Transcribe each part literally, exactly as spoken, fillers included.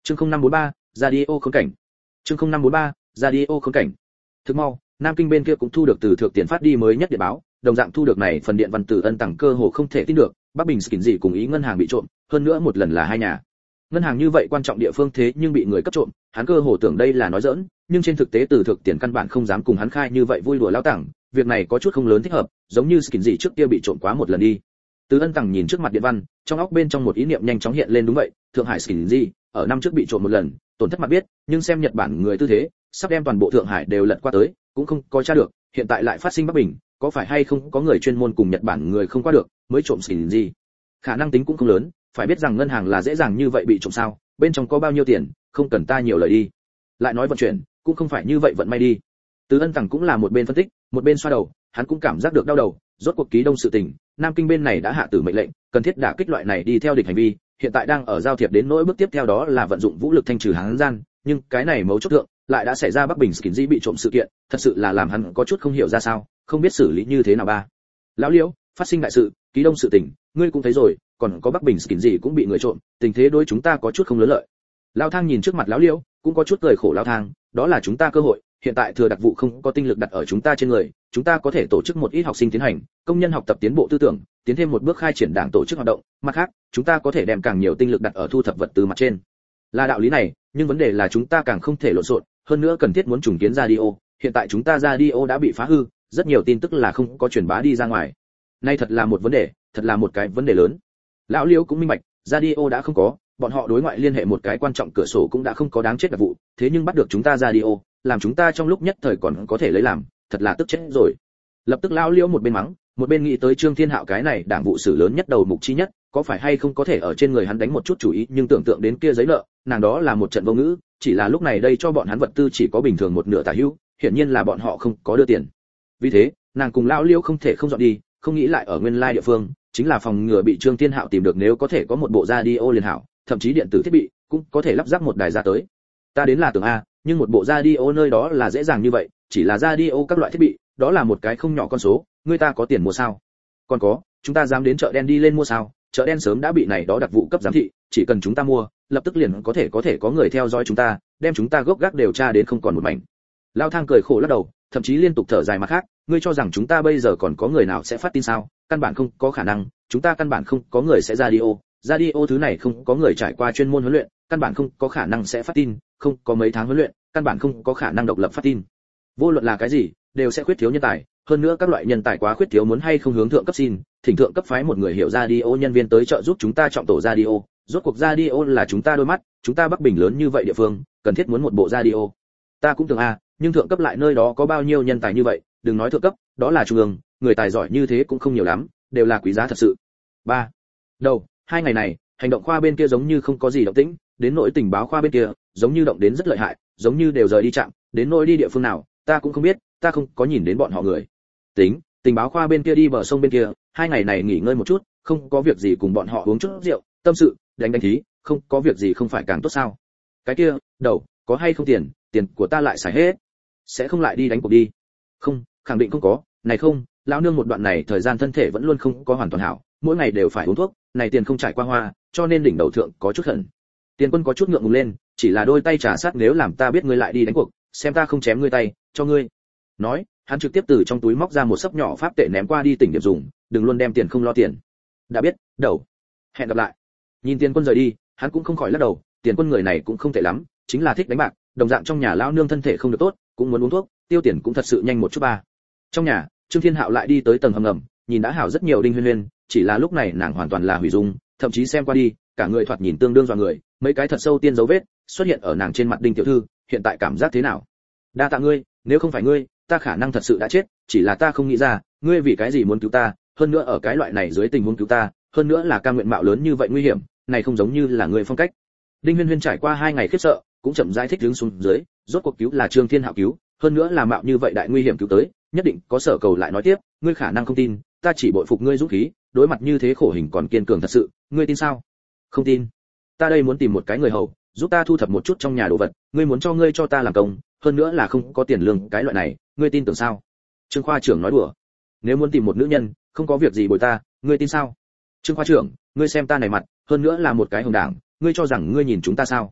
Chương không năm bốn ba, Radio khốn cảnh. Chương không năm bốn ba, Radio khốn cảnh. Thức mau, Nam Kinh bên kia cũng thu được từ Thượng Tiền phát đi mới nhất điện báo, đồng dạng thu được này phần điện văn từ Ân Tặng cơ hồ không thể tin được, Bắc Bình Skin gì cùng ý ngân hàng bị trộm, hơn nữa một lần là hai nhà. Ngân hàng như vậy quan trọng địa phương thế nhưng bị người cấp trộm, hắn cơ hồ tưởng đây là nói giỡn, nhưng trên thực tế từ Thượng Tiền căn bản không dám cùng hắn khai như vậy vui đùa lao tẳng, việc này có chút không lớn thích hợp, giống như Skin gì trước kia bị trộm quá một lần đi. Từ Ân Tặng nhìn trước mặt điện văn, trong óc bên trong một ý niệm nhanh chóng hiện lên đúng vậy, Thượng Hải Skin gì, ở năm trước bị trộm một lần, tổn thất mặt biết, nhưng xem Nhật Bản người tư thế, sắp đem toàn bộ Thượng Hải đều lật qua tới, cũng không có tra được, hiện tại lại phát sinh Bắc Bình, có phải hay không có người chuyên môn cùng Nhật Bản người không qua được, mới trộm Skin gì? Khả năng tính cũng không lớn, phải biết rằng ngân hàng là dễ dàng như vậy bị trộm sao, bên trong có bao nhiêu tiền, không cần ta nhiều lời đi. Lại nói vận chuyển, cũng không phải như vậy vận may đi. Từ Ân Tặng cũng là một bên phân tích, một bên xoa đầu, hắn cũng cảm giác được đau đầu, rốt cuộc ký đông sự tình, Nam Kinh bên này đã hạ tử mệnh lệnh, cần thiết đả kích loại này đi theo địch hành vi, hiện tại đang ở giao thiệp đến nỗi bước tiếp theo đó là vận dụng vũ lực thanh trừ hắn gian, nhưng cái này mấu chốt thượng, lại đã xảy ra Bắc Bình Skin gì bị trộm sự kiện, thật sự là làm hắn có chút không hiểu ra sao, không biết xử lý như thế nào ba. Lão Liễu, phát sinh đại sự, ký đông sự tình, ngươi cũng thấy rồi, còn có Bắc Bình Skin gì cũng bị người trộm, tình thế đối chúng ta có chút không lớn lợi. Lão Thang nhìn trước mặt lão Liễu, cũng có chút cười khổ. Lão Thang, đó là chúng ta cơ hội, hiện tại thừa đặc vụ không có tinh lực đặt ở chúng ta trên người, chúng ta có thể tổ chức một ít học sinh tiến hành, công nhân học tập tiến bộ tư tưởng, tiến thêm một bước khai triển đảng tổ chức hoạt động, mặt khác, chúng ta có thể đem càng nhiều tinh lực đặt ở thu thập vật từ mặt trên. Là đạo lý này, nhưng vấn đề là chúng ta càng không thể lộn xộn, hơn nữa cần thiết muốn trùng kiến radio, hiện tại chúng ta radio đã bị phá hư, rất nhiều tin tức là không có truyền bá đi ra ngoài. Nay thật là một vấn đề, thật là một cái vấn đề lớn. Lão Liễu cũng minh bạch, radio đã không có, bọn họ đối ngoại liên hệ một cái quan trọng cửa sổ cũng đã không có đáng chết đặc vụ, thế nhưng bắt được chúng ta radio, làm chúng ta trong lúc nhất thời còn có thể lấy làm, thật là tức chết rồi. Lập tức Lão Liễu một bên mắng, một bên nghĩ tới Trương Thiên Hạo cái này đảng vụ sử lớn nhất đầu mục chi nhất, có phải hay không có thể ở trên người hắn đánh một chút chủ ý, nhưng tưởng tượng đến kia giấy nợ, nàng đó là một trận vô ngữ, chỉ là lúc này đây cho bọn hắn vật tư chỉ có bình thường một nửa tả hữu, hiển nhiên là bọn họ không có đưa tiền. Vì thế, nàng cùng Lão Liễu không thể không dọn đi, không nghĩ lại ở nguyên lai địa phương, chính là phòng ngừa bị Trương Thiên Hạo tìm được, nếu có thể có một bộ radio liền hảo, thậm chí điện tử thiết bị cũng có thể lắp ráp một đài ra tới. Ta đến là tưởng a, nhưng một bộ radio nơi đó là dễ dàng như vậy, chỉ là radio các loại thiết bị, đó là một cái không nhỏ con số, người ta có tiền mua sao? Còn có, chúng ta dám đến chợ đen đi lên mua sao? Chợ đen sớm đã bị này đó đặc vụ cấp giám thị, chỉ cần chúng ta mua, lập tức liền có thể có thể có người theo dõi chúng ta, đem chúng ta gốc gác điều tra đến không còn một mảnh. Lao Thang cười khổ lắc đầu, thậm chí liên tục thở dài mặt khác, ngươi cho rằng chúng ta bây giờ còn có người nào sẽ phát tin sao? Căn bản không có khả năng, chúng ta căn bản không có người sẽ radio, radio thứ này không có người trải qua chuyên môn huấn luyện, căn bản không có khả năng sẽ phát tin, không có mấy tháng huấn luyện, căn bản không có khả năng độc lập phát tin. Vô luận là cái gì, đều sẽ khuyết thiếu nhân tài, hơn nữa các loại nhân tài quá khuyết thiếu, muốn hay không hướng thượng cấp xin, thỉnh thượng cấp phái một người hiểu radio nhân viên tới trợ giúp chúng ta trọng tổ radio, rốt cuộc radio là chúng ta đôi mắt, chúng ta Bắc Bình lớn như vậy địa phương, cần thiết muốn một bộ radio. Ta cũng tưởng a, nhưng thượng cấp lại nơi đó có bao nhiêu nhân tài như vậy, đừng nói thượng cấp, đó là trung ương, người tài giỏi như thế cũng không nhiều lắm, đều là quý giá thật sự. ba. Đầu, hai ngày này, hành động khoa bên kia giống như không có gì động tĩnh, đến nỗi tình báo khoa bên kia, giống như động đến rất lợi hại, giống như đều rời đi chạm, đến nỗi đi địa phương nào, ta cũng không biết, ta không có nhìn đến bọn họ người. Tính, tình báo khoa bên kia đi bờ sông bên kia, hai ngày này nghỉ ngơi một chút, không có việc gì cùng bọn họ uống chút rượu, tâm sự, đánh đánh thí, không có việc gì không phải càng tốt sao? Cái kia, đầu, có hay không tiền, tiền của ta lại xài hết, sẽ không lại đi đánh cuộc đi. Không, khẳng định không có, này không, lão nương một đoạn này thời gian thân thể vẫn luôn không có hoàn toàn hảo, mỗi ngày đều phải uống thuốc, này tiền không trải qua hoa, cho nên đỉnh đầu thượng có chút hận. Tiền Quân có chút ngượng ngùng lên, chỉ là đôi tay trà sát, nếu làm ta biết ngươi lại đi đánh cuộc, xem ta không chém ngươi tay, cho ngươi. Nói, hắn trực tiếp từ trong túi móc ra một sấp nhỏ pháp tệ ném qua đi tỉnh điểm dùng, đừng luôn đem tiền không lo tiền. Đã biết, đầu. Hẹn gặp lại. Nhìn Tiền Quân rời đi, hắn cũng không khỏi lắc đầu, Tiền Quân người này cũng không tệ lắm, chính là thích đánh bạc, đồng dạng trong nhà lão nương thân thể không được tốt, cũng muốn uống thuốc, tiêu tiền cũng thật sự nhanh một chút ba. Trong nhà, Trương Thiên Hạo lại đi tới tầng hầm ngầm, nhìn đã hảo rất nhiều Đinh Huyên Huyên, chỉ là lúc này nàng hoàn toàn là hủy dung, thậm chí xem qua đi, cả người thoạt nhìn tương đương dọa người, mấy cái thật sâu tiên dấu vết xuất hiện ở nàng trên mặt. Đinh tiểu thư, hiện tại cảm giác thế nào? Đa tạ ngươi, nếu không phải ngươi, ta khả năng thật sự đã chết, chỉ là ta không nghĩ ra, ngươi vì cái gì muốn cứu ta, hơn nữa ở cái loại này dưới tình huống cứu ta, hơn nữa là ca nguyện mạo lớn như vậy nguy hiểm, này không giống như là ngươi phong cách. Đinh Huyên Huyên trải qua hai ngày khiếp sợ, cũng chậm rãi thích đứng xuống dưới, rốt cuộc cứu là Trương Thiên Hạo cứu, hơn nữa là mạo như vậy đại nguy hiểm cứu tới, nhất định có sở cầu. Lại nói tiếp, ngươi khả năng không tin, ta chỉ bội phục ngươi dũng khí, đối mặt như thế khổ hình còn kiên cường thật sự, ngươi tin sao? Không tin. Ta đây muốn tìm một cái người hầu, giúp ta thu thập một chút trong nhà đồ vật, ngươi muốn cho ngươi cho ta làm công, hơn nữa là không có tiền lương, cái loại này, ngươi tin tưởng sao? Trương khoa trưởng nói đùa. Nếu muốn tìm một nữ nhân, không có việc gì bồi ta, ngươi tin sao? Trương khoa trưởng, ngươi xem ta này mặt, hơn nữa là một cái hồng đảng, ngươi cho rằng ngươi nhìn chúng ta sao?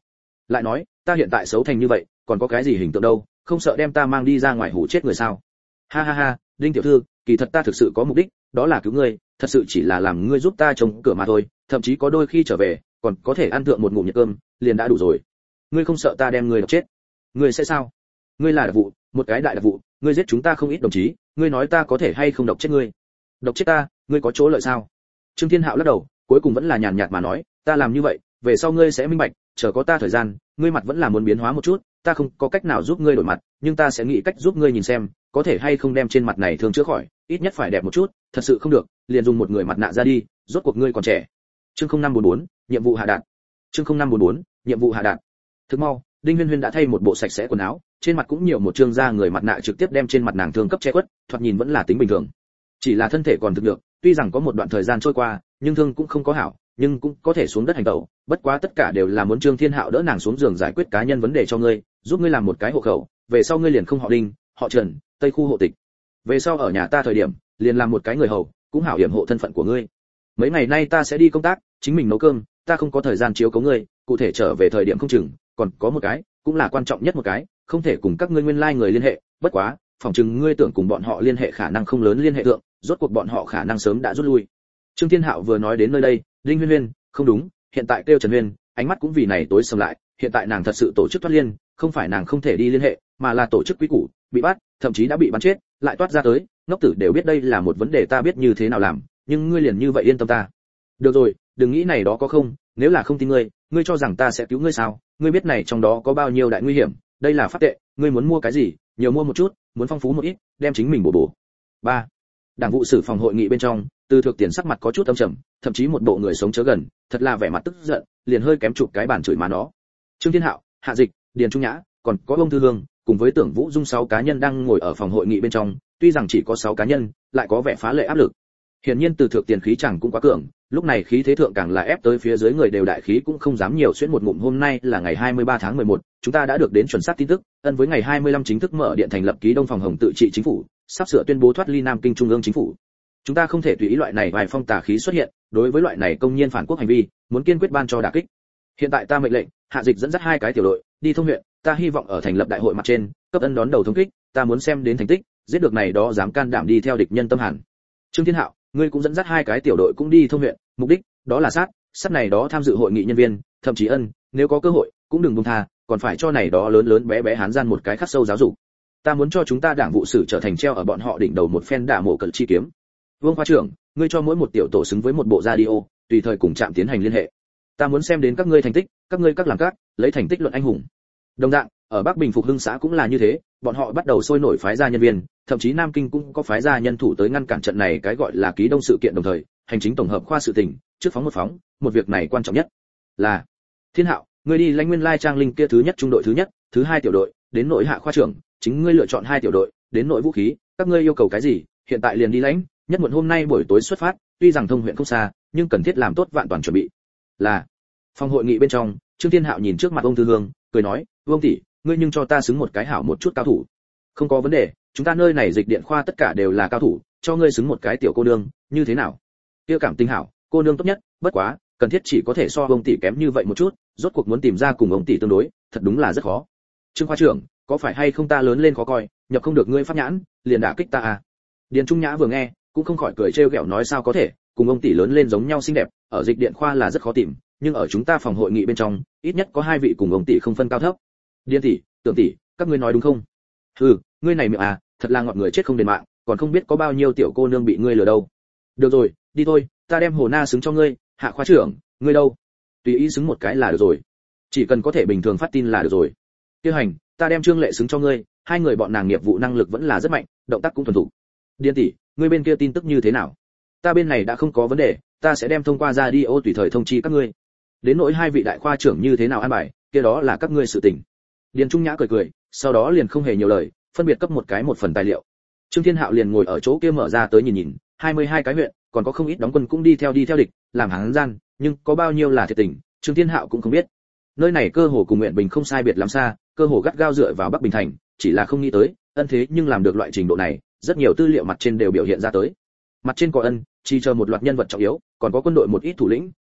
Lại nói, ta hiện tại xấu thành như vậy, còn có cái gì hình tượng đâu, không sợ đem ta mang đi ra ngoài hủ chết người sao? Ha ha ha, Đinh tiểu thư, kỳ thật ta thực sự có mục đích, đó là cứu ngươi, thật sự chỉ là làm ngươi giúp ta trông cửa mà thôi, thậm chí có đôi khi trở về, còn có thể ăn thượng một ngụm nhiệt cơm, liền đã đủ rồi. Ngươi không sợ ta đem ngươi độc chết? Ngươi sẽ sao? Ngươi là đặc vụ, một cái đại đặc vụ, ngươi giết chúng ta không ít đồng chí, ngươi nói ta có thể hay không độc chết ngươi? Độc chết ta, ngươi có chỗ lợi sao? Trương Thiên Hạo lắc đầu, cuối cùng vẫn là nhàn nhạt mà nói, ta làm như vậy, về sau ngươi sẽ minh bạch, chờ có ta thời gian, ngươi mặt vẫn là muốn biến hóa một chút, ta không có cách nào giúp ngươi đổi mặt, nhưng ta sẽ nghĩ cách giúp ngươi nhìn xem, có thể hay không đem trên mặt này thương chữa khỏi, ít nhất phải đẹp một chút, thật sự không được, liền dùng một người mặt nạ ra đi, rốt cuộc ngươi còn trẻ. Chương không năm bốn bốn, nhiệm vụ hạ đạt. Chương không năm bốn bốn, nhiệm vụ hạ đạt. Thức mau, Đinh Huyên Huyên đã thay một bộ sạch sẽ quần áo, trên mặt cũng nhiều một trương da người mặt nạ trực tiếp đem trên mặt nàng thương cấp che khuất, thoạt nhìn vẫn là tính bình thường. Chỉ là thân thể còn thực được, tuy rằng có một đoạn thời gian trôi qua, nhưng thương cũng không có hảo, nhưng cũng có thể xuống đất hành động, bất quá tất cả đều là muốn Trương Thiên Hạo đỡ nàng xuống giường giải quyết cá nhân vấn đề cho ngươi, giúp ngươi làm một cái hộ khẩu, về sau ngươi liền không họ Đinh, họ Trần, Tây khu hộ tịch. Về sau ở nhà ta thời điểm, liền làm một cái người hầu, cũng hảo hiểm hộ thân phận của ngươi. Mấy ngày nay ta sẽ đi công tác, chính mình nấu cơm, ta không có thời gian chiếu cố ngươi, cụ thể trở về thời điểm không chừng, còn có một cái, cũng là quan trọng nhất một cái, không thể cùng các ngươi nguyên lai like người liên hệ, bất quá, phòng chừng ngươi tưởng cùng bọn họ liên hệ khả năng không lớn liên hệ tượng, rốt cuộc bọn họ khả năng sớm đã rút lui. Trương Thiên Hạo vừa nói đến nơi đây, Đinh Huyên Huyên, không đúng, hiện tại kêu Trần Huyên, ánh mắt cũng vì này tối sầm lại, hiện tại nàng thật sự tổ chức thoát liên, không phải nàng không thể đi liên hệ, mà là tổ chức quý củ, bị bắt, thậm chí đã bị bắn chết, lại toát ra tới, ngốc tử đều biết đây là một vấn đề ta biết như thế nào làm, nhưng ngươi liền như vậy yên tâm ta. Được rồi, đừng nghĩ này đó có không, nếu là không tin ngươi, ngươi cho rằng ta sẽ cứu ngươi sao? Ngươi biết này trong đó có bao nhiêu đại nguy hiểm, đây là pháp tệ, ngươi muốn mua cái gì, nhiều mua một chút, muốn phong phú một ít, đem chính mình bổ bổ. ba. Đảng vụ xử phòng hội nghị bên trong, Từ Thược Tiền sắc mặt có chút âm trầm, thậm chí một bộ người sống chớ gần, thật là vẻ mặt tức giận, liền hơi kém chụp cái bàn chửi má nó. Trương Thiên Hạo, Hạ Dịch, Điền Trung Nhã, còn có ông Thư Hương, cùng với Tưởng Vũ Dung sáu cá nhân đang ngồi ở phòng hội nghị bên trong, tuy rằng chỉ có sáu cá nhân, lại có vẻ phá lệ áp lực. Hiển nhiên Từ Thược Tiền khí chẳng cũng quá cường, lúc này khí thế thượng càng là ép tới phía dưới người đều đại khí cũng không dám nhiều xuyên một ngụm. Hôm nay là ngày hai mươi ba tháng mười một, chúng ta đã được đến chuẩn xác tin tức, ân với ngày hai mươi lăm chính thức mở điện thành lập ký Đông phòng Hồng tự trị chính phủ, sắp sửa tuyên bố thoát ly Nam Kinh Trung ương chính phủ. Chúng ta không thể tùy ý loại này vài phong tà khí xuất hiện, đối với loại này công nhiên phản quốc hành vi, muốn kiên quyết ban cho đả kích. Hiện tại ta mệnh lệnh, Hạ Dịch dẫn dắt hai cái tiểu đội, đi thông huyện, ta hy vọng ở thành lập đại hội mặt trên, cấp ân đón đầu thống kích, ta muốn xem đến thành tích, giết được này đó dám can đảm đi theo địch nhân tâm hàn. Trương Thiên Hạo, ngươi cũng dẫn dắt hai cái tiểu đội cũng đi thông huyện, mục đích đó là sát, sát này đó tham dự hội nghị nhân viên, thậm chí ân, nếu có cơ hội, cũng đừng buông tha, còn phải cho này đó lớn lớn bé bé hán gian một cái khắc sâu giáo dục. Ta muốn cho chúng ta đảng vụ sử trở thành treo ở bọn họ đỉnh đầu một phen đả mổ cận chi kiếm. Vương khoa trưởng, ngươi cho mỗi một tiểu tổ xứng với một bộ radio, tùy thời cùng trạm tiến hành liên hệ. Ta muốn xem đến các ngươi thành tích, các ngươi các làm các, lấy thành tích luận anh hùng. Đồng dạng, ở Bắc Bình Phục Hưng xã cũng là như thế, bọn họ bắt đầu sôi nổi phái ra nhân viên, thậm chí Nam Kinh cũng có phái ra nhân thủ tới ngăn cản trận này cái gọi là ký Đông sự kiện đồng thời, hành chính tổng hợp khoa sự tình, trước phóng một phóng, một việc này quan trọng nhất là Thiên Hạo, ngươi đi lãnh nguyên lai trang linh kia thứ nhất trung đội thứ nhất, thứ hai tiểu đội, đến nội Hạ khoa trưởng, chính ngươi lựa chọn hai tiểu đội, đến nội vũ khí, các ngươi yêu cầu cái gì, hiện tại liền đi lãnh, nhất muộn hôm nay buổi tối xuất phát, tuy rằng thông huyện không xa, nhưng cần thiết làm tốt vạn toàn chuẩn bị. Là. Phòng hội nghị bên trong, Trương Thiên Hạo nhìn trước mặt ông Thư Hương, cười nói, "Vương tỷ, ngươi nhưng cho ta xứng một cái hảo một chút cao thủ." "Không có vấn đề, chúng ta nơi này dịch điện khoa tất cả đều là cao thủ, cho ngươi xứng một cái tiểu cô nương, như thế nào?" "Kia cảm tình hảo, cô nương tốt nhất, bất quá, cần thiết chỉ có thể so ông tỷ kém như vậy một chút, rốt cuộc muốn tìm ra cùng ông tỷ tương đối, thật đúng là rất khó." "Trương khoa trưởng, có phải hay không ta lớn lên khó coi, nhập không được ngươi pháp nhãn, liền đả kích ta à?" Điền Trung Nhã vừa nghe, cũng không khỏi cười trêu ghẹo nói sao có thể, cùng ông tỷ lớn lên giống nhau xinh đẹp, ở dịch điện khoa là rất khó tìm, nhưng ở chúng ta phòng hội nghị bên trong, ít nhất có hai vị cùng ông tỷ không phân cao thấp. Điền tỷ, Tưởng tỷ, các ngươi nói đúng không? Hừ, ngươi này miệng à, thật là ngọt người chết không đền mạng, còn không biết có bao nhiêu tiểu cô nương bị ngươi lừa đâu. Được rồi, đi thôi, ta đem Hồ Na xứng cho ngươi, Hạ khoa trưởng, ngươi đâu? Tùy ý xứng một cái là được rồi. Chỉ cần có thể bình thường phát tin là được rồi. Tiêu hành, ta đem Trương Lệ xứng cho ngươi, hai người bọn nàng nghiệp vụ năng lực vẫn là rất mạnh, động tác cũng thuần thục. Điền tỷ, ngươi bên kia tin tức như thế nào? Ta bên này đã không có vấn đề, ta sẽ đem thông qua radio tùy thời thông chi các ngươi. Đến nỗi hai vị đại khoa trưởng như thế nào an bài, kia đó là các ngươi sự tình. Điền Trung Nhã cười cười, sau đó liền không hề nhiều lời, phân biệt cấp một cái một phần tài liệu. Trương Thiên Hạo liền ngồi ở chỗ kia mở ra tới nhìn nhìn, hai mươi hai cái huyện, còn có không ít đóng quân cũng đi theo đi theo địch, làm hán gian, nhưng có bao nhiêu là thiệt tình, Trương Thiên Hạo cũng không biết. Nơi này cơ hồ cùng Nguyện Bình không sai biệt lắm xa, cơ hồ gắt gao dựa vào Bắc Bình thành, chỉ là không nghĩ tới, ân thế nhưng làm được loại trình độ này, rất nhiều tư liệu mặt trên đều biểu hiện ra tới. Mặt trên có ân, chi chờ một loạt nhân vật trọng yếu, còn có quân đội một ít thủ lĩnh,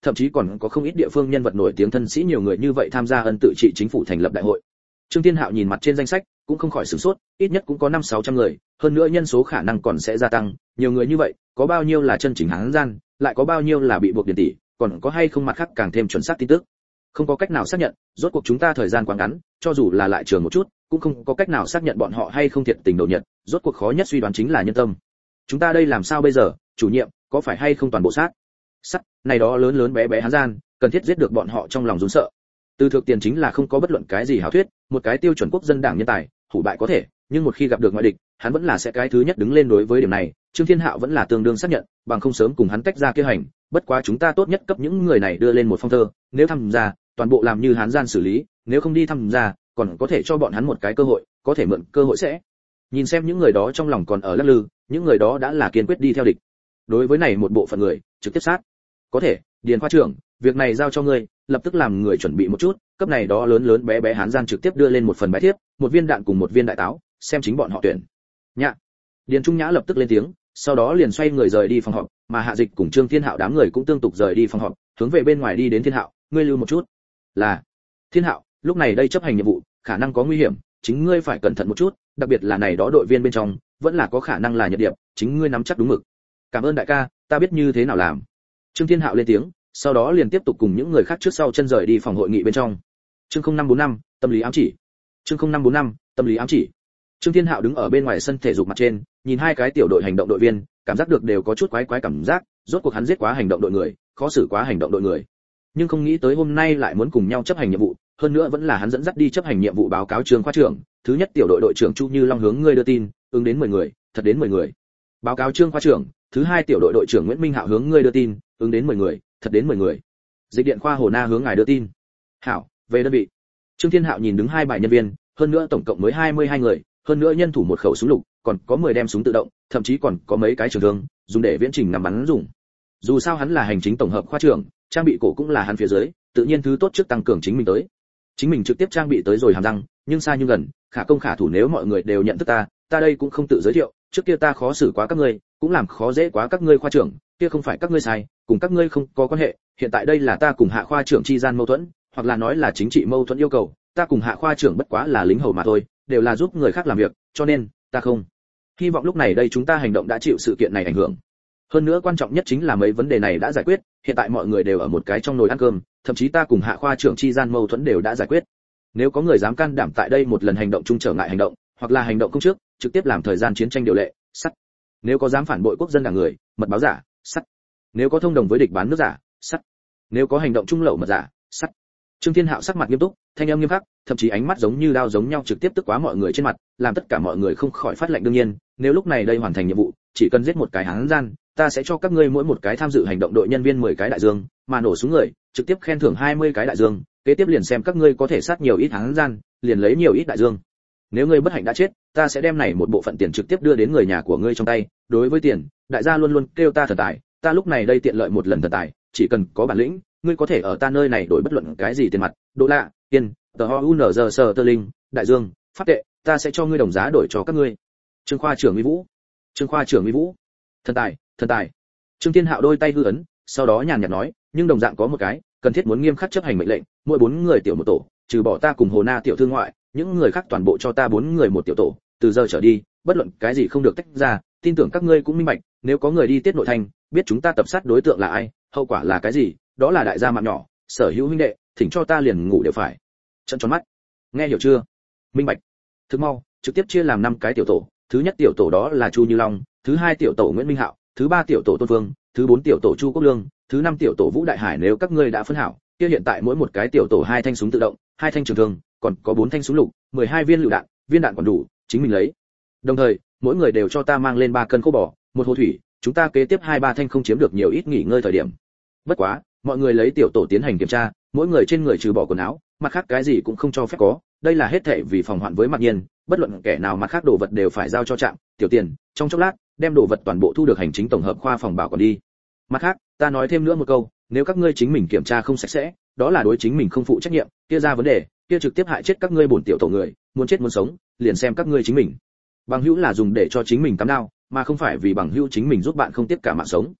thậm chí còn có không ít địa phương nhân vật nổi tiếng thân sĩ nhiều người như vậy tham gia ân tự trị chính phủ thành lập đại hội. Trương Thiên Hạo nhìn mặt trên danh sách, cũng không khỏi sửng sốt, ít nhất cũng có năm sáu trăm người, hơn nữa nhân số khả năng còn sẽ gia tăng, nhiều người như vậy, có bao nhiêu là chân chính hán gian, lại có bao nhiêu là bị buộc điền tỷ, còn có hay không mặt khác càng thêm chuẩn xác tin tức. Không có cách nào xác nhận, rốt cuộc chúng ta thời gian quá ngắn, cho dù là lại trường một chút, cũng không có cách nào xác nhận bọn họ hay không thiệt tình đầu nhận, rốt cuộc khó nhất suy đoán chính là nhân tâm. Chúng ta đây làm sao bây giờ, chủ nhiệm, có phải hay không toàn bộ sát? Sắt, này đó lớn lớn bé bé hán gian, cần thiết giết được bọn họ trong lòng run sợ. Từ thực tiền chính là không có bất luận cái gì hảo thuyết, một cái tiêu chuẩn quốc dân đảng nhân tài, hủ bại có thể, nhưng một khi gặp được ngoại địch, hắn vẫn là sẽ cái thứ nhất đứng lên. Đối với điểm này, Trương Thiên Hạo vẫn là tương đương xác nhận, bằng không sớm cùng hắn tách ra kia hành, bất quá chúng ta tốt nhất cấp những người này đưa lên một phong thơ, nếu tham gia, toàn bộ làm như hán gian xử lý, nếu không đi tham gia, còn có thể cho bọn hắn một cái cơ hội, có thể mượn cơ hội sẽ. Nhìn xem những người đó trong lòng còn ở lắc lư, những người đó đã là kiên quyết đi theo địch. Đối với này một bộ phận người, trực tiếp sát. Có thể, Điền khoa trưởng, việc này giao cho ngươi, lập tức làm người chuẩn bị một chút, cấp này đó lớn lớn bé bé hán gian trực tiếp đưa lên một phần bài thiếp, một viên đạn cùng một viên đại táo, xem chính bọn họ tuyển. Nhạ. Điền Trung Nhã lập tức lên tiếng, sau đó liền xoay người rời đi phòng họp, mà Hạ Dịch cùng Trương Thiên Hạo đám người cũng tương tục rời đi phòng họp, hướng về bên ngoài đi đến. Thiên Hạo, ngươi lưu một chút. Là. Thiên Hạo, lúc này đây chấp hành nhiệm vụ, khả năng có nguy hiểm, chính ngươi phải cẩn thận một chút, đặc biệt là này đó đội viên bên trong, vẫn là có khả năng là nhật điệp, chính ngươi nắm chắc đúng mực. Cảm ơn đại ca, ta biết như thế nào làm. Trương Thiên Hạo lên tiếng, sau đó liền tiếp tục cùng những người khác trước sau chân rời đi phòng hội nghị bên trong. Chương không năm bốn năm, tâm lý ám chỉ. Chương không năm bốn năm, tâm lý ám chỉ. Trương Thiên Hạo đứng ở bên ngoài sân thể dục mặt trên, nhìn hai cái tiểu đội hành động đội viên, cảm giác được đều có chút quái quái cảm giác, rốt cuộc hắn giết quá hành động đội người, khó xử quá hành động đội người. Nhưng không nghĩ tới hôm nay lại muốn cùng nhau chấp hành nhiệm vụ, hơn nữa vẫn là hắn dẫn dắt đi chấp hành nhiệm vụ. Báo cáo Trương khoa trưởng, thứ nhất tiểu đội đội trưởng Chu Như Long hướng ngươi đưa tin, ứng đến mười người, thật đến mười người. Báo cáo Trương khoa trưởng, thứ hai tiểu đội đội trưởng Nguyễn Minh Hạo hướng ngươi đưa tin, ứng đến mười người, thật đến mười người. Dịch điện khoa Hồ Na hướng ngài đưa tin. Hảo, về đơn vị. Trương Thiên Hạo nhìn đứng hai bài nhân viên, hơn nữa tổng cộng mới hai mươi hai người, hơn nữa nhân thủ một khẩu súng lục, còn có mười đem súng tự động, thậm chí còn có mấy cái trường thương, dùng để viễn trình ngắm bắn dùng. Dù sao hắn là hành chính tổng hợp khoa trưởng, trang bị cổ cũng là hắn phía dưới, tự nhiên thứ tốt trước tăng cường chính mình tới. Chính mình trực tiếp trang bị tới rồi hàm răng, nhưng xa nhưng gần, khả công khả thủ. Nếu mọi người đều nhận thức ta, ta đây cũng không tự giới thiệu, trước kia ta khó xử quá các ngươi, cũng làm khó dễ quá các ngươi khoa trưởng, kia không phải các ngươi sai, cùng các ngươi không có quan hệ, hiện tại đây là ta cùng Hạ khoa trưởng chi gian mâu thuẫn, hoặc là nói là chính trị mâu thuẫn yêu cầu, ta cùng Hạ khoa trưởng bất quá là lính hầu mà thôi, đều là giúp người khác làm việc, cho nên ta không hy vọng lúc này đây chúng ta hành động đã chịu sự kiện này ảnh hưởng. Hơn nữa quan trọng nhất chính là mấy vấn đề này đã giải quyết, hiện tại mọi người đều ở một cái trong nồi ăn cơm, thậm chí ta cùng Hạ khoa trưởng chi gian mâu thuẫn đều đã giải quyết. Nếu có người dám can đảm tại đây một lần hành động chung trở ngại hành động, hoặc là hành động công trước, trực tiếp làm thời gian chiến tranh điều lệ, sắt. Nếu có dám phản bội quốc dân đảng người, mật báo giả, sắt. Nếu có thông đồng với địch bán nước giả, sắt. Nếu có hành động trung lậu mật giả, sắt. Trương Thiên Hạo sắc mặt nghiêm túc, thanh âm nghiêm khắc, thậm chí ánh mắt giống như đao giống nhau trực tiếp tức quá mọi người trên mặt, làm tất cả mọi người không khỏi phát lệnh. Đương nhiên, nếu lúc này đây hoàn thành nhiệm vụ, chỉ cần giết một cái hán gian, ta sẽ cho các ngươi mỗi một cái tham dự hành động đội nhân viên mười cái đại dương, mà nổ súng người, trực tiếp khen thưởng hai mươi cái đại dương, kế tiếp liền xem các ngươi có thể sát nhiều ít hán gian, liền lấy nhiều ít đại dương. Nếu ngươi bất hạnh đã chết, ta sẽ đem này một bộ phận tiền trực tiếp đưa đến người nhà của ngươi trong tay. Đối với tiền, đại gia luôn luôn kêu ta thần tài, ta lúc này đây tiện lợi một lần thần tài, chỉ cần có bản lĩnh, ngươi có thể ở ta nơi này đổi bất luận cái gì tiền mặt, đô la, tiền, tờ unz sờ linh, đại dương, pháp tệ, ta sẽ cho ngươi đồng giá đổi cho các ngươi. Trương khoa trưởng Mỹ Vũ, Trương khoa trưởng Mỹ Vũ, thần tài, thần tài. Trương Thiên Hạo đôi tay hư ấn, sau đó nhàn nhạt nói, nhưng đồng dạng có một cái, cần thiết muốn nghiêm khắc chấp hành mệnh lệnh, mỗi bốn người tiểu một tổ, trừ bỏ ta cùng Hồ Na tiểu thư ngoại, những người khác toàn bộ cho ta bốn người một tiểu tổ, từ giờ trở đi, bất luận cái gì không được tách ra, tin tưởng các ngươi cũng minh bạch, nếu có người đi tiết nội thành, biết chúng ta tập sát đối tượng là ai, hậu quả là cái gì, đó là đại gia mạng nhỏ, sở hữu huynh đệ, thỉnh cho ta liền ngủ đều phải. Trận tròn mắt. Nghe hiểu chưa? Minh bạch. Thức mau, trực tiếp chia làm năm cái tiểu tổ, thứ nhất tiểu tổ đó là Chu Như Long, thứ hai tiểu tổ Nguyễn Minh Hạo, thứ ba tiểu tổ Tôn Vương, thứ bốn tiểu tổ Chu Quốc Lương, thứ năm tiểu tổ Vũ Đại Hải. Nếu các ngươi đã phân hảo, kia hiện tại mỗi một cái tiểu tổ hai thanh súng tự động, hai thanh trường thương, còn có bốn thanh súng lục, mười hai viên lựu đạn, viên đạn còn đủ, chính mình lấy. Đồng thời, mỗi người đều cho ta mang lên ba cân khô bò, một hồ thủy, chúng ta kế tiếp hai ba thanh không chiếm được nhiều ít nghỉ ngơi thời điểm. Bất quá, mọi người lấy tiểu tổ tiến hành kiểm tra, mỗi người trên người trừ bỏ quần áo, mặt khác cái gì cũng không cho phép có, đây là hết thảy vì phòng hoạn với Mặc Nhiên, bất luận kẻ nào mặt khác đồ vật đều phải giao cho trạm tiểu tiền, trong chốc lát, đem đồ vật toàn bộ thu được hành chính tổng hợp khoa phòng bảo quản đi. Mặt khác, ta nói thêm nữa một câu, nếu các ngươi chính mình kiểm tra không sạch sẽ, đó là đối chính mình không phụ trách nhiệm, kia ra vấn đề, kia trực tiếp hại chết các ngươi bổn tiểu tổ người, muốn chết muốn sống, liền xem các ngươi chính mình. Bằng hữu là dùng để cho chính mình cắm đao, mà không phải vì bằng hữu chính mình giúp bạn không tiếp cả mạng sống.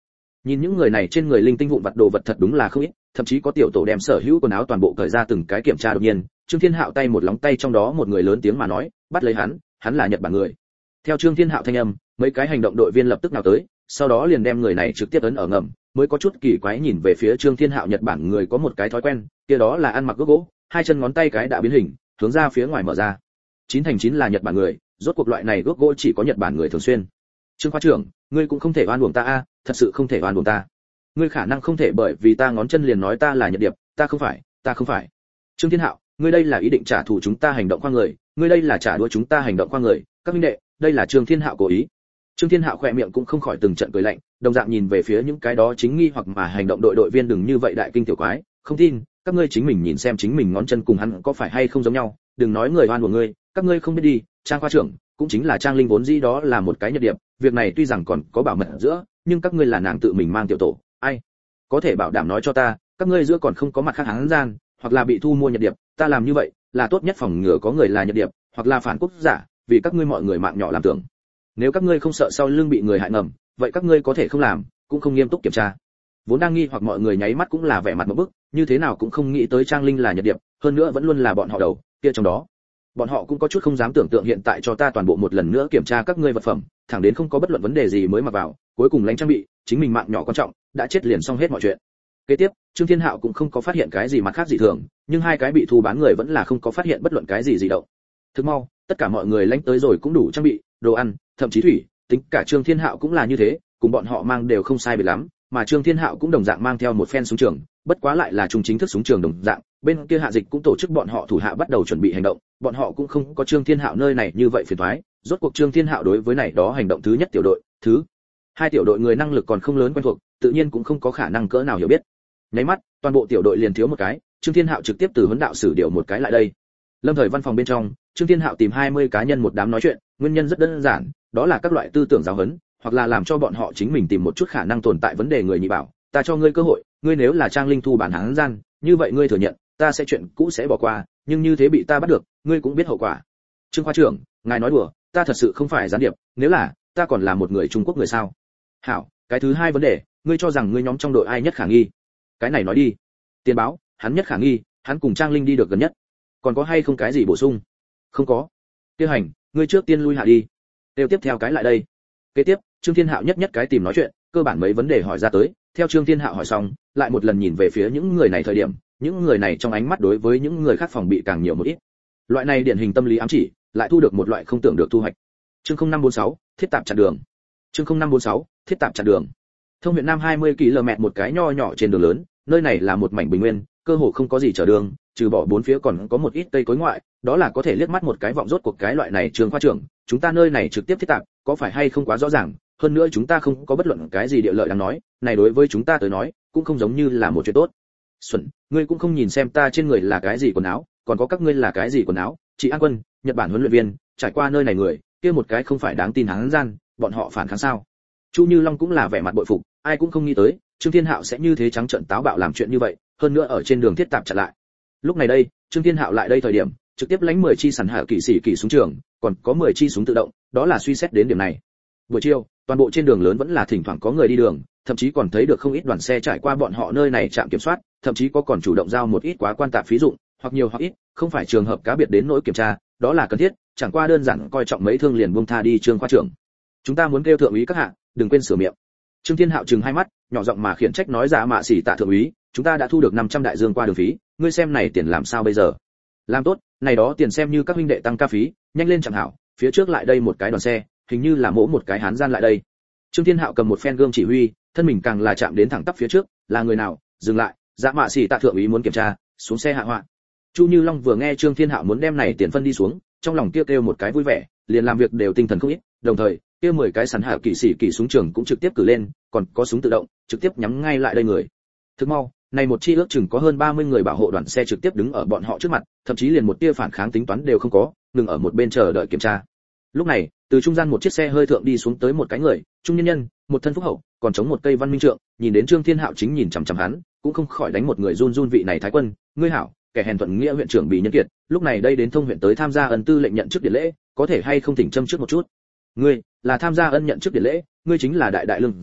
Nhìn những người này trên người linh tinh vụn vặt đồ vật thật đúng là không ít, thậm chí có tiểu tổ đem sở hữu quần áo toàn bộ cởi ra từng cái kiểm tra. Đột nhiên, Trương Thiên Hạo tay một lóng tay trong đó một người lớn tiếng mà nói, bắt lấy hắn, hắn là Nhật Bản người. Theo Trương Thiên Hạo thanh âm, mấy cái hành động đội viên lập tức nào tới, sau đó liền đem người này trực tiếp ấn ở ngầm, mới có chút kỳ quái nhìn về phía Trương Thiên Hạo. Nhật Bản người có một cái thói quen, kia đó là ăn mặc gốc gỗ, hai chân ngón tay cái đã biến hình, hướng ra phía ngoài mở ra. Chín thành chín là Nhật Bản người, rốt cuộc loại này gốc gỗ chỉ có Nhật Bản người thường xuyên. Trương khoa trưởng, ngươi cũng không thể oan uổng ta a, thật sự không thể oan uổng ta. Ngươi khả năng không thể bởi vì ta ngón chân liền nói ta là Nhật Điệp, ta không phải, ta không phải. Trương Thiên Hạo, ngươi đây là ý định trả thù chúng ta hành động qua người, ngươi đây là trả đũa chúng ta hành động qua người, các huynh đệ, đây là Trương Thiên Hạo cố ý. Trương Thiên Hạo khỏe miệng cũng không khỏi từng trận cười lạnh, đồng dạng nhìn về phía những cái đó chính nghi hoặc mà hành động đội đội viên. Đừng như vậy đại kinh tiểu quái, không tin, các ngươi chính mình nhìn xem chính mình ngón chân cùng hắn có phải hay không giống nhau, đừng nói người oan của ngươi, các ngươi không biết đi, Trang khoa trưởng, cũng chính là Trang Linh vốn dĩ đó là một cái Nhật Điệp, việc này tuy rằng còn có bảo mật ở giữa, nhưng các ngươi là nàng tự mình mang tiểu tổ, ai có thể bảo đảm nói cho ta, các ngươi giữa còn không có mặt khác hán gian, hoặc là bị thu mua Nhật Điệp, ta làm như vậy là tốt nhất phòng ngừa có người là Nhật Điệp, hoặc là phản quốc giả, vì các ngươi mọi người mạng nhỏ làm tưởng. Nếu các ngươi không sợ sau lưng bị người hại ngầm, vậy các ngươi có thể không làm, cũng không nghiêm túc kiểm tra. Vốn đang nghi hoặc mọi người nháy mắt cũng là vẻ mặt một bức, như thế nào cũng không nghĩ tới Trang Linh là Nhật Điệp, hơn nữa vẫn luôn là bọn họ đầu, kia trong đó. Bọn họ cũng có chút không dám tưởng tượng hiện tại cho ta toàn bộ một lần nữa kiểm tra các ngươi vật phẩm, thẳng đến không có bất luận vấn đề gì mới mặc vào, cuối cùng lãnh trang bị, chính mình mạng nhỏ quan trọng, đã chết liền xong hết mọi chuyện. Kế tiếp, Trương Thiên Hạo cũng không có phát hiện cái gì mặt khác dị thường, nhưng hai cái bị thu bán người vẫn là không có phát hiện bất luận cái gì dị động. Thức mau, tất cả mọi người lãnh tới rồi cũng đủ trang bị, đồ ăn, thậm chí thủy, tính cả Trương Thiên Hạo cũng là như thế, cùng bọn họ mang đều không sai biệt lắm, mà Trương Thiên Hạo cũng đồng dạng mang theo một phen súng trường, bất quá lại là trung chính thức súng trường đồng dạng. Bên kia Hạ Dịch cũng tổ chức bọn họ thủ hạ bắt đầu chuẩn bị hành động, bọn họ cũng không có Trương Thiên Hạo nơi này như vậy phiền toái, rốt cuộc Trương Thiên Hạo đối với này đó hành động thứ nhất tiểu đội, thứ hai tiểu đội người năng lực còn không lớn quen thuộc, tự nhiên cũng không có khả năng cỡ nào hiểu biết. Nháy mắt, toàn bộ tiểu đội liền thiếu một cái, Trương Thiên Hạo trực tiếp từ huấn đạo sử điều một cái lại đây. Lâm thời văn phòng bên trong, Trương Thiên Hạo tìm hai mươi cá nhân một đám nói chuyện, nguyên nhân rất đơn giản, đó là các loại tư tưởng giáo huấn, hoặc là làm cho bọn họ chính mình tìm một chút khả năng tồn tại vấn đề người nhị bảo, ta cho ngươi cơ hội, ngươi nếu là Trang Linh thu bản hán gian, như vậy ngươi thừa nhận, ta sẽ chuyện cũ sẽ bỏ qua, nhưng như thế bị ta bắt được, ngươi cũng biết hậu quả. Trương khoa trưởng, ngài nói đùa, ta thật sự không phải gián điệp, nếu là, ta còn là một người Trung Quốc người sao? Hảo, cái thứ hai vấn đề, ngươi cho rằng ngươi nhóm trong đội ai nhất khả nghi? Cái này nói đi. Tiền báo, hắn nhất khả nghi, hắn cùng Trang Linh đi được gần nhất. Còn có hay không cái gì bổ sung? Không có. Tiêu hành, ngươi trước tiên lui hạ đi. Tiêu tiếp theo cái lại đây. Kế tiếp, Trương Thiên Hạo nhất nhất cái tìm nói chuyện, cơ bản mấy vấn đề hỏi ra tới, theo Trương Thiên Hạo hỏi xong, lại một lần nhìn về phía những người này thời điểm, những người này trong ánh mắt đối với những người khác phòng bị càng nhiều một ít. Loại này điển hình tâm lý ám chỉ, lại thu được một loại không tưởng được thu hoạch. Chương không năm bốn sáu, thiết tạp chặn đường. Chương không năm bốn sáu, thiết tạp chặn đường. Thông huyện Nam hai mươi ki lô mét một cái nho nhỏ trên đường lớn, nơi này là một mảnh bình nguyên, cơ hồ không có gì chở đường, trừ bỏ bốn phía còn có một ít cây cối ngoại, đó là có thể liếc mắt một cái vọng rốt cuộc cái loại này. Trường khoa trưởng, chúng ta nơi này trực tiếp thiết tạp, có phải hay không quá rõ ràng, hơn nữa chúng ta không có bất luận cái gì địa lợi đáng nói, này đối với chúng ta tới nói, cũng không giống như là một chuyện tốt. Xuân, ngươi cũng không nhìn xem ta trên người là cái gì quần áo, còn có các ngươi là cái gì quần áo, chị An Quân, Nhật Bản huấn luyện viên, trải qua nơi này người, kia một cái không phải đáng tin hán gian, bọn họ phản kháng sao? Chu Như Long cũng là vẻ mặt bội phục, ai cũng không nghĩ tới, Trương Thiên Hạo sẽ như thế trắng trợn táo bạo làm chuyện như vậy, hơn nữa ở trên đường thiết tạp chặn lại. Lúc này đây, Trương Thiên Hạo lại đây thời điểm, trực tiếp lãnh mười chi sẵn hạ kỵ sĩ kỵ súng trường, còn có mười chi súng tự động, đó là suy xét đến điểm này. Buổi chiều, toàn bộ trên đường lớn vẫn là thỉnh thoảng có người đi đường, thậm chí còn thấy được không ít đoàn xe trải qua bọn họ nơi này trạm kiểm soát, thậm chí có còn chủ động giao một ít quá quan tạp phí dụng, hoặc nhiều hoặc ít, không phải trường hợp cá biệt đến nỗi kiểm tra, đó là cần thiết, chẳng qua đơn giản coi trọng mấy thương liền buông tha đi. Trương khoa trưởng, chúng ta muốn kêu thượng úy các hạ, đừng quên sửa miệng. Trương Thiên Hạo trừng hai mắt, nhỏ giọng mà khiển trách nói ra mạ xỉ tạ thượng úy, chúng ta đã thu được năm trăm đại dương qua đường phí, ngươi xem này tiền làm sao bây giờ? Làm tốt, này đó tiền xem như các huynh đệ tăng ca phí, nhanh lên chẳng hảo, phía trước lại đây một cái đoàn xe, hình như là mỗ một cái hán gian lại đây. Trương Thiên Hạo cầm một phen gương chỉ huy, thân mình càng là chạm đến thẳng tắp phía trước, là người nào? Dừng lại, dạ mạ xỉ tạ thượng úy muốn kiểm tra, xuống xe hạ họa. Chu Như Long vừa nghe Trương Thiên Hạo muốn đem này tiền phân đi xuống, trong lòng kia kêu, kêu một cái vui vẻ, liền làm việc đều tinh thần không ít, đồng thời, kia mười cái sẵn hạ kỵ sĩ kỵ súng trường cũng trực tiếp cử lên, còn có súng tự động, trực tiếp nhắm ngay lại đây người. Thức mau, này một chi ước chừng có hơn ba mươi người bảo hộ đoàn xe trực tiếp đứng ở bọn họ trước mặt, thậm chí liền một tia phản kháng tính toán đều không có, ngừng ở một bên chờ đợi kiểm tra. Lúc này, từ trung gian một chiếc xe hơi thượng đi xuống tới một cái người, trung nhân nhân, một thân phúc hậu, còn chống một cây văn minh trượng, nhìn đến Trương Thiên Hạo chính nhìn chằm chằm hắn, cũng không khỏi đánh một người run run. Vị này thái quân, ngươi hảo, kẻ hèn thuận nghĩa huyện trưởng Bị Nhân Kiệt, lúc này đây đến Thông huyện tới tham gia ân tư lệnh nhận chức điện lễ, có thể hay không thỉnh châm trước một chút? Ngươi, là tham gia ân nhận chức điện lễ, ngươi chính là đại đại lương dân,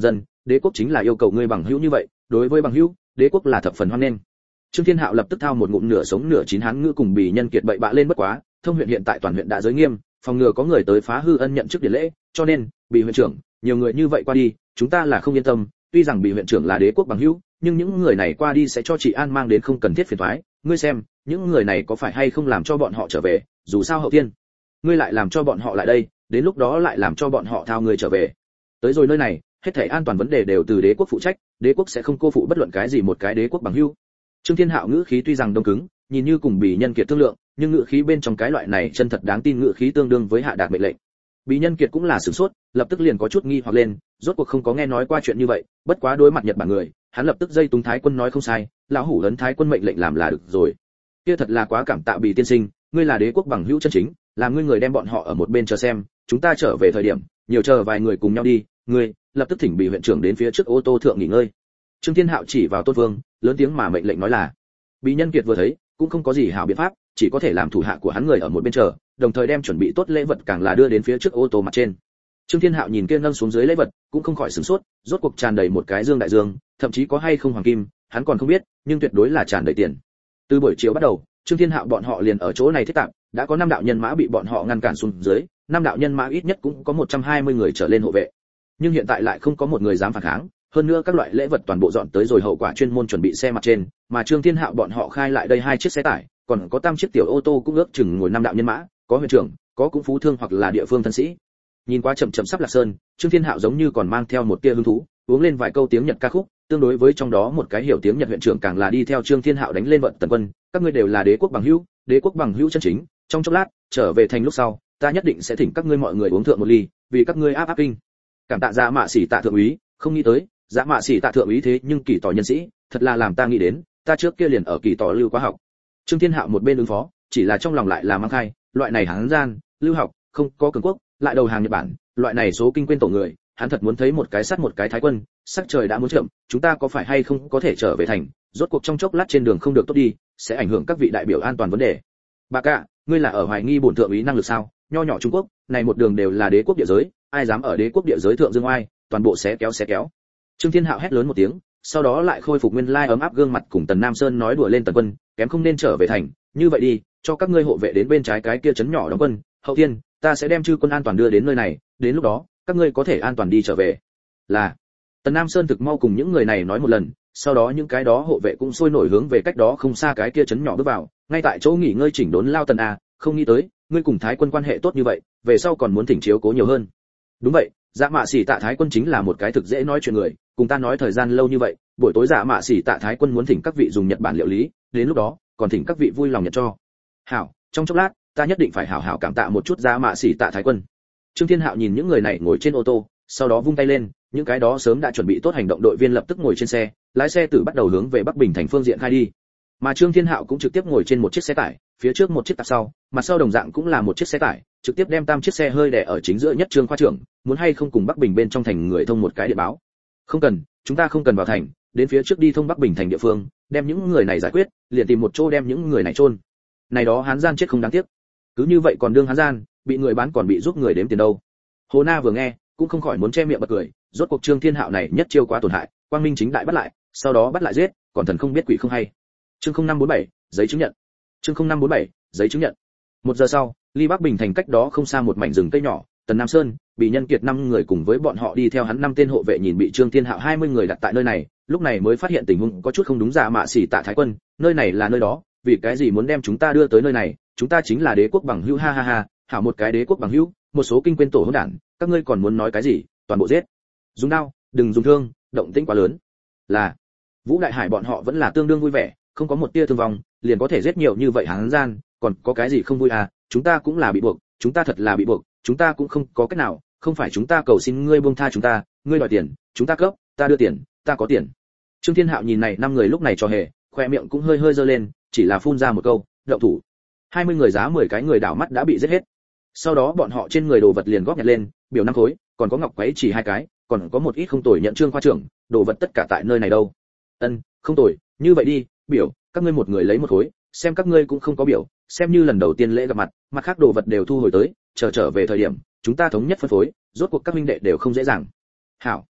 đế quốc chính là yêu cầu ngươi bằng hữu như vậy, đối với bằng hữu, đế quốc là thập phần hoan nghênh. Trương Thiên Hạo lập tức thao một ngụm nửa sống nửa chín hán ngữ cùng bì nhân kiệt bậy bạ lên bất quá, thông huyện hiện tại toàn huyện đã giới nghiêm, phòng ngừa có người tới phá hư ân nhận chức điển lễ, cho nên, bì huyện trưởng, nhiều người như vậy qua đi, chúng ta là không yên tâm, tuy rằng bì huyện trưởng là đế quốc bằng hữu, nhưng những người này qua đi sẽ cho chị An mang đến không cần thiết phiền toái, ngươi xem, những người này có phải hay không làm cho bọn họ trở về, dù sao hậu tiên, ngươi lại làm cho bọn họ lại đây, đến lúc đó lại làm cho bọn họ thao người trở về. Tới rồi nơi này, hết thảy an toàn vấn đề đều từ đế quốc phụ trách, đế quốc sẽ không cô phụ bất luận cái gì một cái đế quốc bằng hữu. Trương Thiên Hạo ngữ khí tuy rằng đông cứng, nhìn như cùng bì nhân kiệt thương lượng, nhưng ngữ khí bên trong cái loại này chân thật đáng tin ngữ khí tương đương với hạ đạt mệnh lệnh. Bì nhân kiệt cũng là sửng sốt, lập tức liền có chút nghi hoặc lên, rốt cuộc không có nghe nói qua chuyện như vậy, bất quá đối mặt Nhật Bản người, hắn lập tức dây túng Thái quân nói không sai, lão hủ ấn Thái quân mệnh lệnh làm là được rồi. Kia thật là quá cảm tạ Bì tiên sinh, ngươi là đế quốc bằng hữu chân chính, làm ngươi người đem bọn họ ở một bên chờ xem, chúng ta trở về thời điểm, nhiều chờ vài người cùng nhau đi, ngươi lập tức thỉnh Bì huyện trưởng đến phía trước ô tô thượng nghỉ ngơi. Trương Thiên Hạo chỉ vào Tôn Vương, lớn tiếng mà mệnh lệnh nói là. Bì nhân kiệt vừa thấy, cũng không có gì hảo biện pháp, chỉ có thể làm thủ hạ của hắn người ở một bên chờ, đồng thời đem chuẩn bị tốt lễ vật càng là đưa đến phía trước ô tô mặt trên. Trương Thiên Hạo nhìn kia nâng xuống dưới lễ vật, cũng không khỏi sửng sốt, rốt cuộc tràn đầy một cái dương đại dương, thậm chí có hay không hoàng kim, hắn còn không biết, nhưng tuyệt đối là tràn đầy tiền. Từ buổi chiều bắt đầu, Trương Thiên Hạo bọn họ liền ở chỗ này thiết tạm, đã có năm đạo nhân mã bị bọn họ ngăn cản xuống dưới, năm đạo nhân mã ít nhất cũng có một trăm hai mươi người trở lên hộ vệ. Nhưng hiện tại lại không có một người dám phản kháng, hơn nữa các loại lễ vật toàn bộ dọn tới rồi hậu quả chuyên môn chuẩn bị xe mặt trên, mà Trương Thiên Hạo bọn họ khai lại đây hai chiếc xe tải, còn có tam chiếc tiểu ô tô cũng ước chừng ngồi năm đạo nhân mã, có huyện trưởng, có cũng phú thương hoặc là địa phương thân sĩ. Nhìn qua chậm chậm sắp lạc sơn, Trương Thiên Hạo giống như còn mang theo một tia hứng thú, uống lên vài câu tiếng Nhật ca khúc, tương đối với trong đó một cái hiểu tiếng Nhật huyện trưởng càng là đi theo Trương Thiên Hạo đánh lên vận tần quân, các ngươi đều là đế quốc bằng hữu, đế quốc bằng hữu chân chính, trong chốc lát, trở về thành lúc sau, ta nhất định sẽ thỉnh các ngươi mọi người uống thượng một ly, vì các ngươi áp áp kinh. Cảm tạ Dạ Mạ Sĩ Tạ thượng úy, không nghĩ tới, Dạ Mạ Sĩ Tạ thượng úy thế nhưng kỳ tỏ nhân sĩ, thật là làm ta nghĩ đến, ta trước kia liền ở kỳ tỏ lưu quá học. Trương Thiên Hạo một bên ứng phó, chỉ là trong lòng lại là mang khai, loại này hán gian, lưu học, không có cường quốc, lại đầu hàng Nhật Bản, loại này số kinh quên tổ người, hắn thật muốn thấy một cái sát một cái thái quân, sắc trời đã muốn chậm, chúng ta có phải hay không có thể trở về thành, rốt cuộc trong chốc lát trên đường không được tốt đi, sẽ ảnh hưởng các vị đại biểu an toàn vấn đề. Bà cả, ngươi là ở hoài nghi bổn thượng úy năng lực sao? Nho nhỏ Trung Quốc, này một đường đều là đế quốc địa giới, ai dám ở đế quốc địa giới thượng dương oai, toàn bộ sẽ kéo sẽ kéo. Trương Thiên Hạo hét lớn một tiếng, sau đó lại khôi phục nguyên lai ấm áp gương mặt cùng Tần Nam Sơn nói đùa lên Tần Quân, kém không nên trở về thành, như vậy đi, cho các ngươi hộ vệ đến bên trái cái kia trấn nhỏ đóng quân, hậu thiên, ta sẽ đem chư quân an toàn đưa đến nơi này, đến lúc đó, các ngươi có thể an toàn đi trở về. Là. Tần Nam Sơn thực mau cùng những người này nói một lần, sau đó những cái đó hộ vệ cũng sôi nổi hướng về cách đó không xa cái kia trấn nhỏ bước vào, ngay tại chỗ nghỉ ngơi chỉnh đốn lao Tần a, không nghĩ tới, ngươi cùng Thái quân quan hệ tốt như vậy, về sau còn muốn thỉnh chiếu cố nhiều hơn. Đúng vậy, Dạ Mạ Sĩ Tạ Thái quân chính là một cái thực dễ nói chuyện người, cùng ta nói thời gian lâu như vậy, buổi tối Dạ Mạ Sĩ Tạ Thái quân muốn thỉnh các vị dùng Nhật Bản liệu lý, đến lúc đó, còn thỉnh các vị vui lòng nhận cho. Hảo, trong chốc lát, ta nhất định phải hảo hảo cảm tạ một chút Dạ Mạ Sĩ Tạ Thái quân. Trương Thiên Hạo nhìn những người này ngồi trên ô tô, sau đó vung tay lên, những cái đó sớm đã chuẩn bị tốt hành động đội viên lập tức ngồi trên xe, lái xe từ bắt đầu hướng về Bắc Bình thành phương diện khai đi. Mà Trương Thiên Hạo cũng trực tiếp ngồi trên một chiếc xe tải, phía trước một chiếc tạp sau, mặt sau đồng dạng cũng là một chiếc xe tải, trực tiếp đem tam chiếc xe hơi đè ở chính giữa nhất Trương khoa trưởng, muốn hay không cùng Bắc Bình bên trong thành người thông một cái điện báo. Không cần, chúng ta không cần vào thành, đến phía trước đi thông Bắc Bình thành địa phương, đem những người này giải quyết, liền tìm một chỗ đem những người này chôn. Này đó hán gian chết không đáng tiếc. Cứ như vậy còn đương hán gian, bị người bán còn bị giúp người đếm tiền đâu. Hồ Na vừa nghe, cũng không khỏi muốn che miệng bật cười, rốt cuộc Trương Thiên Hạo này nhất chiêu quá tổn hại, quang minh chính đại bắt lại, sau đó bắt lại giết, còn thần không biết quỷ không hay. Chương không năm bốn bảy, giấy chứng nhận. Chương không năm bốn bảy, giấy chứng nhận. Một giờ sau, ly Bắc Bình thành cách đó không xa một mảnh rừng cây nhỏ, Tần Nam Sơn, bị nhân kiệt năm người cùng với bọn họ đi theo hắn năm tên hộ vệ nhìn bị Trương Thiên Hạo hai mươi người đặt tại nơi này, lúc này mới phát hiện tình huống có chút không đúng. Dạ Mạ Sĩ Tạ Thái quân, nơi này là nơi đó, vì cái gì muốn đem chúng ta đưa tới nơi này, chúng ta chính là đế quốc bằng hữu, ha ha ha, hảo một cái đế quốc bằng hữu, một số kinh quên tổ hỗn đản, các ngươi còn muốn nói cái gì, toàn bộ giết. Dùng đao, đừng dùng thương, động tĩnh quá lớn. Là. Vũ Đại Hải bọn họ vẫn là tương đương vui vẻ, không có một tia thương vong, liền có thể giết nhiều như vậy hán gian, còn có cái gì không vui à, chúng ta cũng là bị buộc, chúng ta thật là bị buộc, chúng ta cũng không có cách nào, không phải chúng ta cầu xin ngươi buông tha chúng ta, ngươi đòi tiền, chúng ta cấp, ta đưa tiền, ta có tiền. Trương Thiên Hạo nhìn này năm người lúc này cho hề, khoe miệng cũng hơi hơi giơ lên, chỉ là phun ra một câu, động thủ. hai mươi người giá mười cái người đảo mắt đã bị giết hết. Sau đó bọn họ trên người đồ vật liền góp nhặt lên, biểu năm khối, còn có ngọc quấy chỉ hai cái, còn có một ít không tồi nhận Trương khoa trưởng, đồ vật tất cả tại nơi này đâu. Ân, không tồi, như vậy đi, biểu, các ngươi một người lấy một khối, xem các ngươi cũng không có biểu, xem như lần đầu tiên lễ gặp mặt, mặt khác đồ vật đều thu hồi tới, chờ trở về thời điểm, chúng ta thống nhất phân phối, rốt cuộc các minh đệ đều không dễ dàng. Hảo.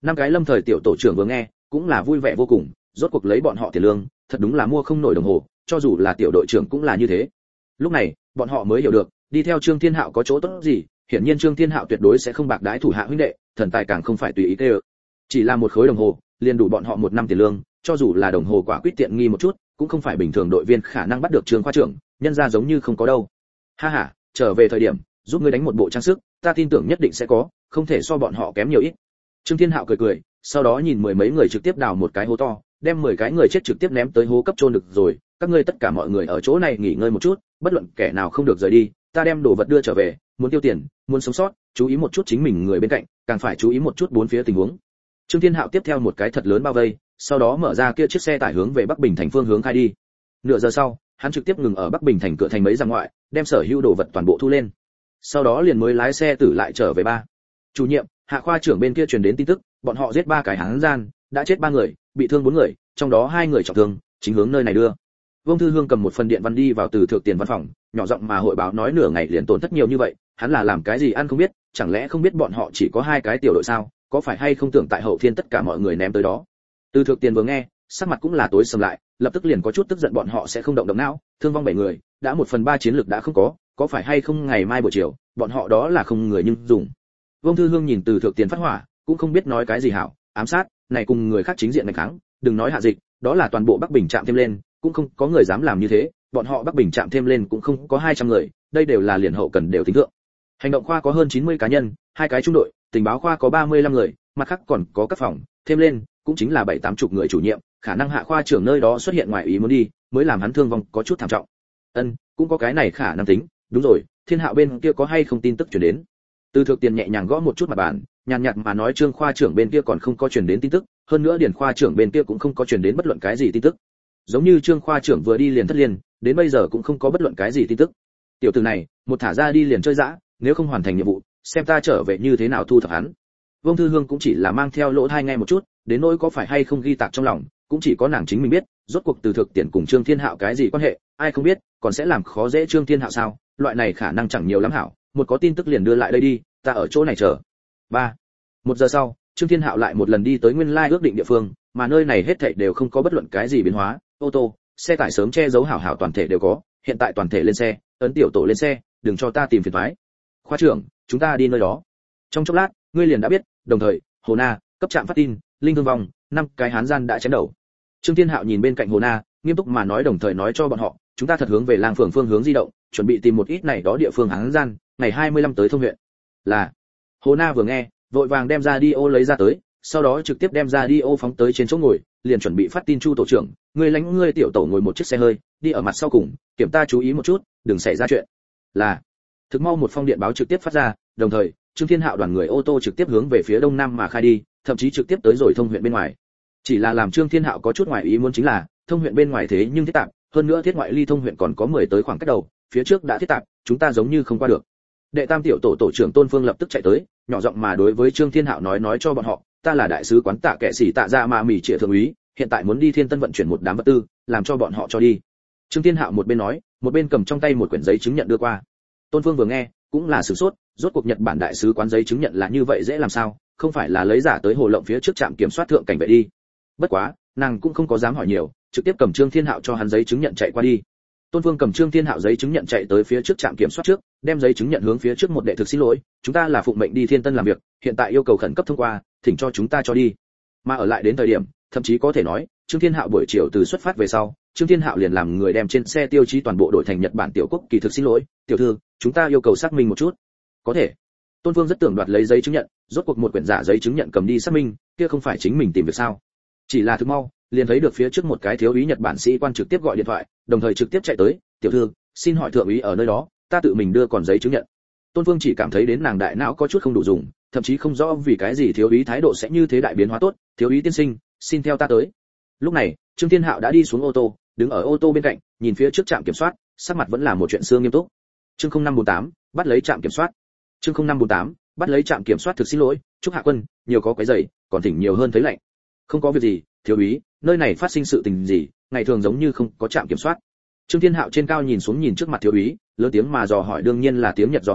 năm cái lâm thời tiểu tổ trưởng vừa nghe cũng là vui vẻ vô cùng, rốt cuộc lấy bọn họ tiền lương thật đúng là mua không nổi đồng hồ, cho dù là tiểu đội trưởng cũng là như thế. Lúc này bọn họ mới hiểu được đi theo Trương Thiên Hạo có chỗ tốt gì. Hiển nhiên Trương Thiên Hạo tuyệt đối sẽ không bạc đái thủ hạ huynh đệ, thần tài càng không phải tùy ý kê ơ. Chỉ là một khối đồng hồ liền đủ bọn họ một năm tiền lương, cho dù là đồng hồ quả quyết tiện nghi một chút cũng không phải bình thường đội viên khả năng bắt được Trương khoa trưởng, nhân ra giống như không có đâu. Ha ha, trở về thời điểm giúp ngươi đánh một bộ trang sức, ta tin tưởng nhất định sẽ có, không thể so bọn họ kém nhiều ít. Trương Thiên Hạo cười cười, sau đó nhìn mười mấy người trực tiếp đào một cái hố to, đem mười cái người chết trực tiếp ném tới hố cấp chôn được rồi, các ngươi tất cả mọi người ở chỗ này nghỉ ngơi một chút, bất luận kẻ nào không được rời đi, ta đem đồ vật đưa trở về, muốn tiêu tiền, muốn sống sót, chú ý một chút chính mình người bên cạnh, càng phải chú ý một chút bốn phía tình huống. Trương Thiên Hạo tiếp theo một cái thật lớn bao vây, sau đó mở ra kia chiếc xe tải hướng về Bắc Bình thành phương hướng khai đi. Nửa giờ sau, hắn trực tiếp ngừng ở Bắc Bình thành cửa thành mấy dặm ngoại, đem sở hữu đồ vật toàn bộ thu lên. Sau đó liền mới lái xe tử lại trở về ba. Chủ nhiệm, Hạ khoa trưởng bên kia truyền đến tin tức, bọn họ giết ba cái hán gian, đã chết ba người, bị thương bốn người, trong đó hai người trọng thương, chính hướng nơi này đưa. Vương Thư Hương cầm một phần điện văn đi vào từ thượng tiền văn phòng, nhỏ giọng mà hội báo nói nửa ngày liền tổn thất nhiều như vậy, hắn là làm cái gì ăn không biết, chẳng lẽ không biết bọn họ chỉ có hai cái tiểu đội sao, có phải hay không tưởng tại hậu thiên tất cả mọi người ném tới đó. Từ thượng tiền vừa nghe, sắc mặt cũng là tối sầm lại, lập tức liền có chút tức giận bọn họ sẽ không động động não, thương vong bảy người, đã một phần ba chiến lực đã không có, có phải hay không ngày mai buổi chiều, bọn họ đó là không người nhưng dùng. Vương Thư Hương nhìn từ thượng tiền phát hỏa, cũng không biết nói cái gì hảo, ám sát, này cùng người khác chính diện đánh kháng, đừng nói hạ dịch, đó là toàn bộ Bắc Bình chạm thêm lên, cũng không có người dám làm như thế, bọn họ Bắc Bình chạm thêm lên cũng không có hai trăm người, đây đều là liền hậu cần đều tính thượng. Hành động khoa có hơn chín mươi cá nhân, hai cái trung đội, tình báo khoa có ba mươi lăm người, mặt khác còn có các phòng, thêm lên cũng chính là bảy tám chục người chủ nhiệm, khả năng Hạ khoa trưởng nơi đó xuất hiện ngoài ý muốn đi, mới làm hắn thương vong có chút thảm trọng. Ân, cũng có cái này khả năng tính, đúng rồi, Thiên Hạo bên kia có hay không tin tức truyền đến. Từ Thượng Tiền nhẹ nhàng gõ một chút mặt bàn, nhàn nhạt mà nói Trương khoa trưởng bên kia còn không có truyền đến tin tức, hơn nữa Điền khoa trưởng bên kia cũng không có truyền đến bất luận cái gì tin tức. Giống như Trương khoa trưởng vừa đi liền thất liên, đến bây giờ cũng không có bất luận cái gì tin tức. Tiểu tử này, một thả ra đi liền chơi dã, nếu không hoàn thành nhiệm vụ, xem ta trở về như thế nào thu thập hắn. Vương Thư Hương cũng chỉ là mang theo lỗ tai nghe một chút, đến nỗi có phải hay không ghi tạc trong lòng, cũng chỉ có nàng chính mình biết, rốt cuộc Từ Thượng Tiền cùng Trương Thiên Hạo cái gì quan hệ, ai không biết, còn sẽ làm khó dễ Trương Thiên Hạo sao? Loại này khả năng chẳng nhiều lắm hảo, một có tin tức liền đưa lại đây đi, ta ở chỗ này chờ. ba. Một giờ sau, Trương Thiên Hạo lại một lần đi tới nguyên lai ước định địa phương, mà nơi này hết thảy đều không có bất luận cái gì biến hóa, ô tô, xe tải sớm che giấu hảo hảo toàn thể đều có, hiện tại toàn thể lên xe, ấn tiểu tổ lên xe, đừng cho ta tìm phiền toái. Khoa trưởng, chúng ta đi nơi đó. Trong chốc lát, ngươi liền đã biết, đồng thời, Hồ Na, cấp trạm phát tin, linh thương vong, năm cái hán gian đã chém đầu. Trương Thiên Hạo nhìn bên cạnh Hồ Na, nghiêm túc mà nói đồng thời nói cho bọn họ, chúng ta thật hướng về Lang Phường phương hướng di động, chuẩn bị tìm một ít này đó địa phương hán gian, ngày hai mươi lăm tới thông huyện. Là. Hồ Na vừa nghe, vội vàng đem radio lấy ra tới, sau đó trực tiếp đem radio phóng tới trên chỗ ngồi, liền chuẩn bị phát tin Chu tổ trưởng, ngươi lãnh ngươi tiểu tổ ngồi một chiếc xe hơi, đi ở mặt sau cùng, kiểm ta chú ý một chút, đừng xảy ra chuyện. Là. Thực mau một phong điện báo trực tiếp phát ra, đồng thời, Trương Thiên Hạo đoàn người ô tô trực tiếp hướng về phía đông nam mà khai đi, thậm chí trực tiếp tới rồi thông huyện bên ngoài. Chỉ là làm Trương Thiên Hạo có chút ngoài ý muốn chính là, thông huyện bên ngoài thế nhưng thiết tạp, hơn nữa thiết ngoại ly thông huyện còn có mười tới khoảng cách đầu, phía trước đã thiết tạp, chúng ta giống như không qua được. Đệ tam tiểu tổ tổ trưởng Tôn Phương lập tức chạy tới, nhỏ giọng mà đối với Trương Thiên Hạo nói nói cho bọn họ, ta là đại sứ quán Tạ Kệ Sĩ Tạ Gia mà Mỉ Trịa thượng úy, hiện tại muốn đi Thiên Tân vận chuyển một đám vật tư, làm cho bọn họ cho đi. Trương Thiên Hạo một bên nói, một bên cầm trong tay một quyển giấy chứng nhận đưa qua. Tôn Phương vừa nghe, cũng là sửng sốt, rốt cuộc Nhật Bản đại sứ quán giấy chứng nhận là như vậy dễ làm sao, không phải là lấy giả tới hồ lộng phía trước trạm kiểm soát thượng cảnh vệ đi. Bất quá, nàng cũng không có dám hỏi nhiều, trực tiếp cầm Trương Thiên Hạo cho hắn giấy chứng nhận chạy qua đi. Tôn Phương cầm Trương Thiên Hạo giấy chứng nhận chạy tới phía trước trạm kiểm soát trước, đem giấy chứng nhận hướng phía trước một đệ thực xin lỗi, chúng ta là phụng mệnh đi Thiên Tân làm việc, hiện tại yêu cầu khẩn cấp thông qua, thỉnh cho chúng ta cho đi. Mà ở lại đến thời điểm, thậm chí có thể nói, Trương Thiên Hạo buổi chiều từ xuất phát về sau, Trương Thiên Hạo liền làm người đem trên xe tiêu chí toàn bộ đổi thành Nhật Bản tiểu quốc kỳ thực xin lỗi, tiểu thư, chúng ta yêu cầu xác minh một chút. Có thể. Tôn Phương rất tưởng đoạt lấy giấy chứng nhận, rốt cuộc một quyển giả giấy chứng nhận cầm đi xác minh, kia không phải chính mình tìm việc sao? Chỉ là thực mau, liền thấy được phía trước một cái thiếu úy Nhật Bản sĩ quan trực tiếp gọi điện thoại, đồng thời trực tiếp chạy tới, tiểu thư, xin hỏi thượng úy ở nơi đó, ta tự mình đưa còn giấy chứng nhận. Tôn Phương chỉ cảm thấy đến nàng đại não có chút không đủ dùng, thậm chí không rõ vì cái gì thiếu úy thái độ sẽ như thế đại biến hóa tốt, thiếu úy tiên sinh, xin theo ta tới. Lúc này, Trương Thiên Hạo đã đi xuống ô tô, đứng ở ô tô bên cạnh, nhìn phía trước trạm kiểm soát, sắc mặt vẫn là một chuyện xương nghiêm túc. Chương không năm bốn tám, bắt lấy trạm kiểm soát. Chương không năm bốn tám, bắt lấy trạm kiểm soát thực xin lỗi, chúc hạ quân, nhiều có quấy rầy, còn thỉnh nhiều hơn thấy lạnh. Không có việc gì, thiếu úy, nơi này phát sinh sự tình gì, ngày thường giống như không có trạm kiểm soát. Trương Thiên Hạo trên cao nhìn xuống nhìn trước mặt thiếu úy, lớn tiếng mà dò hỏi đương nhiên là tiếng Nhật dò hỏi,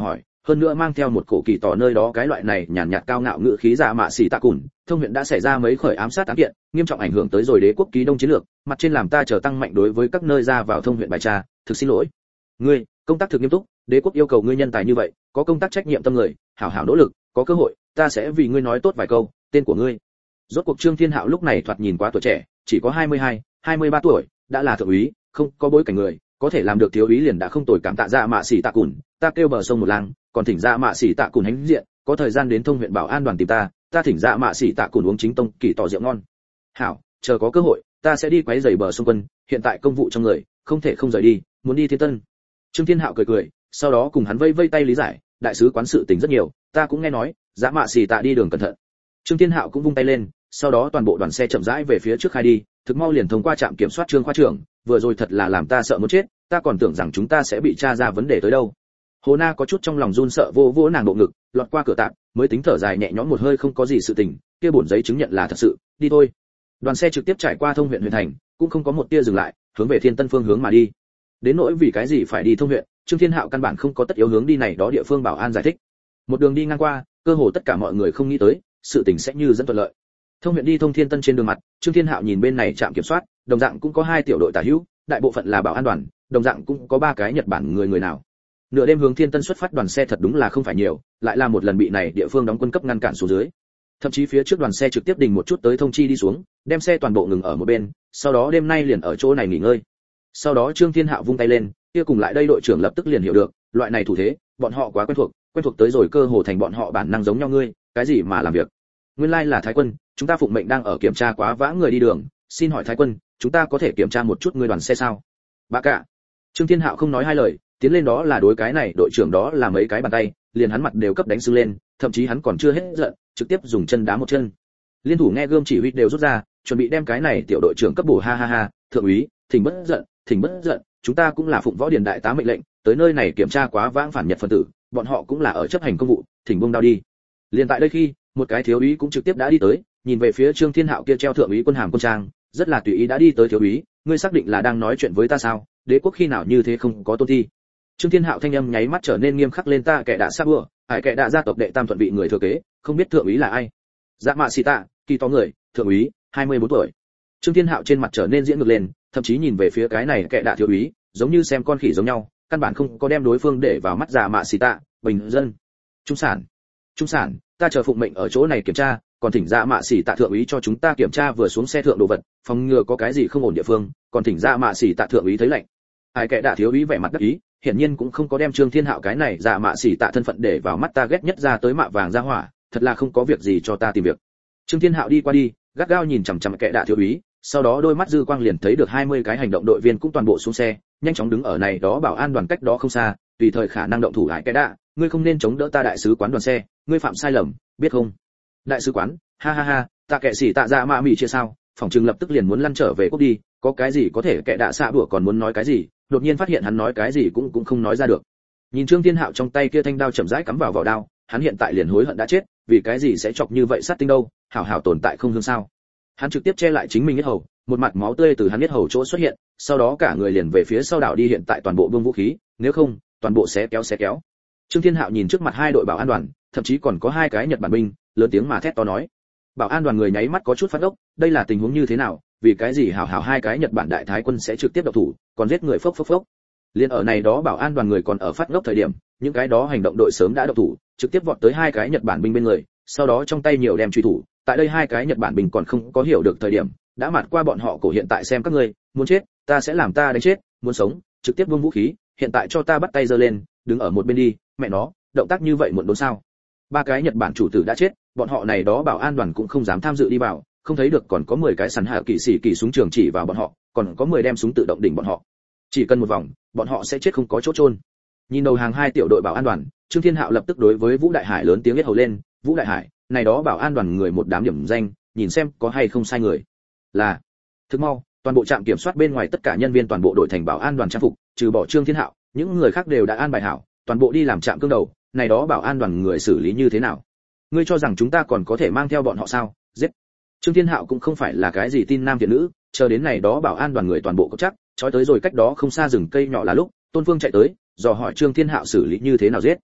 hơn nữa mang theo một cổ kỳ tỏ nơi đó cái loại này nhàn nhạt cao ngạo ngữ khí dạ mạ xỉ tạ cùn. Thông huyện đã xảy ra mấy khởi ám sát án kiện, nghiêm trọng ảnh hưởng tới rồi đế quốc ký đông chiến lược, mặt trên làm ta trở tăng mạnh đối với các nơi ra vào thông huyện bài tra, thực xin lỗi. Ngươi, công tác thực nghiêm túc, đế quốc yêu cầu ngươi nhân tài như vậy, có công tác trách nhiệm tâm người, hảo hảo nỗ lực, có cơ hội, ta sẽ vì ngươi nói tốt vài câu, tên của ngươi. Rốt cuộc Trương Thiên Hạo lúc này thoạt nhìn quá tuổi trẻ, chỉ có hai mươi hai, hai mươi ba tuổi, đã là thượng úy, không có bối cảnh người, có thể làm được thiếu úy liền đã không tồi, cảm tạ dạ mạ xỉ tạ cùn, ta kêu bờ sông một làng, còn thỉnh dạ mạ xỉ tạ cùn hãnh diện, có thời gian đến thông huyện bảo an đoàn tìm ta, ta thỉnh dạ mạ xỉ tạ cùn uống chính tông kỳ tỏ rượu ngon. Hảo, chờ có cơ hội, ta sẽ đi quấy rầy bờ sông quân, hiện tại công vụ trong người, không thể không rời đi, muốn đi Thiên Tân. Trương Thiên Hạo cười cười, sau đó cùng hắn vây vây tay lý giải, đại sứ quán sự tình rất nhiều, ta cũng nghe nói, dạ mạ xỉ tạ đi đường cẩn thận. Trương Thiên Hạo cũng vung tay lên, sau đó toàn bộ đoàn xe chậm rãi về phía trước khai đi, thực mau liền thông qua trạm kiểm soát Trương khoa trưởng, vừa rồi thật là làm ta sợ muốn chết, ta còn tưởng rằng chúng ta sẽ bị tra ra vấn đề tới đâu. Hồ Na có chút trong lòng run sợ, vô vỗ nàng bộ ngực, lọt qua cửa tạm, mới tính thở dài nhẹ nhõm một hơi, không có gì sự tình, kia bổn giấy chứng nhận là thật sự, đi thôi. Đoàn xe trực tiếp trải qua thông huyện huyện thành, cũng không có một tia dừng lại, hướng về Thiên Tân phương hướng mà đi. Đến nỗi vì cái gì phải đi thông huyện, Trương Thiên Hạo căn bản không có tất yếu hướng đi này đó địa phương bảo an giải thích. Một đường đi ngang qua, cơ hồ tất cả mọi người không nghĩ tới, sự tình sẽ như dẫn thuận lợi. Thông huyện đi thông Thiên Tân trên đường mặt, Trương Thiên Hạo nhìn bên này trạm kiểm soát, đồng dạng cũng có hai tiểu đội tả hữu, đại bộ phận là bảo an đoàn, đồng dạng cũng có ba cái Nhật Bản người người nào. Nửa đêm hướng Thiên Tân xuất phát đoàn xe thật đúng là không phải nhiều, lại là một lần bị này địa phương đóng quân cấp ngăn cản xuống dưới. Thậm chí phía trước đoàn xe trực tiếp đình một chút tới thông chi đi xuống, đem xe toàn bộ ngừng ở một bên, sau đó đêm nay liền ở chỗ này nghỉ ngơi. Sau đó Trương Thiên Hạo vung tay lên, kia cùng lại đây đội trưởng lập tức liền hiểu được, loại này thủ thế, bọn họ quá quen thuộc, quen thuộc tới rồi cơ hồ thành bọn họ bản năng giống nhau ngươi, cái gì mà làm việc. Nguyên lai là Thái quân, chúng ta phụng mệnh đang ở kiểm tra quá vã người đi đường, xin hỏi Thái quân, chúng ta có thể kiểm tra một chút người đoàn xe sao? Bà cả. Trương Thiên Hạo không nói hai lời, tiến lên đó là đối cái này đội trưởng đó là mấy cái bàn tay, liền hắn mặt đều cấp đánh sưng lên, thậm chí hắn còn chưa hết giận, trực tiếp dùng chân đá một chân. Liên thủ nghe gươm chỉ huy đều rút ra, chuẩn bị đem cái này tiểu đội trưởng cấp bổ, ha ha ha, thượng úy, thỉnh bất giận, thỉnh bất giận, chúng ta cũng là phụng võ điền đại tá mệnh lệnh, tới nơi này kiểm tra quá vãng phản Nhật phân tử, bọn họ cũng là ở chấp hành công vụ, thỉnh buông đao đi. Liên tại đây khi, một cái thiếu úy cũng trực tiếp đã đi tới, nhìn về phía Trương Thiên Hạo kia treo thượng úy quân hàm quân trang, rất là tùy ý đã đi tới thiếu úy, ngươi xác định là đang nói chuyện với ta sao? Đế quốc khi nào như thế không có tôn thi? Trương Thiên Hạo thanh âm nháy mắt trở nên nghiêm khắc lên, ta kẻ đã sát bừa, hải kẻ đã gia tộc đệ tam thuận vị người thừa kế, không biết thượng úy là ai? Dạ mạ xì tạ, kỳ to người, thượng úy, hai mươi bốn tuổi. Trương Thiên Hạo trên mặt trở nên diễn ngược lên, thậm chí nhìn về phía cái này kẻ đã thiếu úy, giống như xem con khỉ giống nhau, căn bản không có đem đối phương để vào mắt. Dạ mạ xì tạ, bình dân, trung sản, trung sản, ta chờ phụng mệnh ở chỗ này kiểm tra, còn thỉnh dạ mạ xỉ tạ thượng úy cho chúng ta kiểm tra vừa xuống xe thượng đồ vật, phòng ngừa có cái gì không ổn địa phương, còn thỉnh dạ mạ xỉ tạ thượng úy thấy lệnh. Ai kẻ đã thiếu úy vẻ mặt đắc ý, hiển nhiên cũng không có đem Trương Thiên Hạo cái này dạ mạ xỉ tạ thân phận để vào mắt, ta ghét nhất ra tới mạ vàng ra hỏa, thật là không có việc gì cho ta tìm việc. Trương Thiên Hạo đi qua đi, gắt gao nhìn chằm chằm kẻ đã thiếu úy, sau đó đôi mắt dư quang liền thấy được hai mươi cái hành động đội viên cũng toàn bộ xuống xe, nhanh chóng đứng ở này đó bảo an đoàn cách đó không xa, tùy thời khả năng động thủ lại kẻ đã, ngươi không nên chống đỡ ta đại sứ quán đoàn xe, ngươi phạm sai lầm, biết không? Đại sứ quán, ha ha ha, ta kệ sĩ tạ dạ mạ mị chia sao, phòng trừng lập tức liền muốn lăn trở về quốc đi, có cái gì có thể kệ đạ xạ bữa còn muốn nói cái gì, đột nhiên phát hiện hắn nói cái gì cũng cũng không nói ra được. Nhìn Trương Thiên Hạo trong tay kia thanh đao chậm rãi cắm vào vỏ đao, hắn hiện tại liền hối hận đã chết, vì cái gì sẽ chọc như vậy sát tinh đâu, hảo hảo tồn tại không hương sao? Hắn trực tiếp che lại chính mình huyết hầu, một mặt máu tươi từ hắn huyết hầu chỗ xuất hiện, sau đó cả người liền về phía sau đảo đi, hiện tại toàn bộ buông vũ khí, nếu không, toàn bộ sẽ kéo sẽ kéo. Trương Thiên Hạo nhìn trước mặt hai đội bảo an đoàn, thậm chí còn có hai cái Nhật Bản binh, lớn tiếng mà thét to nói. Bảo an đoàn người nháy mắt có chút phát ốc, đây là tình huống như thế nào, vì cái gì hảo hảo hai cái Nhật Bản đại thái quân sẽ trực tiếp động thủ, còn giết người phốc phốc phốc. Liên ở này đó bảo an đoàn người còn ở phát ngốc thời điểm, những cái đó hành động đội sớm đã động thủ, trực tiếp vọt tới hai cái Nhật Bản binh bên người, sau đó trong tay nhiều đem truy thủ, tại đây hai cái Nhật Bản binh còn không có hiểu được thời điểm, đã mạt qua bọn họ cổ, hiện tại xem các ngươi, muốn chết, ta sẽ làm ta đánh chết, muốn sống, trực tiếp buông vũ khí, hiện tại cho ta bắt tay giơ lên, đứng ở một bên đi, mẹ nó, động tác như vậy muộn đốn sao? Ba cái Nhật Bản chủ tử đã chết, bọn họ này đó bảo an đoàn cũng không dám tham dự đi vào, không thấy được còn có mười cái sẵn hạ kỵ sĩ kỳ súng trường chỉ vào bọn họ, còn có mười đem súng tự động đỉnh bọn họ. Chỉ cần một vòng, bọn họ sẽ chết không có chỗ chôn. Nhìn đầu hàng hai tiểu đội bảo an đoàn, Trương Thiên Hạo lập tức đối với Vũ Đại Hải lớn tiếng hét hầu lên, "Vũ Đại Hải, này đó bảo an đoàn người một đám điểm danh, nhìn xem có hay không sai người." Là. Thức mau, toàn bộ trạm kiểm soát bên ngoài tất cả nhân viên toàn bộ đổi thành bảo an đoàn trang phục, trừ bỏ Trương Thiên Hạo, những người khác đều đã an bài hảo, toàn bộ đi làm trạm cương đầu, này đó bảo an đoàn người xử lý như thế nào? Ngươi cho rằng chúng ta còn có thể mang theo bọn họ sao? Giết. Trương Thiên Hạo cũng không phải là cái gì tin nam tiện nữ, chờ đến này đó bảo an đoàn người toàn bộ có chắc, trói tới rồi cách đó không xa rừng cây nhỏ là lúc, Tôn Phương chạy tới, dò hỏi Trương Thiên Hạo xử lý như thế nào giết.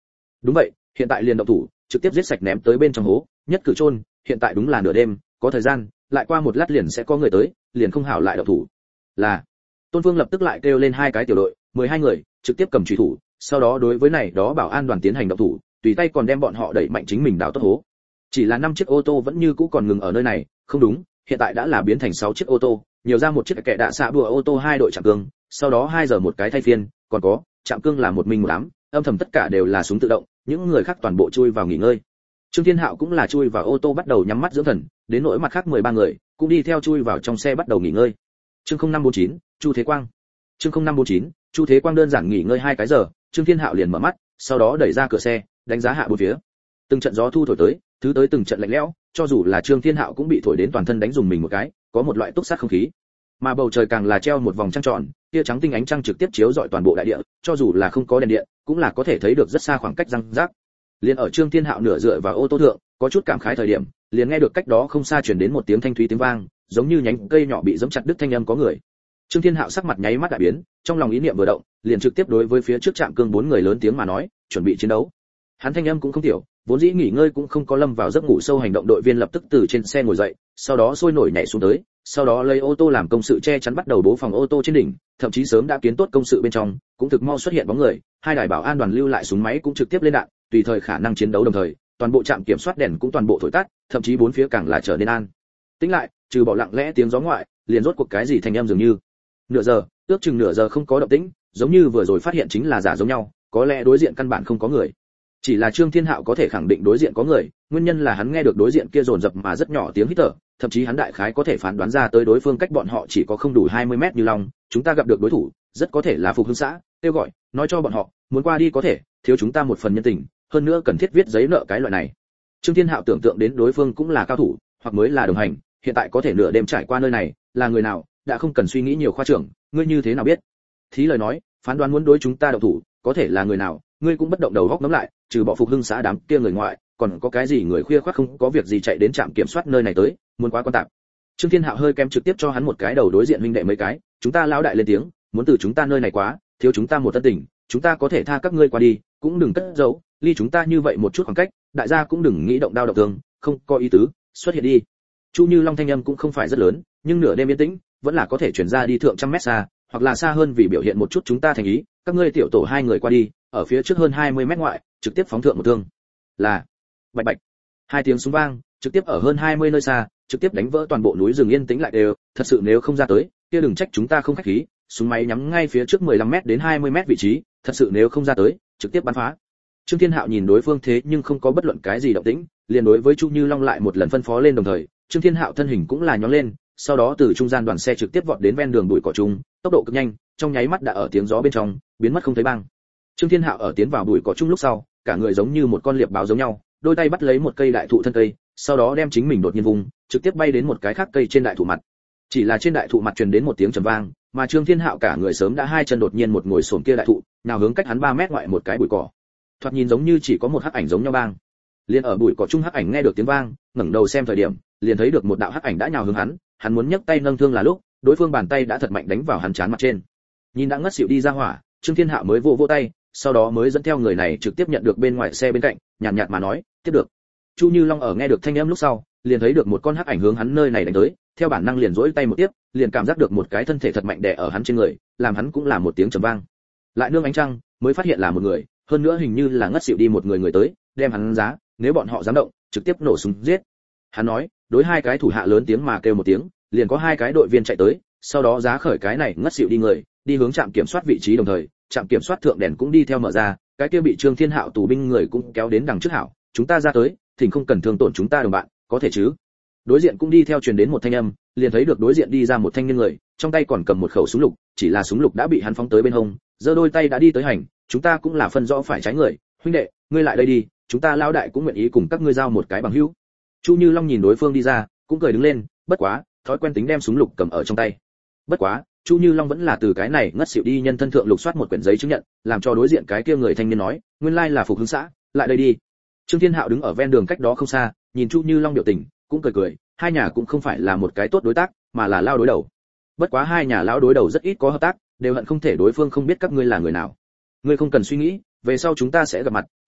Đúng vậy, hiện tại liền động thủ, trực tiếp giết sạch ném tới bên trong hố, nhất cử chôn, hiện tại đúng là nửa đêm, có thời gian, lại qua một lát liền sẽ có người tới, liền không hảo lại động thủ. Là. Tôn Phương lập tức lại kêu lên hai cái tiểu đội, mười hai người, trực tiếp cầm chùy thủ, sau đó đối với này đó bảo an đoàn tiến hành động thủ, tùy tay còn đem bọn họ đẩy mạnh chính mình đào tốt hố. Chỉ là năm chiếc ô tô vẫn như cũ còn ngừng ở nơi này, không đúng, hiện tại đã là biến thành sáu chiếc ô tô, nhiều ra một chiếc kẻ đạ xạ đùa ô tô hai đội chạm cương, sau đó hai giờ một cái thay phiên, còn có, chạm cương là một mình một đám, âm thầm tất cả đều là súng tự động, những người khác toàn bộ chui vào nghỉ ngơi. Trương Thiên Hạo cũng là chui vào ô tô bắt đầu nhắm mắt dưỡng thần, đến nỗi mặt khác mười ba người cũng đi theo chui vào trong xe bắt đầu nghỉ ngơi. Chương không năm bốn chín, Chu Thế Quang. Chương không năm bốn chín, Chu Thế Quang đơn giản nghỉ ngơi hai cái giờ, Trương Thiên Hạo liền mở mắt, sau đó đẩy ra cửa xe, đánh giá hạ bốn phía. Từng trận gió thu thổi tới, thứ tới từng trận lạnh lẽo, cho dù là Trương Thiên Hạo cũng bị thổi đến toàn thân đánh dùng mình một cái, có một loại túc sát không khí. Mà bầu trời càng là treo một vòng trăng tròn, tia trắng tinh ánh trăng trực tiếp chiếu rọi toàn bộ đại địa, cho dù là không có đèn điện, cũng là có thể thấy được rất xa khoảng cách răng rác. Liên ở Trương Thiên Hạo nửa dựa vào ô tô thượng, có chút cảm khái thời điểm, liền nghe được cách đó không xa truyền đến một tiếng thanh thúy tiếng vang, giống như nhánh cây nhỏ bị giẫm chặt đứt thanh âm có người. Trương Thiên Hạo sắc mặt nháy mắt đại biến, trong lòng ý niệm vừa động, liền trực tiếp đối với phía trước trạm cương bốn người lớn tiếng mà nói, chuẩn bị chiến đấu. Hắn thanh âm cũng không tiểu, vốn dĩ nghỉ ngơi cũng không có lâm vào giấc ngủ sâu hành động đội viên lập tức từ trên xe ngồi dậy, sau đó sôi nổi nhảy xuống tới, sau đó lấy ô tô làm công sự che chắn bắt đầu bố phòng ô tô trên đỉnh, thậm chí sớm đã kiến tốt công sự bên trong, cũng thực mau xuất hiện bóng người, hai đài bảo an đoàn lưu lại súng máy cũng trực tiếp lên đạn, tùy thời khả năng chiến đấu đồng thời, toàn bộ trạm kiểm soát đèn cũng toàn bộ thổi tắt, thậm chí bốn phía càng là trở nên an tĩnh lại, trừ bỏ lặng lẽ tiếng gió ngoại, liền rốt cuộc cái gì thanh âm dường như. Nửa giờ, ước chừng nửa giờ không có động tĩnh, giống như vừa rồi phát hiện chính là giả giống nhau, có lẽ đối diện căn bản không có người. Chỉ là Trương Thiên Hạo có thể khẳng định đối diện có người, nguyên nhân là hắn nghe được đối diện kia dồn dập mà rất nhỏ tiếng hít thở, thậm chí hắn đại khái có thể phán đoán ra tới đối phương cách bọn họ chỉ có không đủ hai mươi mét như lòng, chúng ta gặp được đối thủ, rất có thể là Phục Hưng xã, kêu gọi, nói cho bọn họ, muốn qua đi có thể, thiếu chúng ta một phần nhân tình, hơn nữa cần thiết viết giấy nợ cái loại này. Trương Thiên Hạo tưởng tượng đến đối phương cũng là cao thủ, hoặc mới là đồng hành, hiện tại có thể nửa đêm trải qua nơi này, là người nào, đã không cần suy nghĩ nhiều khoa trưởng, ngươi như thế nào biết? Thí lời nói, phán đoán muốn đối chúng ta động thủ, có thể là người nào, ngươi cũng bất động đầu góc ngẫm lại, trừ bỏ Phục Hưng xã đám kia người ngoại, còn có cái gì người khuya khoắt không có việc gì chạy đến trạm kiểm soát nơi này tới, muốn quá quan tạp. Trương Thiên Hạo hơi kém trực tiếp cho hắn một cái đầu đối diện huynh đệ mấy cái, chúng ta lão đại lên tiếng, muốn từ chúng ta nơi này quá, thiếu chúng ta một tân tình, chúng ta có thể tha các ngươi qua đi, cũng đừng cất giấu, ly chúng ta như vậy một chút khoảng cách, đại gia cũng đừng nghĩ động đao động thương, không có ý tứ, xuất hiện đi. Chu Như Long thanh âm cũng không phải rất lớn, nhưng nửa đêm yên tĩnh, vẫn là có thể truyền ra đi thượng trăm mét xa, hoặc là xa hơn vì biểu hiện một chút chúng ta thành ý, các ngươi tiểu tổ hai người qua đi, ở phía trước hơn hai mươi mét ngoại, trực tiếp phóng thượng một thương. Là, bạch bạch, hai tiếng súng vang, trực tiếp ở hơn hai mươi nơi xa, trực tiếp đánh vỡ toàn bộ núi rừng yên tĩnh lại đều, thật sự nếu không ra tới, kia đừng trách chúng ta không khách khí, súng máy nhắm ngay phía trước mười lăm mét đến hai mươi mét vị trí, thật sự nếu không ra tới, trực tiếp bắn phá. Trương Thiên Hạo nhìn đối phương thế nhưng không có bất luận cái gì động tĩnh, liền đối với Chu Như Long lại một lần phân phó lên đồng thời, Trương Thiên Hạo thân hình cũng là nhón lên, sau đó từ trung gian đoàn xe trực tiếp vọt đến ven đường bụi cỏ trung, tốc độ cực nhanh, trong nháy mắt đã ở tiếng gió bên trong, biến mất không thấy băng. Trương Thiên Hạo ở tiến vào bụi cỏ trung lúc sau, cả người giống như một con liệp báo giống nhau, đôi tay bắt lấy một cây đại thụ thân cây, sau đó đem chính mình đột nhiên vùng, trực tiếp bay đến một cái khác cây trên đại thụ mặt. Chỉ là trên đại thụ mặt truyền đến một tiếng trầm vang, mà Trương Thiên Hạo cả người sớm đã hai chân đột nhiên một ngồi xổm kia đại thụ, nào hướng cách hắn ba mét ngoại một cái bụi cỏ. Thoạt nhìn giống như chỉ có một hắc ảnh giống nhau bang. Liên ở bụi cỏ trung hắc ảnh nghe được tiếng vang, ngẩng đầu xem thời điểm, liền thấy được một đạo hắc ảnh đã nhào hướng hắn, hắn muốn nhấc tay nâng thương là lúc, đối phương bàn tay đã thật mạnh đánh vào hắn trán mặt trên. Nhìn đã ngất xỉu đi ra hỏa, Trương Thiên Hạo mới vỗ vỗ tay, sau đó mới dẫn theo người này trực tiếp nhận được bên ngoài xe bên cạnh, nhàn nhạt, nhạt mà nói, tiếp được. Chu Như Long ở nghe được thanh âm lúc sau, liền thấy được một con hắc ảnh hướng hắn nơi này đánh tới, theo bản năng liền duỗi tay một tiếp, liền cảm giác được một cái thân thể thật mạnh đè ở hắn trên người, làm hắn cũng là một tiếng trầm vang. Lại nương ánh trăng, mới phát hiện là một người, hơn nữa hình như là ngất xỉu đi một người người tới, đem hắn giá, nếu bọn họ dám động, trực tiếp nổ súng giết. Hắn nói, đối hai cái thủ hạ lớn tiếng mà kêu một tiếng, liền có hai cái đội viên chạy tới, sau đó giá khởi cái này ngất xỉu đi người, đi hướng trạm kiểm soát vị trí đồng thời, trạm kiểm soát thượng đèn cũng đi theo mở ra, cái kia bị Trương Thiên Hạo tù binh người cũng kéo đến đằng trước hảo, chúng ta ra tới, thỉnh không cần thương tổn chúng ta đồng bạn, có thể chứ? Đối diện cũng đi theo truyền đến một thanh âm, liền thấy được đối diện đi ra một thanh niên người, trong tay còn cầm một khẩu súng lục, chỉ là súng lục đã bị hắn phóng tới bên hông, giơ đôi tay đã đi tới hành, chúng ta cũng là phân rõ phải trái người, huynh đệ, ngươi lại đây đi, chúng ta lão đại cũng nguyện ý cùng các ngươi giao một cái bằng hữu. Chu Như Long nhìn đối phương đi ra, cũng cười đứng lên, bất quá, thói quen tính đem súng lục cầm ở trong tay. Bất quá, Chu Như Long vẫn là từ cái này ngất xỉu đi nhân thân thượng lục soát một quyển giấy chứng nhận, làm cho đối diện cái kia người thanh niên nói, nguyên lai là Phục Hưng xã, lại đây đi. Trương Thiên Hạo đứng ở ven đường cách đó không xa, nhìn Chu Như Long biểu tình, cũng cười cười, hai nhà cũng không phải là một cái tốt đối tác, mà là lao đối đầu. Bất quá hai nhà lão đối đầu rất ít có hợp tác, đều hận không thể đối phương không biết các ngươi là người nào. Ngươi không cần suy nghĩ, về sau chúng ta sẽ gặp mặt, tới,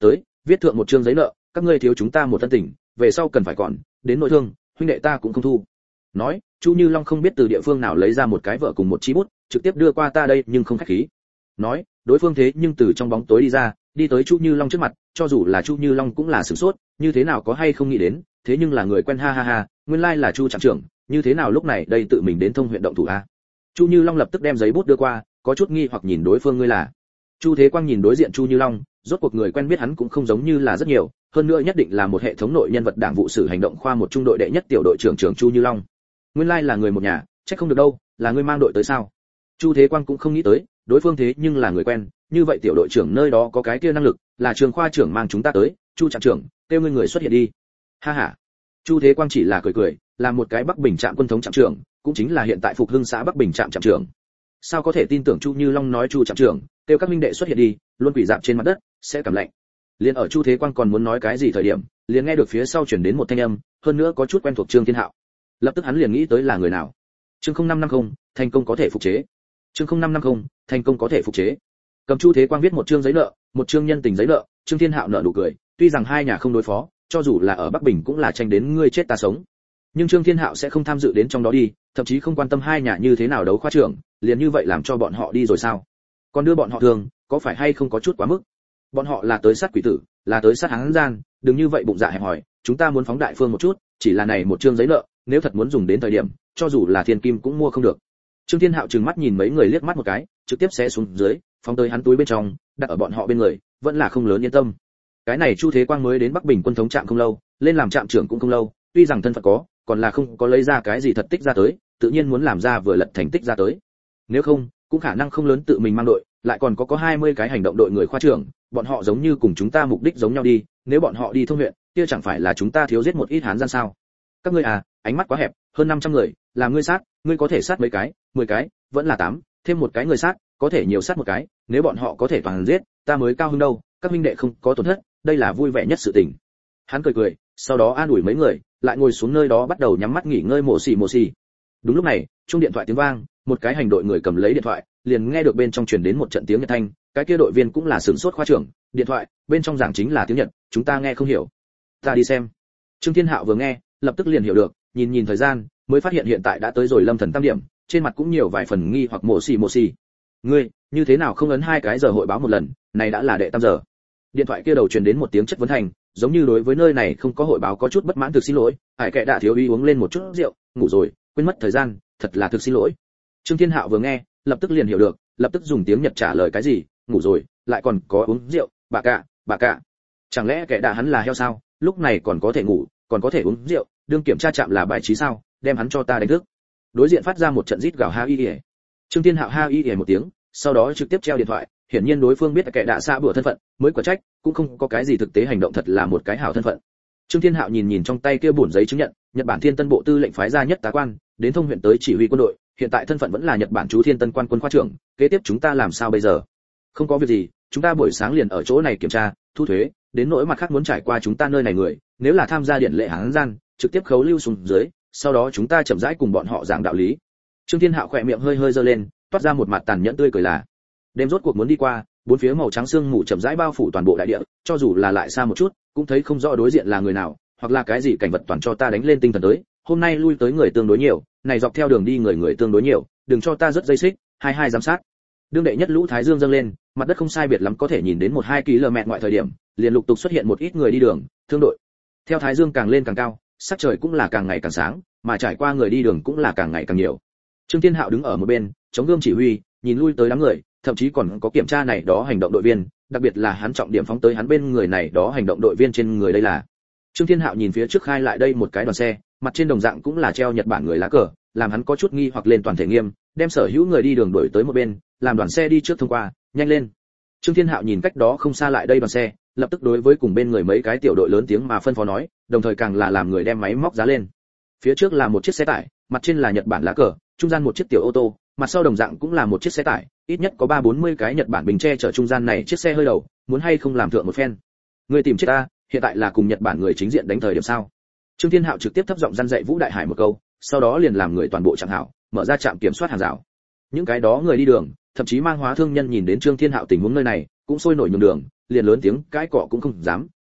viết thượng một chương giấy nợ, các ngươi thiếu chúng ta một thân tình, về sau cần phải còn, đến nội thương, huynh đệ ta cũng không thu. Nói, Chu Như Long không biết từ địa phương nào lấy ra một cái vợ cùng một chi bút, trực tiếp đưa qua ta đây, nhưng không khách khí. Nói, đối phương thế nhưng từ trong bóng tối đi ra, đi tới Chu Như Long trước mặt, cho dù là Chu Như Long cũng là sửng sốt, như thế nào có hay không nghĩ đến, thế nhưng là người quen, ha ha ha, nguyên lai là Chu trạm trưởng, như thế nào lúc này đây tự mình đến thông huyện động thủ a? Chu Như Long lập tức đem giấy bút đưa qua, có chút nghi hoặc nhìn đối phương, ngươi là? Chu Thế Quang nhìn đối diện Chu Như Long, rốt cuộc người quen biết hắn cũng không giống như là rất nhiều, hơn nữa nhất định là một hệ thống nội nhân vật đảng vụ sử hành động khoa một trung đội đệ nhất tiểu đội trưởng trưởng Chu Như Long. Nguyên lai là người một nhà, chắc không được đâu, là ngươi mang đội tới sao? Chu Thế Quang cũng không nghĩ tới, đối phương thế nhưng là người quen, như vậy tiểu đội trưởng nơi đó có cái kia năng lực, là trường khoa trưởng mang chúng ta tới, Chu trạm trưởng, kêu ngươi người xuất hiện đi. Ha ha. Chu Thế Quang chỉ là cười cười, làm một cái Bắc Bình trạm quân thống trạm trưởng, cũng chính là hiện tại Phục Hưng xã Bắc Bình trạm trạm trưởng. Sao có thể tin tưởng Chu Như Long nói Chu trạm trưởng, kêu các minh đệ xuất hiện đi, luôn quỷ dạp trên mặt đất, sẽ cảm lạnh. Liên ở Chu Thế Quang còn muốn nói cái gì thời điểm, liền nghe được phía sau truyền đến một thanh âm, hơn nữa có chút quen thuộc Trương Thiên Hạo. Lập tức hắn liền nghĩ tới là người nào. Chương không năm năm không, thành công có thể phục chế. Chương không năm năm không, thành công có thể phục chế. Cầm Chu Thế Quang viết một chương giấy nợ, một chương nhân tình giấy nợ, Trương Thiên Hạo nở nụ cười, tuy rằng hai nhà không đối phó, cho dù là ở Bắc Bình cũng là tranh đến ngươi chết ta sống. Nhưng Trương Thiên Hạo sẽ không tham dự đến trong đó đi, thậm chí không quan tâm hai nhà như thế nào đấu khoa trưởng, liền như vậy làm cho bọn họ đi rồi sao? Còn đưa bọn họ thường, có phải hay không có chút quá mức? Bọn họ là tới sát quỷ tử, là tới sát hán gian, đừng như vậy bụng dạ hẹp hòi, chúng ta muốn phóng đại phương một chút, chỉ là này một chương giấy nợ, nếu thật muốn dùng đến thời điểm, cho dù là thiên kim cũng mua không được. Trương Thiên Hạo trừng mắt nhìn mấy người liếc mắt một cái, trực tiếp xé xuống dưới, phóng tới hắn túi bên trong, đặt ở bọn họ bên người, vẫn là không lớn yên tâm. Cái này Chu Thế Quang mới đến Bắc Bình quân thống trạm không lâu, lên làm trạm trưởng cũng không lâu, tuy rằng thân phận có, còn là không có lấy ra cái gì thật tích ra tới, tự nhiên muốn làm ra vừa lật thành tích ra tới. Nếu không, cũng khả năng không lớn tự mình mang đội, lại còn có có hai mươi cái hành động đội người khoa trưởng, bọn họ giống như cùng chúng ta mục đích giống nhau đi, nếu bọn họ đi thông huyện, kia chẳng phải là chúng ta thiếu giết một ít hán gian sao? Các ngươi à, ánh mắt quá hẹp, hơn năm trăm người, làm ngươi sát, ngươi có thể sát mấy cái, mười cái, vẫn là tám, thêm một cái người sát, có thể nhiều sát một cái, nếu bọn họ có thể toàn giết, ta mới cao hứng đâu, các minh đệ không có tổn thất, đây là vui vẻ nhất sự tình. Hắn cười cười, sau đó an ủi mấy người, lại ngồi xuống nơi đó bắt đầu nhắm mắt nghỉ ngơi mổ xì mổ xì. Đúng lúc này, chuông điện thoại tiếng vang, một cái hành đội người cầm lấy điện thoại, liền nghe được bên trong truyền đến một trận tiếng Nhật thanh, cái kia đội viên cũng là sửng sốt khoa trưởng, điện thoại, bên trong giảng chính là tiếng Nhật, chúng ta nghe không hiểu. Ta đi xem. Trương Thiên Hạo vừa nghe, lập tức liền hiểu được, nhìn nhìn thời gian, mới phát hiện hiện tại đã tới rồi Lâm Thần tam điểm, trên mặt cũng nhiều vài phần nghi hoặc mổ xì mổ xì. Ngươi, như thế nào không ấn hai cái giờ hội báo một lần, này đã là đệ tam giờ. Điện thoại kia đầu truyền đến một tiếng chất vấn thành, giống như đối với nơi này không có hội báo có chút bất mãn, thực xin lỗi, hải kệ đã thiếu uy uống lên một chút rượu, ngủ rồi, quên mất thời gian, thật là thực xin lỗi. Trương Thiên Hạo vừa nghe, lập tức liền hiểu được, lập tức dùng tiếng Nhật trả lời cái gì, ngủ rồi, lại còn có uống rượu, bà cạ, bà cạ. Chẳng lẽ kẻ đã hắn là heo sao, lúc này còn có thể ngủ, còn có thể uống rượu, đương kiểm tra chạm là bài trí sao, đem hắn cho ta đánh thức. Đối diện phát ra một trận rít gào ha y y. Trương Thiên Hạo ha y y một tiếng, sau đó trực tiếp treo điện thoại, hiển nhiên đối phương biết kẻ đã xa bữa thân phận, mới quả trách, cũng không có cái gì thực tế hành động, thật là một cái hảo thân phận. Trương Thiên Hạo nhìn nhìn trong tay kia bổn giấy chứng nhận, Nhật Bản Thiên Tân bộ tư lệnh phái ra nhất tá quan, đến thông huyện tới chỉ huy quân đội, hiện tại thân phận vẫn là Nhật Bản chú Thiên Tân quan quân khoa trưởng, kế tiếp chúng ta làm sao bây giờ? Không có việc gì, chúng ta buổi sáng liền ở chỗ này kiểm tra, thu thuế, đến nỗi mặt khác muốn trải qua chúng ta nơi này người, nếu là tham gia điện lệ hán gian, trực tiếp khấu lưu xuống dưới, sau đó chúng ta chậm rãi cùng bọn họ giảng đạo lý. Trương Thiên Hạo khỏe miệng hơi hơi giơ lên, toát ra một mặt tàn nhẫn tươi cười là. Đêm rốt cuộc muốn đi qua, bốn phía màu trắng sương mù chậm rãi bao phủ toàn bộ đại địa, cho dù là lại xa một chút, cũng thấy không rõ đối diện là người nào, hoặc là cái gì cảnh vật, toàn cho ta đánh lên tinh thần tới. Hôm nay lui tới người tương đối nhiều, này dọc theo đường đi người người tương đối nhiều, đừng cho ta rất dây xích, hai hai giám sát. Đương đệ nhất lũ thái dương dâng lên, mặt đất không sai biệt lắm có thể nhìn đến một hai ki lô mét ngoại thời điểm, liền lục tục xuất hiện một ít người đi đường, thương đội. Theo thái dương càng lên càng cao, sắc trời cũng là càng ngày càng sáng, mà trải qua người đi đường cũng là càng ngày càng nhiều. Trương Thiên Hạo đứng ở một bên, chống gương chỉ huy, nhìn lui tới đám người, thậm chí còn có kiểm tra này đó hành động đội viên, đặc biệt là hắn trọng điểm phóng tới hắn bên người này đó hành động đội viên trên người đây là. Trương Thiên Hạo nhìn phía trước khai lại đây một cái đoàn xe, mặt trên đồng dạng cũng là treo Nhật Bản người lá cờ, làm hắn có chút nghi hoặc lên toàn thể nghiêm, đem sở hữu người đi đường đuổi tới một bên, làm đoàn xe đi trước thông qua, nhanh lên. Trương Thiên Hạo nhìn cách đó không xa lại đây đoàn xe, lập tức đối với cùng bên người mấy cái tiểu đội lớn tiếng mà phân phó nói, đồng thời càng là làm người đem máy móc giá lên. Phía trước là một chiếc xe tải, mặt trên là Nhật Bản lá cờ, trung gian một chiếc tiểu ô tô, mặt sau đồng dạng cũng là một chiếc xe tải, ít nhất có ba bốn mươi cái Nhật Bản bình che chở trung gian này chiếc xe hơi đầu, muốn hay không làm thượng một phen. Người tìm chết ta, hiện tại là cùng Nhật Bản người chính diện đánh thời điểm sao? Trương Thiên Hạo trực tiếp thấp giọng răn dạy Vũ Đại Hải một câu, sau đó liền làm người toàn bộ chặn hảo, mở ra trạm kiểm soát hàng rào. Những cái đó người đi đường, thậm chí mang hóa thương nhân nhìn đến Trương Thiên Hạo tình huống nơi này, cũng sôi nổi nhường đường, liền lớn tiếng cãi cọ cũng không dám,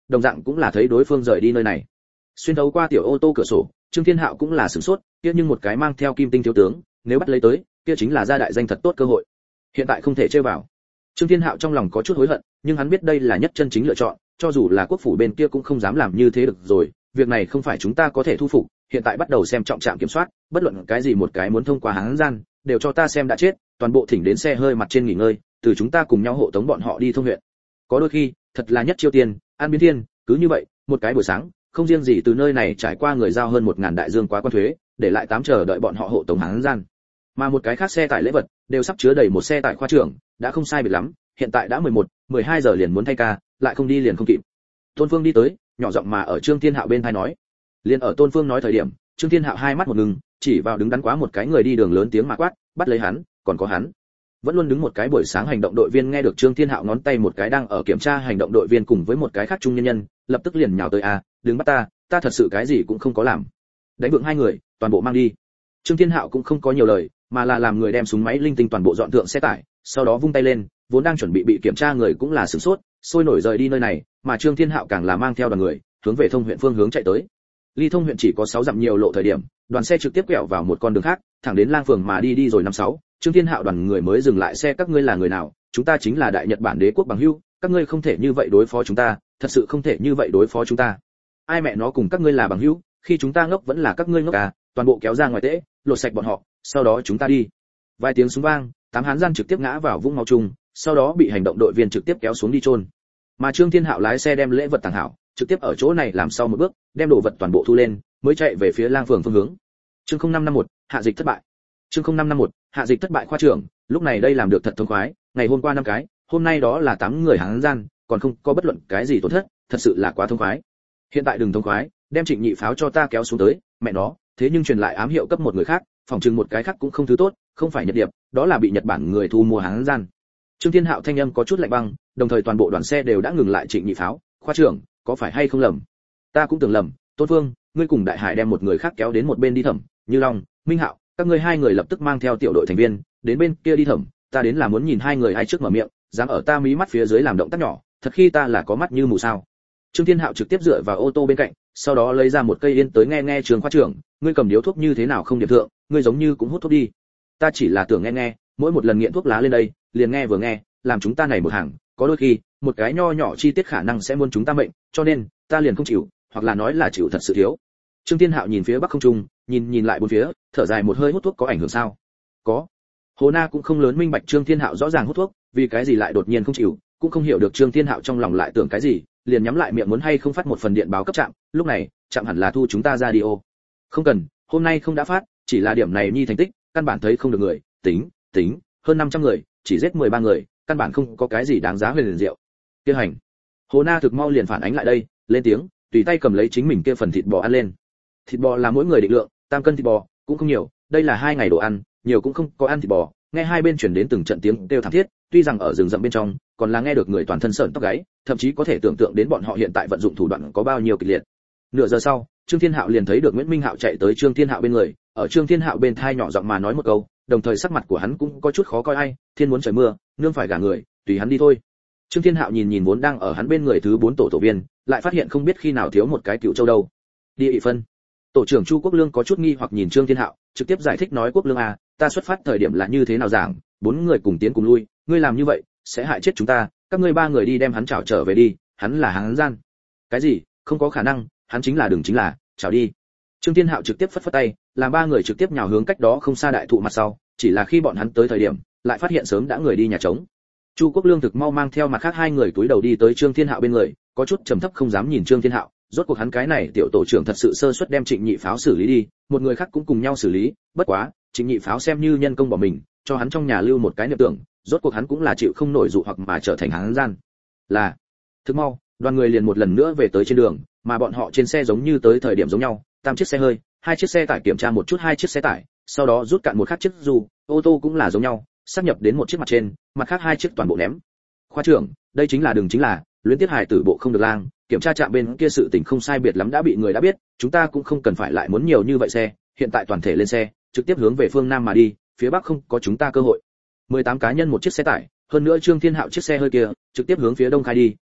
đồng dạng cũng là thấy đối phương rời đi nơi này. Xuyên thấu qua tiểu ô tô cửa sổ, Trương Thiên Hạo cũng là sửng sốt, kia nhưng một cái mang theo kim tinh thiếu tướng, nếu bắt lấy tới, kia chính là gia đại danh thật tốt cơ hội. Hiện tại không thể chơi vào. Trương Thiên Hạo trong lòng có chút hối hận, nhưng hắn biết đây là nhất chân chính lựa chọn, cho dù là quốc phủ bên kia cũng không dám làm như thế được rồi, việc này không phải chúng ta có thể thu phục, hiện tại bắt đầu xem trọng trạm kiểm soát, bất luận cái gì một cái muốn thông qua hán gian, đều cho ta xem đã chết, toàn bộ thỉnh đến xe hơi mặt trên nghỉ ngơi, từ chúng ta cùng nhau hộ tống bọn họ đi thông huyện. Có đôi khi, thật là nhất chiêu tiền, an biến thiên, cứ như vậy, một cái buổi sáng, không riêng gì từ nơi này trải qua người giao hơn một ngàn đại dương quá quan thuế, để lại tám chờ đợi bọn họ hộ tống hán gian. Mà một cái khác xe tải lễ vật, đều sắp chứa đầy một xe tải khoa trưởng, đã không sai biệt lắm, hiện tại đã mười một, mười hai giờ liền muốn thay ca, lại không đi liền không kịp. Tôn Phương đi tới, nhỏ giọng mà ở Trương Thiên Hạo bên tai nói. Liền ở Tôn Phương nói thời điểm, Trương Thiên Hạo hai mắt một ngừng, chỉ vào đứng đắn quá một cái người đi đường lớn tiếng mà quát, bắt lấy hắn, còn có hắn. Vẫn luôn đứng một cái buổi sáng hành động đội viên nghe được Trương Thiên Hạo ngón tay một cái đang ở kiểm tra hành động đội viên cùng với một cái khác trung nhân nhân, lập tức liền nhào tới a, đừng bắt ta, ta thật sự cái gì cũng không có làm. Đánh vượng hai người, toàn bộ mang đi. Trương Thiên Hạo cũng không có nhiều lời, mà là làm người đem súng máy linh tinh toàn bộ dọn thượng xe tải, sau đó vung tay lên, vốn đang chuẩn bị bị kiểm tra người cũng là sửng sốt, sôi nổi rời đi nơi này, mà Trương Thiên Hạo càng là mang theo đoàn người, hướng về Thông huyện phương hướng chạy tới. Ly Thông huyện chỉ có sáu dặm nhiều lộ thời điểm, đoàn xe trực tiếp quẹo vào một con đường khác, thẳng đến Lang phường mà đi đi rồi năm sáu, Trương Thiên Hạo đoàn người mới dừng lại xe. Các ngươi là người nào? Chúng ta chính là Đại Nhật Bản đế quốc bằng hữu, các ngươi không thể như vậy đối phó chúng ta, thật sự không thể như vậy đối phó chúng ta. Ai mẹ nó cùng các ngươi là bằng hữu, khi chúng ta ngốc vẫn là các ngươi ngốc à, toàn bộ kéo ra ngoài tễ, lột sạch bọn họ, sau đó chúng ta đi. Vài tiếng súng vang, tám hán gian trực tiếp ngã vào vũng máu chung, sau đó bị hành động đội viên trực tiếp kéo xuống đi chôn. Mà Trương Thiên Hạo lái xe đem lễ vật tàng hảo, trực tiếp ở chỗ này làm sau một bước, đem đồ vật toàn bộ thu lên, mới chạy về phía Lang phường phương hướng. Chương không năm năm một, hạ dịch thất bại. Chương không năm năm một, hạ dịch thất bại khoa trưởng, lúc này đây làm được thật thông khoái, ngày hôm qua năm cái, hôm nay đó là tám người hán gian, còn không có bất luận cái gì tổn thất, thật sự là quá thông khoái. Hiện tại đừng thông khoái, đem Trịnh Nhị pháo cho ta kéo xuống tới, mẹ nó, thế nhưng truyền lại ám hiệu cấp một người khác, phòng trừng một cái khác cũng không thứ tốt, không phải Nhật Điệp, đó là bị Nhật Bản người thu mua hán gian. Trương Thiên Hạo thanh âm có chút lạnh băng, đồng thời toàn bộ đoàn xe đều đã ngừng lại. Trịnh Nhị pháo, khoa trưởng, có phải hay không lầm? Ta cũng tưởng lầm, Tôn Phương, ngươi cùng Đại Hải đem một người khác kéo đến một bên đi thẩm, Như Long, Minh Hạo, các ngươi hai người lập tức mang theo tiểu đội thành viên, đến bên kia đi thẩm, ta đến là muốn nhìn hai người ai trước mở miệng, dám ở ta mí mắt phía dưới làm động tác nhỏ, thật khi ta là có mắt như mù sao? Trương Thiên Hạo trực tiếp dựa vào ô tô bên cạnh, sau đó lấy ra một cây yên tới nghe nghe. Trường khoa trưởng, ngươi cầm điếu thuốc như thế nào không điểm thượng, ngươi giống như cũng hút thuốc đi. Ta chỉ là tưởng nghe nghe, mỗi một lần nghiện thuốc lá lên đây, liền nghe vừa nghe, làm chúng ta này một hàng, có đôi khi, một cái nho nhỏ chi tiết khả năng sẽ muốn chúng ta mệnh, cho nên, ta liền không chịu, hoặc là nói là chịu thật sự thiếu. Trương Thiên Hạo nhìn phía bắc không trung, nhìn nhìn lại bốn phía, thở dài một hơi. Hút thuốc có ảnh hưởng sao? Có. Hồ Na cũng không lớn minh bạch Trương Thiên Hạo rõ ràng hút thuốc, vì cái gì lại đột nhiên không chịu, cũng không hiểu được Trương Thiên Hạo trong lòng lại tưởng cái gì, liền nhắm lại miệng muốn hay không phát một phần điện báo cấp trạm. Lúc này, trạm hẳn là thu chúng ta radio. Không cần, hôm nay không đã phát, chỉ là điểm này nhi thành tích, căn bản thấy không được người, tính, tính, hơn năm trăm người, chỉ giết mười ba người, căn bản không có cái gì đáng giá huyền diệu. Kia hành. Hồ Na thực mau liền phản ánh lại đây, lên tiếng, tùy tay cầm lấy chính mình kia phần thịt bò ăn lên. Thịt bò là mỗi người định lượng, tam cân thịt bò, cũng không nhiều, đây là hai ngày đồ ăn, nhiều cũng không có ăn thịt bò. Nghe hai bên truyền đến từng trận tiếng kêu thảm thiết, tuy rằng ở rừng rậm bên trong, còn là nghe được người toàn thân sởn tóc gáy, thậm chí có thể tưởng tượng đến bọn họ hiện tại vận dụng thủ đoạn có bao nhiêu kịch liệt. Nửa giờ sau, Trương Thiên Hạo liền thấy được Nguyễn Minh Hạo chạy tới Trương Thiên Hạo bên người, ở Trương Thiên Hạo bên thai nhỏ giọng mà nói một câu, đồng thời sắc mặt của hắn cũng có chút khó coi. Ai, thiên muốn trời mưa, nương phải gả người, tùy hắn đi thôi. Trương Thiên Hạo nhìn nhìn vốn đang ở hắn bên người thứ bốn tổ tổ viên, lại phát hiện không biết khi nào thiếu một cái cựu châu đâu. Đi ị phân. Tổ trưởng Chu Quốc Lương có chút nghi hoặc nhìn Trương Thiên Hạo, trực tiếp giải thích nói: Quốc Lương à, ta xuất phát thời điểm là như thế nào giảng, bốn người cùng tiến cùng lui, ngươi làm như vậy sẽ hại chết chúng ta, các ngươi ba người đi đem hắn chảo trở về đi, hắn là hắn gian. Cái gì? Không có khả năng, hắn chính là đừng chính là, chảo đi. Trương Thiên Hạo trực tiếp phất phất tay, làm ba người trực tiếp nhào hướng cách đó không xa đại thụ mặt sau, chỉ là khi bọn hắn tới thời điểm, lại phát hiện sớm đã người đi nhà trống. Chu Quốc Lương thực mau mang theo mặt khác hai người túi đầu đi tới Trương Thiên Hạo bên người, có chút trầm thấp không dám nhìn Trương Thiên Hạo, rốt cuộc hắn cái này tiểu tổ trưởng thật sự sơ suất đem Trịnh Nhị pháo xử lý đi, một người khác cũng cùng nhau xử lý, bất quá, Trịnh Nhị pháo xem như nhân công bỏ mình, cho hắn trong nhà lưu một cái niệm tưởng, rốt cuộc hắn cũng là chịu không nổi dụ hoặc mà trở thành hắn gian. Là, thức mau, đoàn người liền một lần nữa về tới trên đường, mà bọn họ trên xe giống như tới thời điểm giống nhau, tam chiếc xe hơi, hai chiếc xe tải kiểm tra một chút hai chiếc xe tải, sau đó rút cạn một khác chiếc dù, ô tô cũng là giống nhau, sắp nhập đến một chiếc mặt trên, mặt khác hai chiếc toàn bộ ném. Khoa trưởng, đây chính là đường chính là, luyến tiết hài tử bộ không được lang, kiểm tra trạm bên kia sự tình không sai biệt lắm đã bị người đã biết, chúng ta cũng không cần phải lại muốn nhiều như vậy xe, hiện tại toàn thể lên xe, trực tiếp hướng về phương nam mà đi, phía bắc không có chúng ta cơ hội. mười tám cá nhân một chiếc xe tải, hơn nữa Trương Thiên Hạo chiếc xe hơi kia, trực tiếp hướng phía đông khai đi,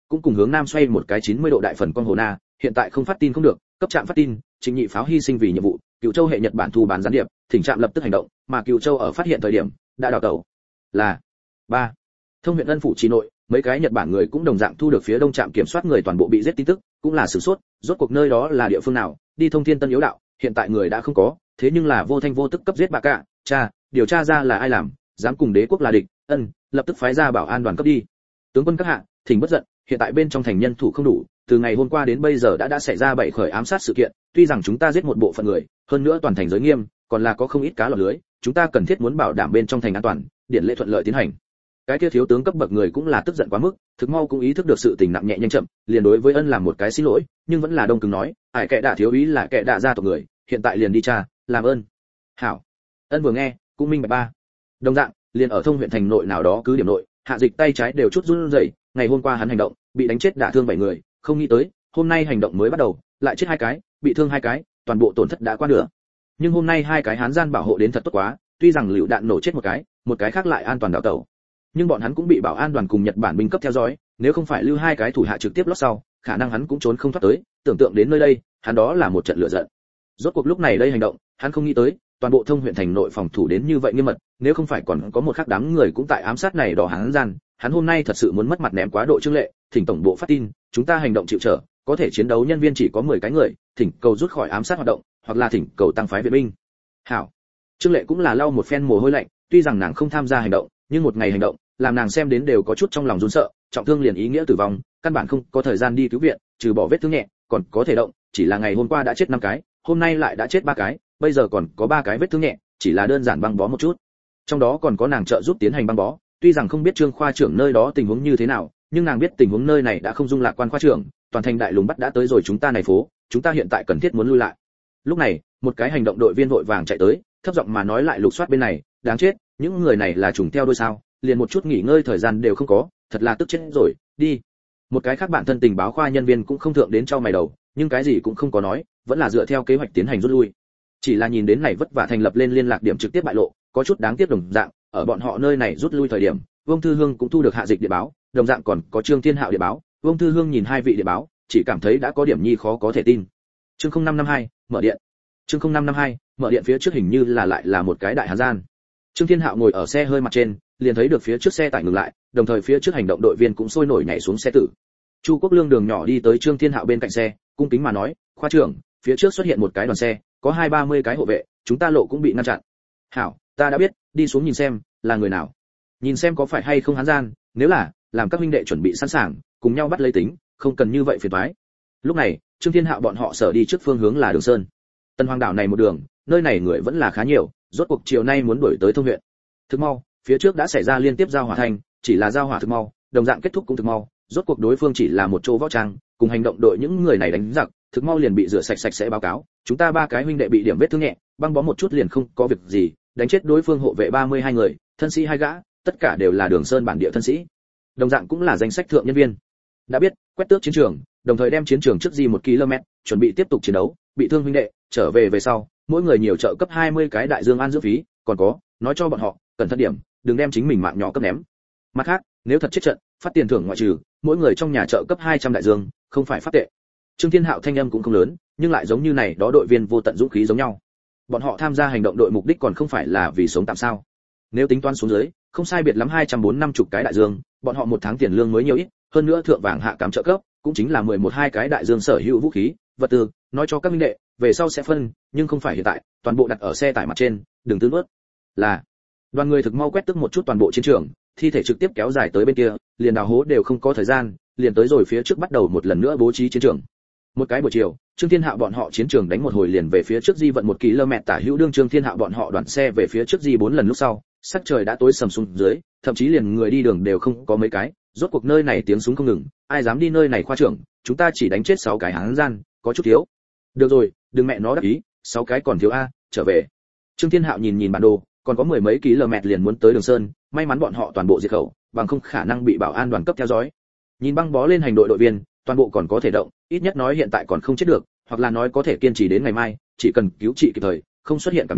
cũng cùng hướng nam xoay một cái chín mươi độ đại phần con hồ na, hiện tại không phát tin không được, cấp trạm phát tin, Trịnh Nhị pháo hy sinh vì nhiệm vụ, Cửu Châu hệ Nhật Bản thu bán gián điệp, thỉnh trạm lập tức hành động, mà Cửu Châu ở phát hiện thời điểm đã đào tẩu. Là ba. Thông huyện Ân phủ trì nội, mấy cái Nhật Bản người cũng đồng dạng thu được phía đông trạm kiểm soát người toàn bộ bị giết tin tức, cũng là sửng sốt, rốt cuộc nơi đó là địa phương nào, đi thông thiên tân yếu đạo, hiện tại người đã không có, thế nhưng là vô thanh vô tức cấp giết bà cả, cha, điều tra ra là ai làm, dám cùng đế quốc là địch, Ân, lập tức phái ra bảo an đoàn cấp đi. Tướng quân các hạ, thỉnh bất giận, hiện tại bên trong thành nhân thủ không đủ, từ ngày hôm qua đến bây giờ đã đã xảy ra bảy khởi ám sát sự kiện, tuy rằng chúng ta giết một bộ phận người, hơn nữa toàn thành giới nghiêm, còn là có không ít cá lọt lưới, chúng ta cần thiết muốn bảo đảm bên trong thành an toàn, điện lễ thuận lợi tiến hành. Cái kia thiếu tướng cấp bậc người cũng là tức giận quá mức, thực mau cũng ý thức được sự tình nặng nhẹ nhanh chậm, liền đối với Ân làm một cái xin lỗi, nhưng vẫn là đông cứng nói, "Ải kệ đạ thiếu úy là kệ đạ gia tộc người, hiện tại liền đi tra, làm ơn." Hảo. Ân vừa nghe, cũng minh bạch ba. Đồng dạng, liền ở thông huyện thành nội nào đó cứ điểm nội, Hạ Dịch tay trái đều chút run rẩy, ngày hôm qua hắn hành động, bị đánh chết đả thương bảy người, không nghĩ tới, hôm nay hành động mới bắt đầu, lại chết hai cái, bị thương hai cái, toàn bộ tổn thất đã qua nửa. Nhưng hôm nay hai cái hán gian bảo hộ đến thật tốt quá, tuy rằng lựu đạn nổ chết một cái, một cái khác lại an toàn đào tẩu. Nhưng bọn hắn cũng bị bảo an đoàn cùng Nhật Bản binh cấp theo dõi, nếu không phải lưu hai cái thủ hạ trực tiếp lót sau, khả năng hắn cũng trốn không thoát tới, tưởng tượng đến nơi đây, hắn đó là một trận lửa giận. Rốt cuộc lúc này đây hành động, hắn không nghĩ tới, toàn bộ thông huyện thành nội phòng thủ đến như vậy nghiêm mật, nếu không phải còn có một khác đám người cũng tại ám sát này đỏ hắn gian, hắn hôm nay thật sự muốn mất mặt ném quá độ trương lệ, thỉnh tổng bộ phát tin, chúng ta hành động chịu trở, có thể chiến đấu nhân viên chỉ có mười cái người, thỉnh cầu rút khỏi ám sát hoạt động, hoặc là thỉnh cầu tăng phái viện binh. Hảo. Trương lệ cũng là lau một phen mồ hôi lạnh, tuy rằng nàng không tham gia hành động, nhưng một ngày hành động, làm nàng xem đến đều có chút trong lòng run sợ, trọng thương liền ý nghĩa tử vong, căn bản không có thời gian đi cứu viện, trừ bỏ vết thương nhẹ, còn có thể động, chỉ là ngày hôm qua đã chết năm cái, hôm nay lại đã chết ba cái, bây giờ còn có ba cái vết thương nhẹ, chỉ là đơn giản băng bó một chút. Trong đó còn có nàng trợ giúp tiến hành băng bó, tuy rằng không biết Trương khoa trưởng nơi đó tình huống như thế nào, nhưng nàng biết tình huống nơi này đã không dung lạc quan khoa trưởng, toàn thành đại lùng bắt đã tới rồi chúng ta này phố, chúng ta hiện tại cần thiết muốn lui lại. Lúc này, một cái hành động đội viên vội vàng chạy tới, thấp giọng mà nói lại lục soát bên này, đáng chết, những người này là trùng theo đuôi sao, liền một chút nghỉ ngơi thời gian đều không có, thật là tức chết rồi, đi. Một cái khác bạn thân tình báo khoa nhân viên cũng không thượng đến trao mày đầu, nhưng cái gì cũng không có nói, vẫn là dựa theo kế hoạch tiến hành rút lui. Chỉ là nhìn đến này vất vả thành lập lên liên lạc điểm trực tiếp bại lộ, có chút đáng tiếc đồng dạng, ở bọn họ nơi này rút lui thời điểm, Vương Thư Hương cũng thu được Hạ Dịch địa báo, đồng dạng còn có Trương Thiên Hạo địa báo, Vương Thư Hương nhìn hai vị địa báo, chỉ cảm thấy đã có điểm nhi khó có thể tin. Chương không năm năm hai, mở điện. Chương không năm năm hai, mở điện phía trước hình như là lại là một cái đại hán gian. Trương Thiên Hạo ngồi ở xe hơi mặt trên, liền thấy được phía trước xe tải ngừng lại, đồng thời phía trước hành động đội viên cũng sôi nổi nhảy xuống xe tử. Chu Quốc Lương đường nhỏ đi tới Trương Thiên Hạo bên cạnh xe, cung kính mà nói, "Khoa trưởng, phía trước xuất hiện một cái đoàn xe, có hai ba mươi cái hộ vệ, chúng ta lộ cũng bị ngăn chặn." "Hảo, ta đã biết, đi xuống nhìn xem, là người nào. Nhìn xem có phải hay không hán gian, nếu là, làm các huynh đệ chuẩn bị sẵn sàng, cùng nhau bắt lấy tính, không cần như vậy phiền toái." Lúc này, Trương Thiên Hạo bọn họ sở đi trước phương hướng là Đường Sơn. Tân Hoàng đảo này một đường, nơi này người vẫn là khá nhiều, rốt cuộc chiều nay muốn đuổi tới thông huyện. Thực mau, phía trước đã xảy ra liên tiếp giao hỏa thành, chỉ là giao hỏa thực mau, đồng dạng kết thúc cũng thực mau, rốt cuộc đối phương chỉ là một chỗ võ trang, cùng hành động đội những người này đánh giặc, thực mau liền bị rửa sạch sạch sẽ báo cáo, chúng ta ba cái huynh đệ bị điểm vết thương nhẹ, băng bó một chút liền không có việc gì, đánh chết đối phương hộ vệ ba mươi hai người, thân sĩ hai gã, tất cả đều là Đường Sơn bản địa thân sĩ. Đồng dạng cũng là danh sách thượng nhân viên. Đã biết, quét tước chiến trường, đồng thời đem chiến trường trước di một ki lô mét, chuẩn bị tiếp tục chiến đấu, bị thương huynh đệ, trở về về sau, mỗi người nhiều trợ cấp hai mươi cái đại dương an dưỡng phí, còn có, nói cho bọn họ, cẩn thận điểm, đừng đem chính mình mạng nhỏ cấp ném. Mặt khác, nếu thật chết trận, phát tiền thưởng ngoại trừ, mỗi người trong nhà trợ cấp hai trăm đại dương, không phải phát tệ. Trương Thiên Hạo thanh âm cũng không lớn, nhưng lại giống như này đó đội viên vô tận dũng khí giống nhau. Bọn họ tham gia hành động đội mục đích còn không phải là vì sống tạm sao? Nếu tính toán xuống dưới, không sai biệt lắm hai trăm bốn năm chục cái đại dương, bọn họ một tháng tiền lương mới nhiều ít, hơn nữa thượng vàng hạ cám trợ cấp, cũng chính là mười một hai cái đại dương sở hữu vũ khí, vật tư, nói cho các minh đệ, về sau sẽ phân, nhưng không phải hiện tại, toàn bộ đặt ở xe tải mặt trên, đừng tươn nuốt. Là. Đoàn người thực mau quét tức một chút toàn bộ chiến trường, thi thể trực tiếp kéo dài tới bên kia, liền đào hố đều không có thời gian, liền tới rồi phía trước bắt đầu một lần nữa bố trí chiến trường. Một cái buổi chiều, Trương Thiên Hạo bọn họ chiến trường đánh một hồi liền về phía trước di vận một ki lô mét tả hữu đương Trương Thiên Hạo bọn họ đoàn xe về phía trước di bốn lần lúc sau, sắc trời đã tối sầm xuống dưới, thậm chí liền người đi đường đều không có mấy cái, rốt cuộc nơi này tiếng súng không ngừng, ai dám đi nơi này khoa trưởng, chúng ta chỉ đánh chết sáu cái hán gian, có chút thiếu. Được rồi, đừng mẹ nó đắc ý, sáu cái còn thiếu a, trở về. Trương Thiên Hạo nhìn nhìn bản đồ, còn có mười mấy km liền muốn tới Đường Sơn, may mắn bọn họ toàn bộ diệt khẩu, bằng không khả năng bị bảo an đoàn cấp theo dõi. Nhìn băng bó lên hành đội đội viên, toàn bộ còn có thể động, ít nhất nói hiện tại còn không chết được, hoặc là nói có thể kiên trì đến ngày mai, chỉ cần cứu trị kịp thời, không xuất hiện cảm nhiễm,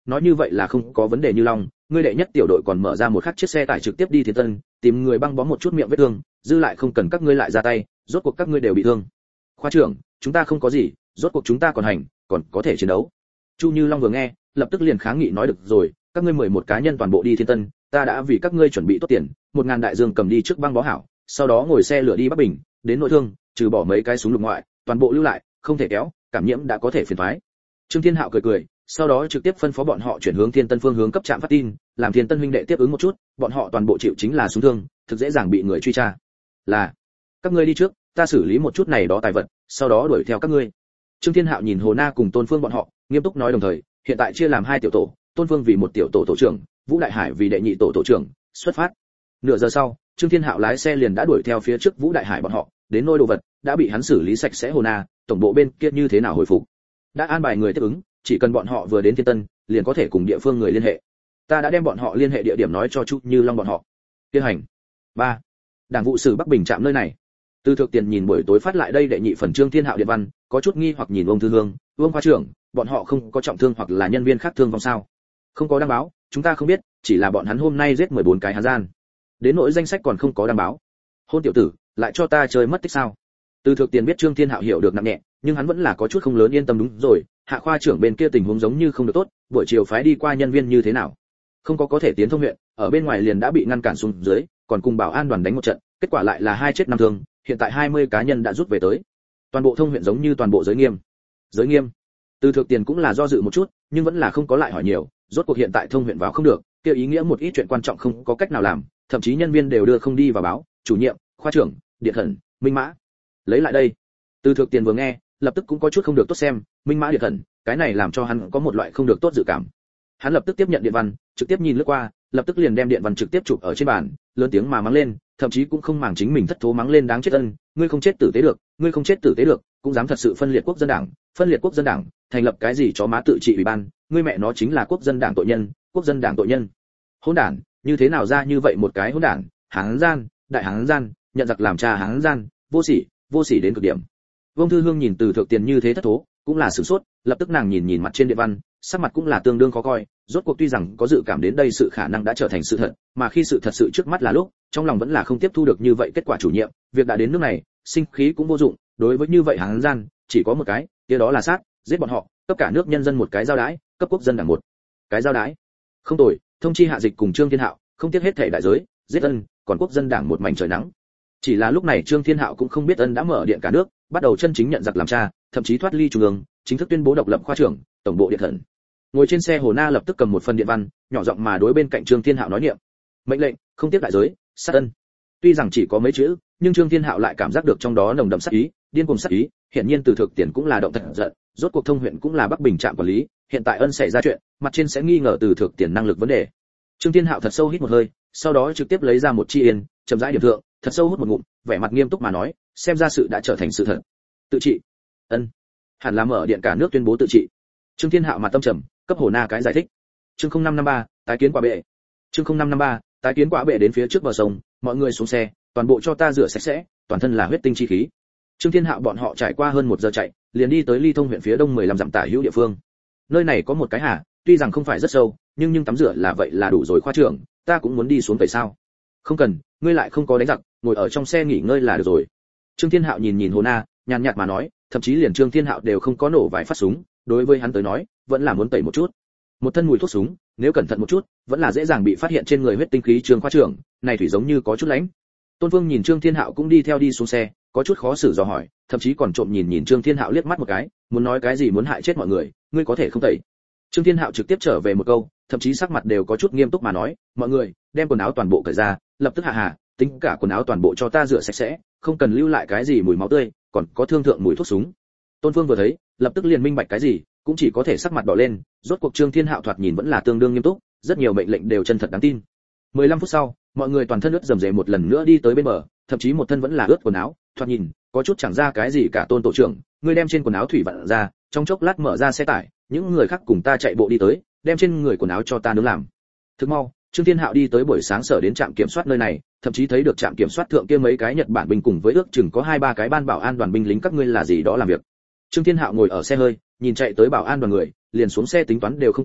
nói như vậy là không có vấn đề Như Long, ngươi đệ nhất tiểu đội còn mở ra một khắc chiếc xe tải trực tiếp đi Thiên Tân, tìm người băng bó một chút miệng vết thương, dư lại không cần các ngươi lại ra tay, rốt cuộc các ngươi đều bị thương. Khoa trưởng, chúng ta không có gì, rốt cuộc chúng ta còn hành, còn có thể chiến đấu. Chu Như Long vừa nghe, lập tức liền kháng nghị nói được rồi, các ngươi mười một cá nhân toàn bộ đi Thiên Tân, ta đã vì các ngươi chuẩn bị tốt tiền, một ngàn đại dương cầm đi trước băng bó hảo, sau đó ngồi xe lửa đi Bắc Bình, đến nội thương, trừ bỏ mấy cái súng lục ngoại, toàn bộ lưu lại, không thể kéo, cảm nhiễm đã có thể phiền toái. Trương Thiên Hạo cười cười, sau đó trực tiếp phân phó bọn họ chuyển hướng Thiên Tân phương hướng cấp trạm phát tin, làm Thiên Tân huynh đệ tiếp ứng một chút, bọn họ toàn bộ chịu chính là súng thương, thực dễ dàng bị người truy tra. Là, các ngươi đi trước, ta xử lý một chút này đó tài vật, sau đó đuổi theo các ngươi. Trương Thiên Hạo nhìn Hồ Na cùng Tôn Phương bọn họ, nghiêm túc nói đồng thời, hiện tại chia làm hai tiểu tổ, Tôn Phương vì một tiểu tổ tổ trưởng, Vũ Đại Hải vì đệ nhị tổ tổ trưởng, xuất phát. Nửa giờ sau, Trương Thiên Hạo lái xe liền đã đuổi theo phía trước Vũ Đại Hải bọn họ, đến nôi đồ vật đã bị hắn xử lý sạch sẽ. Hồ Na, tổng bộ bên kia như thế nào hồi phục? Đã an bài người tiếp ứng, chỉ cần bọn họ vừa đến Thiên Tân, liền có thể cùng địa phương người liên hệ. Ta đã đem bọn họ liên hệ địa điểm nói cho Chu Như Long bọn họ. Tiến hành. ba. Đảng vụ sử Bắc Bình trạm nơi này. Từ Thượng Tiền nhìn buổi tối phát lại đây đệ nhị phần Trương Thiên Hạo điện văn, có chút nghi hoặc nhìn ông Thư Hương, "Vương khoa trưởng, bọn họ không có trọng thương hoặc là nhân viên khác thương vong sao?" "Không có đăng báo, chúng ta không biết, chỉ là bọn hắn hôm nay giết mười bốn cái Hán gian. Đến nỗi danh sách còn không có đăng báo." "Hôn tiểu tử, lại cho ta chơi mất tích sao?" Từ Thượng Tiền biết Trương Thiên Hạo hiểu được nặng nhẹ, nhưng hắn vẫn là có chút không lớn yên tâm. Đúng rồi, Hạ khoa trưởng bên kia tình huống giống như không được tốt, buổi chiều phái đi qua nhân viên như thế nào? Không có có thể tiến thông huyện, ở bên ngoài liền đã bị ngăn cản xuống dưới, còn cùng bảo an đoàn đánh một trận, kết quả lại là hai chết năm thương, hiện tại hai mươi cá nhân đã rút về tới. Toàn bộ thông huyện giống như toàn bộ giới nghiêm. Giới nghiêm. Từ Thượng Tiền cũng là do dự một chút, nhưng vẫn là không có lại hỏi nhiều, rốt cuộc hiện tại thông huyện vào không được, kia ý nghĩa một ít chuyện quan trọng không có cách nào làm, thậm chí nhân viên đều đưa không đi vào báo, chủ nhiệm, khoa trưởng, điện thần, minh mã. Lấy lại đây. Từ Thượng Tiền vừa nghe, lập tức cũng có chút không được tốt xem, minh mã điện thần, cái này làm cho hắn có một loại không được tốt dự cảm. Hắn lập tức tiếp nhận điện văn, trực tiếp nhìn lướt qua, lập tức liền đem điện văn trực tiếp chụp ở trên bàn, lớn tiếng mà mắng lên, thậm chí cũng không màng chính mình thất thố mắng lên đáng chết ân, ngươi không chết tử tế được, ngươi không chết tử tế được, cũng dám thật sự phân liệt quốc dân đảng, phân liệt quốc dân đảng, thành lập cái gì chó má tự trị ủy ban, ngươi mẹ nó chính là quốc dân đảng tội nhân, quốc dân đảng tội nhân. Hỗn đản, như thế nào ra như vậy một cái hỗn đản, hán gian, đại hán gian, nhận giặc làm cha hán gian, vô sỉ, vô sỉ đến cực điểm. Vương Thư Hương nhìn Từ Thượng Tiền như thế thất thố, cũng là sửng sốt, lập tức nàng nhìn nhìn mặt trên điện văn, sắc mặt cũng là tương đương khó coi, rốt cuộc tuy rằng có dự cảm đến đây sự khả năng đã trở thành sự thật, mà khi sự thật sự trước mắt là lúc, trong lòng vẫn là không tiếp thu được như vậy kết quả chủ nhiệm, việc đã đến nước này, sinh khí cũng vô dụng, đối với như vậy hán gian, chỉ có một cái, kia đó là sát, giết bọn họ, cấp cả nước nhân dân một cái giao đái, cấp quốc dân đảng một cái giao đái. Không tồi, thông chi hạ dịch cùng Trương Thiên Hạo, không tiếc hết thể đại giới, giết ân, còn quốc dân đảng một mảnh trời nắng. Chỉ là lúc này Trương Thiên Hạo cũng không biết ân đã mở điện cả nước, bắt đầu chân chính nhận giặc làm cha, thậm chí thoát ly trung ương, chính thức tuyên bố độc lập khoa trưởng, tổng bộ điện thần. Ngồi trên xe Hồ Na lập tức cầm một phần điện văn, nhỏ giọng mà đối bên cạnh Trương Thiên Hạo nói niệm. Mệnh lệnh, không tiếc đại giới, sát ân. Tuy rằng chỉ có mấy chữ, nhưng Trương Thiên Hạo lại cảm giác được trong đó nồng đậm sát ý, điên cuồng sát ý, hiển nhiên Từ Thượng Tiền cũng là động thật giận, rốt cuộc thông huyện cũng là Bắc Bình trạm quản lý, hiện tại ân xảy ra chuyện, mặt trên sẽ nghi ngờ Từ Thượng Tiền năng lực vấn đề. Trương Thiên Hạo thật sâu hít một hơi, sau đó trực tiếp lấy ra một chi yên, chậm rãi điểm thượng, thật sâu hút một ngụm, vẻ mặt nghiêm túc mà nói, xem ra sự đã trở thành sự thật. Tự trị. Ân. Hẳn là mở điện cả nước tuyên bố tự trị. Trương Thiên Hạo mặt tâm trầm, cấp Hồ Na cái giải thích. Chương không năm năm ba, tái kiến quả bệ. Chương không năm năm ba, tái kiến quả bệ đến phía trước bờ sông, mọi người xuống xe, toàn bộ cho ta rửa sạch sẽ, toàn thân là huyết tinh chi khí. Trương Thiên Hạo bọn họ trải qua hơn một giờ chạy, liền đi tới Ly Thông huyện phía đông mười lăm dặm tả hữu địa phương. Nơi này có một cái hà, tuy rằng không phải rất sâu, nhưng nhưng tắm rửa là vậy là đủ rồi khoa trưởng, ta cũng muốn đi xuống tẩy sao? Không cần, ngươi lại không có đánh giặc, ngồi ở trong xe nghỉ ngơi là được rồi. Trương Thiên Hạo nhìn nhìn Hồ Na, nhàn nhạt mà nói, thậm chí liền Trương Thiên Hạo đều không có nổ vài phát súng, đối với hắn tới nói, vẫn là muốn tẩy một chút. Một thân mùi thuốc súng, nếu cẩn thận một chút, vẫn là dễ dàng bị phát hiện trên người huyết tinh khí Trương khoa trưởng, này thủy giống như có chút lánh. Tôn Vương nhìn Trương Thiên Hạo cũng đi theo đi xuống xe, có chút khó xử dò hỏi, thậm chí còn trộm nhìn nhìn Trương Thiên Hạo liếc mắt một cái, muốn nói cái gì muốn hại chết mọi người, ngươi có thể không tẩy. Trương Thiên Hạo trực tiếp trở về một câu, thậm chí sắc mặt đều có chút nghiêm túc mà nói, mọi người, đem quần áo toàn bộ cởi ra, lập tức hạ hạ, tính cả quần áo toàn bộ cho ta rửa sạch sẽ, không cần lưu lại cái gì mùi máu tươi, còn có thương thượng mùi thuốc súng. Tôn Phương vừa thấy, lập tức liền minh bạch cái gì, cũng chỉ có thể sắc mặt đỏ lên, rốt cuộc Trương Thiên Hạo thoạt nhìn vẫn là tương đương nghiêm túc, rất nhiều mệnh lệnh đều chân thật đáng tin. mười lăm phút sau, mọi người toàn thân ướt rầm rề một lần nữa đi tới bên bờ, thậm chí một thân vẫn là ướt quần áo, thoạt nhìn có chút chẳng ra cái gì cả. Tôn tổ trưởng, ngươi đem trên quần áo thủy vặn ra, trong chốc lát mở ra xe tải, những người khác cùng ta chạy bộ đi tới, đem trên người quần áo cho ta nướng làm. Thức mau, Trương Thiên Hạo đi tới buổi sáng sở đến trạm kiểm soát nơi này, thậm chí thấy được trạm kiểm soát thượng kia mấy cái Nhật Bản binh cùng với ước chừng có hai ba cái ban bảo an đoàn binh lính, các ngươi là gì đó làm việc. Trương Thiên Hạo ngồi ở xe hơi, nhìn chạy tới bảo an đoàn người, liền xuống xe tính toán đều không có,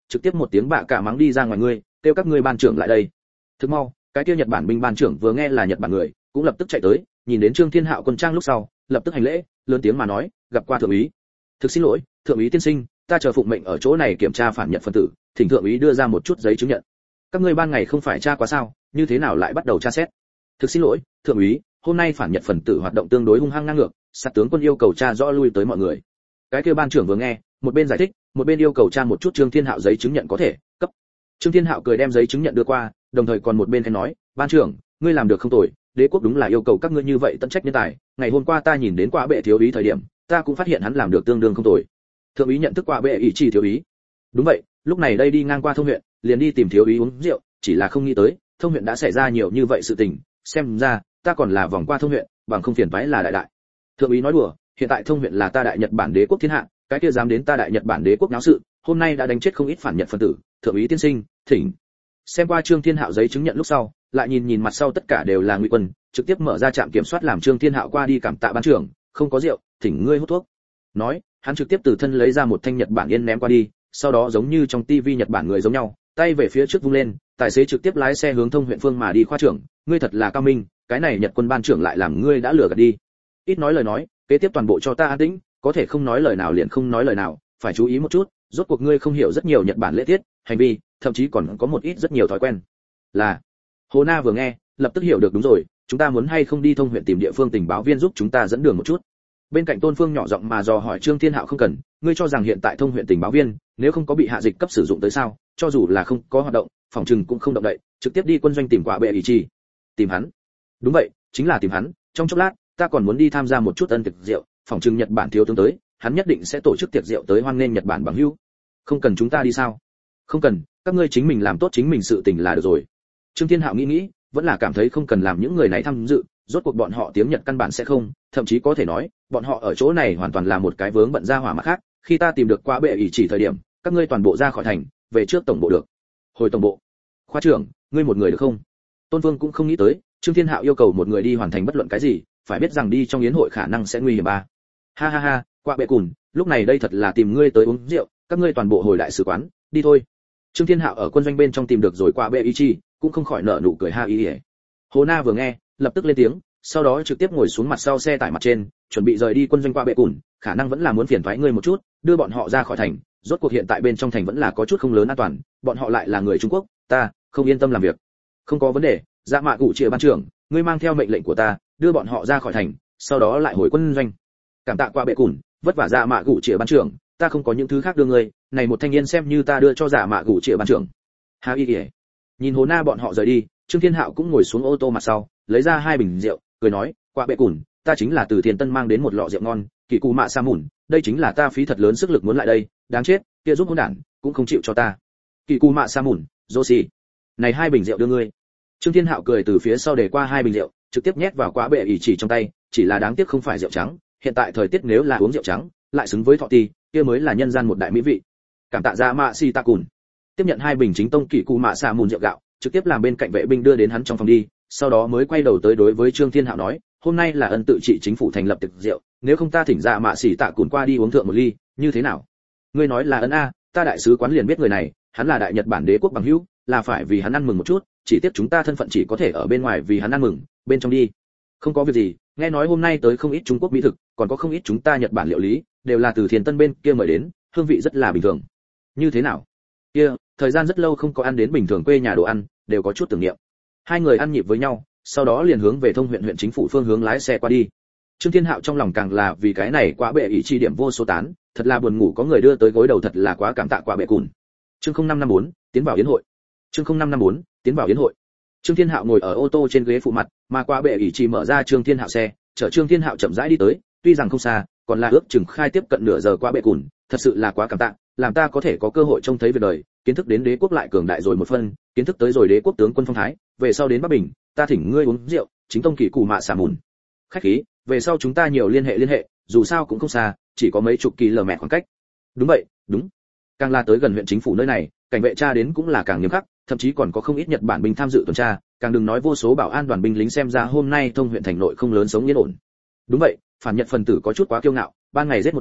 trực tiếp một tiếng bạ cả mắng đi ra ngoài, ngươi kêu các ngươi ban trưởng lại đây. Thức mau, cái kia Nhật Bản binh ban trưởng vừa nghe là Nhật Bản người, cũng lập tức chạy tới, nhìn đến Trương Thiên Hạo quân trang lúc sau, lập tức hành lễ, lớn tiếng mà nói, gặp qua thượng úy. Thực xin lỗi, thượng úy tiên sinh, ta chờ phụng mệnh ở chỗ này kiểm tra phản Nhật phân tử, thỉnh thượng úy đưa ra một chút giấy chứng nhận. Các ngươi ban ngày không phải tra quá sao, như thế nào lại bắt đầu tra xét? Thực xin lỗi, thượng úy, hôm nay phản Nhật phần tử hoạt động tương đối hung hăng ngang ngược, sát tướng quân yêu cầu tra rõ lui tới mọi người. Cái kia ban trưởng vừa nghe, một bên giải thích, một bên yêu cầu tra một chút Trương Thiên Hạo giấy chứng nhận có thể cấp. Trương Thiên Hạo cười đem giấy chứng nhận đưa qua, đồng thời còn một bên khen nói, ban trưởng, ngươi làm được không tồi, đế quốc đúng là yêu cầu các ngươi như vậy tận trách nhân tài, ngày hôm qua ta nhìn đến Quả Bệ thiếu úy thời điểm, ta cũng phát hiện hắn làm được tương đương không tồi. Thượng úy nhận thức Quả Bệ ý chỉ thiếu úy. Đúng vậy, lúc này đây đi ngang qua Thông huyện, liền đi tìm thiếu úy uống rượu, chỉ là không nghĩ tới, Thông huyện đã xảy ra nhiều như vậy sự tình, xem ra ta còn là vòng qua Thông huyện, bằng không phiền toái là đại đại. Thượng úy nói đùa, hiện tại Thông huyện là ta đại Nhật Bản đế quốc thiên hạ, cái kia dám đến ta đại Nhật Bản đế quốc náo sự, hôm nay đã đánh chết không ít phản Nhật phân tử, thượng úy tiên sinh, thỉnh. Xem qua Trương Thiên Hạo giấy chứng nhận lúc sau, lại nhìn nhìn mặt sau tất cả đều là ngụy quân, trực tiếp mở ra trạm kiểm soát làm Trương Thiên Hạo qua đi cảm tạ ban trưởng, không có rượu, thỉnh ngươi hút thuốc. Nói, hắn trực tiếp từ thân lấy ra một thanh Nhật Bản yên ném qua đi, sau đó giống như trong tivi Nhật Bản người giống nhau, tay về phía trước vung lên, tài xế trực tiếp lái xe hướng Thông huyện phương mà đi. Khoa trưởng, ngươi thật là cao minh, cái này Nhật quân ban trưởng lại làm ngươi đã lừa gạt đi. Ít nói lời nói, kế tiếp toàn bộ cho ta an tĩnh, có thể không nói lời nào liền không nói lời nào, phải chú ý một chút, rốt cuộc ngươi không hiểu rất nhiều Nhật Bản lễ tiết, hành vi, thậm chí còn có một ít rất nhiều thói quen. Là. Hồ Na vừa nghe, lập tức hiểu được, đúng rồi, chúng ta muốn hay không đi Thông huyện tìm địa phương tình báo viên giúp chúng ta dẫn đường một chút. Bên cạnh Tôn Phương nhỏ giọng mà dò hỏi Trương Thiên Hạo, không cần, ngươi cho rằng hiện tại Thông huyện tình báo viên, nếu không có bị hạ dịch cấp sử dụng tới sao, cho dù là không có hoạt động, phòng trừng cũng không động đậy, trực tiếp đi quân doanh tìm Quả Bệ ý chỉ. Tìm hắn? Đúng vậy, chính là tìm hắn, trong chốc lát, ta còn muốn đi tham gia một chút ân tiệc rượu, phòng trừng Nhật Bản thiếu tướng tới, hắn nhất định sẽ tổ chức tiệc rượu tới hoan nghênh Nhật Bản bằng hữu. Không cần chúng ta đi sao? Không cần, các ngươi chính mình làm tốt chính mình sự tình là được rồi. Trương Thiên Hạo nghĩ nghĩ, vẫn là cảm thấy không cần làm những người này tham dự, rốt cuộc bọn họ tiếng Nhật căn bản sẽ không, thậm chí có thể nói, bọn họ ở chỗ này hoàn toàn là một cái vướng bận ra hỏa mặt khác, khi ta tìm được Quả Bệ ý chỉ thời điểm, các ngươi toàn bộ ra khỏi thành, về trước tổng bộ được. Hồi tổng bộ. Khoa trưởng, ngươi một người được không? Tôn Vương cũng không nghĩ tới, Trương Thiên Hạo yêu cầu một người đi hoàn thành bất luận cái gì, phải biết rằng đi trong yến hội khả năng sẽ nguy hiểm ba. Ha ha ha, Quả Bệ cùn, lúc này đây thật là tìm ngươi tới uống rượu, các ngươi toàn bộ hồi đại sứ quán, đi thôi. Trương Thiên Hạo ở quân doanh bên trong tìm được rồi Quả Bệ ý chỉ, cũng không khỏi nở nụ cười ha ý. Hồ Na vừa nghe, lập tức lên tiếng, sau đó trực tiếp ngồi xuống mặt sau xe tải mặt trên, chuẩn bị rời đi quân doanh Quả Bệ cùn, khả năng vẫn là muốn phiền toái ngươi một chút, đưa bọn họ ra khỏi thành, rốt cuộc hiện tại bên trong thành vẫn là có chút không lớn an toàn, bọn họ lại là người Trung Quốc, ta không yên tâm làm việc. Không có vấn đề, Dạ Mạ Cụ Trịa ban trưởng, ngươi mang theo mệnh lệnh của ta, đưa bọn họ ra khỏi thành, sau đó lại hồi quân doanh. Cảm tạ Quả Bệ cùn, vất vả Dạ Mạ Cụ Trịa ban trưởng, ta không có những thứ khác đưa ngươi, này một thanh niên xem như ta đưa cho Dạ Mạ Cụ Trịa ban trưởng. Ha y. Nhìn Hồ Na bọn họ rời đi, Trương Thiên Hạo cũng ngồi xuống ô tô mặt sau, lấy ra hai bình rượu, cười nói, Quả Bệ cùn, ta chính là từ Thiên Tân mang đến một lọ rượu ngon, Kỳ Cụ Mạ Sa Mùn, đây chính là ta phí thật lớn sức lực muốn lại đây, đáng chết, kia giúp hỗn đản, cũng không chịu cho ta. Kỳ Cụ Mạ Sa Mùn, Joshi, này hai bình rượu đưa ngươi. Trương Thiên Hạo cười từ phía sau để qua hai bình rượu, trực tiếp nhét vào Quả Bệ ý chỉ trong tay, chỉ là đáng tiếc không phải rượu trắng, hiện tại thời tiết nếu là uống rượu trắng, lại xứng với thọ ti, kia mới là nhân gian một đại mỹ vị. Cảm tạ Dạ Mạ Si Ta Cùn. Tiếp nhận hai bình chính tông Kỳ Cụ Mạ Sa Mùn rượu gạo, trực tiếp làm bên cạnh vệ binh đưa đến hắn trong phòng đi, sau đó mới quay đầu tới đối với Trương Thiên Hạo nói, hôm nay là ân tự trị chính phủ thành lập tiệc rượu, nếu không ta thỉnh Dạ Mạ Si Ta Cùn qua đi uống thượng một ly, như thế nào? Ngươi nói là ân a, ta đại sứ quán liền biết người này, hắn là đại Nhật Bản đế quốc bằng hữu, là phải vì hắn ăn mừng một chút, chỉ tiếc chúng ta thân phận chỉ có thể ở bên ngoài vì hắn ăn mừng, bên trong đi. Không có việc gì, nghe nói hôm nay tới không ít Trung Quốc mỹ thực, còn có không ít chúng ta Nhật Bản liệu lý, đều là từ Thiên Tân bên kia mời đến, hương vị rất là bình thường. Như thế nào? Kia, thời gian rất lâu không có ăn đến bình thường quê nhà đồ ăn, đều có chút tưởng niệm. Hai người ăn nhịp với nhau, sau đó liền hướng về Thông huyện huyện chính phủ phương hướng lái xe qua đi. Trương Thiên Hạo trong lòng càng là vì cái này Quả Bệ ý chi điểm vô số tán, thật là buồn ngủ có người đưa tới gối đầu, thật là quá cảm tạ Quả Bệ cùn. Chương không năm năm bốn, tiến vào yến hội. Chương không năm năm bốn, tiến vào yến hội. Trương Thiên Hạo ngồi ở ô tô trên ghế phụ mặt, mà Quả Bệ ý chỉ mở ra Trương Thiên Hạo xe, chở Trương Thiên Hạo chậm rãi đi tới, tuy rằng không xa, còn là ước chừng khai tiếp cận nửa giờ. Quả Bệ cùn, thật sự là quá cảm tạ, làm ta có thể có cơ hội trông thấy việc đời, kiến thức đến đế quốc lại cường đại rồi một phần, kiến thức tới rồi đế quốc tướng quân phong thái, về sau đến Bắc Bình, ta thỉnh ngươi uống rượu, chính tông Kỳ Cụ Mạ Sa Mùn. Khách khí, về sau chúng ta nhiều liên hệ liên hệ, dù sao cũng không xa, chỉ có mấy chục kỳ lờ mẹ khoảng cách. Đúng vậy, đúng. Càng là tới gần huyện chính phủ nơi này, cảnh vệ tra đến cũng là càng nghiêm khắc, thậm chí còn có không ít Nhật Bản binh tham dự tuần tra, càng đừng nói vô số bảo an đoàn binh lính, xem ra hôm nay Thông huyện thành nội không lớn sống yên ổn. Đúng vậy, phản Nhật phần tử có chút quá kiêu ngạo, ban ngày giết một đám,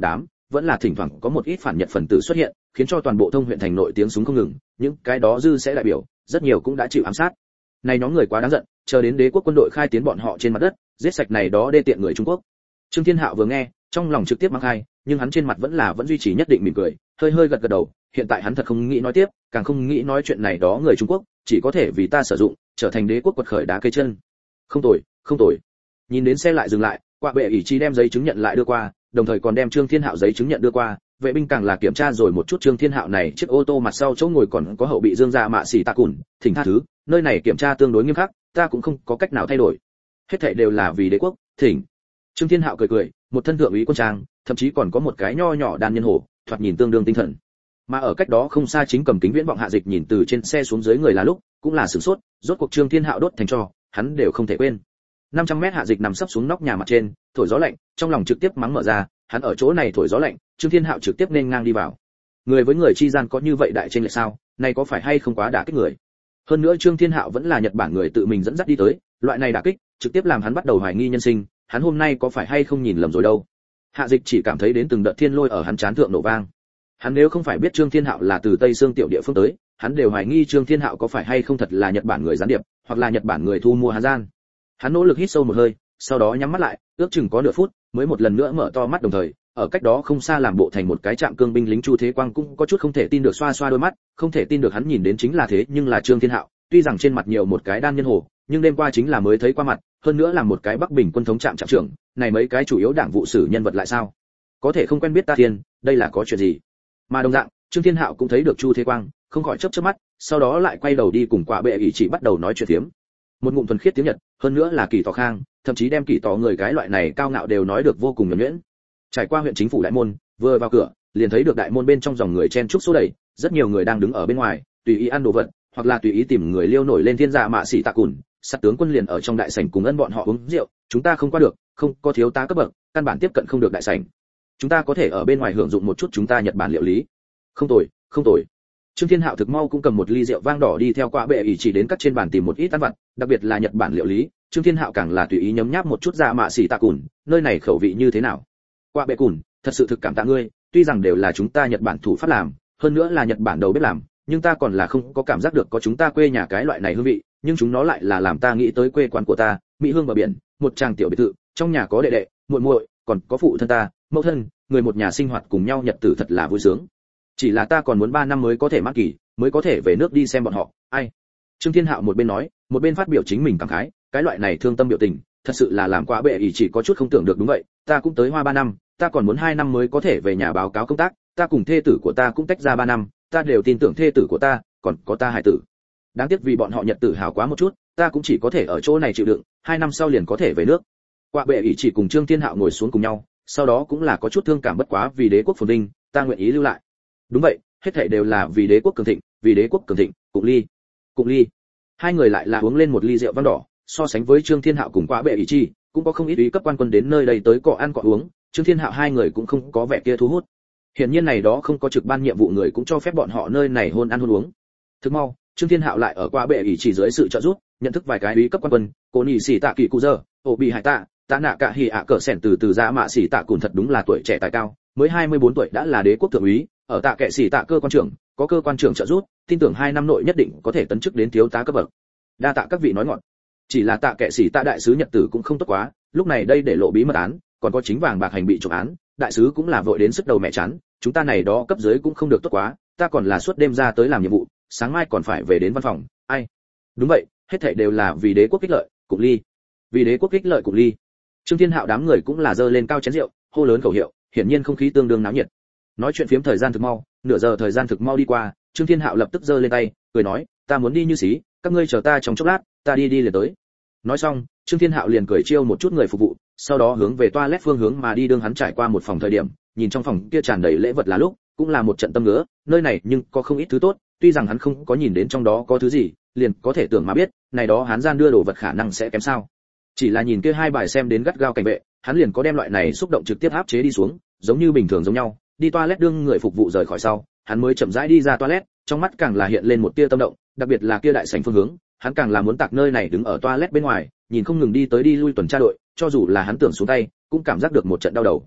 vẫn là thỉnh thoảng có một ít phản Nhật phần tử xuất hiện, khiến cho toàn bộ thông huyện thành nội tiếng súng không ngừng, những cái đó dư sẽ đại biểu, rất nhiều cũng đã chịu ám sát. Này nhóm người quá đáng giận, chờ đến đế quốc quân đội khai tiến bọn họ trên mặt đất, giết sạch này đó đê tiện người Trung Quốc. Trương Thiên Hạo vừa nghe, trong lòng trực tiếp mang hai, nhưng hắn trên mặt vẫn là vẫn duy trì nhất định mỉm cười, hơi hơi gật gật đầu, hiện tại hắn thật không nghĩ nói tiếp, càng không nghĩ nói chuyện này đó người Trung Quốc, chỉ có thể vì ta sử dụng, trở thành đế quốc quật khởi đá cây chân. Không tồi, không tồi. Nhìn đến xe lại dừng lại, Quạ Bệ ỷ chi đem giấy chứng nhận lại đưa qua, đồng thời còn đem Trương Thiên Hạo giấy chứng nhận đưa qua, vệ binh càng là kiểm tra rồi một chút Trương Thiên Hạo này chiếc ô tô mặt sau chỗ ngồi còn có hậu bị dương ra mạ xỉ tạ cùn, thỉnh tha thứ, nơi này kiểm tra tương đối nghiêm khắc, ta cũng không có cách nào thay đổi. Hết thảy đều là vì đế quốc, thỉnh. Trương Thiên Hạo cười cười, một thân thượng úy quân trang, thậm chí còn có một cái nho nhỏ đan nhân hồ, thoạt nhìn tương đương tinh thần. Mà ở cách đó không xa chính cầm kính viễn vọng Hạ Dịch nhìn từ trên xe xuống dưới người là lúc, cũng là sửng sốt, rốt cuộc Trương Thiên Hạo đốt thành tro, hắn đều không thể quên. năm trăm mét Hạ Dịch nằm sấp xuống nóc nhà mặt trên, thổi gió lạnh, trong lòng trực tiếp mắng mở ra, hắn ở chỗ này thổi gió lạnh, Trương Thiên Hạo trực tiếp nên ngang đi vào. Người với người chi gian có như vậy đại trên lệch sao, này có phải hay không quá đả kích người. Hơn nữa Trương Thiên Hạo vẫn là Nhật Bản người tự mình dẫn dắt đi tới, loại này đả kích, trực tiếp làm hắn bắt đầu hoài nghi nhân sinh, hắn hôm nay có phải hay không nhìn lầm rồi đâu. Hạ Dịch chỉ cảm thấy đến từng đợt thiên lôi ở hắn trán thượng nổ vang. Hắn nếu không phải biết Trương Thiên Hạo là từ Tây Sương tiểu địa phương tới, hắn đều hoài nghi Trương Thiên Hạo có phải hay không thật là Nhật Bản người gián điệp, hoặc là Nhật Bản người thu mua hắn gian. Hắn nỗ lực hít sâu một hơi, sau đó nhắm mắt lại, ước chừng có nửa phút, mới một lần nữa mở to mắt, đồng thời, ở cách đó không xa làm bộ thành một cái trạm cương binh lính Chu Thế Quang cũng có chút không thể tin được xoa xoa đôi mắt, không thể tin được hắn nhìn đến chính là thế, nhưng là Trương Thiên Hạo, tuy rằng trên mặt nhiều một cái đan nhân hồ, nhưng đêm qua chính là mới thấy qua mặt, hơn nữa là một cái Bắc Bình quân thống trạm trạm trưởng, này mấy cái chủ yếu đảng vụ sử nhân vật lại sao? Có thể không quen biết ta thiên, đây là có chuyện gì? Mà đồng dạng, Trương Thiên Hạo cũng thấy được Chu Thế Quang, không khỏi chớp chớp mắt, sau đó lại quay đầu đi cùng Quạ Bệ ỷ chỉ bắt đầu nói chuyện phiếm. Một ngụm thuần khiết tiếng Nhật, hơn nữa là Kỳ Tỏ Khang, thậm chí đem Kỳ Tỏ người cái loại này cao ngạo đều nói được vô cùng nhuần nhuyễn. Trải qua huyện chính phủ đại môn, vừa vào cửa, liền thấy được đại môn bên trong dòng người chen chúc số đầy, rất nhiều người đang đứng ở bên ngoài, tùy ý ăn đồ vật, hoặc là tùy ý tìm người liêu nổi lên thiên dạ mạ xỉ tạ cùn. Sát tướng quân liền ở trong đại sảnh cùng ân bọn họ uống rượu, chúng ta không qua được, không có thiếu tá cấp bậc, căn bản tiếp cận không được đại sảnh. Chúng ta có thể ở bên ngoài hưởng dụng một chút chúng ta Nhật Bản liệu lý. Không tồi, không tồi. Trương Thiên Hạo thực mau cũng cầm một ly rượu vang đỏ đi theo Quạ Bệ ỷ chỉ đến các trên bàn tìm một ít ăn vặt, đặc biệt là Nhật Bản liệu lý, Trương Thiên Hạo càng là tùy ý nhấm nháp một chút dạ mạ xỉ tạ cùn, nơi này khẩu vị như thế nào? Quạ Bệ cùn, thật sự thực cảm tạ ngươi, tuy rằng đều là chúng ta Nhật Bản thủ pháp làm, hơn nữa là Nhật Bản đầu bếp làm, nhưng ta còn là không có cảm giác được có chúng ta quê nhà cái loại này hương vị, nhưng chúng nó lại là làm ta nghĩ tới quê quán của ta, mỹ hương bờ biển, một tràng tiểu biệt thự, trong nhà có đệ đệ, muội muội, còn có phụ thân ta, mẫu thân, người một nhà sinh hoạt cùng nhau nhật tử thật là vui sướng. Chỉ là ta còn muốn ba năm mới có thể mãn kỳ, mới có thể về nước đi xem bọn họ. Ai? Trương Thiên Hạo một bên nói, một bên phát biểu chính mình cảm khái, cái loại này thương tâm biểu tình, thật sự là làm Quạ Bệ ỷ chỉ có chút không tưởng được. Đúng vậy, ta cũng tới hoa ba năm, ta còn muốn hai năm mới có thể về nhà báo cáo công tác, ta cùng thê tử của ta cũng tách ra ba năm, ta đều tin tưởng thê tử của ta, còn có ta hài tử. Đáng tiếc vì bọn họ nhật tử hào quá một chút, ta cũng chỉ có thể ở chỗ này chịu đựng, hai năm sau liền có thể về nước. Quạ Bệ ỷ chỉ cùng Trương Thiên Hạo ngồi xuống cùng nhau, sau đó cũng là có chút thương cảm, bất quá vì đế quốc phồn vinh, ta nguyện ý lưu lại. Đúng vậy, hết thảy đều là vì đế quốc cường thịnh, vì đế quốc cường thịnh. Cụng ly, cụng ly. Hai người lại là uống lên một ly rượu vang đỏ, so sánh với Trương Thiên Hạo cùng Quạ Bệ ỷ chi, cũng có không ít ý cấp quan quân đến nơi đây tới cọ ăn cọ uống, Trương Thiên Hạo hai người cũng không có vẻ kia thu hút. Hiển nhiên này đó không có trực ban nhiệm vụ người cũng cho phép bọn họ nơi này hôn ăn hôn uống. Thức mau, Trương Thiên Hạo lại ở Quạ Bệ ỷ chỉ dưới sự trợ giúp, nhận thức vài cái úy cấp quan quân, cô nhị sĩ tạ kỳ cụ giờ, ổ bị hải tạ, tạ nạ cả hỉ ạ cỡ sẻn từ từ ra mạ sĩ tạ cùn thật đúng là tuổi trẻ tài cao, mới hai mươi bốn tuổi đã là đế quốc thượng úy, ở tạ kệ sĩ tạ cơ quan trưởng, có cơ quan trưởng trợ giúp, tin tưởng hai năm nội nhất định có thể tấn chức đến thiếu tá cấp bậc. Đa tạ các vị nói ngọn. Chỉ là tạ kệ sĩ tạ đại sứ nhật tử cũng không tốt quá, lúc này đây để lộ bí mật án, còn có chính vàng bạc hành bị trộm án, đại sứ cũng là vội đến sức đầu mẹ chán, chúng ta này đó cấp dưới cũng không được tốt quá, ta còn là suốt đêm ra tới làm nhiệm vụ, sáng mai còn phải về đến văn phòng. Ai? Đúng vậy, hết thảy đều là vì đế quốc ích lợi, Cụng ly. Vì đế quốc ích lợi, Cụng ly. Trương Thiên Hạo đám người cũng là giơ lên cao chén rượu, hô lớn khẩu hiệu, hiển nhiên không khí tương đương náo nhiệt. Nói chuyện phiếm thời gian thực mau, nửa giờ thời gian thực mau đi qua, Trương Thiên Hạo lập tức giơ lên tay, cười nói, ta muốn đi như xí, các ngươi chờ ta trong chốc lát, ta đi đi liền tới. Nói xong, Trương Thiên Hạo liền cười chiêu một chút người phục vụ, sau đó hướng về toilet phương hướng mà đi. Đương hắn trải qua một phòng thời điểm, nhìn trong phòng kia tràn đầy lễ vật là lúc, cũng là một trận tâm ngứa, nơi này nhưng có không ít thứ tốt, tuy rằng hắn không có nhìn đến trong đó có thứ gì, liền có thể tưởng mà biết, này đó hắn gian đưa đồ vật khả năng sẽ kém sao. Chỉ là nhìn kia hai bài xem đến gắt gao cảnh vệ, hắn liền có đem loại này xúc động trực tiếp áp chế đi xuống, giống như bình thường giống nhau. Đi toilet đương người phục vụ rời khỏi sau, hắn mới chậm rãi đi ra toilet, trong mắt càng là hiện lên một tia tâm động, đặc biệt là kia đại sảnh phương hướng, hắn càng là muốn tạc nơi này đứng ở toilet bên ngoài, nhìn không ngừng đi tới đi lui tuần tra đội, cho dù là hắn tưởng xuống tay, cũng cảm giác được một trận đau đầu.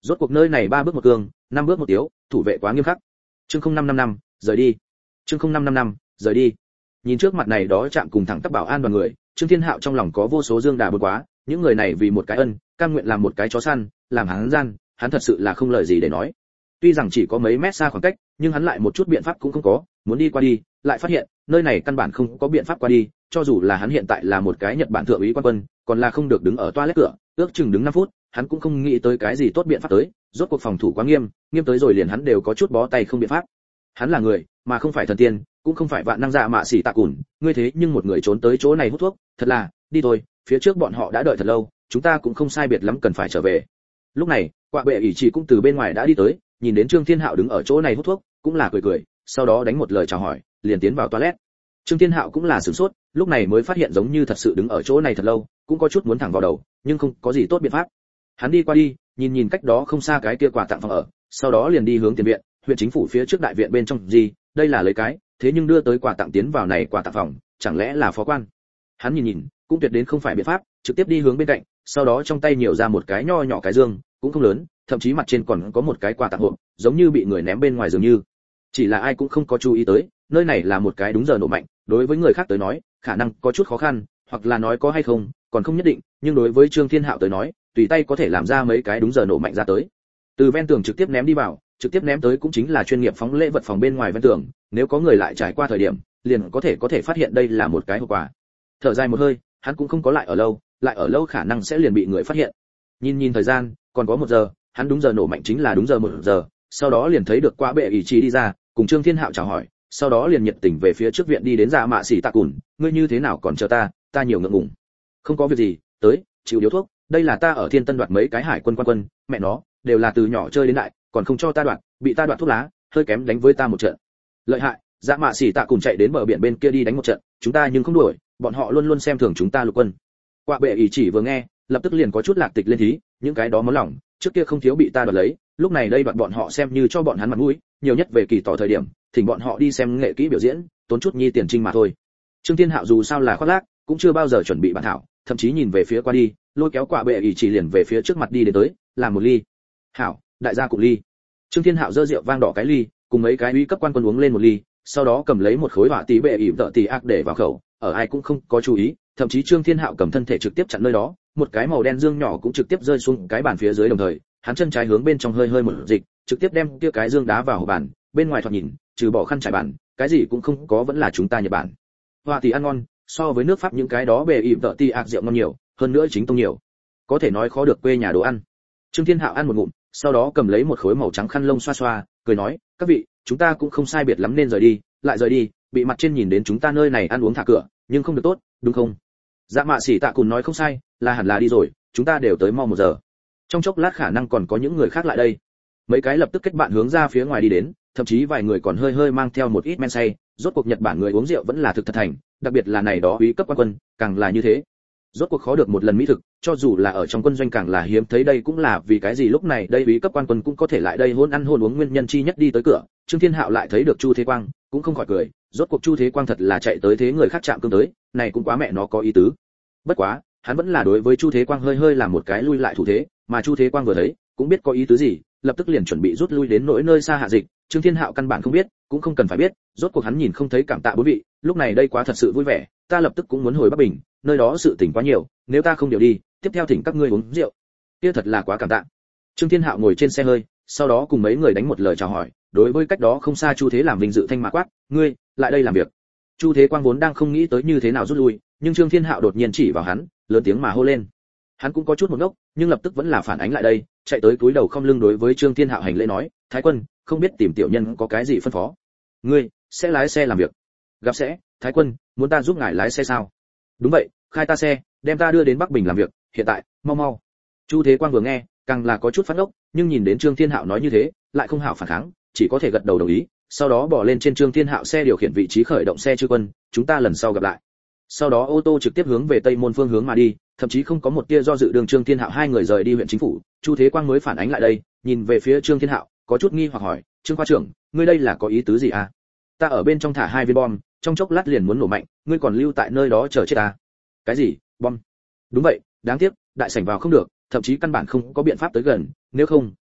Rốt cuộc nơi này ba bước một cương, năm bước một tiếu, thủ vệ quá nghiêm khắc. Chương không năm năm năm, rời đi. Chương không năm năm năm, rời đi. Nhìn trước mặt này đó chạm cùng thẳng tắp bảo an đoàn người, Trương Thiên Hạo trong lòng có vô số dương đà buồn quá, những người này vì một cái ân, cam nguyện làm một cái chó săn, làm hắn gian, hắn thật sự là không lời gì để nói. Tuy rằng chỉ có mấy mét xa khoảng cách, nhưng hắn lại một chút biện pháp cũng không có, muốn đi qua đi, lại phát hiện, nơi này căn bản không có biện pháp qua đi, cho dù là hắn hiện tại là một cái Nhật Bản thượng úy quan quân, còn là không được đứng ở toilet cửa, ước chừng đứng năm phút, hắn cũng không nghĩ tới cái gì tốt biện pháp tới, rốt cuộc phòng thủ quá nghiêm, nghiêm tới rồi liền hắn đều có chút bó tay không biện pháp. Hắn là người, mà không phải thần tiên, cũng không phải vạn năng dạ mạ xỉ tạ cùn, ngươi thế nhưng một người trốn tới chỗ này hút thuốc, thật là, đi thôi, phía trước bọn họ đã đợi thật lâu, chúng ta cũng không sai biệt lắm cần phải trở về. Lúc này, Quạ Bệ ỷ chỉ cũng từ bên ngoài đã đi tới, nhìn đến Trương Thiên Hạo đứng ở chỗ này hút thuốc, cũng là cười cười, sau đó đánh một lời chào hỏi, liền tiến vào toilet. Trương Thiên Hạo cũng là sửng sốt, lúc này mới phát hiện giống như thật sự đứng ở chỗ này thật lâu, cũng có chút muốn thẳng vào đầu, nhưng không có gì tốt biện pháp. Hắn đi qua đi, nhìn nhìn cách đó không xa cái kia quà tặng phòng ở, sau đó liền đi hướng tiền viện, huyện chính phủ phía trước đại viện bên trong gì, đây là lấy cái, thế nhưng đưa tới quà tặng tiến vào này quà tặng phòng, chẳng lẽ là phó quan? Hắn nhìn nhìn, cũng tuyệt đến không phải biện pháp, trực tiếp đi hướng bên cạnh, sau đó trong tay nhiều ra một cái nho nhỏ cái dương, cũng không lớn, thậm chí mặt trên còn có một cái quà tặng hộp, giống như bị người ném bên ngoài dường như. Chỉ là ai cũng không có chú ý tới, nơi này là một cái đúng giờ nổ mạnh, đối với người khác tới nói, khả năng có chút khó khăn, hoặc là nói có hay không, còn không nhất định, nhưng đối với Trương Thiên Hạo tới nói, tùy tay có thể làm ra mấy cái đúng giờ nổ mạnh ra tới. Từ ven tường trực tiếp ném đi vào, trực tiếp ném tới cũng chính là chuyên nghiệp phóng lễ vật phòng bên ngoài ven tường, nếu có người lại trải qua thời điểm, liền có thể có thể phát hiện đây là một cái hộp quà. Thở dài một hơi, hắn cũng không có lại ở lâu, lại ở lâu khả năng sẽ liền bị người phát hiện. Nhìn nhìn thời gian, còn có một giờ, hắn đúng giờ nổ mạnh chính là đúng giờ một giờ, sau đó liền thấy được Quạ Bệ ỷ chỉ đi ra, cùng Trương Thiên Hạo chào hỏi, sau đó liền nhiệt tình về phía trước viện đi đến dạ mạ xỉ tạ cùn, ngươi như thế nào còn chờ ta, ta nhiều ngượng ngùng. Không có việc gì, tới, chịu điếu thuốc, đây là ta ở Thiên Tân đoạt mấy cái hải quân quan quân, mẹ nó, đều là từ nhỏ chơi đến đại, còn không cho ta đoạt, bị ta đoạt thuốc lá, hơi kém đánh với ta một trận. Lợi hại, dạ mạ xỉ tạ cùn chạy đến bờ biển bên kia đi đánh một trận, chúng ta nhưng không đuổi, bọn họ luôn luôn xem thường chúng ta lục quân. Quạ Bệ ỷ chỉ vừa nghe, lập tức liền có chút lạc tịch lên thí, những cái đó món lòng, trước kia không thiếu bị ta đoạt lấy, lúc này đây đoạt bọn họ xem như cho bọn hắn mặt mũi, nhiều nhất về kỳ tỏ thời điểm, thỉnh bọn họ đi xem nghệ kỹ biểu diễn, tốn chút nhi tiền trinh mà thôi. Trương Thiên Hạo dù sao là khoác lác, cũng chưa bao giờ chuẩn bị bản thảo, thậm chí nhìn về phía qua đi, lôi kéo Quạ Bệ ỷ chỉ liền về phía trước mặt đi đến tới, làm một ly. Hảo, đại gia cùng ly. Trương Thiên Hạo giơ rượu vang đỏ cái ly, cùng mấy cái uy cấp quan quân uống lên một ly, sau đó cầm lấy một khối hỏa tí bệ ỷ tợ tỷ ác để vào khẩu, ở ai cũng không có chú ý, thậm chí Trương Thiên Hạo cầm thân thể trực tiếp chặn nơi đó, một cái màu đen dương nhỏ cũng trực tiếp rơi xuống cái bàn phía dưới đồng thời, hắn chân trái hướng bên trong hơi hơi một dịch, trực tiếp đem kia cái dương đá vào hộp bàn, bên ngoài thoạt nhìn, trừ bỏ khăn trải bàn, cái gì cũng không có, vẫn là chúng ta Nhật Bản. Hoa thì ăn ngon, so với nước Pháp những cái đó bệ ỷ tợ tỷ ác rượu ngon nhiều, hơn nữa chính tông nhiều. Có thể nói khó được quê nhà đồ ăn. Trương Thiên Hạo ăn một ngụm, sau đó cầm lấy một khối màu trắng khăn lông xoa xoa, cười nói, các vị, chúng ta cũng không sai biệt lắm nên rời đi, lại rời đi, bị mặt trên nhìn đến chúng ta nơi này ăn uống thả cửa, nhưng không được tốt, đúng không? Dạ mạ xỉ tạ cùn nói không sai, là hẳn là đi rồi, chúng ta đều tới mau một giờ. Trong chốc lát khả năng còn có những người khác lại đây. Mấy cái lập tức kết bạn hướng ra phía ngoài đi đến, thậm chí vài người còn hơi hơi mang theo một ít men say, rốt cuộc Nhật Bản người uống rượu vẫn là thực thật thành, đặc biệt là này đó úy cấp quan quân, càng là như thế. Rốt cuộc khó được một lần mỹ thực, cho dù là ở trong quân doanh càng là hiếm thấy, đây cũng là vì cái gì lúc này đây úy cấp quan quân cũng có thể lại đây hôn ăn hôn uống nguyên nhân chi nhất. Đi tới cửa, Trương Thiên Hạo lại thấy được Chu Thế Quang, cũng không khỏi cười, rốt cuộc Chu Thế Quang thật là chạy tới thế người khác chạm cương tới, này cũng quá mẹ nó có ý tứ. Bất quá, hắn vẫn là đối với Chu Thế Quang hơi hơi làm một cái lui lại thủ thế, mà Chu Thế Quang vừa thấy, cũng biết có ý tứ gì, lập tức liền chuẩn bị rút lui đến nỗi nơi xa hạ dịch. Trương Thiên Hạo căn bản không biết, cũng không cần phải biết, rốt cuộc hắn nhìn không thấy cảm tạ bốn vị, lúc này đây quá thật sự vui vẻ, ta lập tức cũng muốn hồi Bắc Bình, nơi đó sự tình quá nhiều, nếu ta không điều đi, tiếp theo thỉnh các ngươi uống rượu. Kia thật là quá cảm tạ. Trương Thiên Hạo ngồi trên xe hơi, sau đó cùng mấy người đánh một lời chào hỏi, đối với cách đó không xa Chu Thế làm vinh dự thanh mã quát, ngươi, lại đây làm việc. Chu Thế Quang vốn đang không nghĩ tới như thế nào rút lui, nhưng Trương Thiên Hạo đột nhiên chỉ vào hắn, lớn tiếng mà hô lên. Hắn cũng có chút một ngốc, nhưng lập tức vẫn là phản ánh lại đây, chạy tới cúi đầu không lưng đối với Trương Thiên Hạo hành lễ nói, thái quân, không biết tìm tiểu nhân có cái gì phân phó. Ngươi sẽ lái xe làm việc? Gặp sẽ, thái quân, muốn ta giúp ngài lái xe sao? Đúng vậy, khai ta xe, đem ta đưa đến Bắc Bình làm việc, hiện tại, mau mau. Chu Thế Quang vừa nghe, càng là có chút phát ốc, nhưng nhìn đến Trương Thiên Hạo nói như thế, lại không hảo phản kháng, chỉ có thể gật đầu đồng ý, sau đó bỏ lên trên Trương Thiên Hạo xe điều khiển vị trí khởi động xe chư quân, chúng ta lần sau gặp lại. Sau đó ô tô trực tiếp hướng về Tây Môn phương hướng mà đi, thậm chí không có một tia do dự, đường Trương Thiên Hạo hai người rời đi huyện chính phủ, Chu Thế Quang mới phản ánh lại đây, nhìn về phía Trương Thiên Hạo, có chút nghi hoặc hỏi, Trương khoa trưởng, ngươi đây là có ý tứ gì à? Ta ở bên trong thả hai viên bom, trong chốc lát liền muốn nổ mạnh, ngươi còn lưu tại nơi đó chờ chết ta? Cái gì? Bom? Đúng vậy, đáng tiếc, đại sảnh vào không được, thậm chí căn bản không có biện pháp tới gần, nếu không,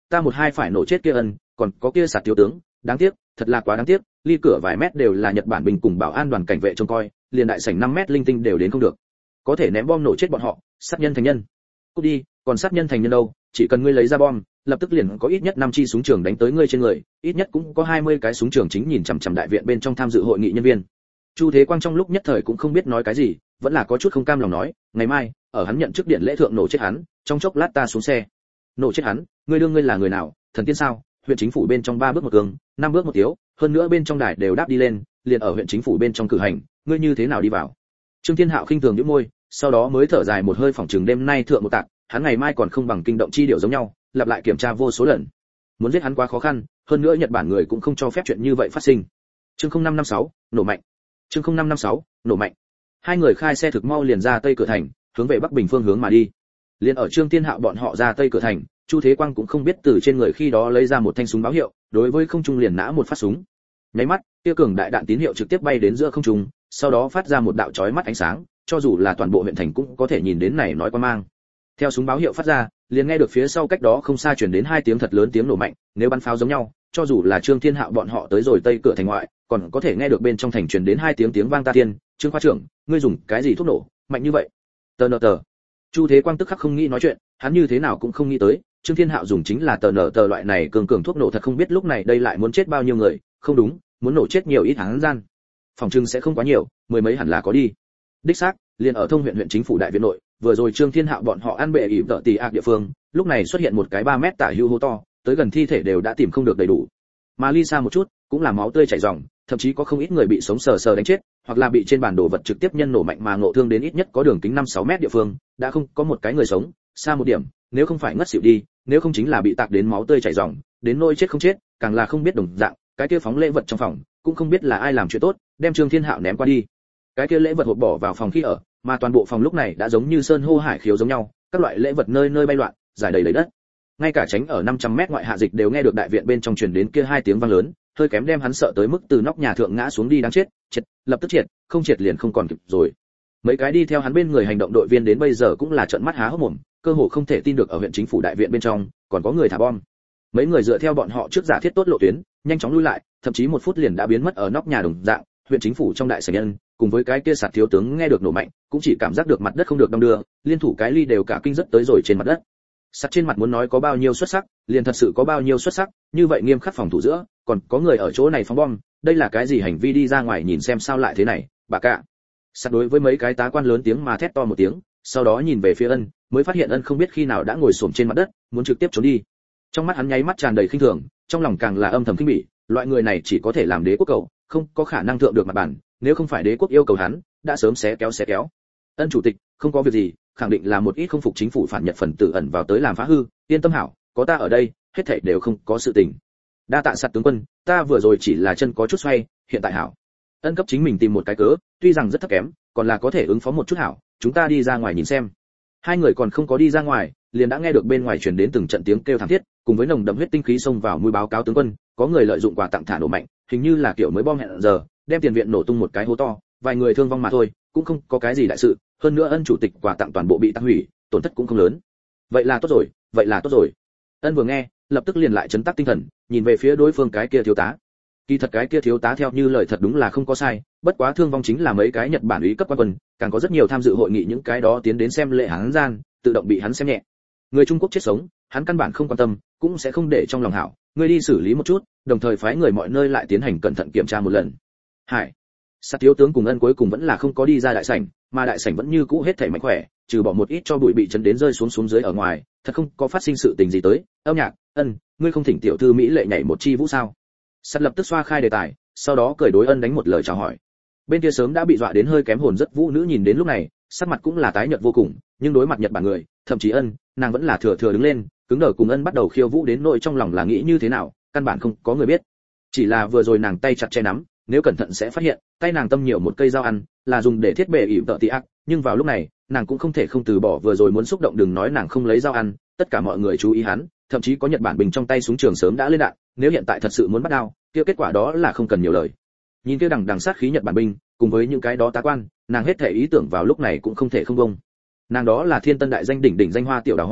ta một hai phải nổ chết kia ân, còn có kia sạt thiếu tướng, đáng tiếc, thật là quá đáng tiếc, ly cửa vài mét đều là Nhật Bản binh cùng bảo an đoàn cảnh vệ trông coi, liền đại sảnh năm mét linh tinh đều đến không được. Có thể ném bom nổ chết bọn họ, sát nhân thành nhân. Cút đi, còn sát nhân thành nhân đâu, chỉ cần ngươi lấy ra bom, lập tức liền có ít nhất năm chi súng trường đánh tới ngươi trên người, ít nhất cũng có hai mươi cái súng trường chính nhìn chằm chằm đại viện bên trong tham dự hội nghị nhân viên. Chu Thế Quang trong lúc nhất thời cũng không biết nói cái gì, vẫn là có chút không cam lòng nói, ngày mai, ở hắn nhận chức điện lễ thượng nổ chết hắn, trong chốc lát ta xuống xe. Nổ chết hắn, ngươi đương ngươi là người nào, thần tiên sao? Huyện chính phủ bên trong ba bước một cường, năm bước một tiếu, hơn nữa bên trong đài đều đáp đi lên, liền ở huyện chính phủ bên trong cử hành, ngươi như thế nào đi vào? Trương Thiên Hạo khinh thường nhếch môi, sau đó mới thở dài một hơi, phỏng chừng đêm nay thượng một tạc, hắn ngày mai còn không bằng kinh động chi điều giống nhau, lặp lại kiểm tra vô số lần. Muốn giết hắn quá khó khăn, hơn nữa Nhật Bản người cũng không cho phép chuyện như vậy phát sinh. Chương không năm năm sáu, nổ mạnh. Chương không năm năm sáu, nổ mạnh. Hai người khai xe thực mau liền ra tây cửa thành, hướng về Bắc Bình phương hướng mà đi. Liên ở Trương Thiên Hạo bọn họ ra tây cửa thành, Chu Thế Quang cũng không biết từ trên người khi đó lấy ra một thanh súng báo hiệu, đối với không trung liền nã một phát súng. Nháy mắt, kia cường đại đạn tín hiệu trực tiếp bay đến giữa không trung, sau đó phát ra một đạo chói mắt ánh sáng, cho dù là toàn bộ huyện thành cũng có thể nhìn đến này nói qua mang. Theo súng báo hiệu phát ra, liền nghe được phía sau cách đó không xa truyền đến hai tiếng thật lớn tiếng nổ mạnh, nếu bắn pháo giống nhau, cho dù là Trương Thiên Hạo bọn họ tới rồi tây cửa thành ngoại, còn có thể nghe được bên trong thành truyền đến hai tiếng tiếng vang ta tiên. Trương khoa trưởng, ngươi dùng cái gì thuốc nổ, mạnh như vậy? Tờ nờ tờ. Chu Thế Quang tức khắc không nghĩ nói chuyện, hắn như thế nào cũng không nghĩ tới, Trương Thiên Hạo dùng chính là tờ nờ tờ loại này cường cường thuốc nổ, thật không biết lúc này đây lại muốn chết bao nhiêu người, không đúng, muốn nổ chết nhiều ít hắn gian. Phòng trưng sẽ không quá nhiều, mười mấy hẳn là có đi. Đích xác, liền ở thông huyện huyện chính phủ đại viện nội, vừa rồi Trương Thiên Hạo bọn họ ăn bệ ỉm tợ tỷ ác địa phương, lúc này xuất hiện một cái ba mét tả hưu hố to, tới gần thi thể đều đã tìm không được đầy đủ. Mà ly xa một chút, cũng là máu tươi chảy ròng, thậm chí có không ít người bị sống sờ sờ đánh chết, hoặc là bị trên bản đồ vật trực tiếp nhân nổ mạnh mà ngộ thương đến ít nhất có đường kính năm sáu mét địa phương, đã không có một cái người sống, xa một điểm, nếu không phải ngất xỉu đi, nếu không chính là bị tạc đến máu tươi chảy ròng, đến nỗi chết không chết, càng là không biết đồng dạng, cái kia phóng lễ vật trong phòng, cũng không biết là ai làm chuyện tốt, đem Trương Thiên Hạo ném qua đi. Cái kia lễ vật hộp bỏ vào phòng khi ở, mà toàn bộ phòng lúc này đã giống như sơn hô hải khiếu giống nhau, các loại lễ vật nơi nơi bay loạn, giải đầy đầy đất. Ngay cả tránh ở năm trăm mét ngoại hạ dịch đều nghe được đại viện bên trong truyền đến kia hai tiếng vang lớn, hơi kém đem hắn sợ tới mức từ nóc nhà thượng ngã xuống đi đáng chết, triệt, lập tức triệt, không triệt liền không còn kịp rồi. Mấy cái đi theo hắn bên người hành động đội viên đến bây giờ cũng là trợn mắt há hốc mồm, cơ hồ không thể tin được ở huyện chính phủ đại viện bên trong còn có người thả bom. Mấy người dựa theo bọn họ trước giả thiết tốt lộ tuyến, nhanh chóng lui lại, thậm chí một phút liền đã biến mất ở nóc nhà đồng dạng. Huyện chính phủ trong đại sảnh nhân, cùng với cái kia sạt thiếu tướng nghe được nổ mạnh, cũng chỉ cảm giác được mặt đất không được đong đưa, liên thủ cái ly đều cả kinh rất tới rồi trên mặt đất. Sắt trên mặt muốn nói có bao nhiêu xuất sắc, liền thật sự có bao nhiêu xuất sắc, như vậy nghiêm khắc phòng thủ giữa, còn có người ở chỗ này phóng bom, đây là cái gì hành vi, đi ra ngoài nhìn xem sao lại thế này, bà cả. Sắt đối với mấy cái tá quan lớn tiếng mà thét to một tiếng, sau đó nhìn về phía Ân, mới phát hiện Ân không biết khi nào đã ngồi xổm trên mặt đất, muốn trực tiếp trốn đi. Trong mắt hắn nháy mắt tràn đầy khinh thường, trong lòng càng là âm thầm khinh bỉ, loại người này chỉ có thể làm đế quốc cầu, không có khả năng thượng được mặt bản, nếu không phải đế quốc yêu cầu hắn, đã sớm xé kéo xé kéo. Ân chủ tịch, không có việc gì, khẳng định là một ít không phục chính phủ phản Nhật phần tử ẩn vào tới làm phá hư, yên tâm hảo, có ta ở đây, hết thảy đều không có sự tình. Đa tạ Sạt tướng quân, ta vừa rồi chỉ là chân có chút xoay, hiện tại hảo. Ân cấp chính mình tìm một cái cớ, tuy rằng rất thấp kém, còn là có thể ứng phó một chút hảo, chúng ta đi ra ngoài nhìn xem. Hai người còn không có đi ra ngoài, liền đã nghe được bên ngoài truyền đến từng trận tiếng kêu thảm thiết, cùng với nồng đậm huyết tinh khí xông vào mũi, báo cáo tướng quân, có người lợi dụng quà tặng thả nổ mạnh, hình như là kiểu mới bom hẹn giờ, đem tiền viện nổ tung một cái hố to, vài người thương vong mà thôi, cũng không có cái gì đại sự, hơn nữa Ân chủ tịch quà tặng toàn bộ bị tạc hủy, tổn thất cũng không lớn. Vậy là tốt rồi, vậy là tốt rồi. Ân vừa nghe, lập tức liền lại chấn tác tinh thần, nhìn về phía đối phương cái kia thiếu tá. Kỳ thật cái kia thiếu tá theo như lời thật đúng là không có sai, bất quá thương vong chính là mấy cái Nhật Bản úy cấp quan quân, càng có rất nhiều tham dự hội nghị những cái đó tiến đến xem lễ hắn gian, tự động bị hắn xem nhẹ. Người Trung Quốc chết sống, hắn căn bản không quan tâm, cũng sẽ không để trong lòng hảo, ngươi đi xử lý một chút, đồng thời phái người mọi nơi lại tiến hành cẩn thận kiểm tra một lần. Hải, Sát thiếu tướng cùng Ân cuối cùng vẫn là không có đi ra đại sảnh, mà đại sảnh vẫn như cũ hết thảy mạnh khỏe, trừ bỏ một ít cho bụi bị chấn đến rơi xuống xuống dưới ở ngoài, thật không có phát sinh sự tình gì tới. Âm nhạc, Ân, ngươi không thỉnh tiểu thư mỹ lệ nhảy một chi vũ sao? Sát lập tức xoa khai đề tài, sau đó cười đối Ân đánh một lời chào hỏi. Bên kia sớm đã bị dọa đến hơi kém hồn rất vũ nữ nhìn đến lúc này, sắc mặt cũng là tái nhợt vô cùng, nhưng đối mặt Nhật Bản người, thậm chí Ân, nàng vẫn là thừa thừa đứng lên, cứng đờ cùng Ân bắt đầu khiêu vũ, đến nội trong lòng là nghĩ như thế nào, căn bản không có người biết. Chỉ là vừa rồi nàng tay chặt che nắm, nếu cẩn thận sẽ phát hiện, tay nàng tâm nhiều một cây dao ăn, là dùng để thiết bệ ỉm tợ tị ác, nhưng vào lúc này, nàng cũng không thể không từ bỏ vừa rồi muốn xúc động, đừng nói nàng không lấy dao ăn, tất cả mọi người chú ý hắn, thậm chí có Nhật Bản bình trong tay súng trường sớm đã lên đạn, nếu hiện tại thật sự muốn bắt đao, kia kết quả đó là không cần nhiều lời. Nhìn kia đằng đằng sát khí Nhật Bản binh, cùng với những cái đó tá quan, nàng hết thể ý tưởng vào lúc này cũng không thể không bông. Nàng đó là thiên tân đại danh đỉnh đỉnh danh hoa tiểu đào hoa,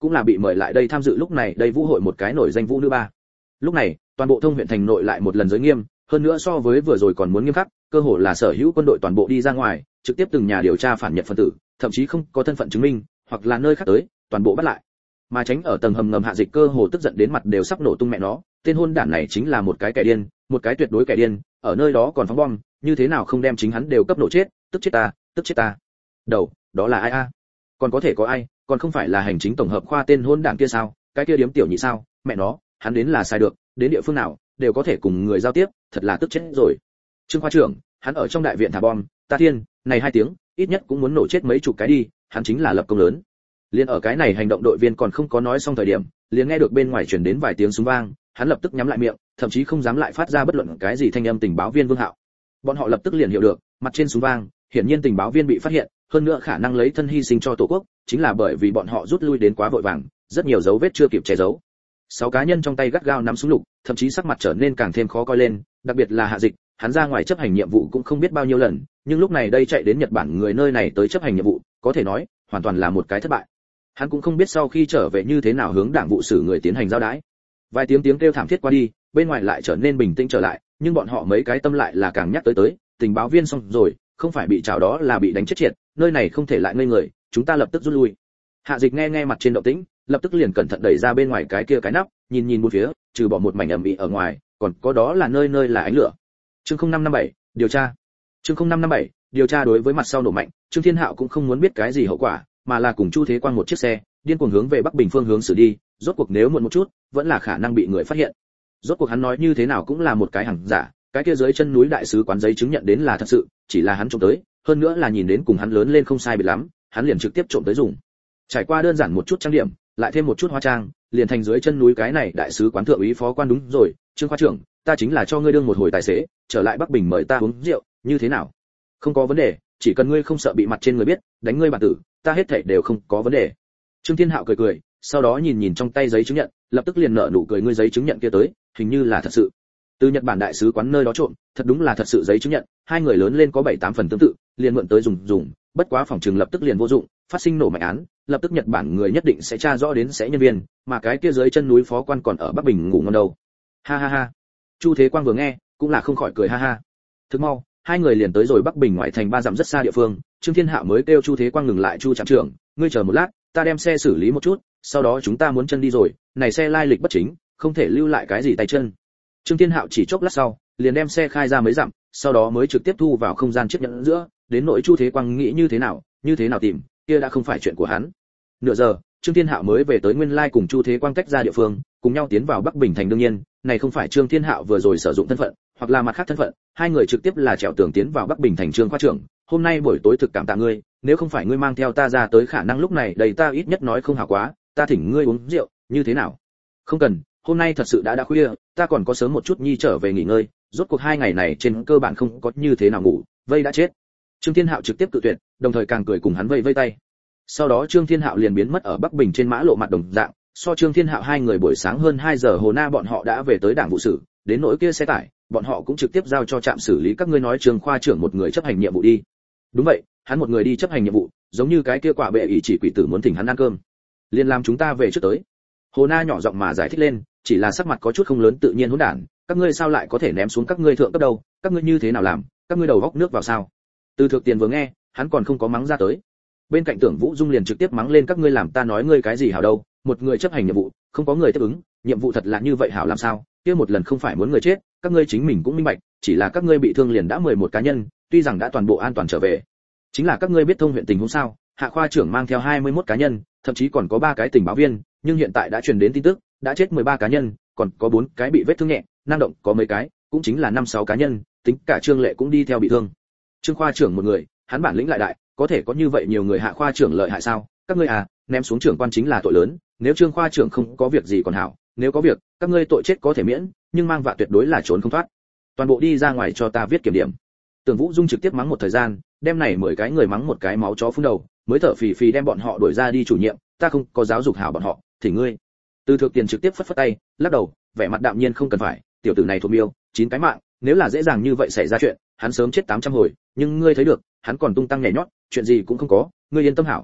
cũng là bị mời lại đây tham dự lúc này đây vũ hội một cái nổi danh vũ nữ ba. Lúc này toàn bộ Thông huyện thành nội lại một lần giới nghiêm, hơn nữa so với vừa rồi còn muốn nghiêm khắc, cơ hồ là sở hữu quân đội toàn bộ đi ra ngoài, trực tiếp từng nhà điều tra phản Nhật phân tử, thậm chí không có thân phận chứng minh, hoặc là nơi khác tới, toàn bộ bắt lại. Mà tránh ở tầng hầm ngầm Hạ Dịch cơ hồ tức giận đến mặt đều sắp nổ tung mẹ nó, tên hôn đản này chính là một cái kẻ điên, một cái tuyệt đối kẻ điên, ở nơi đó còn phóng bom, như thế nào không đem chính hắn đều cấp nổ chết, tức chết ta, tức chết ta. Đầu, đó là ai a? Còn có thể có ai, còn không phải là hành chính tổng hợp khoa tên hôn đản kia sao? Cái kia điếm tiểu nhị sao? Mẹ nó, hắn đến là sai được, đến địa phương nào đều có thể cùng người giao tiếp, thật là tức chết rồi. Trương khoa trưởng, hắn ở trong đại viện thả bom, ta thiên, này hai tiếng, ít nhất cũng muốn nổ chết mấy chục cái đi, hắn chính là lập công lớn. Liên ở cái này hành động đội viên còn không có nói xong thời điểm, liền nghe được bên ngoài truyền đến vài tiếng súng vang, hắn lập tức nhắm lại miệng, thậm chí không dám lại phát ra bất luận cái gì thanh âm tình báo viên Vương Hạo. Bọn họ lập tức liền hiểu được, mặt trên súng vang, hiển nhiên tình báo viên bị phát hiện, hơn nữa khả năng lấy thân hy sinh cho tổ quốc, chính là bởi vì bọn họ rút lui đến quá vội vàng, rất nhiều dấu vết chưa kịp che giấu. Sáu cá nhân trong tay gắt gao nắm súng lục, thậm chí sắc mặt trở nên càng thêm khó coi lên, đặc biệt là Hạ Dịch, hắn ra ngoài chấp hành nhiệm vụ cũng không biết bao nhiêu lần, nhưng lúc này đây chạy đến Nhật Bản người nơi này tới chấp hành nhiệm vụ, có thể nói, hoàn toàn là một cái thất bại. Hắn cũng không biết sau khi trở về như thế nào hướng đảng vụ xử người tiến hành giao đái. Vài tiếng tiếng kêu thảm thiết qua đi, bên ngoài lại trở nên bình tĩnh trở lại, nhưng bọn họ mấy cái tâm lại là càng nhắc tới tới, tình báo viên xong rồi, không phải bị trảo đó là bị đánh chết triệt, nơi này không thể lại ngây người, chúng ta lập tức rút lui. Hạ Dịch nghe nghe mặt trên động tĩnh, lập tức liền cẩn thận đẩy ra bên ngoài cái kia cái nắp, nhìn nhìn bốn phía, trừ bỏ một mảnh ẩm ĩ ở ngoài, còn có đó là nơi nơi là ánh lửa. Chương không năm năm bảy, điều tra. Chương không năm năm bảy, điều tra. Đối với mặt sau nổ mạnh, Trương Thiên Hạo cũng không muốn biết cái gì hậu quả, mà là cùng Chu Thế Quang một chiếc xe, điên cuồng hướng về Bắc Bình phương hướng xử đi, rốt cuộc nếu muộn một chút, vẫn là khả năng bị người phát hiện. Rốt cuộc hắn nói như thế nào cũng là một cái hàng giả, cái kia dưới chân núi đại sứ quán giấy chứng nhận đến là thật sự, chỉ là hắn trộm tới, hơn nữa là nhìn đến cùng hắn lớn lên không sai biệt lắm, hắn liền trực tiếp trộm tới dùng. Trải qua đơn giản một chút trang điểm, lại thêm một chút hóa trang, liền thành dưới chân núi cái này đại sứ quán thượng úy phó quan. Đúng rồi, Trương khoa trưởng, ta chính là cho ngươi đương một hồi tài xế, trở lại Bắc Bình mời ta uống rượu, như thế nào? Không có vấn đề, chỉ cần ngươi không sợ bị mặt trên người biết, đánh ngươi bản tử, ta hết thảy đều không có vấn đề. Trương Thiên Hạo cười cười, sau đó nhìn nhìn trong tay giấy chứng nhận, lập tức liền nở nụ cười, ngươi giấy chứng nhận kia tới, hình như là thật sự. Từ Nhật Bản đại sứ quán nơi đó trộm, thật đúng là thật sự giấy chứng nhận, hai người lớn lên có bảy tám phần tương tự, liền mượn tới dùng dùng, bất quá phòng trường lập tức liền vô dụng, phát sinh nổ mạnh án, lập tức Nhật Bản người nhất định sẽ tra rõ đến sẽ nhân viên, mà cái kia dưới chân núi phó quan còn ở Bắc Bình ngủ ngon đâu. Ha ha ha. Chu Thế Quang vừa nghe, cũng là không khỏi cười ha ha. Thức mau, hai người liền tới rồi Bắc Bình ngoại thành ba dặm rất xa địa phương, Trương Thiên Hạo mới kêu Chu Thế Quang ngừng lại. Chu trạm trưởng, ngươi chờ một lát, ta đem xe xử lý một chút, sau đó chúng ta muốn chân đi rồi, này xe lai lịch bất chính, không thể lưu lại cái gì tay chân. Trương Thiên Hạo chỉ chốc lát sau, liền đem xe khai ra mấy dặm, sau đó mới trực tiếp thu vào không gian chiếc nhẫn giữa, đến nỗi Chu Thế Quang nghĩ như thế nào, như thế nào tìm, kia đã không phải chuyện của hắn. Nửa giờ, Trương Thiên Hạo mới về tới nguyên lai cùng Chu Thế Quang tách ra địa phương, cùng nhau tiến vào Bắc Bình thành. Đương nhiên, này không phải Trương Thiên Hạo vừa rồi sử dụng thân phận, hoặc là mặt khác thân phận, hai người trực tiếp là trèo tường tiến vào Bắc Bình thành. Trương khoa trưởng, hôm nay buổi tối thực cảm tạ ngươi, nếu không phải ngươi mang theo ta ra tới, khả năng lúc này đầy ta ít nhất nói không hảo quá, ta thỉnh ngươi uống rượu, như thế nào? Không cần, hôm nay thật sự đã đã khuya, ta còn có sớm một chút nhi trở về nghỉ ngơi, rốt cuộc hai ngày này trên cơ bản không có như thế nào ngủ, vây đã chết. Trương Thiên Hạo trực tiếp cự tuyệt, đồng thời càng cười cùng hắn vây vây tay. Sau đó Trương Thiên Hạo liền biến mất ở Bắc Bình trên mã lộ mặt đồng dạng, so Trương Thiên Hạo hai người buổi sáng hơn hai giờ hồ na bọn họ đã về tới đảng vụ sử, đến nỗi kia xe tải, bọn họ cũng trực tiếp giao cho trạm xử lý. Các ngươi nói Trương khoa trưởng một người chấp hành nhiệm vụ đi. Đúng vậy, hắn một người đi chấp hành nhiệm vụ, giống như cái kia quả bệ ỷ chỉ quỷ tử muốn thỉnh hắn ăn cơm. Liên làm chúng ta về trước tới. Hồ Na nhỏ giọng mà giải thích lên, chỉ là sắc mặt có chút không lớn tự nhiên hỗn đản, các ngươi sao lại có thể ném xuống các ngươi thượng cấp đâu, các ngươi như thế nào làm, các ngươi đầu góc nước vào sao? Từ Thược Tiền vừa nghe, hắn còn không có mắng ra tới. Bên cạnh Tưởng Vũ Dung liền trực tiếp mắng lên, các ngươi làm ta nói ngươi cái gì hảo đâu, một người chấp hành nhiệm vụ, không có người tiếp ứng, nhiệm vụ thật là như vậy hảo làm sao? Kia một lần không phải muốn người chết, các ngươi chính mình cũng minh bạch, chỉ là các ngươi bị thương liền đã mười một cá nhân, tuy rằng đã toàn bộ an toàn trở về. Chính là các ngươi biết Thông huyện tình huống sao? Hạ khoa trưởng mang theo hai mươi mốt cá nhân, thậm chí còn có ba cái tình báo viên, nhưng hiện tại đã truyền đến tin tức, đã chết mười ba cá nhân, còn có bốn cái bị vết thương nhẹ, năng động có mấy cái, cũng chính là năm sáu cá nhân, tính cả Trương Lệ cũng đi theo bị thương. Trương khoa trưởng một người, hắn bản lĩnh lại đại, có thể có như vậy nhiều người. Hạ khoa trưởng lợi hại sao? Các ngươi à, ném xuống trưởng quan chính là tội lớn, nếu Trương khoa trưởng không có việc gì còn hảo, nếu có việc, các ngươi tội chết có thể miễn, nhưng mang vạ tuyệt đối là trốn không thoát. Toàn bộ đi ra ngoài cho ta viết kiểm điểm. Tưởng Vũ Dung trực tiếp mắng một thời gian, đem này mười cái người mắng một cái máu chó phun đầu, mới thở phì phì đem bọn họ đuổi ra đi. Chủ nhiệm, ta không có giáo dục hảo bọn họ, thì ngươi. Từ Thược Tiền trực tiếp phất phất tay, lắc đầu, vẻ mặt đạm nhiên, không cần phải, tiểu tử này thuộc miêu, chín cái mạng, nếu là dễ dàng như vậy xảy ra chuyện, hắn sớm chết tám trăm hồi, nhưng ngươi thấy được, hắn còn tung tăng nhảy nhót, chuyện gì cũng không có, ngươi yên tâm hảo.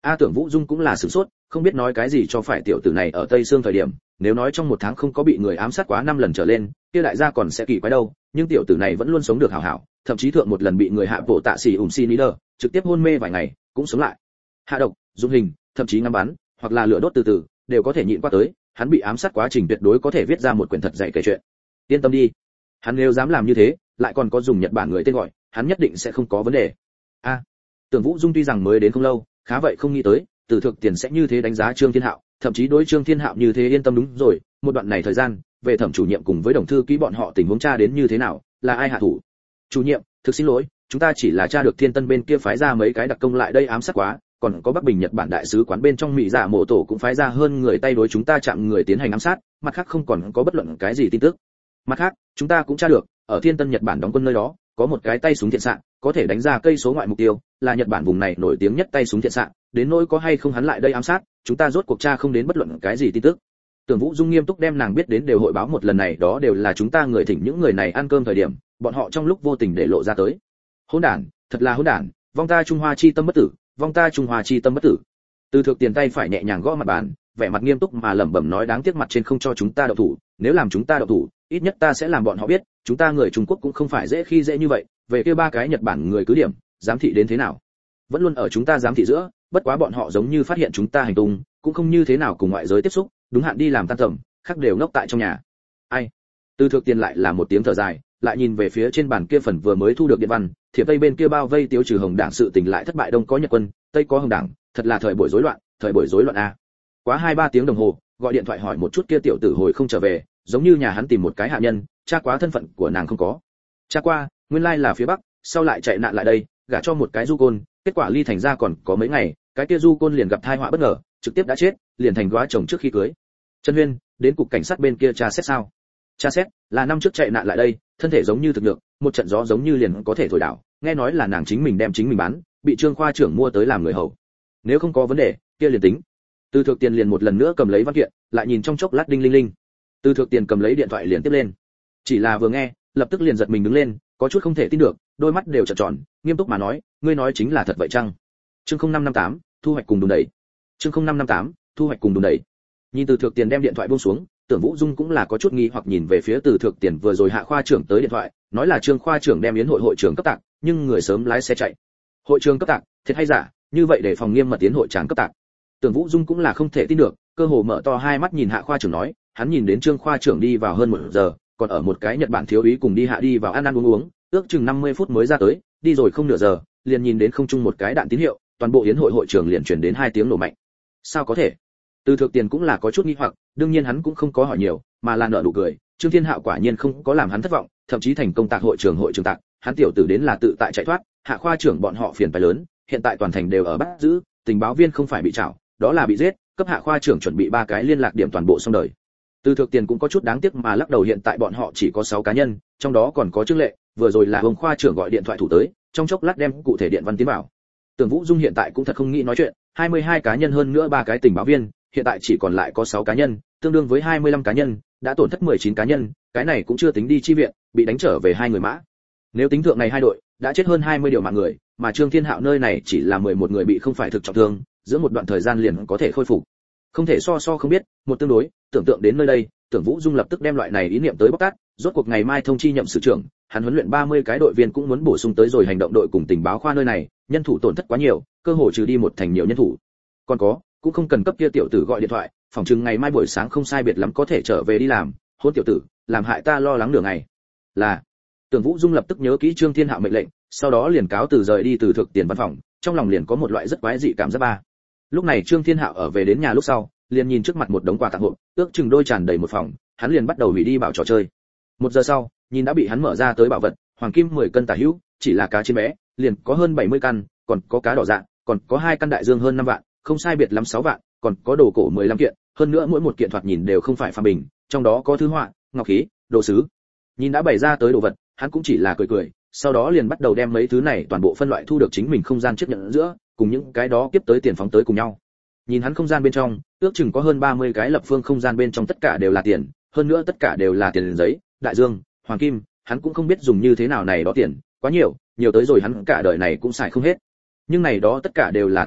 A Tưởng Vũ Dung cũng là sửng sốt, không biết nói cái gì cho phải tiểu tử này ở Tây Sương thời điểm, nếu nói trong một tháng không có bị người ám sát quá năm lần trở lên, kia đại gia còn sẽ kỳ quái đâu, nhưng tiểu tử này vẫn luôn sống được hảo hảo, thậm chí thượng một lần bị người hạ bộ tạ xỉ ủm xi níder, trực tiếp hôn mê vài ngày, cũng sống lại. Hạ độc, dùng hình, thậm chí ngắm bắn, hoặc là lửa đốt từ từ, đều có thể nhịn qua tới, hắn bị ám sát quá trình tuyệt đối có thể viết ra một quyển thật dày kể chuyện. Yên tâm đi, hắn nếu dám làm như thế, lại còn có dùng Nhật Bản người tên gọi, hắn nhất định sẽ không có vấn đề. A, à, Tưởng Vũ Dung tuy rằng mới đến không lâu, khá vậy không nghĩ tới, Từ Thực Tiền sẽ như thế đánh giá Trương Thiên Hạo, thậm chí đối Trương Thiên Hạo như thế yên tâm. Đúng rồi, một đoạn này thời gian, về thẩm chủ nhiệm cùng với đồng thư ký bọn họ tình huống tra đến như thế nào, là ai hạ thủ? Chủ nhiệm, thực xin lỗi, chúng ta chỉ là tra được Thiên Tân bên kia phái ra mấy cái đặc công lại đây ám sát quá, còn có Bắc Bình Nhật Bản đại sứ quán bên trong Mỹ Dạ Mộ tổ cũng phái ra hơn người tay đối chúng ta chạm người tiến hành ám sát, mặt khác không còn có bất luận cái gì tin tức. Mặt khác, chúng ta cũng tra được, ở Thiên Tân Nhật Bản đóng quân nơi đó, có một cái tay súng thiện xạ, có thể đánh ra cây số ngoại mục tiêu, là Nhật Bản vùng này nổi tiếng nhất tay súng thiện xạ, đến nỗi có hay không hắn lại đây ám sát, chúng ta rốt cuộc tra không đến bất luận cái gì tin tức. Tưởng Vũ Dung nghiêm túc đem nàng biết đến đều hội báo một lần này, đó đều là chúng ta người thỉnh những người này ăn cơm thời điểm, bọn họ trong lúc vô tình để lộ ra tới. Hỗn đản, thật là hỗn đản, vong ta Trung Hoa chi tâm bất tử, vong ta Trung Hoa chi tâm bất tử. Từ Thực Tiền tay phải nhẹ nhàng gõ mặt bàn, vẻ mặt nghiêm túc mà lẩm bẩm nói, đáng tiếc mặt trên không cho chúng ta động thủ, nếu làm chúng ta động thủ, ít nhất ta sẽ làm bọn họ biết, chúng ta người Trung Quốc cũng không phải dễ khi dễ như vậy, về kia ba cái Nhật Bản người cứ điểm, giám thị đến thế nào? Vẫn luôn ở chúng ta giám thị giữa, bất quá bọn họ giống như phát hiện chúng ta hành tung, cũng không như thế nào cùng ngoại giới tiếp xúc, đúng hạn đi làm tan tầm, khác đều ngốc tại trong nhà. Ai? Từ Thực Tiền lại là một tiếng thở dài, lại nhìn về phía trên bàn kia phần vừa mới thu được điện văn, thiệp tây bên kia bao vây tiêu trừ Hồng Đảng sự tình lại thất bại, đông có Nhật quân, tây có Hồng Đảng, thật là thời buổi rối loạn, thời buổi rối loạn a. Quá hai ba tiếng đồng hồ, gọi điện thoại hỏi một chút kia tiểu tử hồi không trở về, giống như nhà hắn tìm một cái hạ nhân, tra quá thân phận của nàng không có. Tra qua, nguyên lai là phía Bắc, sau lại chạy nạn lại đây, gả cho một cái du côn, kết quả ly thành ra còn có mấy ngày, cái kia du côn liền gặp tai họa bất ngờ, trực tiếp đã chết, liền thành góa chồng trước khi cưới. Trần Huyên, đến cục cảnh sát bên kia tra xét sao? Tra xét, là năm trước chạy nạn lại đây, thân thể giống như thực được, một trận gió giống như liền có thể thổi đảo, nghe nói là nàng chính mình đem chính mình bán, bị Trương khoa trưởng mua tới làm người hầu. Nếu không có vấn đề, kia liền tính. Từ Thực Tiền liền một lần nữa cầm lấy văn kiện, lại nhìn trong chốc lát đinh linh linh. Từ Thực Tiền cầm lấy điện thoại liền tiếp lên. Chỉ là vừa nghe, lập tức liền giật mình đứng lên, có chút không thể tin được, đôi mắt đều trợn tròn, nghiêm túc mà nói, ngươi nói chính là thật vậy chăng? Chương không năm năm tám, thu hoạch cùng đùn đẩy. Chương không năm năm tám, thu hoạch cùng đùn đẩy. Nhìn Từ Thực Tiền đem điện thoại buông xuống, Tưởng Vũ Dung cũng là có chút nghi hoặc nhìn về phía Từ Thực Tiền vừa rồi hạ khoa trưởng tới điện thoại, nói là Trương khoa trưởng đem yến hội hội trưởng cấp tạc, nhưng người sớm lái xe chạy. Hội trưởng cấp tạc, thiệt hay giả? Như vậy để phòng nghiêm mật tiến hội tràng cấp tạc. Tưởng Vũ Dung cũng là không thể tin được, cơ hồ mở to hai mắt nhìn hạ khoa trưởng nói, hắn nhìn đến Trương khoa trưởng đi vào hơn một giờ, còn ở một cái Nhật Bản thiếu úy cùng đi hạ đi vào ăn ăn uống uống, ước chừng năm mươi phút mới ra tới, đi rồi không nửa giờ, liền nhìn đến không trung một cái đạn tín hiệu, toàn bộ yến hội hội trưởng liền truyền đến hai tiếng nổ mạnh. Sao có thể? Từ Thực Tiền cũng là có chút nghi hoặc, đương nhiên hắn cũng không có hỏi nhiều, mà là nở nụ cười, Trương Thiên Hạo quả nhiên không có làm hắn thất vọng, thậm chí thành công tạc hội trưởng hội trưởng tạc, hắn tiểu tử đến là tự tại chạy thoát, hạ khoa trưởng bọn họ phiền phải lớn, hiện tại toàn thành đều ở bắt giữ, tình báo viên không phải bị trảo, đó là bị giết, cấp hạ khoa trưởng chuẩn bị ba cái liên lạc điểm toàn bộ xong đời. Từ Thực Tiền cũng có chút đáng tiếc mà lắc đầu, hiện tại bọn họ chỉ có sáu cá nhân, trong đó còn có Trương Lệ, vừa rồi là ông khoa trưởng gọi điện thoại thủ tới, trong chốc lát đem cụ thể điện văn tiến vào. Tưởng Vũ Dung hiện tại cũng thật không nghĩ nói chuyện, hai mươi hai cá nhân hơn nữa ba cái tình báo viên, hiện tại chỉ còn lại có sáu cá nhân, tương đương với hai mươi lăm cá nhân, đã tổn thất mười chín cá nhân, cái này cũng chưa tính đi chi viện, bị đánh trở về hai người mã. Nếu tính thượng này hai đội, đã chết hơn hai mươi điều mạng người, mà Trương Thiên Hạo nơi này chỉ là mười một người bị không phải thực trọng thương, giữa một đoạn thời gian liền có thể khôi phục. Không thể so so không biết, một tương đối, tưởng tượng đến nơi đây, Tưởng Vũ Dung lập tức đem loại này ý niệm tới bóc tát, rốt cuộc ngày mai thông chi nhậm sự trưởng, hắn huấn luyện ba mươi cái đội viên cũng muốn bổ sung tới rồi hành động đội cùng tình báo khoa nơi này, nhân thủ tổn thất quá nhiều, cơ hội trừ đi một thành nhiều nhân thủ. Còn có, cũng không cần cấp kia tiểu tử gọi điện thoại, phòng chừng ngày mai buổi sáng không sai biệt lắm có thể trở về đi làm, hôn tiểu tử, làm hại ta lo lắng nửa ngày. Là. Tưởng Vũ Dung lập tức nhớ kỹ Trương Thiên Hạo mệnh lệnh, sau đó liền cáo từ rời đi Từ Thực Tiền văn phòng, trong lòng liền có một loại rất quái dị cảm giác ba. Lúc này Trương Thiên Hạo ở về đến nhà lúc sau, liền nhìn trước mặt một đống quà tặng hộp, ước chừng đôi tràn đầy một phòng, hắn liền bắt đầu hủy đi bảo trò chơi. Một giờ sau, nhìn đã bị hắn mở ra tới bảo vật, hoàng kim mười cân tả hữu, chỉ là cá trên bé, liền có hơn bảy mươi căn, còn có cá đỏ dạng, còn có hai căn đại dương hơn năm vạn, không sai biệt lắm sáu vạn, còn có đồ cổ mười lăm kiện, hơn nữa mỗi một kiện thoạt nhìn đều không phải phàm bình, trong đó có thư họa, ngọc khí, đồ sứ. Nhìn đã bày ra tới đồ vật, hắn cũng chỉ là cười cười, sau đó liền bắt đầu đem mấy thứ này toàn bộ phân loại thu được chính mình không gian chiếc nhận giữa, cùng những cái đó kiếp tới tiền phóng tới cùng nhau. Nhìn hắn không gian bên trong, ước chừng có hơn ba mươi cái lập phương không gian bên trong tất cả đều là tiền, hơn nữa tất cả đều là tiền giấy, đại dương, hoàng kim, hắn cũng không biết dùng như thế nào này đó tiền, quá nhiều, nhiều tới rồi hắn cả đời này cũng xài không hết. Nhưng này đó tất cả đều là tăng vật,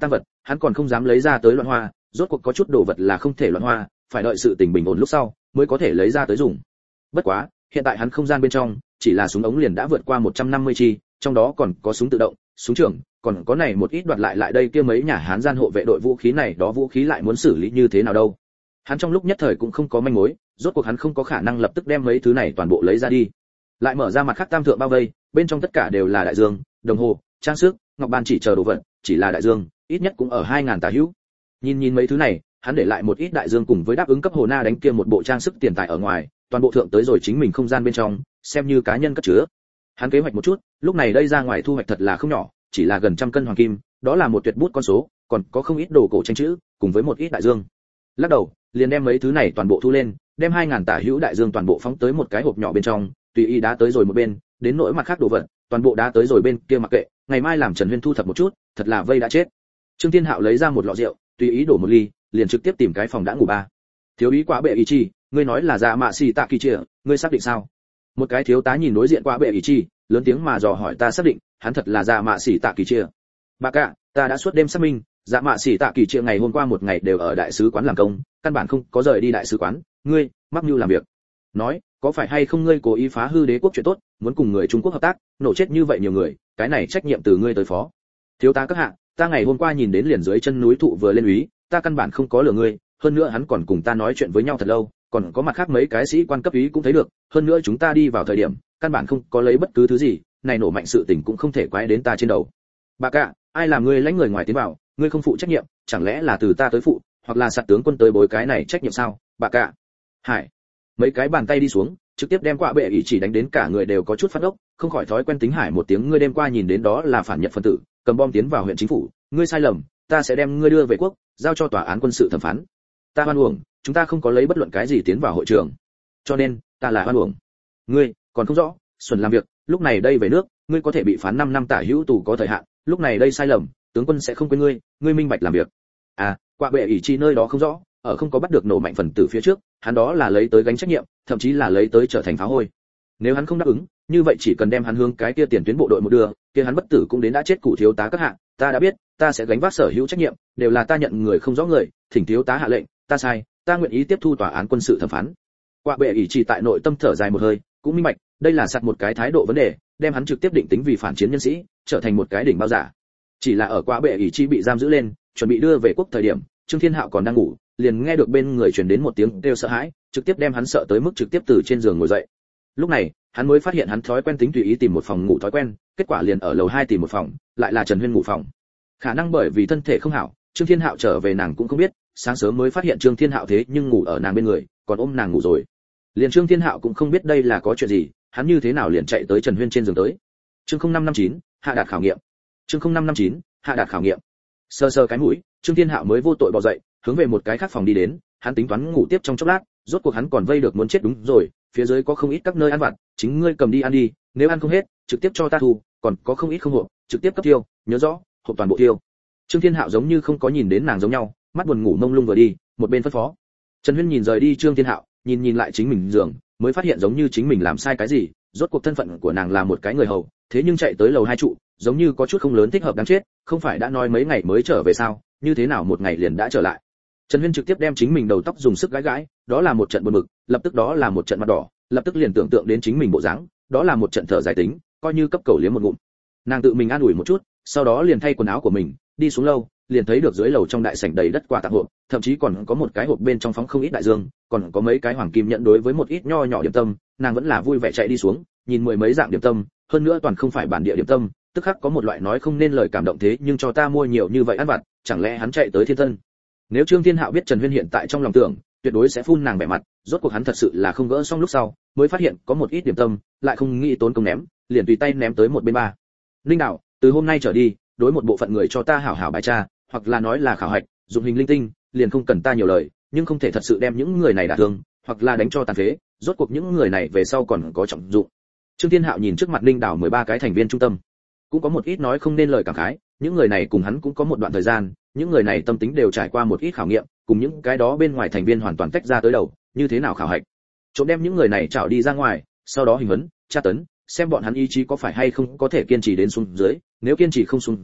hắn còn không dám lấy ra tới loạn hoa, rốt cuộc có chút đồ vật là không thể loạn hoa, phải đợi sự tình bình ổn lúc sau mới có thể lấy ra tới dùng. Bất quá, hiện tại hắn không gian bên trong, chỉ là súng ống liền đã vượt qua một trăm năm mươi chi, trong đó còn có súng tự động, súng trường, còn có này một ít đoạt lại lại đây kia mấy nhà Hán gian hộ vệ đội vũ khí này, đó vũ khí lại muốn xử lý như thế nào đâu. Hắn trong lúc nhất thời cũng không có manh mối, rốt cuộc hắn không có khả năng lập tức đem mấy thứ này toàn bộ lấy ra đi. Lại mở ra mặt khác tam thượng bao vây, bên trong tất cả đều là đại dương, đồng hồ, trang sức, ngọc ban chỉ chờ đồ vật, chỉ là đại dương, ít nhất cũng ở hai ngàn tà hữu. Nhìn nhìn mấy thứ này, hắn để lại một ít đại dương cùng với đáp ứng cấp hồ na đánh kia một bộ trang sức tiền tài ở ngoài, toàn bộ thượng tới rồi chính mình không gian bên trong, xem như cá nhân cất chứa. Hắn kế hoạch một chút, lúc này đây ra ngoài thu hoạch thật là không nhỏ, chỉ là gần trăm cân hoàng kim, đó là một tuyệt bút con số, còn có không ít đồ cổ tranh chữ, cùng với một ít đại dương. Lắc đầu, liền đem mấy thứ này toàn bộ thu lên, đem hai ngàn tả hữu đại dương toàn bộ phóng tới một cái hộp nhỏ bên trong, tùy ý đá tới rồi một bên, đến nỗi mặt khác đồ vật, toàn bộ đá tới rồi bên kia mặc kệ, ngày mai làm Trần Huyên thu thập một chút, thật là vây đã chết. Trương Thiên Hạo lấy ra một lọ rượu, tùy ý đổ một ly, liền trực tiếp tìm cái phòng đã ngủ ba. Thiếu úy Quá Bệ Ý Chi, ngươi nói là Dạ Mạ Xỉ Tạ Kỳ Chia, ngươi xác định sao? Một cái thiếu tá nhìn đối diện Quá Bệ Ý Chi, lớn tiếng mà dò hỏi. Ta xác định, hắn thật là Dạ Mạ Xỉ Tạ Kỳ Chia. Bà cả, ta đã suốt đêm xác minh, Dạ Mạ Xỉ Tạ Kỳ Chia ngày hôm qua một ngày đều ở đại sứ quán làm công, căn bản không có rời đi đại sứ quán, ngươi mắc mưu làm việc. Nói, có phải hay không ngươi cố ý phá hư đế quốc chuyện tốt, muốn cùng người Trung Quốc hợp tác, nổ chết như vậy nhiều người, cái này trách nhiệm từ ngươi tới phó. Thiếu tá các hạ, ta ngày hôm qua nhìn đến liền dưới chân núi thụ vừa lên úy, ta căn bản không có lừa ngươi, hơn nữa hắn còn cùng ta nói chuyện với nhau thật lâu, còn có mặt khác mấy cái sĩ quan cấp úy cũng thấy được, hơn nữa chúng ta đi vào thời điểm, căn bản không có lấy bất cứ thứ gì, này nổ mạnh sự tình cũng không thể quái đến ta trên đầu. Bà cả, ai làm ngươi lãnh người ngoài tiến vào, ngươi không phụ trách nhiệm, chẳng lẽ là từ ta tới phụ, hoặc là sạt tướng quân tới bối cái này trách nhiệm sao? Bà cả. Hải. Mấy cái bàn tay đi xuống, trực tiếp đem Quá Bệ Ý chỉ đánh đến cả người đều có chút phát ốc, không khỏi thói quen tính Hải một tiếng. Ngươi đêm qua nhìn đến đó là phản Nhật phân tử, cầm bom tiến vào huyện chính phủ, ngươi sai lầm, ta sẽ đem ngươi đưa về quốc, giao cho tòa án quân sự thẩm phán. Ta hoan uổng, chúng ta không có lấy bất luận cái gì tiến vào hội trường, cho nên ta là hoan uổng. Ngươi còn không rõ, xuẩn làm việc, lúc này đây về nước, ngươi có thể bị phán năm năm tả hữu tù có thời hạn, lúc này đây sai lầm, tướng quân sẽ không quên ngươi, ngươi minh bạch làm việc. À, Quá Bệ Ý chi nơi đó không rõ, ở không có bắt được nổ mạnh phần tử phía trước, hắn đó là lấy tới gánh trách nhiệm, thậm chí là lấy tới trở thành phá hôi. Nếu hắn không đáp ứng, như vậy chỉ cần đem hắn hướng cái kia tiền tuyến bộ đội một đưa, kia hắn bất tử cũng đến đã chết. Cụ thiếu tá các hạ, ta đã biết, ta sẽ gánh vác sở hữu trách nhiệm, đều là ta nhận người không rõ người, thỉnh thiếu tá hạ lệnh, ta sai, ta nguyện ý tiếp thu tòa án quân sự thẩm phán. Quá Bệ Ý chỉ tại nội tâm thở dài một hơi, cũng minh bạch, đây là sạt một cái thái độ vấn đề, đem hắn trực tiếp định tính vì phản chiến nhân sĩ, trở thành một cái đỉnh bao giả. Chỉ là ở Quá Bệ Ý chi bị giam giữ lên, chuẩn bị đưa về quốc thời điểm, Trương Thiên Hạo còn đang ngủ, liền nghe được bên người truyền đến một tiếng kêu sợ hãi, trực tiếp đem hắn sợ tới mức trực tiếp từ trên giường ngồi dậy. Lúc này, hắn mới phát hiện hắn thói quen tính tùy ý tìm một phòng ngủ thói quen, kết quả liền ở lầu hai tìm một phòng, lại là Trần Huyên ngủ phòng. Khả năng bởi vì thân thể không hảo, Trương Thiên Hạo trở về nàng cũng không biết, sáng sớm mới phát hiện Trương Thiên Hạo thế nhưng ngủ ở nàng bên người, còn ôm nàng ngủ rồi. Liền Trương Thiên Hạo cũng không biết đây là có chuyện gì, hắn như thế nào liền chạy tới Trần Huyên trên giường tới. Chương không năm năm chín, hạ đạt khảo nghiệm. Chương không năm năm chín, hạ đạt khảo nghiệm. Sơ sơ cái mũi, Trương Thiên Hạo mới vô tội bò dậy, hướng về một cái khác phòng đi đến, hắn tính toán ngủ tiếp trong chốc lát, rốt cuộc hắn còn vây được muốn chết. Đúng rồi, phía dưới có không ít các nơi ăn vặt, chính ngươi cầm đi ăn đi, nếu ăn không hết, trực tiếp cho ta thu, còn có không ít không hộp, trực tiếp cấp tiêu, nhớ rõ, hộp toàn bộ tiêu. Trương Thiên Hạo giống như không có nhìn đến nàng giống nhau, mắt buồn ngủ mông lung vừa đi, một bên phân phó. Trần Huyên nhìn rời đi Trương Thiên Hạo, nhìn nhìn lại chính mình giường, mới phát hiện giống như chính mình làm sai cái gì, rốt cuộc thân phận của nàng là một cái người hầu, thế nhưng chạy tới lầu hai trụ, giống như có chút không lớn thích hợp đáng chết, không phải đã nói mấy ngày mới trở về sao, như thế nào một ngày liền đã trở lại. Trần Huyên trực tiếp đem chính mình đầu tóc dùng sức gãi gãi, đó là một trận buồn bực, lập tức đó là một trận mặt đỏ, lập tức liền tưởng tượng đến chính mình bộ dáng, đó là một trận thở dài tính, coi như cấp cầu liếm một ngụm. Nàng tự mình an ủi một chút, sau đó liền thay quần áo của mình, đi xuống lâu, liền thấy được dưới lầu trong đại sảnh đầy đất quà tặng hộp, thậm chí còn có một cái hộp bên trong phóng không ít đại dương, còn có mấy cái hoàng kim nhẫn đối với một ít nho nhỏ điểm tâm, nàng vẫn là vui vẻ chạy đi xuống, nhìn mười mấy dạng điểm tâm, hơn nữa toàn không phải bản địa điểm tâm, tức khắc có một loại nói không nên lời cảm động. Thế nhưng cho ta mua nhiều như vậy ăn vặt, chẳng lẽ hắn chạy tới Thiên Tân? Nếu Trương Thiên Hạo biết Trần Huyên hiện tại trong lòng tưởng, tuyệt đối sẽ phun nàng bẻ mặt, rốt cuộc hắn thật sự là không gỡ xong lúc sau, mới phát hiện có một ít điểm tâm, lại không nghĩ tốn công ném, liền tùy tay ném tới một bên ba. Linh đạo, từ hôm nay trở đi, đối một bộ phận người cho ta hảo hảo bài tra, hoặc là nói là khảo hạch, dụng hình linh tinh, liền không cần ta nhiều lời, nhưng không thể thật sự đem những người này đả thương, hoặc là đánh cho tàn phế, rốt cuộc những người này về sau còn có trọng dụng. Trương Thiên Hạo nhìn trước mặt Linh Đảo mười ba cái thành viên trung tâm, cũng có một ít nói không nên lời cảm khái, những người này cùng hắn cũng có một đoạn thời gian, những người này tâm tính đều trải qua một ít khảo nghiệm, cùng những cái đó bên ngoài thành viên hoàn toàn tách ra tới đầu, như thế nào khảo hạch. Trộm đem những người này trảo đi ra ngoài, sau đó hình vấn, tra tấn, xem bọn hắn ý chí có phải hay không có thể kiên trì đến xuống dưới, nếu kiên trì không xuống dưới,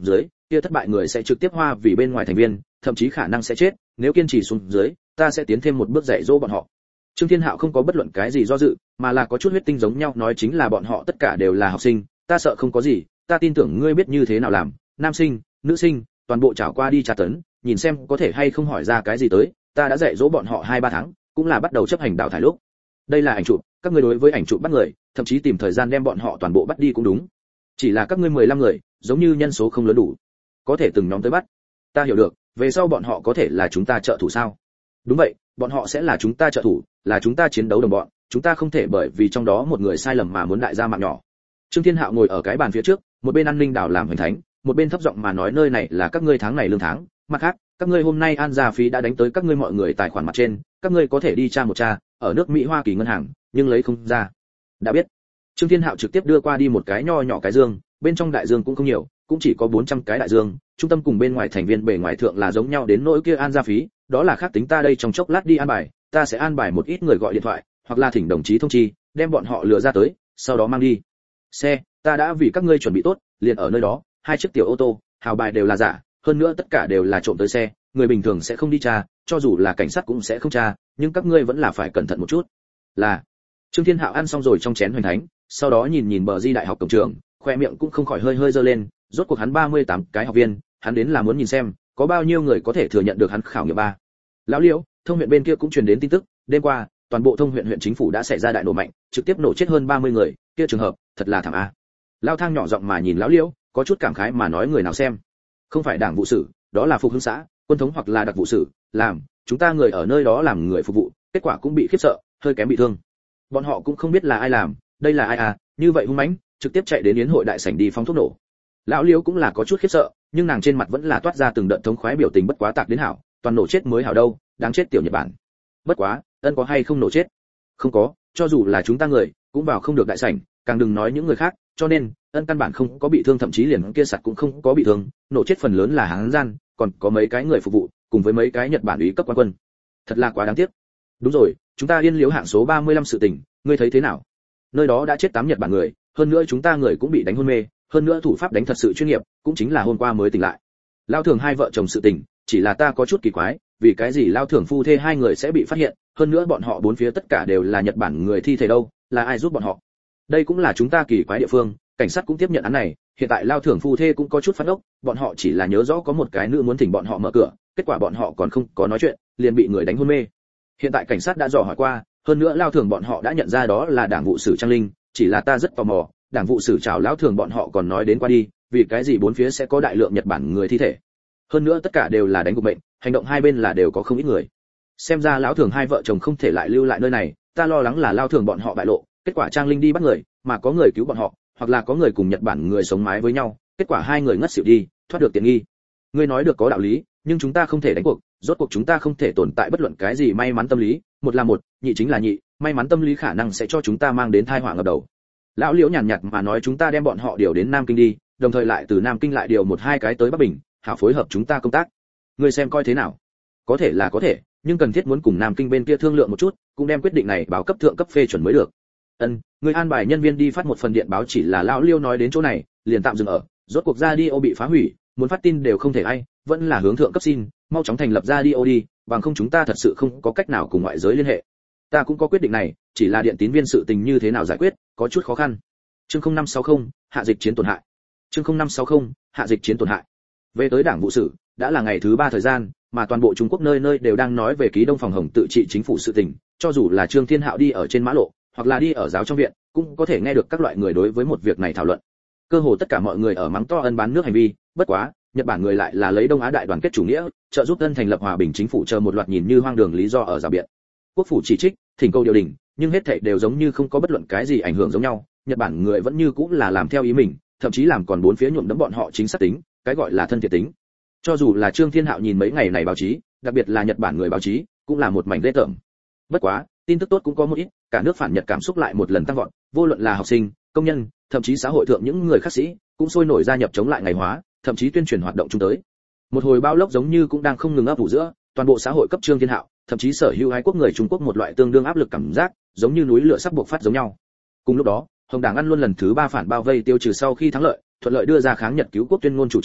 kia thất bại người sẽ trực tiếp hoa vì bên ngoài thành viên, thậm chí khả năng sẽ chết, nếu kiên trì xuống dưới, ta sẽ tiến thêm một bước dạy dỗ bọn họ. Trương Thiên Hạo không có bất luận cái gì do dự, mà là có chút huyết tinh giống nhau nói chính là bọn họ tất cả đều là học sinh, ta sợ không có gì, ta tin tưởng ngươi biết như thế nào làm, nam sinh, nữ sinh, toàn bộ trảo qua đi tra tấn, nhìn xem có thể hay không hỏi ra cái gì tới, ta đã dạy dỗ bọn họ hai ba tháng, cũng là bắt đầu chấp hành đào thải lúc. Đây là ảnh chụp, các ngươi đối với ảnh chụp bắt người, thậm chí tìm thời gian đem bọn họ toàn bộ bắt đi cũng đúng. Chỉ là các ngươi mười lăm người, giống như nhân số không lớn đủ, có thể từng nhóm tới bắt. Ta hiểu được, về sau bọn họ có thể là chúng ta trợ thủ sao? Đúng vậy, bọn họ sẽ là chúng ta trợ thủ, là chúng ta chiến đấu đồng bọn, chúng ta không thể bởi vì trong đó một người sai lầm mà muốn đại gia mạng nhỏ. Trương Thiên Hạo ngồi ở cái bàn phía trước, một bên an ninh đảo làm hoành thánh, một bên thấp giọng mà nói nơi này là các ngươi tháng này lương tháng, mặt khác, các ngươi hôm nay an gia phí đã đánh tới các ngươi mọi người tài khoản mặt trên, các ngươi có thể đi tra một tra, ở nước Mỹ Hoa Kỳ ngân hàng, nhưng lấy không ra. Đã biết. Trương Thiên Hạo trực tiếp đưa qua đi một cái nho nhỏ cái dương, bên trong đại dương cũng không nhiều, cũng chỉ có bốn trăm cái đại dương, trung tâm cùng bên ngoài thành viên bề ngoài thượng là giống nhau đến nỗi kia an gia phí, đó là khác tính ta đây trong chốc lát đi an bài, ta sẽ an bài một ít người gọi điện thoại, hoặc là thỉnh đồng chí thông chi, đem bọn họ lừa ra tới, sau đó mang đi. Xe, ta đã vì các ngươi chuẩn bị tốt, liền ở nơi đó, hai chiếc tiểu ô tô, hào bài đều là giả, hơn nữa tất cả đều là trộm tới xe, người bình thường sẽ không đi tra, cho dù là cảnh sát cũng sẽ không tra, nhưng các ngươi vẫn là phải cẩn thận một chút. Là. Trương Thiên Hạo ăn xong rồi trong chén hoành thánh, sau đó nhìn nhìn bờ Di đại học cổng trường, khoe miệng cũng không khỏi hơi hơi giơ lên, rốt cuộc hắn ba mươi tám cái học viên, hắn đến là muốn nhìn xem, có bao nhiêu người có thể thừa nhận được hắn khảo nghiệm ba. Lão Liễu, thông huyện bên kia cũng truyền đến tin tức, đêm qua, toàn bộ thông huyện huyện chính phủ đã xảy ra đại nổ mạnh, trực tiếp nổ chết hơn ba mươi người, kia trường hợp, thật là thảm a. Lão Thang nhỏ giọng mà nhìn Lão Liễu, có chút cảm khái mà nói người nào xem. Không phải đảng vụ sử, đó là phục hưng xã, quân thống hoặc là đặc vụ sử, làm, chúng ta người ở nơi đó làm người phục vụ, kết quả cũng bị khiếp sợ, hơi kém bị thương. Bọn họ cũng không biết là ai làm, đây là ai à, như vậy hung mãnh, trực tiếp chạy đến yến hội đại sảnh đi phóng thuốc nổ. Lão Liễu cũng là có chút khiếp sợ, nhưng nàng trên mặt vẫn là toát ra từng đợt thống khoái biểu tình bất quá tạc đến hảo, toàn nổ chết mới hảo đâu, đáng chết tiểu Nhật Bản. Bất quá, ân có hay không nổ chết? Không có, cho dù là chúng ta người, cũng vào không được đại sảnh, càng đừng nói những người khác, cho nên, ân căn bản không có bị thương, thậm chí liền kia sạt cũng không có bị thương, nổ chết phần lớn là hán gian, còn có mấy cái người phục vụ, cùng với mấy cái Nhật Bản ủy cấp quan quân. Thật là quá đáng tiếc. Đúng rồi, chúng ta Yên Liễu hạng số ba mươi lăm sự tình, ngươi thấy thế nào? Nơi đó đã chết tám Nhật Bản người, hơn nữa chúng ta người cũng bị đánh hôn mê, hơn nữa thủ pháp đánh thật sự chuyên nghiệp, cũng chính là hôm qua mới tỉnh lại. Lao Thường hai vợ chồng sự tình, chỉ là ta có chút kỳ quái, vì cái gì Lao Thường phu thê hai người sẽ bị phát hiện, hơn nữa bọn họ bốn phía tất cả đều là Nhật Bản người thi thể đâu, là ai giúp bọn họ? Đây cũng là chúng ta kỳ quái địa phương, cảnh sát cũng tiếp nhận án này, hiện tại Lao Thường phu thê cũng có chút phát ốc, bọn họ chỉ là nhớ rõ có một cái nữ muốn thỉnh bọn họ mở cửa, kết quả bọn họ còn không có nói chuyện, liền bị người đánh hôn mê. Hiện tại cảnh sát đã dò hỏi qua, hơn nữa Lao Thường bọn họ đã nhận ra đó là đảng vụ sử Trang Linh, chỉ là ta rất tò mò, đảng vụ sử chào Lão Thường bọn họ còn nói đến qua đi, vì cái gì bốn phía sẽ có đại lượng Nhật Bản người thi thể. Hơn nữa tất cả đều là đánh gục bệnh, hành động hai bên là đều có không ít người. Xem ra Lão Thường hai vợ chồng không thể lại lưu lại nơi này, ta lo lắng là Lao Thường bọn họ bại lộ, kết quả Trang Linh đi bắt người, mà có người cứu bọn họ, hoặc là có người cùng Nhật Bản người sống mái với nhau, kết quả hai người ngất xỉu đi, thoát được tiện nghi. Ngươi nói được có đạo lý, nhưng chúng ta không thể đánh cuộc, rốt cuộc chúng ta không thể tồn tại bất luận cái gì may mắn tâm lý, một là một, nhị chính là nhị, may mắn tâm lý khả năng sẽ cho chúng ta mang đến tai họa ngập đầu. Lão Liễu nhàn nhạt mà nói chúng ta đem bọn họ điều đến Nam Kinh đi, đồng thời lại từ Nam Kinh lại điều một hai cái tới Bắc Bình, hảo phối hợp chúng ta công tác. Ngươi xem coi thế nào? Có thể là có thể, nhưng cần thiết muốn cùng Nam Kinh bên kia thương lượng một chút, cũng đem quyết định này báo cấp thượng cấp phê chuẩn mới được. Ân, ngươi an bài nhân viên đi phát một phần điện báo chỉ là Lão Liêu nói đến chỗ này, liền tạm dừng ở, rốt cuộc radio bị phá hủy, muốn phát tin đều không thể ai, vẫn là hướng thượng cấp xin, mau chóng thành lập radio đi, bằng không chúng ta thật sự không có cách nào cùng ngoại giới liên hệ. Ta cũng có quyết định này, chỉ là điện tín viên sự tình như thế nào giải quyết, có chút khó khăn. Chương không năm sáu không, hạ dịch chiến tổn hại. Chương không năm sáu không, hạ dịch chiến tổn hại. Về tới đảng vụ sử, đã là ngày thứ ba thời gian, mà toàn bộ Trung Quốc nơi nơi đều đang nói về ký Đông phòng hồng tự trị chính phủ sự tình, cho dù là Trương Thiên Hạo đi ở trên mã lộ, hoặc là đi ở giáo trong viện, cũng có thể nghe được các loại người đối với một việc này thảo luận. Cơ hồ tất cả mọi người ở mắng to ân bán nước hành vi, bất quá, Nhật Bản người lại là lấy Đông Á đại đoàn kết chủ nghĩa, trợ giúp ân thành lập hòa bình chính phủ chờ một loạt nhìn như hoang đường lý do ở rào biện. Quốc phủ chỉ trích, thỉnh cầu điều đình, nhưng hết thảy đều giống như không có bất luận cái gì ảnh hưởng giống nhau, Nhật Bản người vẫn như cũng là làm theo ý mình, thậm chí làm còn bốn phía nhuộm đẫm bọn họ chính xác tính, cái gọi là thân thiện tính. Cho dù là Trương Thiên Hạo nhìn mấy ngày này báo chí, đặc biệt là Nhật Bản người báo chí, cũng là một mảnh ghê tởm. Bất quá, tin tức tốt cũng có một ít, cả nước phản Nhật cảm xúc lại một lần tăng vọt, vô luận là học sinh, công nhân, thậm chí xã hội thượng những người khác sĩ, cũng sôi nổi gia nhập chống lại ngày hóa, thậm chí tuyên truyền hoạt động chung tới. Một hồi bao lốc giống như cũng đang không ngừng ấp ủ giữa, toàn bộ xã hội cấp Trương Thiên Hạo, thậm chí sở hữu ái quốc người Trung Quốc một loại tương đương áp lực cảm giác, giống như núi lửa sắp bộc phát giống nhau. Cùng lúc đó, Hồng Đảng ăn luôn lần thứ ba phản bao vây tiêu trừ sau khi thắng lợi, thuận lợi đưa ra kháng Nhật cứu quốc tuyên ngôn chủ trương,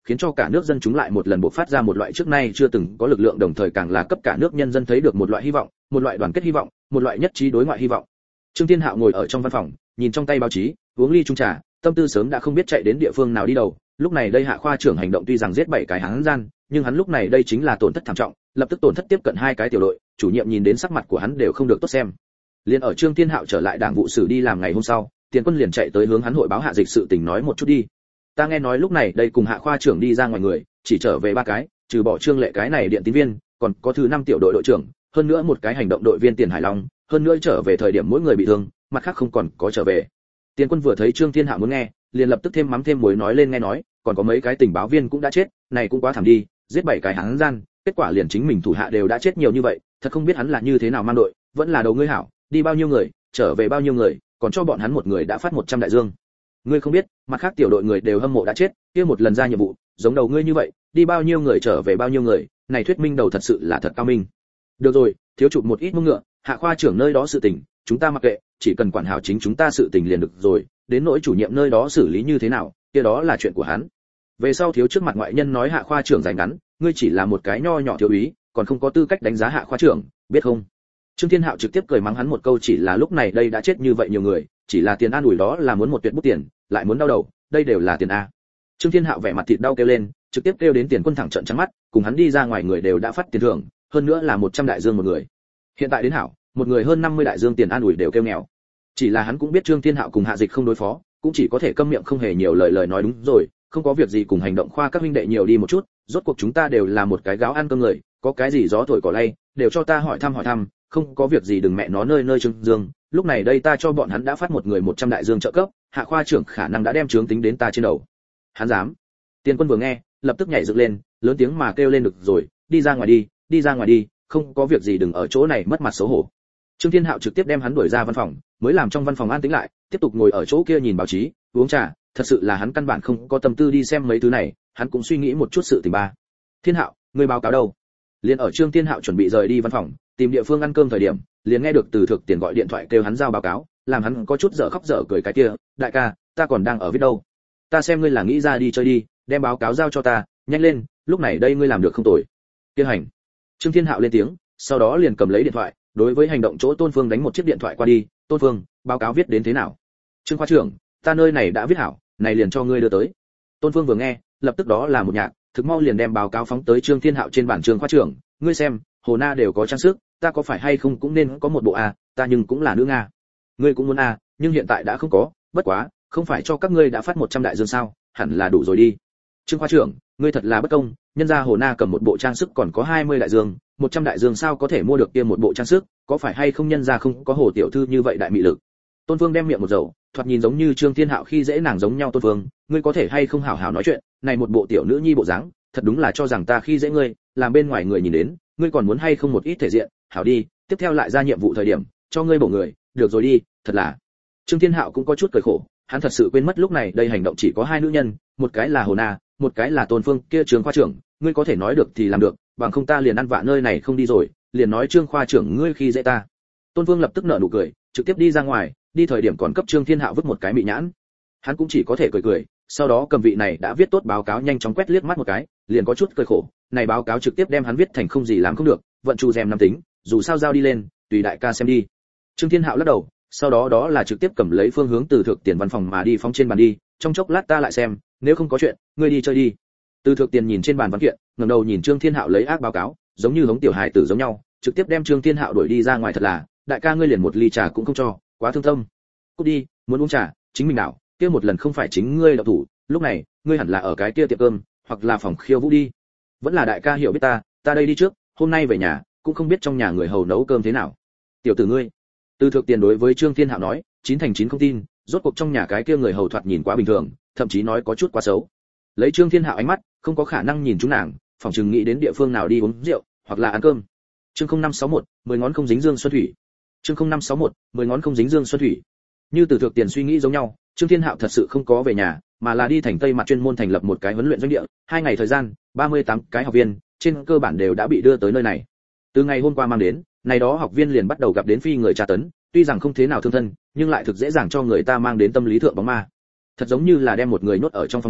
khiến cho cả nước dân chúng lại một lần bộc phát ra một loại trước nay chưa từng có lực lượng, đồng thời càng là cấp cả nước nhân dân thấy được một loại hy vọng, một loại đoàn kết hy vọng, một loại nhất trí đối ngoại hy vọng. Trương Thiên Hạo ngồi ở trong văn phòng, nhìn trong tay báo chí, uống ly chung trà, tâm tư sớm đã không biết chạy đến địa phương nào đi đầu. Lúc này đây Hạ khoa trưởng hành động tuy rằng giết bảy cái hán gian, nhưng hắn lúc này đây chính là tổn thất thảm trọng, lập tức tổn thất tiếp cận hai cái tiểu đội, chủ nhiệm nhìn đến sắc mặt của hắn đều không được tốt xem. Liên ở Trương Thiên Hạo trở lại đảng vụ sử đi làm ngày hôm sau, Tiền Quân liền chạy tới hướng hắn hội báo Hạ Dịch sự tình nói một chút đi. Ta nghe nói lúc này đây cùng Hạ khoa trưởng đi ra ngoài người, chỉ trở về ba cái, trừ bỏ Trương Lệ cái này điện tín viên, còn có thứ năm tiểu đội đội trưởng, hơn nữa một cái hành động đội viên Tiền Hải Long, hơn nữa trở về thời điểm mỗi người bị thương, mặt khác không còn có trở về. Tiền Quân vừa thấy Trương Thiên Hạo muốn nghe, liền lập tức thêm mắm thêm muối nói lên nghe nói, còn có mấy cái tình báo viên cũng đã chết, này cũng quá thảm đi, giết bảy cái hán gian, kết quả liền chính mình thủ hạ đều đã chết nhiều như vậy, thật không biết hắn là như thế nào mang đội, vẫn là đầu ngươi hảo, đi bao nhiêu người, trở về bao nhiêu người, còn cho bọn hắn một người đã phát một trăm đại dương. Ngươi không biết, mặt khác tiểu đội người đều hâm mộ đã chết, kia một lần ra nhiệm vụ, giống đầu ngươi như vậy, đi bao nhiêu người trở về bao nhiêu người, này thuyết minh đầu thật sự là thật cao minh. Được rồi, thiếu chụp một ít mông ngựa, Hạ khoa trưởng nơi đó sự tình, chúng ta mặc kệ, chỉ cần quản hảo chính chúng ta sự tình liền được rồi, đến nỗi chủ nhiệm nơi đó xử lý như thế nào, kia đó là chuyện của hắn. Về sau thiếu trước mặt ngoại nhân nói Hạ khoa trưởng rảnh ngắn, ngươi chỉ là một cái nho nhỏ thiếu úy, còn không có tư cách đánh giá Hạ khoa trưởng, biết không? Trương Thiên Hạo trực tiếp cười mắng hắn một câu, chỉ là lúc này đây đã chết như vậy nhiều người, chỉ là tiền an ủi đó là muốn một tuyệt bút tiền, lại muốn đau đầu, đây đều là tiền a. Trương Thiên Hạo vẻ mặt thịt đau kêu lên, trực tiếp kêu đến Tiền Quân thẳng trợn trắng mắt, cùng hắn đi ra ngoài người đều đã phát tiền thưởng, hơn nữa là một trăm đại dương một người. Hiện tại đến hảo, một người hơn năm mươi đại dương tiền an ủi đều kêu nghèo. Chỉ là hắn cũng biết Trương Thiên Hạo cùng Hạ Dịch không đối phó, cũng chỉ có thể câm miệng không hề nhiều lời lời nói đúng rồi, không có việc gì cùng hành động khoa các huynh đệ nhiều đi một chút, rốt cuộc chúng ta đều là một cái gáo ăn cơm người, có cái gì gió thổi cỏ lay, đều cho ta hỏi thăm hỏi thăm, không có việc gì đừng mẹ nó nơi nơi Trương Dương, lúc này đây ta cho bọn hắn đã phát một người một trăm đại dương trợ cấp, Hạ khoa trưởng khả năng đã đem chướng tính đến ta trên đầu. Hắn dám? Tiền Quân vừa nghe, lập tức nhảy dựng lên, lớn tiếng mà kêu lên được rồi, đi ra ngoài đi, đi ra ngoài đi, không có việc gì đừng ở chỗ này mất mặt xấu hổ. Trương Thiên Hạo trực tiếp đem hắn đuổi ra văn phòng, mới làm trong văn phòng an tĩnh lại, tiếp tục ngồi ở chỗ kia nhìn báo chí, uống trà, thật sự là hắn căn bản không có tâm tư đi xem mấy thứ này, hắn cũng suy nghĩ một chút sự tình ba. Thiên Hạo, người báo cáo đâu? Liên ở Trương Thiên Hạo chuẩn bị rời đi văn phòng, tìm địa phương ăn cơm thời điểm, liền nghe được Từ Thực Tiền gọi điện thoại kêu hắn giao báo cáo, làm hắn có chút dở khóc dở cười cái kia, đại ca, ta còn đang ở viết đâu. Ta xem ngươi là nghĩ ra đi chơi đi, đem báo cáo giao cho ta, nhanh lên, lúc này đây ngươi làm được không tồi. Kia hành. Trương Thiên Hạo lên tiếng, sau đó liền cầm lấy điện thoại, đối với hành động chỗ Tôn Phương đánh một chiếc điện thoại qua đi, Tôn Phương, báo cáo viết đến thế nào? Trương khoa trưởng, ta nơi này đã viết hảo, này liền cho ngươi đưa tới. Tôn Phương vừa nghe, lập tức đó là một nhạc, thực mau liền đem báo cáo phóng tới Trương Thiên Hạo trên bản. Trương khoa trưởng, ngươi xem, Hồ Na đều có trang sức, ta có phải hay không cũng nên có một bộ a, ta nhưng cũng là nữ nga. Ngươi cũng muốn a, nhưng hiện tại đã không có, bất quá, không phải cho các ngươi đã phát một trăm đại dương sao, hẳn là đủ rồi đi. Trương khoa trưởng, ngươi thật là bất công, nhân gia Hồ Na cầm một bộ trang sức còn có hai mươi đại dương, một trăm đại dương sao có thể mua được kia một bộ trang sức, có phải hay không nhân gia không có Hồ tiểu thư như vậy đại mị lực. Tôn Phương đem miệng một dầu, thoạt nhìn giống như Trương Thiên Hạo khi dễ nàng giống nhau. Tôn Phương, ngươi có thể hay không hảo hảo nói chuyện, này một bộ tiểu nữ nhi bộ dáng, thật đúng là cho rằng ta khi dễ ngươi, làm bên ngoài người nhìn đến, ngươi còn muốn hay không một ít thể diện, hảo đi, tiếp theo lại ra nhiệm vụ thời điểm, cho ngươi bổ người, được rồi đi, thật là. Trương Thiên Hạo cũng có chút cười khổ, hắn thật sự quên mất lúc này đây hành động chỉ có hai nữ nhân, một cái là Hồ Na, một cái là Tôn Phương, kia Trương khoa trưởng, ngươi có thể nói được thì làm được, bằng không ta liền ăn vạ nơi này không đi rồi, liền nói Trương khoa trưởng ngươi khi dễ ta. Tôn Phương lập tức nở nụ cười, trực tiếp đi ra ngoài, đi thời điểm còn cấp Trương Thiên Hạo vứt một cái mị nhãn. Hắn cũng chỉ có thể cười cười, sau đó cầm vị này đã viết tốt báo cáo nhanh chóng quét liếc mắt một cái, liền có chút cười khổ, này báo cáo trực tiếp đem hắn viết thành không gì làm không được, vận chu rèm năm tính, dù sao giao đi lên, tùy đại ca xem đi. Trương Thiên Hạo lắc đầu, sau đó đó là trực tiếp cầm lấy phương hướng Từ Thực Tiền văn phòng mà đi phóng trên bàn đi, trong chốc lát ta lại xem, nếu không có chuyện, ngươi đi chơi đi. Từ Thực Tiền nhìn trên bàn văn kiện, ngẩng đầu nhìn Trương Thiên Hạo lấy ác báo cáo, giống như hống tiểu hài tử giống nhau, trực tiếp đem Trương Thiên Hạo đuổi đi ra ngoài. Thật là, đại ca ngươi liền một ly trà cũng không cho, quá thương tâm. Cút đi, muốn uống trà, chính mình đảo, kia một lần không phải chính ngươi động thủ, lúc này, ngươi hẳn là ở cái kia tiệm cơm, hoặc là phòng khiêu vũ đi. Vẫn là đại ca hiểu biết ta, ta đây đi trước, hôm nay về nhà, cũng không biết trong nhà người hầu nấu cơm thế nào. Tiểu tử ngươi. Từ Thực Tiền đối với Trương Thiên Hạo nói, chín thành chín không tin, rốt cuộc trong nhà cái kia người hầu thoạt nhìn quá bình thường, thậm chí nói có chút quá xấu. Lấy Trương Thiên Hạo ánh mắt, không có khả năng nhìn chúng nàng, phòng chừng nghĩ đến địa phương nào đi uống rượu, hoặc là ăn cơm. Chương không năm sáu mốt, mười ngón không dính dương xuân thủy. Chương không năm sáu mốt, mười ngón không dính dương xuân thủy. Như Từ Thực Tiền suy nghĩ giống nhau, Trương Thiên Hạo thật sự không có về nhà, mà là đi thành Tây mặt chuyên môn thành lập một cái huấn luyện doanh địa, hai ngày thời gian, ba mươi tám cái học viên, trên cơ bản đều đã bị đưa tới nơi này. Từ ngày hôm qua mang đến, này đó học viên liền bắt đầu gặp đến phi người tra tấn, tuy rằng không thế nào thương thân, nhưng lại thực dễ dàng cho người ta mang đến tâm lý thượng bóng ma. Thật giống như là đem một người nhốt ở trong phòng giam,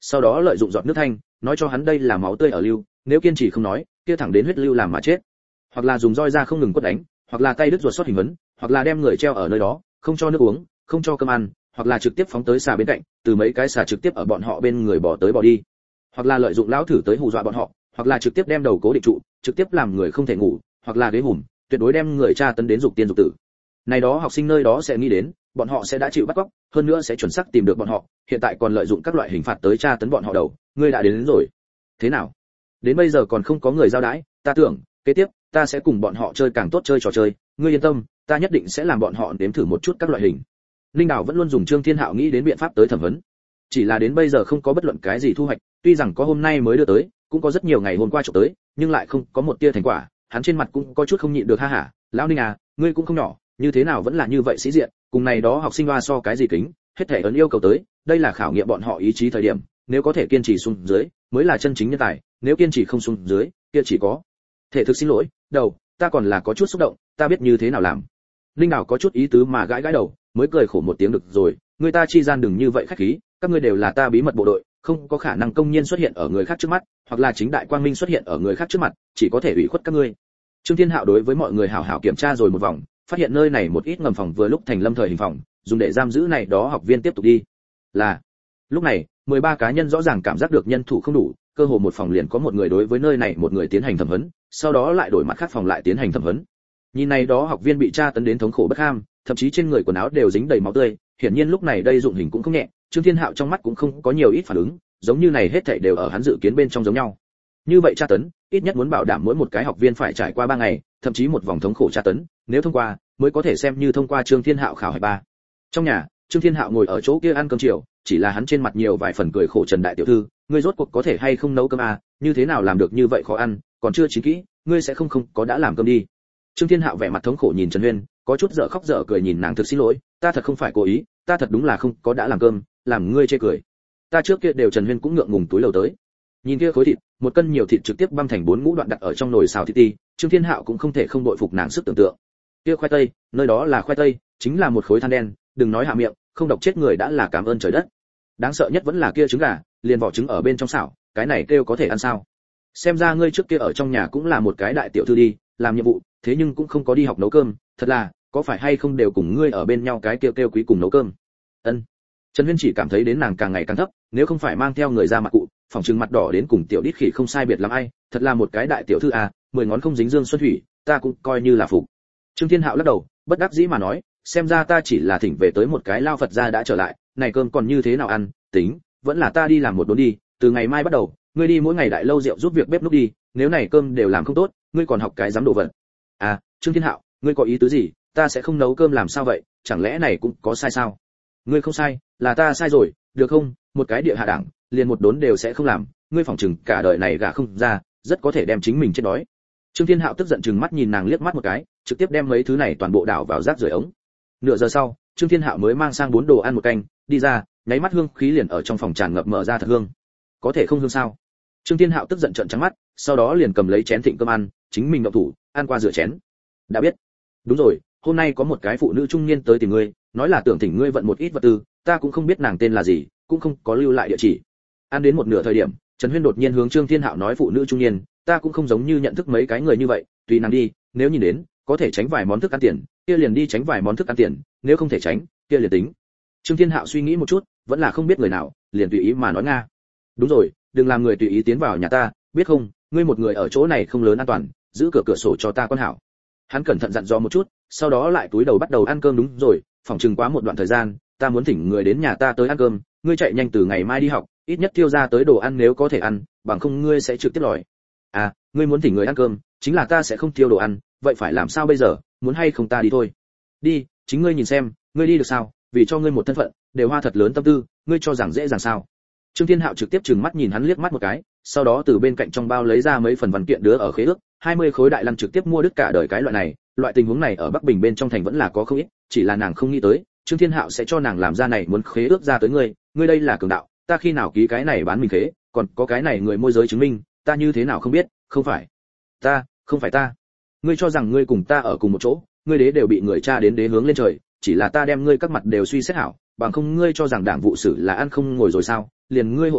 sau đó lợi dụng giọt nước thanh, nói cho hắn đây là máu tươi ở lưu, nếu kiên trì không nói, kia thẳng đến huyết lưu làm mà chết. Hoặc là dùng roi ra không ngừng quất đánh, hoặc là tay đứt ruột xót hình vấn, hoặc là đem người treo ở nơi đó, không cho nước uống, không cho cơm ăn, hoặc là trực tiếp phóng tới xà bên cạnh, từ mấy cái xà trực tiếp ở bọn họ bên người bỏ tới bỏ đi. Hoặc là lợi dụng lão thử tới hù dọa bọn họ, hoặc là trực tiếp đem đầu cố định trụ, trực tiếp làm người không thể ngủ, hoặc là ghế hùm, tuyệt đối đem người tra tấn đến dục tiên dục tử. Này đó học sinh nơi đó sẽ nghĩ đến, bọn họ sẽ đã chịu bắt cóc, hơn nữa sẽ chuẩn xác tìm được bọn họ, hiện tại còn lợi dụng các loại hình phạt tới tra tấn bọn họ đầu, ngươi đã đến, đến rồi. Thế nào? Đến bây giờ còn không có người giao đãi, ta tưởng, kế tiếp, ta sẽ cùng bọn họ chơi càng tốt chơi trò chơi, ngươi yên tâm, ta nhất định sẽ làm bọn họ nếm thử một chút các loại hình. Linh Đào vẫn luôn dùng Trương Thiên Hạo nghĩ đến biện pháp tới thẩm vấn. Chỉ là đến bây giờ không có bất luận cái gì thu hoạch, tuy rằng có hôm nay mới đưa tới, cũng có rất nhiều ngày hôm qua chụp tới, nhưng lại không có một tia thành quả, hắn trên mặt cũng có chút không nhịn được ha hả, lão Ninh à, ngươi cũng không nhỏ, như thế nào vẫn là như vậy sĩ diện, cùng này đó học sinh hoa so cái gì kính, hết thể ấn yêu cầu tới, đây là khảo nghiệm bọn họ ý chí thời điểm, nếu có thể kiên trì xuống dưới, mới là chân chính nhân tài, nếu kiên trì không xuống dưới, kia chỉ có thể thực xin lỗi, đầu, ta còn là có chút xúc động, ta biết như thế nào làm. Linh Đào có chút ý tứ mà gãi gãi đầu, mới cười khổ một tiếng được rồi, người ta chi gian đừng như vậy khách khí, các ngươi đều là ta bí mật bộ đội, không có khả năng công nhiên xuất hiện ở người khác trước mắt, hoặc là chính đại quang minh xuất hiện ở người khác trước mặt, chỉ có thể ủy khuất các ngươi. Trương Thiên Hạo đối với mọi người hảo hảo kiểm tra rồi một vòng, phát hiện nơi này một ít ngầm phòng vừa lúc thành lâm thời hình phòng, dùng để giam giữ này đó học viên tiếp tục đi. Là. Lúc này, mười ba cá nhân rõ ràng cảm giác được nhân thủ không đủ, cơ hồ một phòng liền có một người đối với nơi này một người tiến hành thẩm vấn, sau đó lại đổi mặt khác phòng lại tiến hành thẩm vấn. Nhìn này đó học viên bị tra tấn đến thống khổ bất ham, thậm chí trên người quần áo đều dính đầy máu tươi, hiển nhiên lúc này đây dụng hình cũng không nhẹ, Trương Thiên Hạo trong mắt cũng không có nhiều ít phản ứng, giống như này hết thảy đều ở hắn dự kiến bên trong giống nhau. Như vậy tra tấn, ít nhất muốn bảo đảm mỗi một cái học viên phải trải qua ba ngày, thậm chí một vòng thống khổ tra tấn, nếu thông qua, mới có thể xem như thông qua Trương Thiên Hạo khảo hạch ba. Trong nhà, Trương Thiên Hạo ngồi ở chỗ kia ăn cơm chiều, chỉ là hắn trên mặt nhiều vài phần cười khổ. Trần đại tiểu thư, ngươi rốt cuộc có thể hay không nấu cơm à, như thế nào làm được như vậy khó ăn, còn chưa chín kỹ, ngươi sẽ không không có đã làm cơm đi. Trương Thiên Hạo vẻ mặt thống khổ nhìn Trần Huyên, có chút dở khóc dở cười nhìn nàng, thực xin lỗi, ta thật không phải cố ý, ta thật đúng là không có đã làm cơm, làm ngươi chê cười. Ta trước kia đều. Trần Huyên cũng ngượng ngùng túi lầu tới. Nhìn kia khối thịt, một cân nhiều thịt trực tiếp băm thành bốn ngũ đoạn đặt ở trong nồi xào thịt ti, Trương Thiên Hạo cũng không thể không bội phục nàng sức tưởng tượng. Kia khoai tây, nơi đó là khoai tây, chính là một khối than đen, đừng nói hạ miệng, không độc chết người đã là cảm ơn trời đất. Đáng sợ nhất vẫn là kia trứng gà, liền vỏ trứng ở bên trong xào, cái này kêu có thể ăn sao? Xem ra ngươi trước kia ở trong nhà cũng là một cái đại tiểu thư đi, làm nhiệm vụ, thế nhưng cũng không có đi học nấu cơm, thật là, có phải hay không đều cùng ngươi ở bên nhau cái kêu kêu quý cùng nấu cơm. Ân. Trần Huyên chỉ cảm thấy đến nàng càng ngày càng thấp, nếu không phải mang theo người ra mặt cụ, phòng trừng mặt đỏ đến cùng tiểu đít khỉ không sai biệt lắm ai, thật là một cái đại tiểu thư à, mười ngón không dính dương xuân thủy, ta cũng coi như là phục. Trương Thiên Hạo lắc đầu, bất đắc dĩ mà nói, xem ra ta chỉ là thỉnh về tới một cái lao Phật gia đã trở lại, này cơm còn như thế nào ăn, tính, vẫn là ta đi làm một đốn đi, từ ngày mai bắt đầu, ngươi đi mỗi ngày đại lâu rượu giúp việc bếp núc đi, nếu này cơm đều làm không tốt, ngươi còn học cái dám đồ vật. À, Trương Thiên Hạo, ngươi có ý tứ gì, ta sẽ không nấu cơm làm sao vậy, chẳng lẽ này cũng có sai sao? Ngươi không sai, là ta sai rồi, được không? Một cái địa hạ đẳng, liền một đốn đều sẽ không làm, ngươi phỏng chừng cả đời này gả không ra, rất có thể đem chính mình chết đói. Trương Thiên Hạo tức giận chừng mắt nhìn nàng liếc mắt một cái, trực tiếp đem mấy thứ này toàn bộ đảo vào rác rưởi ống. Nửa giờ sau, Trương Thiên Hạo mới mang sang bốn đồ ăn một canh, đi ra, nháy mắt hương khí liền ở trong phòng tràn ngập, mở ra thật hương. Có thể không hương sao? Trương Thiên Hạo tức giận trợn trắng mắt, sau đó liền cầm lấy chén thịnh cơm ăn, chính mình động thủ, ăn qua rửa chén. Đã biết. Đúng rồi, hôm nay có một cái phụ nữ trung niên tới tìm ngươi, nói là tưởng thỉnh ngươi vận một ít vật tư, ta cũng không biết nàng tên là gì, cũng không có lưu lại địa chỉ. Ăn đến một nửa thời điểm, Trần Huyên đột nhiên hướng Trương Thiên Hạo nói, phụ nữ trung niên, ta cũng không giống như nhận thức mấy cái người như vậy, tùy nàng đi, nếu nhìn đến, có thể tránh vài món thức ăn tiền, kia liền đi tránh vài món thức ăn tiền, nếu không thể tránh, kia liền tính. Trương Thiên Hạo suy nghĩ một chút, vẫn là không biết người nào, liền tùy ý mà nói nga. Đúng rồi, đừng làm người tùy ý tiến vào nhà ta, biết không, ngươi một người ở chỗ này không lớn an toàn, giữ cửa cửa sổ cho ta con hảo. Hắn cẩn thận dặn dò một chút, sau đó lại túi đầu bắt đầu ăn cơm. Đúng rồi, phòng chừng quá một đoạn thời gian, ta muốn thỉnh người đến nhà ta tới ăn cơm, ngươi chạy nhanh từ ngày mai đi học, ít nhất tiêu ra tới đồ ăn nếu có thể ăn, bằng không ngươi sẽ trực tiếp lòi. À, ngươi muốn thỉnh người ăn cơm, chính là ta sẽ không tiêu đồ ăn, vậy phải làm sao bây giờ, muốn hay không ta đi thôi? Đi, chính ngươi nhìn xem, ngươi đi được sao? Vì cho ngươi một thân phận, đều hoa thật lớn tâm tư, ngươi cho rằng dễ dàng sao? Trương Thiên Hạo trực tiếp trừng mắt nhìn hắn liếc mắt một cái, sau đó từ bên cạnh trong bao lấy ra mấy phần văn kiện đứa ở khế ước, hai mươi khối đại lăng trực tiếp mua đứt cả đời cái loại này, loại tình huống này ở Bắc Bình bên trong thành vẫn là có không ít, chỉ là nàng không nghĩ tới, Trương Thiên Hạo sẽ cho nàng làm ra này muốn khế ước ra tới ngươi, ngươi đây là cường đạo, ta khi nào ký cái này bán mình khế, còn có cái này người môi giới chứng minh, ta như thế nào không biết, không phải. Ta, không phải ta. Ngươi cho rằng ngươi cùng ta ở cùng một chỗ, ngươi đế đều bị người tra đến đế hướng lên trời, chỉ là ta đem ngươi các mặt đều suy xét hảo, bằng không ngươi cho rằng đảng vụ sử là ăn không ngồi rồi sao, liền ngươi hộ tịch,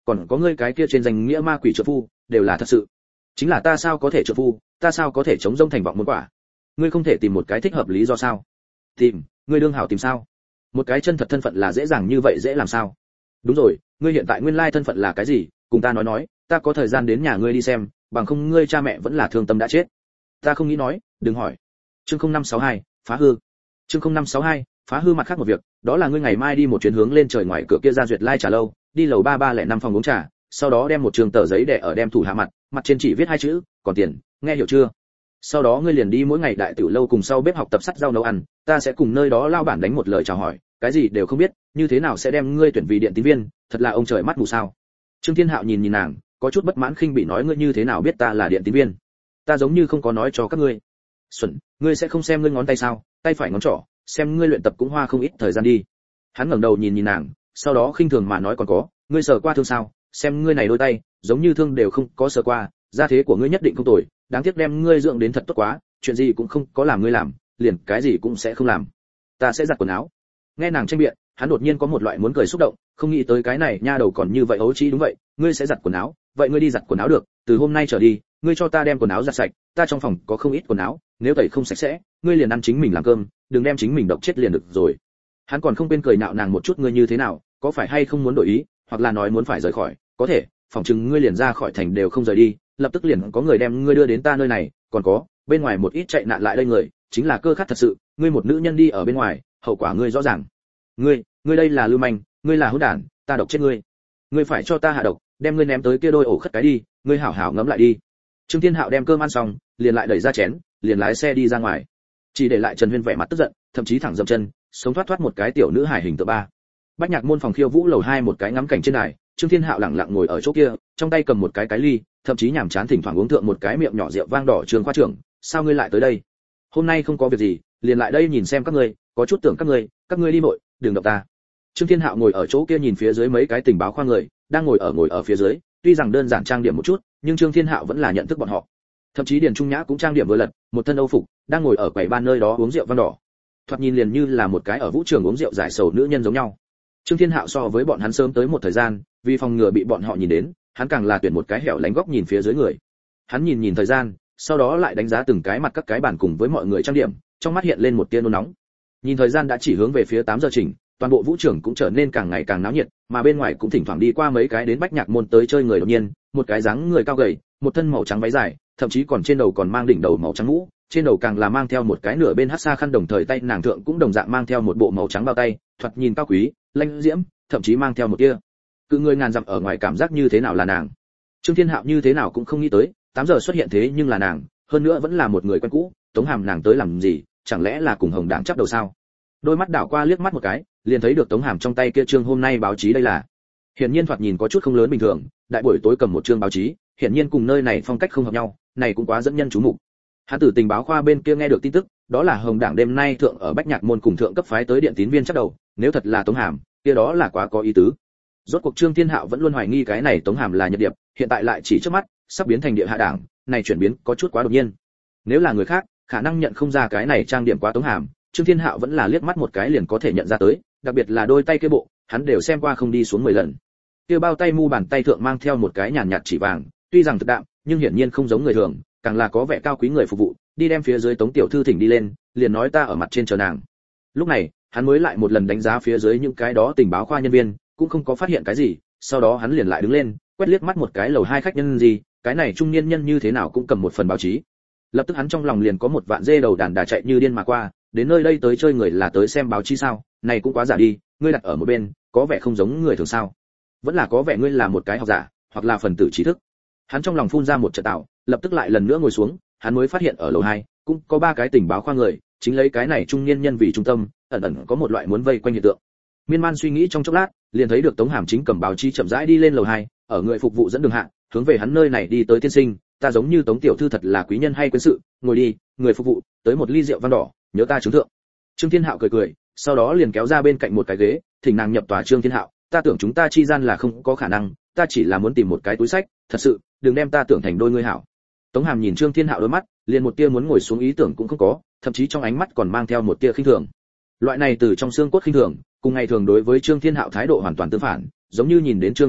còn có ngươi cái kia trên danh nghĩa ma quỷ trợ phu đều là thật sự. Chính là ta sao có thể trợ phu, ta sao có thể chống rông thành vọng muốn quả? Ngươi không thể tìm một cái thích hợp lý do sao? Tìm, ngươi đương hảo tìm sao? Một cái chân thật thân phận là dễ dàng như vậy dễ làm sao? Đúng rồi, ngươi hiện tại nguyên lai thân phận là cái gì, cùng ta nói nói, ta có thời gian đến nhà ngươi đi xem, bằng không ngươi cha mẹ vẫn là thương tâm đã chết. Ta không nghĩ nói, đừng hỏi. Chương không năm sáu hai, phá hư. Chương không năm sáu hai, phá hư. Mặt khác một việc, đó là ngươi ngày mai đi một chuyến hướng lên trời ngoài cửa kia ra duyệt lai trà lâu, đi lầu ba ba lẻ năm phòng uống trà, sau đó đem một trường tờ giấy để ở đem thủ hạ mặt, mặt trên chỉ viết hai chữ, còn tiền, nghe hiểu chưa? Sau đó ngươi liền đi mỗi ngày đại tiểu lâu cùng sau bếp học tập sắt rau nấu ăn, ta sẽ cùng nơi đó lao bản đánh một lời chào hỏi, cái gì đều không biết, như thế nào sẽ đem ngươi tuyển vì điện tín viên, thật là ông trời mắt mù sao? Trương Thiên Hạo nhìn nhìn nàng, có chút bất mãn khinh bị nói, ngươi như thế nào biết ta là điện tín viên? Ta giống như không có nói cho các ngươi. Xuẩn, ngươi sẽ không xem ngươi ngón tay sao? Tay phải ngón trỏ, xem ngươi luyện tập cũng hoa không ít thời gian đi. Hắn ngẩng đầu nhìn nhìn nàng, sau đó khinh thường mà nói, còn có, ngươi sờ qua thương sao? Xem ngươi này đôi tay, giống như thương đều không có sờ qua, gia thế của ngươi nhất định không tồi, đáng tiếc đem ngươi dưỡng đến thật tốt quá, chuyện gì cũng không có làm ngươi làm, liền cái gì cũng sẽ không làm. Ta sẽ giặt quần áo. Nghe nàng tranh biện, hắn đột nhiên có một loại muốn cười xúc động, không nghĩ tới cái này nha đầu còn như vậy ấu trĩ. Đúng vậy, ngươi sẽ giặt quần áo, vậy ngươi đi giặt quần áo được, từ hôm nay trở đi, ngươi cho ta đem quần áo giặt sạch, ta trong phòng có không ít quần áo, nếu tẩy không sạch sẽ, ngươi liền ăn chính mình làm cơm, đừng đem chính mình độc chết liền được rồi. Hắn còn không quên cười nhạo nàng một chút, ngươi như thế nào, có phải hay không muốn đổi ý, hoặc là nói muốn phải rời khỏi, có thể, phòng chừng ngươi liền ra khỏi thành đều không rời đi, lập tức liền có người đem ngươi đưa đến ta nơi này, còn có, bên ngoài một ít chạy nạn lại đây người, chính là cơ khát thật sự, ngươi một nữ nhân đi ở bên ngoài, hậu quả ngươi rõ ràng. Ngươi, ngươi đây là lưu manh, ngươi là hỗn đản, ta độc chết ngươi. Ngươi phải cho ta hạ độc, đem ngươi ném tới kia đôi ổ khất cái đi, ngươi hảo hảo ngẫm lại đi. Trương Thiên Hạo đem cơm ăn xong, liền lại đẩy ra chén, liền lái xe đi ra ngoài. Chỉ để lại Trần Huyên vẻ mặt tức giận, thậm chí thẳng dậm chân, sống thoát thoát một cái tiểu nữ hài hình tượng ba. Bách Nhạc môn phòng khiêu vũ lầu hai một cái ngắm cảnh trên đài, Trương Thiên Hạo lặng lặng ngồi ở chỗ kia, trong tay cầm một cái cái ly, thậm chí nhàm chán thỉnh thoảng uống thượng một cái miệng nhỏ rượu vang đỏ. Trường khoa trưởng, sao ngươi lại tới đây? Hôm nay không có việc gì, liền lại đây nhìn xem các ngươi, có chút tưởng các ngươi, các ngươi đi vội, đừng động ta. Trương Thiên Hạo ngồi ở chỗ kia nhìn phía dưới mấy cái tình báo khoa người, đang ngồi ở ngồi ở phía dưới, tuy rằng đơn giản trang điểm một chút, nhưng Trương Thiên Hạo vẫn là nhận thức bọn họ. Thậm chí Điền Trung Nhã cũng trang điểm vừa lật, một thân Âu phục, đang ngồi ở quầy ban nơi đó uống rượu vang đỏ. Thoạt nhìn liền như là một cái ở vũ trường uống rượu giải sầu nữ nhân giống nhau. Trương Thiên Hạo so với bọn hắn sớm tới một thời gian, vì phòng ngừa bị bọn họ nhìn đến, hắn càng là tuyển một cái hẻo lánh góc nhìn phía dưới người. Hắn nhìn nhìn thời gian, sau đó lại đánh giá từng cái mặt các cái bàn cùng với mọi người trang điểm, trong mắt hiện lên một tia nôn nóng. Nhìn thời gian đã chỉ hướng về phía tám giờ chỉnh, toàn bộ vũ trường cũng trở nên càng ngày càng náo nhiệt, mà bên ngoài cũng thỉnh thoảng đi qua mấy cái đến Bách Nhạc môn tới chơi người. Đột nhiên, một cái dáng người cao gầy, một thân màu trắng váy dài, thậm chí còn trên đầu còn mang đỉnh đầu màu trắng mũ, trên đầu càng là mang theo một cái nửa bên hắc sa khăn, đồng thời tay nàng thượng cũng đồng dạng mang theo một bộ màu trắng bao tay, thoạt nhìn cao quý, lãnh diễm, thậm chí mang theo một tia cự người ngàn dặm ở ngoài cảm giác. Như thế nào là nàng? Trương Thiên Hạo như thế nào cũng không nghĩ tới, tám giờ xuất hiện thế nhưng là nàng, hơn nữa vẫn là một người quen cũ. Tống Hàm nàng tới làm gì, chẳng lẽ là cùng Hồng Đảng chấp đầu sao? Đôi mắt đảo qua liếc mắt một cái, liền thấy được Tống Hàm trong tay kia trương hôm nay báo chí. Đây là hiển nhiên thoạt nhìn có chút không lớn bình thường, đại buổi tối cầm một trương báo chí, hiển nhiên cùng nơi này phong cách không hợp nhau, này cũng quá dẫn nhân chú mục. Hắn từ tình báo khoa bên kia nghe được tin tức, đó là Hồng Đảng đêm nay thượng ở Bách Nhạc môn cùng thượng cấp phái tới điện tín viên chắc đầu, nếu thật là Tống Hàm, kia đó là quá có ý tứ. Rốt cuộc Trương Thiên Hạo vẫn luôn hoài nghi cái này Tống Hàm là Nhật Điệp, hiện tại lại chỉ trước mắt sắp biến thành địa hạ đảng, này chuyển biến có chút quá đột nhiên. Nếu là người khác, khả năng nhận không ra cái này trang điểm quá Tống Hàm, Trương Thiên Hạo vẫn là liếc mắt một cái liền có thể nhận ra tới, đặc biệt là đôi tay kia bộ, hắn đều xem qua không đi xuống mười lần. Kia bao tay mu bàn tay thượng mang theo một cái nhàn nhạt chỉ vàng, tuy rằng thực đạm, nhưng hiển nhiên không giống người thường, càng là có vẻ cao quý người phục vụ, đi đem phía dưới Tống tiểu thư thỉnh đi lên, liền nói ta ở mặt trên chờ nàng. Lúc này, hắn mới lại một lần đánh giá phía dưới những cái đó tình báo khoa nhân viên, cũng không có phát hiện cái gì, sau đó hắn liền lại đứng lên, quét liếc mắt một cái lầu hai khách nhân gì, cái này trung niên nhân như thế nào cũng cầm một phần báo chí. Lập tức hắn trong lòng liền có một vạn dê đầu đàn đà chạy như điên mà qua, đến nơi đây tới chơi người là tới xem báo chí sao? Này cũng quá giả đi, ngươi đặt ở một bên, có vẻ không giống người thường sao? Vẫn là có vẻ ngươi là một cái học giả, hoặc là phần tử trí thức. Hắn trong lòng phun ra một trận tạo, lập tức lại lần nữa ngồi xuống, hắn mới phát hiện ở lầu hai cũng có ba cái tình báo khoa người, chính lấy cái này trung niên nhân vì trung tâm, ẩn ẩn có một loại muốn vây quanh hiện tượng. Miên man suy nghĩ trong chốc lát, liền thấy được Tống Hàm chính cầm báo chí chậm rãi đi lên lầu hai, ở người phục vụ dẫn đường hạ, hướng về hắn nơi này đi tới. Tiên sinh, ta giống như Tống tiểu thư thật là quý nhân hay quân sự, ngồi đi. Người phục vụ, tới một ly rượu vang đỏ, nhớ ta chứng thượng. Trương Thiên Hạo cười cười, sau đó liền kéo ra bên cạnh một cái ghế, thỉnh nàng nhập tòa. Trương Thiên Hạo, ta tưởng chúng ta chi gian là không có khả năng, ta chỉ là muốn tìm một cái túi sách, thật sự, đừng đem ta tưởng thành đôi ngươi hảo. Tống Hàm nhìn Trương Thiên Hạo đôi mắt, liền một tia muốn ngồi xuống ý tưởng cũng không có, thậm chí trong ánh mắt còn mang theo một tia khinh thường. Loại này từ trong xương cốt khinh thường, cùng ngày thường đối với Trương Thiên Hạo thái độ hoàn toàn tương phản, giống như nhìn đến Trương Thiên Hạo,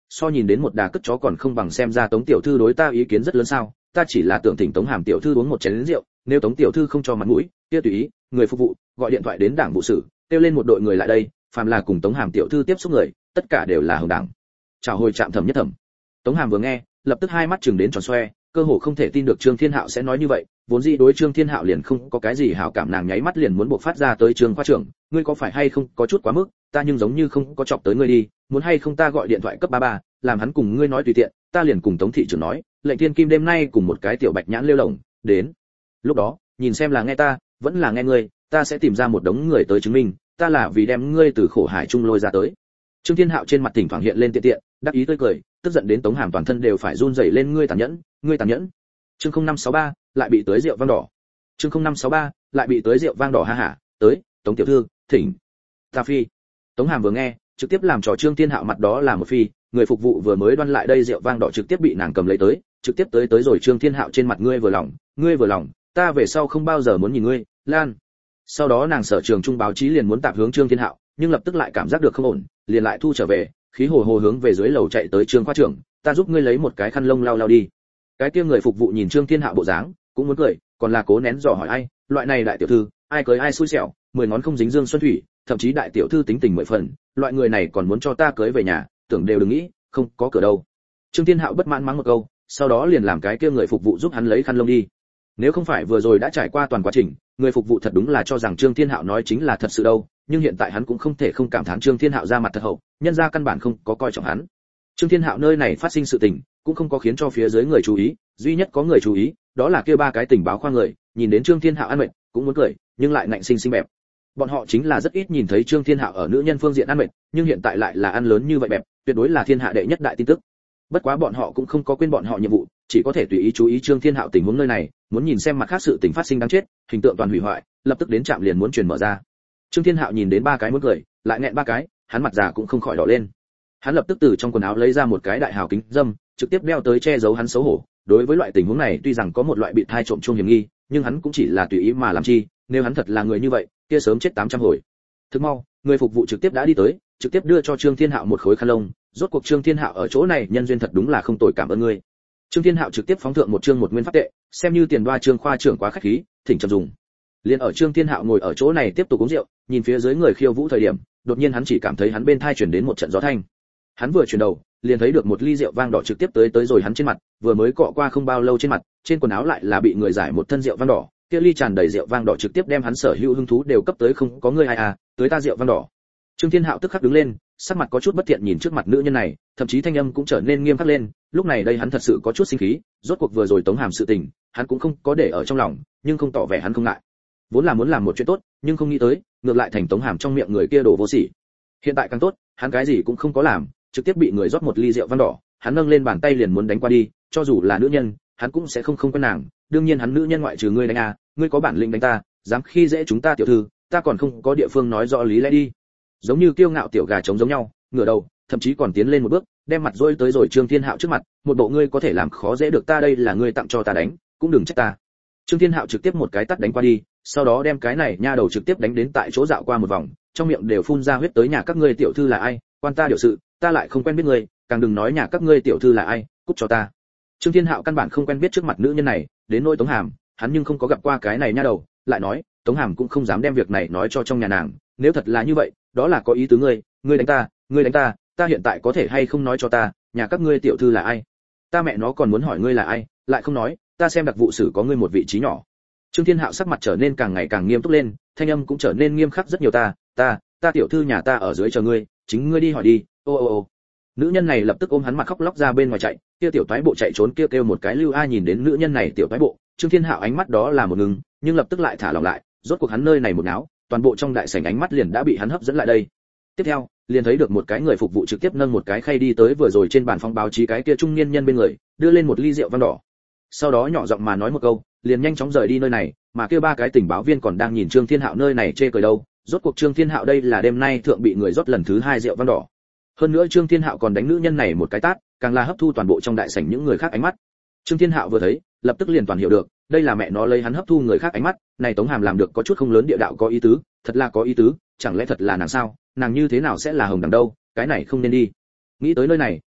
so nhìn đến một đà cất chó còn không bằng. Xem ra Tống tiểu thư đối ta ý kiến rất lớn sao? Ta chỉ là tưởng thỉnh Tống Hàm tiểu thư uống một chén rượu, nếu Tống tiểu thư không cho mặt mũi, kia tùy ý, người phục vụ gọi điện thoại đến đảng vụ sử, kêu lên một đội người lại đây, phàm là cùng Tống Hàm tiểu thư tiếp xúc người, tất cả đều là hồng đảng. Chào hồi trạm thẩm nhất thẩm. Tống Hàm vừa nghe, lập tức hai mắt trừng đến tròn xoe, cơ hồ không thể tin được Trương Thiên Hạo sẽ nói như vậy, vốn dĩ đối Trương Thiên Hạo liền không có cái gì hảo cảm, nàng nháy mắt liền muốn buộc phát ra tới Trương khoa trưởng, ngươi có phải hay không có chút quá mức, ta nhưng giống như không có chọc tới ngươi đi, muốn hay không ta gọi điện thoại cấp ba ba, làm hắn cùng ngươi nói tùy tiện, ta liền cùng Tống thị trưởng nói, lệnh Thiên Kim đêm nay cùng một cái tiểu bạch nhãn lêu lồng, đến. Lúc đó, nhìn xem là nghe ta, vẫn là nghe ngươi, ta sẽ tìm ra một đống người tới chứng minh, ta là vì đem ngươi từ khổ hải trung lôi ra tới. Trương Thiên Hạo trên mặt thỉnh thoảng hiện lên tiện tiện, đắc ý tươi cười, tức giận đến Tống Hàm toàn thân đều phải run rẩy lên, ngươi tàn nhẫn, ngươi tàn nhẫn. Chương không năm sáu ba lại bị tới rượu vang đỏ. Chương không năm sáu ba lại bị tới rượu vang đỏ, ha hả, tới, Tống tiểu thư, thỉnh. Ta phi. Tống Hàm vừa nghe, trực tiếp làm trò Trương Thiên Hạo mặt đó là một phi, người phục vụ vừa mới đoan lại đây rượu vang đỏ trực tiếp bị nàng cầm lấy tới, trực tiếp tới tới rồi Trương Thiên Hạo trên mặt, ngươi vừa lòng, ngươi vừa lòng, ta về sau không bao giờ muốn nhìn ngươi, Lan. Sau đó nàng sở trường trung báo chí liền muốn tạp hướng Trương Thiên Hạo, nhưng lập tức lại cảm giác được không ổn, liền lại thu trở về, khí hồ hồ hướng về dưới lầu chạy tới, Trương khoa trưởng, ta giúp ngươi lấy một cái khăn lông lau lau đi. Cái kia người phục vụ nhìn Trương Thiên Hạo bộ dáng, cũng muốn cười, còn là cố nén dò hỏi, ai, loại này đại tiểu thư, ai cưới ai xui xẻo, mười ngón không dính dương xuân thủy, thậm chí đại tiểu thư tính tình mười phần, loại người này còn muốn cho ta cưới về nhà, tưởng đều đừng nghĩ, không có cửa đâu. Trương Thiên Hạo bất mãn mắng một câu, sau đó liền làm cái kia người phục vụ giúp hắn lấy khăn lông đi. Nếu không phải vừa rồi đã trải qua toàn quá trình, người phục vụ thật đúng là cho rằng Trương Thiên Hạo nói chính là thật sự đâu, nhưng hiện tại hắn cũng không thể không cảm thán Trương Thiên Hạo ra mặt thật hậu, nhân ra căn bản không có coi trọng hắn. Trương Thiên Hạo nơi này phát sinh sự tình, cũng không có khiến cho phía dưới người chú ý, duy nhất có người chú ý, đó là kia ba cái tình báo khoa người, nhìn đến Trương Thiên Hạo ăn mệt, cũng muốn cười, nhưng lại ngạnh sinh sinh bẹp. Bọn họ chính là rất ít nhìn thấy Trương Thiên Hạo ở nữ nhân phương diện ăn mệt, nhưng hiện tại lại là ăn lớn như vậy bẹp, tuyệt đối là thiên hạ đệ nhất đại tin tức. Bất quá bọn họ cũng không có quên bọn họ nhiệm vụ, chỉ có thể tùy ý chú ý Trương Thiên Hạo tình huống nơi này, muốn nhìn xem mặt khác sự tình phát sinh đáng chết, hình tượng toàn hủy hoại, lập tức đến trạm liền muốn truyền mở ra. Trương Thiên Hạo nhìn đến ba cái muốn cười, lại nghẹn ba cái, hắn mặt già cũng không khỏi đỏ lên. Hắn lập tức từ trong quần áo lấy ra một cái đại hào kính dâm, trực tiếp đeo tới che giấu hắn xấu hổ. Đối với loại tình huống này tuy rằng có một loại bị thai trộm chuông hiểm nghi, nhưng hắn cũng chỉ là tùy ý mà làm chi, nếu hắn thật là người như vậy, kia sớm chết tám trăm hồi. Thức mau, người phục vụ trực tiếp đã đi tới, trực tiếp đưa cho Trương Thiên Hạo một khối khăn lông, rốt cuộc Trương Thiên Hạo ở chỗ này nhân duyên thật đúng là không tồi, cảm ơn ngươi. Trương Thiên Hạo trực tiếp phóng thượng một trương một nguyên pháp tệ, xem như tiền đoa Trương khoa trưởng quá khách khí, thỉnh chậm dùng. Liên ở Trương Thiên Hạo ngồi ở chỗ này tiếp tục uống rượu, nhìn phía dưới người khiêu vũ thời điểm, đột nhiên hắn chỉ cảm thấy hắn bên thai truyền đến một trận gió thanh. Hắn vừa chuyển đầu, liền thấy được một ly rượu vang đỏ trực tiếp tới tới rồi hắn trên mặt, vừa mới cọ qua không bao lâu trên mặt, trên quần áo lại là bị người giải một thân rượu vang đỏ, kia ly tràn đầy rượu vang đỏ trực tiếp đem hắn sở hữu hứng thú đều cấp tới, không có người ai à, tới ta rượu vang đỏ. Trương Thiên Hạo tức khắc đứng lên, sắc mặt có chút bất thiện nhìn trước mặt nữ nhân này, thậm chí thanh âm cũng trở nên nghiêm khắc lên, lúc này đây hắn thật sự có chút sinh khí, rốt cuộc vừa rồi Tống Hàm sự tình, hắn cũng không có để ở trong lòng, nhưng không tỏ vẻ hắn không ngại. Vốn là muốn làm một chuyện tốt, nhưng không nghĩ tới, ngược lại thành Tống Hàm trong miệng người kia đổ vô sỉ. Hiện tại càng tốt, hắn cái gì cũng không có làm, trực tiếp bị người rót một ly rượu vang đỏ, hắn nâng lên bàn tay liền muốn đánh qua đi, cho dù là nữ nhân, hắn cũng sẽ không không quen nàng, đương nhiên hắn nữ nhân ngoại trừ ngươi đánh à, ngươi có bản lĩnh đánh ta, dám khi dễ chúng ta tiểu thư, ta còn không có địa phương nói rõ lý lẽ đi. Giống như kiêu ngạo tiểu gà trống giống nhau, ngửa đầu, thậm chí còn tiến lên một bước, đem mặt rôi tới rồi Trương Thiên Hạo trước mặt, một bộ ngươi có thể làm khó dễ được ta, đây là ngươi tặng cho ta đánh, cũng đừng trách ta. Trương Thiên Hạo trực tiếp một cái tát đánh qua đi, sau đó đem cái này nha đầu trực tiếp đánh đến tại chỗ dạo qua một vòng, trong miệng đều phun ra huyết tới, nhà các ngươi tiểu thư là ai, quan ta điều sự, ta lại không quen biết ngươi, càng đừng nói nhà các ngươi tiểu thư là ai, cút cho ta. Trương Thiên Hạo căn bản không quen biết trước mặt nữ nhân này, đến nỗi Tống Hàm, hắn nhưng không có gặp qua cái này nha đầu, lại nói, Tống Hàm cũng không dám đem việc này nói cho trong nhà nàng, nếu thật là như vậy, đó là có ý tứ ngươi, ngươi đánh ta, ngươi đánh ta, ta hiện tại có thể hay không nói cho ta, nhà các ngươi tiểu thư là ai? Ta mẹ nó còn muốn hỏi ngươi là ai, lại không nói, ta xem đặc vụ sử có ngươi một vị trí nhỏ. Trương Thiên Hạo sắc mặt trở nên càng ngày càng nghiêm túc lên, thanh âm cũng trở nên nghiêm khắc rất nhiều, ta, ta, ta tiểu thư nhà ta ở dưới chờ ngươi, chính ngươi đi hỏi đi. Ô ô ô. Nữ nhân này lập tức ôm hắn mặt khóc lóc ra bên ngoài chạy, kia tiểu toái bộ chạy trốn kia kêu, kêu một cái lưu ai nhìn đến nữ nhân này tiểu toái bộ, Trương Thiên Hạo ánh mắt đó là một ngừng, nhưng lập tức lại thả lỏng lại, rốt cuộc hắn nơi này một náo, toàn bộ trong đại sảnh ánh mắt liền đã bị hắn hấp dẫn lại đây. Tiếp theo, liền thấy được một cái người phục vụ trực tiếp nâng một cái khay đi tới vừa rồi trên bàn phóng báo chí cái kia trung niên nhân bên người, đưa lên một ly rượu vang đỏ. Sau đó nhỏ giọng mà nói một câu, liền nhanh chóng rời đi nơi này, mà kia ba cái tình báo viên còn đang nhìn Trương Thiên Hạo nơi này chê cười đâu, rốt cuộc Trương Thiên Hạo đây là đêm nay thượng bị người rót lần thứ hai rượu vang đỏ. Hơn nữa Trương Thiên Hạo còn đánh nữ nhân này một cái tát, càng là hấp thu toàn bộ trong đại sảnh những người khác ánh mắt. Trương Thiên Hạo vừa thấy, lập tức liền toàn hiểu được, đây là mẹ nó lấy hắn hấp thu người khác ánh mắt, này Tống Hàm làm được có chút không lớn địa đạo có ý tứ, thật là có ý tứ, chẳng lẽ thật là nàng sao, nàng như thế nào sẽ là hồng đằng đâu, cái này không nên đi. Nghĩ tới nơi này,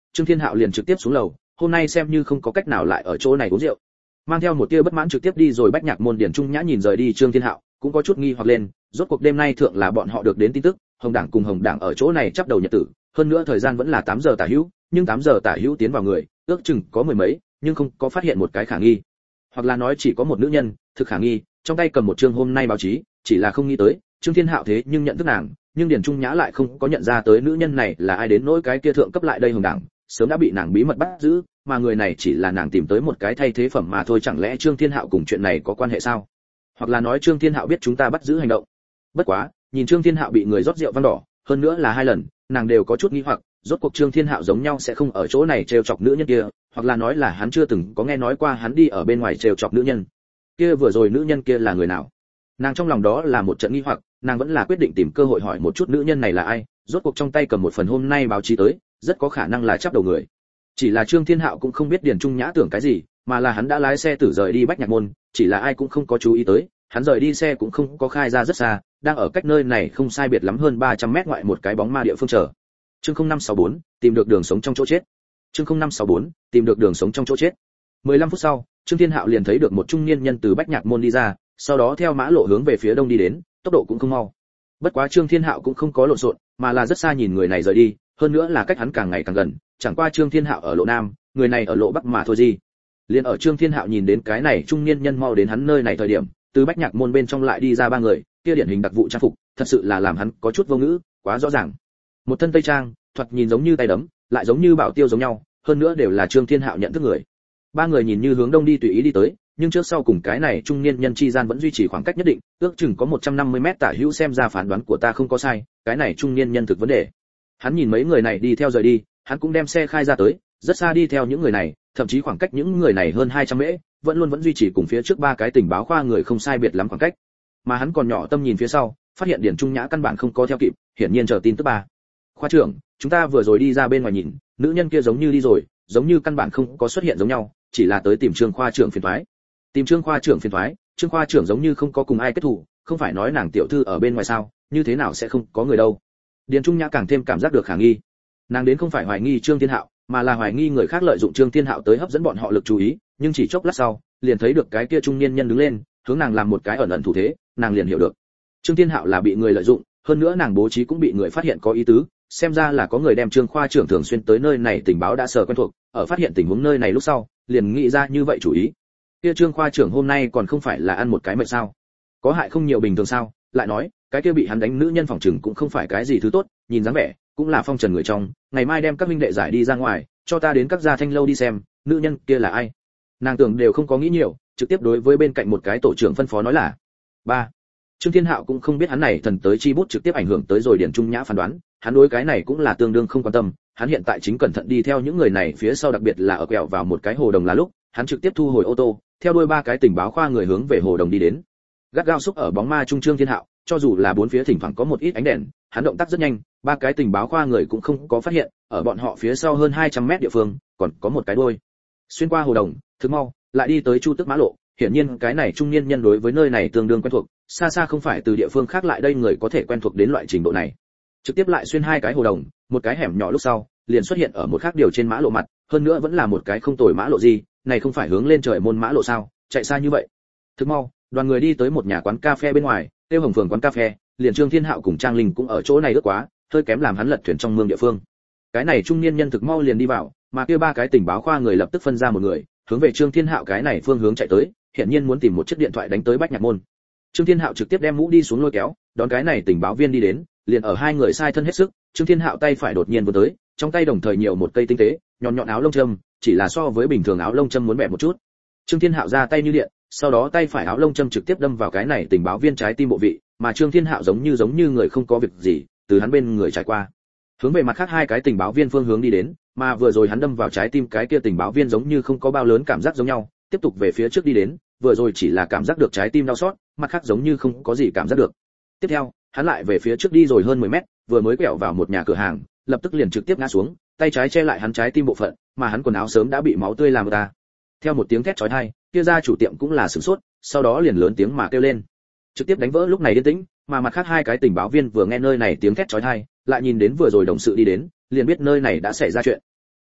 Trương Thiên Hạo liền trực tiếp xuống lầu, hôm nay xem như không có cách nào lại ở chỗ này uống rượu. Mang theo một tia bất mãn trực tiếp đi rồi Bách Nhạc môn. Điển Trung Nhã nhìn rời đi Trương Thiên Hạo, cũng có chút nghi hoặc lên, rốt cuộc đêm nay thượng là bọn họ được đến tin tức, Hồng Đảng cùng Hồng Đảng ở chỗ này chắp đầu nhật tử, hơn nữa thời gian vẫn là tám giờ tả hữu, nhưng tám giờ tả hữu tiến vào người, ước chừng có mười mấy, nhưng không có phát hiện một cái khả nghi. Hoặc là nói chỉ có một nữ nhân, thực khả nghi, trong tay cầm một chương hôm nay báo chí, chỉ là không nghĩ tới, Trương Thiên Hạo thế nhưng nhận thức nàng, nhưng Điển Trung Nhã lại không có nhận ra tới nữ nhân này là ai, đến nỗi cái kia thượng cấp lại đây Hồng Đảng, sớm đã bị nàng bí mật bắt giữ, mà người này chỉ là nàng tìm tới một cái thay thế phẩm mà thôi. Chẳng lẽ Trương Thiên Hạo cùng chuyện này có quan hệ sao? Hoặc là nói Trương Thiên Hạo biết chúng ta bắt giữ hành động? Bất quá, nhìn Trương Thiên Hạo bị người rót rượu vang đỏ, hơn nữa là hai lần, nàng đều có chút nghi hoặc, rốt cuộc Trương Thiên Hạo giống nhau sẽ không ở chỗ này trêu chọc nữ nhân kia, hoặc là nói là hắn chưa từng có nghe nói qua hắn đi ở bên ngoài trêu chọc nữ nhân. Kia vừa rồi nữ nhân kia là người nào? Nàng trong lòng đó là một trận nghi hoặc, nàng vẫn là quyết định tìm cơ hội hỏi một chút nữ nhân này là ai, rốt cuộc trong tay cầm một phần hôm nay báo chí tới, rất có khả năng là chắp đầu người. Chỉ là Trương Thiên Hạo cũng không biết Điền Trung Nhã tưởng cái gì, mà là hắn đã lái xe tử rời đi Bách Nhạc môn, chỉ là ai cũng không có chú ý tới, hắn rời đi xe cũng không có khai ra rất xa, đang ở cách nơi này không sai biệt lắm hơn ba trăm mét ngoại một cái bóng ma địa phương chờ. Chương không năm sáu bốn, tìm được đường sống trong chỗ chết. Chương không năm sáu bốn, tìm được đường sống trong chỗ chết. mười lăm phút sau, Trương Thiên Hạo liền thấy được một trung niên nhân từ Bách Nhạc môn đi ra, sau đó theo mã lộ hướng về phía đông đi đến, tốc độ cũng không mau. Bất quá Trương Thiên Hạo cũng không có lộn xộn, mà là rất xa nhìn người này rời đi, hơn nữa là cách hắn càng ngày càng gần, chẳng qua Trương Thiên Hạo ở lộ nam, người này ở lộ bắc mà thôi gì. Liên ở Trương Thiên Hạo nhìn đến cái này trung niên nhân mau đến hắn nơi này thời điểm, từ Bách Nhạc môn bên trong lại đi ra ba người, kia điển hình đặc vụ trang phục, thật sự là làm hắn có chút vô ngữ, quá rõ ràng. Một thân tây trang, thoạt nhìn giống như tay đấm, lại giống như bảo tiêu giống nhau, hơn nữa đều là Trương Thiên Hạo nhận thức người. Ba người nhìn như hướng đông đi tùy ý đi tới, nhưng trước sau cùng cái này trung niên nhân chi gian vẫn duy trì khoảng cách nhất định, ước chừng có một trăm năm mươi mét tả hữu. Xem ra phán đoán của ta không có sai, cái này trung niên nhân thực vấn đề. Hắn nhìn mấy người này đi theo rời đi, hắn cũng đem xe khai ra tới, rất xa đi theo những người này, thậm chí khoảng cách những người này hơn hai trăm mễ, vẫn luôn vẫn duy trì cùng phía trước ba cái tình báo khoa người không sai biệt lắm khoảng cách. Mà hắn còn nhỏ tâm nhìn phía sau, phát hiện Điển Trung Nhã căn bản không có theo kịp, hiển nhiên chờ tin tức ba. Khoa trưởng, chúng ta vừa rồi đi ra bên ngoài nhìn, nữ nhân kia giống như đi rồi, giống như căn bản không có xuất hiện giống nhau, chỉ là tới tìm Trương khoa trưởng phiền toái. Tìm Trương khoa trưởng phiền toái? Trương khoa trưởng giống như không có cùng ai kết thù, không phải nói nàng tiểu thư ở bên ngoài sao, như thế nào sẽ không có người đâu? Điền Trung Nhã càng thêm cảm giác được khả nghi. Nàng đến không phải hoài nghi Trương Thiên Hạo, mà là hoài nghi người khác lợi dụng Trương Thiên Hạo tới hấp dẫn bọn họ lực chú ý, nhưng chỉ chốc lát sau, liền thấy được cái kia trung niên nhân đứng lên, hướng nàng làm một cái ẩn ẩn thủ thế, nàng liền hiểu được. Trương Thiên Hạo là bị người lợi dụng, hơn nữa nàng bố trí cũng bị người phát hiện có ý tứ, xem ra là có người đem Trương khoa trưởng thường xuyên tới nơi này tình báo đã sở quen thuộc, ở phát hiện tình huống nơi này lúc sau, liền nghĩ ra như vậy chủ ý. Kia Trương khoa trưởng hôm nay còn không phải là ăn một cái mệt sao? Có hại không nhiều bình thường sao? Lại nói, cái kia bị hắn đánh nữ nhân phòng trừng cũng không phải cái gì thứ tốt, nhìn dáng vẻ cũng là phong trần người trong, ngày mai đem các minh đệ giải đi ra ngoài, cho ta đến các gia thanh lâu đi xem, nữ nhân kia là ai. Nàng tưởng đều không có nghĩ nhiều, trực tiếp đối với bên cạnh một cái tổ trưởng phân phó nói là ba. Trương Thiên Hạo cũng không biết hắn này thần tới chi bút trực tiếp ảnh hưởng tới rồi Điển Trung Nhã phán đoán, hắn đối cái này cũng là tương đương không quan tâm, hắn hiện tại chính cẩn thận đi theo những người này phía sau, đặc biệt là ở quẹo vào một cái hồ đồng là lúc, hắn trực tiếp thu hồi ô tô, theo đuôi ba cái tình báo khoa người hướng về hồ đồng đi đến. Gắt gao xúc ở bóng ma trung Trương Thiên Hạo, cho dù là bốn phía thỉnh thoảng có một ít ánh đèn, hắn động tác rất nhanh, ba cái tình báo khoa người cũng không có phát hiện, ở bọn họ phía sau hơn hai trăm mét địa phương, còn có một cái đuôi. Xuyên qua hồ đồng, thực mau, lại đi tới Chu Tức mã lộ, hiển nhiên cái này trung niên nhân đối với nơi này tương đương quen thuộc, xa xa không phải từ địa phương khác lại đây người có thể quen thuộc đến loại trình độ này. Trực tiếp lại xuyên hai cái hồ đồng, một cái hẻm nhỏ lúc sau, liền xuất hiện ở một khác điều trên mã lộ mặt, hơn nữa vẫn là một cái không tồi mã lộ gì, này không phải hướng lên trời môn mã lộ sao, chạy xa như vậy. Thực mau, đoàn người đi tới một nhà quán cà phê bên ngoài, Tiêu Hồng Phường quán cà phê, liền Trương Thiên Hạo cùng Trang Linh cũng ở chỗ này ước quá, hơi kém làm hắn lật thuyền trong mương địa phương. Cái này trung niên nhân thực mau liền đi vào, mà kia ba cái tình báo khoa người lập tức phân ra một người, hướng về Trương Thiên Hạo cái này phương hướng chạy tới, hiện nhiên muốn tìm một chiếc điện thoại đánh tới Bách Nhạc môn. Trương Thiên Hạo trực tiếp đem mũ đi xuống lôi kéo, đón cái này tình báo viên đi đến, liền ở hai người sai thân hết sức, Trương Thiên Hạo tay phải đột nhiên vươn tới, trong tay đồng thời nhiều một cây tinh tế, nhọn nhọn áo lông châm, chỉ là so với bình thường áo lông châm muốn bẻ một chút. Trương Thiên Hạo ra tay như điện, sau đó tay phải áo lông châm trực tiếp đâm vào cái này tình báo viên trái tim bộ vị, mà Trương Thiên Hạo giống như giống như người không có việc gì, từ hắn bên người trải qua, hướng về mặt khác hai cái tình báo viên phương hướng đi đến, mà vừa rồi hắn đâm vào trái tim cái kia tình báo viên giống như không có bao lớn cảm giác giống nhau, tiếp tục về phía trước đi đến, vừa rồi chỉ là cảm giác được trái tim đau xót, mặt khác giống như không có gì cảm giác được. Tiếp theo, hắn lại về phía trước đi rồi hơn mười mét, vừa mới quẹo vào một nhà cửa hàng, lập tức liền trực tiếp ngã xuống, tay trái che lại hắn trái tim bộ phận, mà hắn quần áo sớm đã bị máu tươi làm ta. Theo một tiếng thét chói tai, kia ra chủ tiệm cũng là sửng sốt, sau đó liền lớn tiếng mà kêu lên, trực tiếp đánh vỡ lúc này yên tĩnh, mà mặt khác hai cái tình báo viên vừa nghe nơi này tiếng thét chói tai, lại nhìn đến vừa rồi đồng sự đi đến, liền biết nơi này đã xảy ra chuyện.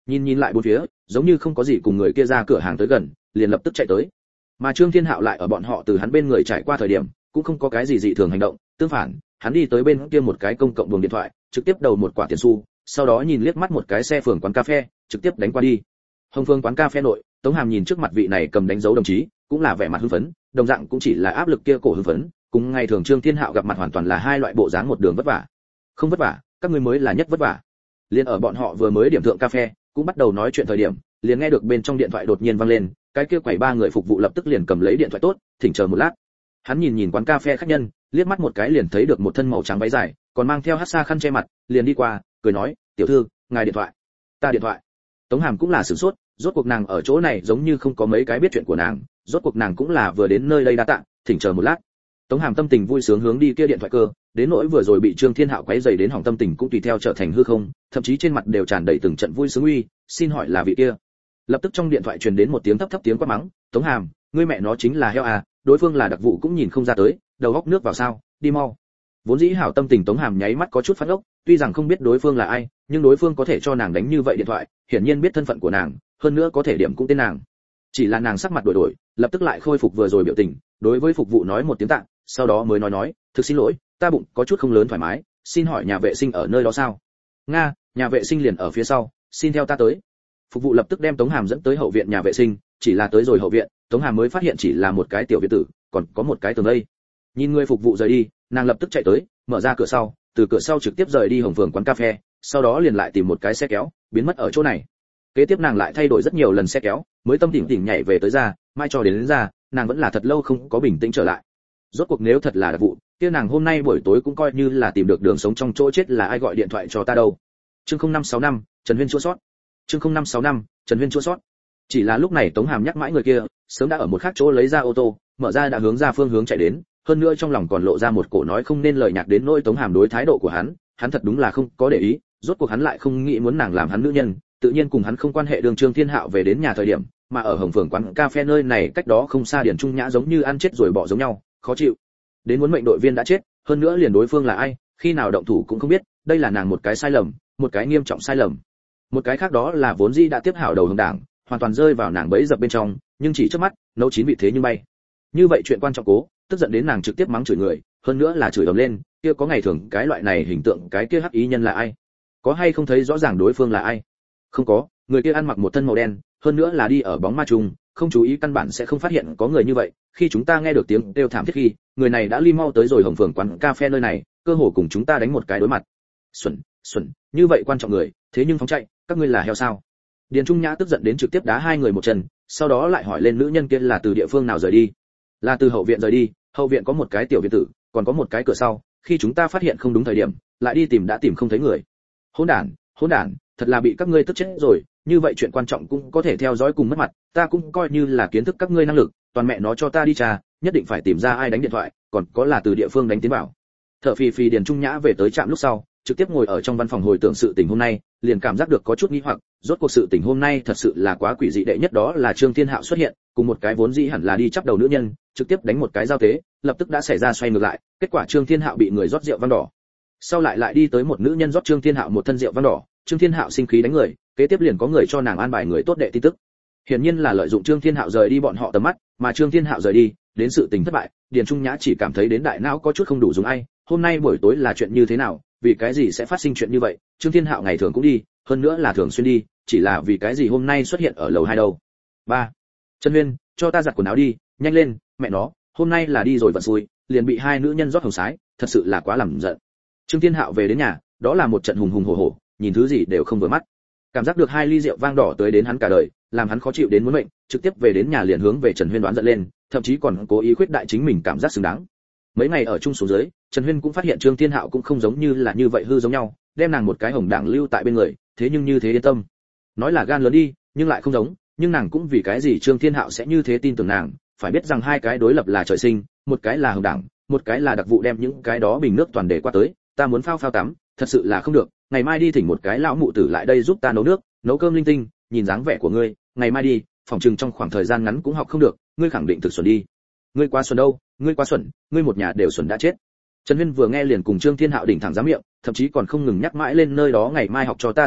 nhìn nhìn lại bốn phía, giống như không có gì cùng người kia ra cửa hàng tới gần, liền lập tức chạy tới. Mà Trương Thiên Hạo lại ở bọn họ từ hắn bên người trải qua thời điểm, cũng không có cái gì dị thường hành động, tương phản, hắn đi tới bên kia một cái công cộng buồng điện thoại, trực tiếp đầu một quả tiền xu, sau đó nhìn liếc mắt một cái xe phường quán cà phê, trực tiếp đánh qua đi. Hồng Phương quán cà phê nội, Tống Hàm nhìn trước mặt vị này cầm đánh dấu đồng chí, cũng là vẻ mặt hưng phấn, đồng dạng cũng chỉ là áp lực kia cổ hưng phấn, cùng ngày thường Trương Thiên Hạo gặp mặt hoàn toàn là hai loại bộ dáng một đường vất vả. Không vất vả, các ngươi mới là nhất vất vả. Liên ở bọn họ vừa mới điểm thượng cà phê, cũng bắt đầu nói chuyện thời điểm, liền nghe được bên trong điện thoại đột nhiên vang lên, cái kia quầy ba người phục vụ lập tức liền cầm lấy điện thoại tốt, thỉnh chờ một lát. Hắn nhìn nhìn quán cà phê khách nhân, liếc mắt một cái liền thấy được một thân màu trắng váy dài, còn mang theo hắc sa khăn che mặt, liền đi qua, cười nói, "Tiểu thư, ngài điện thoại." "Ta điện thoại." Tống Hàm cũng là sửng sốt, rốt cuộc nàng ở chỗ này giống như không có mấy cái biết chuyện của nàng, rốt cuộc nàng cũng là vừa đến nơi đây đa tạ, thỉnh chờ một lát. Tống Hàm tâm tình vui sướng hướng đi kia điện thoại cơ, đến nỗi vừa rồi bị Trương Thiên Hạo quấy rầy đến hỏng tâm tình cũng tùy theo trở thành hư không, thậm chí trên mặt đều tràn đầy từng trận vui sướng uy, "Xin hỏi là vị kia?" Lập tức trong điện thoại truyền đến một tiếng thấp thấp tiếng quát mắng, "Tống Hàm, ngươi mẹ nó chính là heo à, đối phương là đặc vụ cũng nhìn không ra tới, đầu góc nước vào sao, đi mau." Vốn dĩ hảo tâm tình Tống Hàm nháy mắt có chút phát ốc, tuy rằng không biết đối phương là ai, nhưng đối phương có thể cho nàng đánh như vậy điện thoại, hiển nhiên biết thân phận của nàng, hơn nữa có thể điểm cũng tên nàng. Chỉ là nàng sắc mặt đổi đổi, lập tức lại khôi phục vừa rồi biểu tình, đối với phục vụ nói một tiếng tạ, sau đó mới nói nói, "Thực xin lỗi, ta bụng có chút không lớn thoải mái, xin hỏi nhà vệ sinh ở nơi đó sao?" "Nga, nhà vệ sinh liền ở phía sau, xin theo ta tới." Phục vụ lập tức đem Tống Hàm dẫn tới hậu viện nhà vệ sinh, chỉ là tới rồi hậu viện, Tống Hàm mới phát hiện chỉ là một cái tiểu viện tử, còn có một cái tường đây. Nhìn người phục vụ rời đi, nàng lập tức chạy tới, mở ra cửa sau, từ cửa sau trực tiếp rời đi Hồng Phường quán cà phê, sau đó liền lại tìm một cái xe kéo, biến mất ở chỗ này. Kế tiếp nàng lại thay đổi rất nhiều lần xe kéo, mới tâm tỉnh tỉnh nhảy về tới ra, mai cho đến, đến ra, nàng vẫn là thật lâu không có bình tĩnh trở lại. Rốt cuộc nếu thật là đặc vụ, kia nàng hôm nay buổi tối cũng coi như là tìm được đường sống trong chỗ chết, là ai gọi điện thoại cho ta đâu. Chương không năm sáu năm, Trần Huyên chua sót. Chương không năm sáu năm, Trần Huyên chua sót. Chỉ là lúc này Tống Hàm nhắc mãi người kia, sớm đã ở một khác chỗ lấy ra ô tô, mở ra đã hướng ra phương hướng chạy đến, hơn nữa trong lòng còn lộ ra một cổ nói không nên lời nhạc đến nỗi Tống Hàm đối thái độ của hắn, hắn thật đúng là không có để ý, rốt cuộc hắn lại không nghĩ muốn nàng làm hắn nữ nhân, tự nhiên cùng hắn không quan hệ. Đường Trương Thiên Hạo về đến nhà thời điểm, mà ở Hồng Phường quán cà phê nơi này cách đó không xa Điển Trung Nhã giống như ăn chết rồi bỏ giống nhau, khó chịu. Đến muốn mệnh đội viên đã chết, hơn nữa liền đối phương là ai, khi nào động thủ cũng không biết, đây là nàng một cái sai lầm, một cái nghiêm trọng sai lầm. Một cái khác đó là vốn dĩ đã tiếp hảo đầu hướng đảng, hoàn toàn rơi vào nàng bẫy dập bên trong, nhưng chỉ trước mắt, nấu chín vị thế như bay. Như vậy chuyện quan trọng cố, tức giận đến nàng trực tiếp mắng chửi người, hơn nữa là chửi ầm lên, kia có ngày thường cái loại này hình tượng cái kia hắc ý nhân là ai? Có hay không thấy rõ ràng đối phương là ai? Không có, người kia ăn mặc một thân màu đen, hơn nữa là đi ở bóng ma trùng, không chú ý căn bản sẽ không phát hiện có người như vậy. Khi chúng ta nghe được tiếng kêu thảm thiết khi, người này đã ly mau tới rồi Hồng Phường quán cà phê nơi này, cơ hồ cùng chúng ta đánh một cái đối mặt. Xuẩn, xuẩn, như vậy quan trọng người, thế nhưng phóng chạy, các ngươi là heo sao? Điền Trung Nhã tức giận đến trực tiếp đá hai người một chân, sau đó lại hỏi lên nữ nhân kia là từ địa phương nào rời đi. Là từ hậu viện rời đi, hậu viện có một cái tiểu viện tử, còn có một cái cửa sau, khi chúng ta phát hiện không đúng thời điểm, lại đi tìm đã tìm không thấy người. Hỗn đản, hỗn đản, thật là bị các ngươi tức chết rồi, như vậy chuyện quan trọng cũng có thể theo dõi cùng mất mặt, ta cũng coi như là kiến thức các ngươi năng lực, toàn mẹ nó cho ta đi trà, nhất định phải tìm ra ai đánh điện thoại, còn có là từ địa phương đánh tiến vào. Thở phì phì Điền Trung Nhã về tới trạm lúc sau, trực tiếp ngồi ở trong văn phòng hồi tưởng sự tình hôm nay, liền cảm giác được có chút nghi hoặc, rốt cuộc sự tình hôm nay thật sự là quá quỷ dị. Đệ nhất đó là Trương Thiên Hạo xuất hiện, cùng một cái vốn dĩ hẳn là đi chắp đầu nữ nhân, trực tiếp đánh một cái giao tế, lập tức đã xảy ra xoay ngược lại, kết quả Trương Thiên Hạo bị người rót rượu vang đỏ. Sau lại lại đi tới một nữ nhân rót Trương Thiên Hạo một thân rượu vang đỏ, Trương Thiên Hạo sinh khí đánh người, kế tiếp liền có người cho nàng an bài người tốt đệ tin tức. Hiển nhiên là lợi dụng Trương Thiên Hạo rời đi bọn họ tầm mắt, mà Trương Thiên Hạo rời đi, đến sự tình thất bại, Điền Trung Nhã chỉ cảm thấy đến đại não có chút không đủ dùng ai, hôm nay buổi tối là chuyện như thế nào, vì cái gì sẽ phát sinh chuyện như vậy? Trương Thiên Hạo ngày thường cũng đi, hơn nữa là thường xuyên đi, chỉ là vì cái gì hôm nay xuất hiện ở lầu hai đâu? ba. Trần Huyên, cho ta giặt quần áo đi, nhanh lên, mẹ nó, hôm nay là đi rồi vận xui, liền bị hai nữ nhân rót hồng sái, thật sự là quá làm giận. Trương Thiên Hạo về đến nhà, đó là một trận hùng hùng hổ hổ, nhìn thứ gì đều không vừa mắt. Cảm giác được hai ly rượu vang đỏ tới đến hắn cả đời, làm hắn khó chịu đến muốn mệnh, trực tiếp về đến nhà liền hướng về Trần Huyên đoán giận lên, thậm chí còn cố ý khuyết đại chính mình cảm giác xứng đáng. Mấy ngày ở chung xuống dưới, Trần Huyên cũng phát hiện Trương Thiên Hạo cũng không giống như là như vậy hư giống nhau, đem nàng một cái hồng đảng lưu tại bên người, thế nhưng như thế yên tâm. Nói là gan lớn đi, nhưng lại không giống, nhưng nàng cũng vì cái gì Trương Thiên Hạo sẽ như thế tin tưởng nàng, phải biết rằng hai cái đối lập là trời sinh, một cái là hồng đảng, một cái là đặc vụ, đem những cái đó bình nước toàn để qua tới, ta muốn phao phao tắm, thật sự là không được, ngày mai đi thỉnh một cái lão mụ tử lại đây giúp ta nấu nước, nấu cơm linh tinh, nhìn dáng vẻ của ngươi, ngày mai đi, phòng trừng trong khoảng thời gian ngắn cũng học không được, ngươi khẳng định thực xuẩn đi. Ngươi quá xuẩn đâu, ngươi quá xuẩn, ngươi một nhà đều xuẩn đã chết. Trần Huyên vừa nghe liền cùng Trương Thiên Hạo đỉnh thẳng giá miệng, thậm chí còn không ngừng nhắc mãi lên nơi đó ngày mai học cho ta xem à,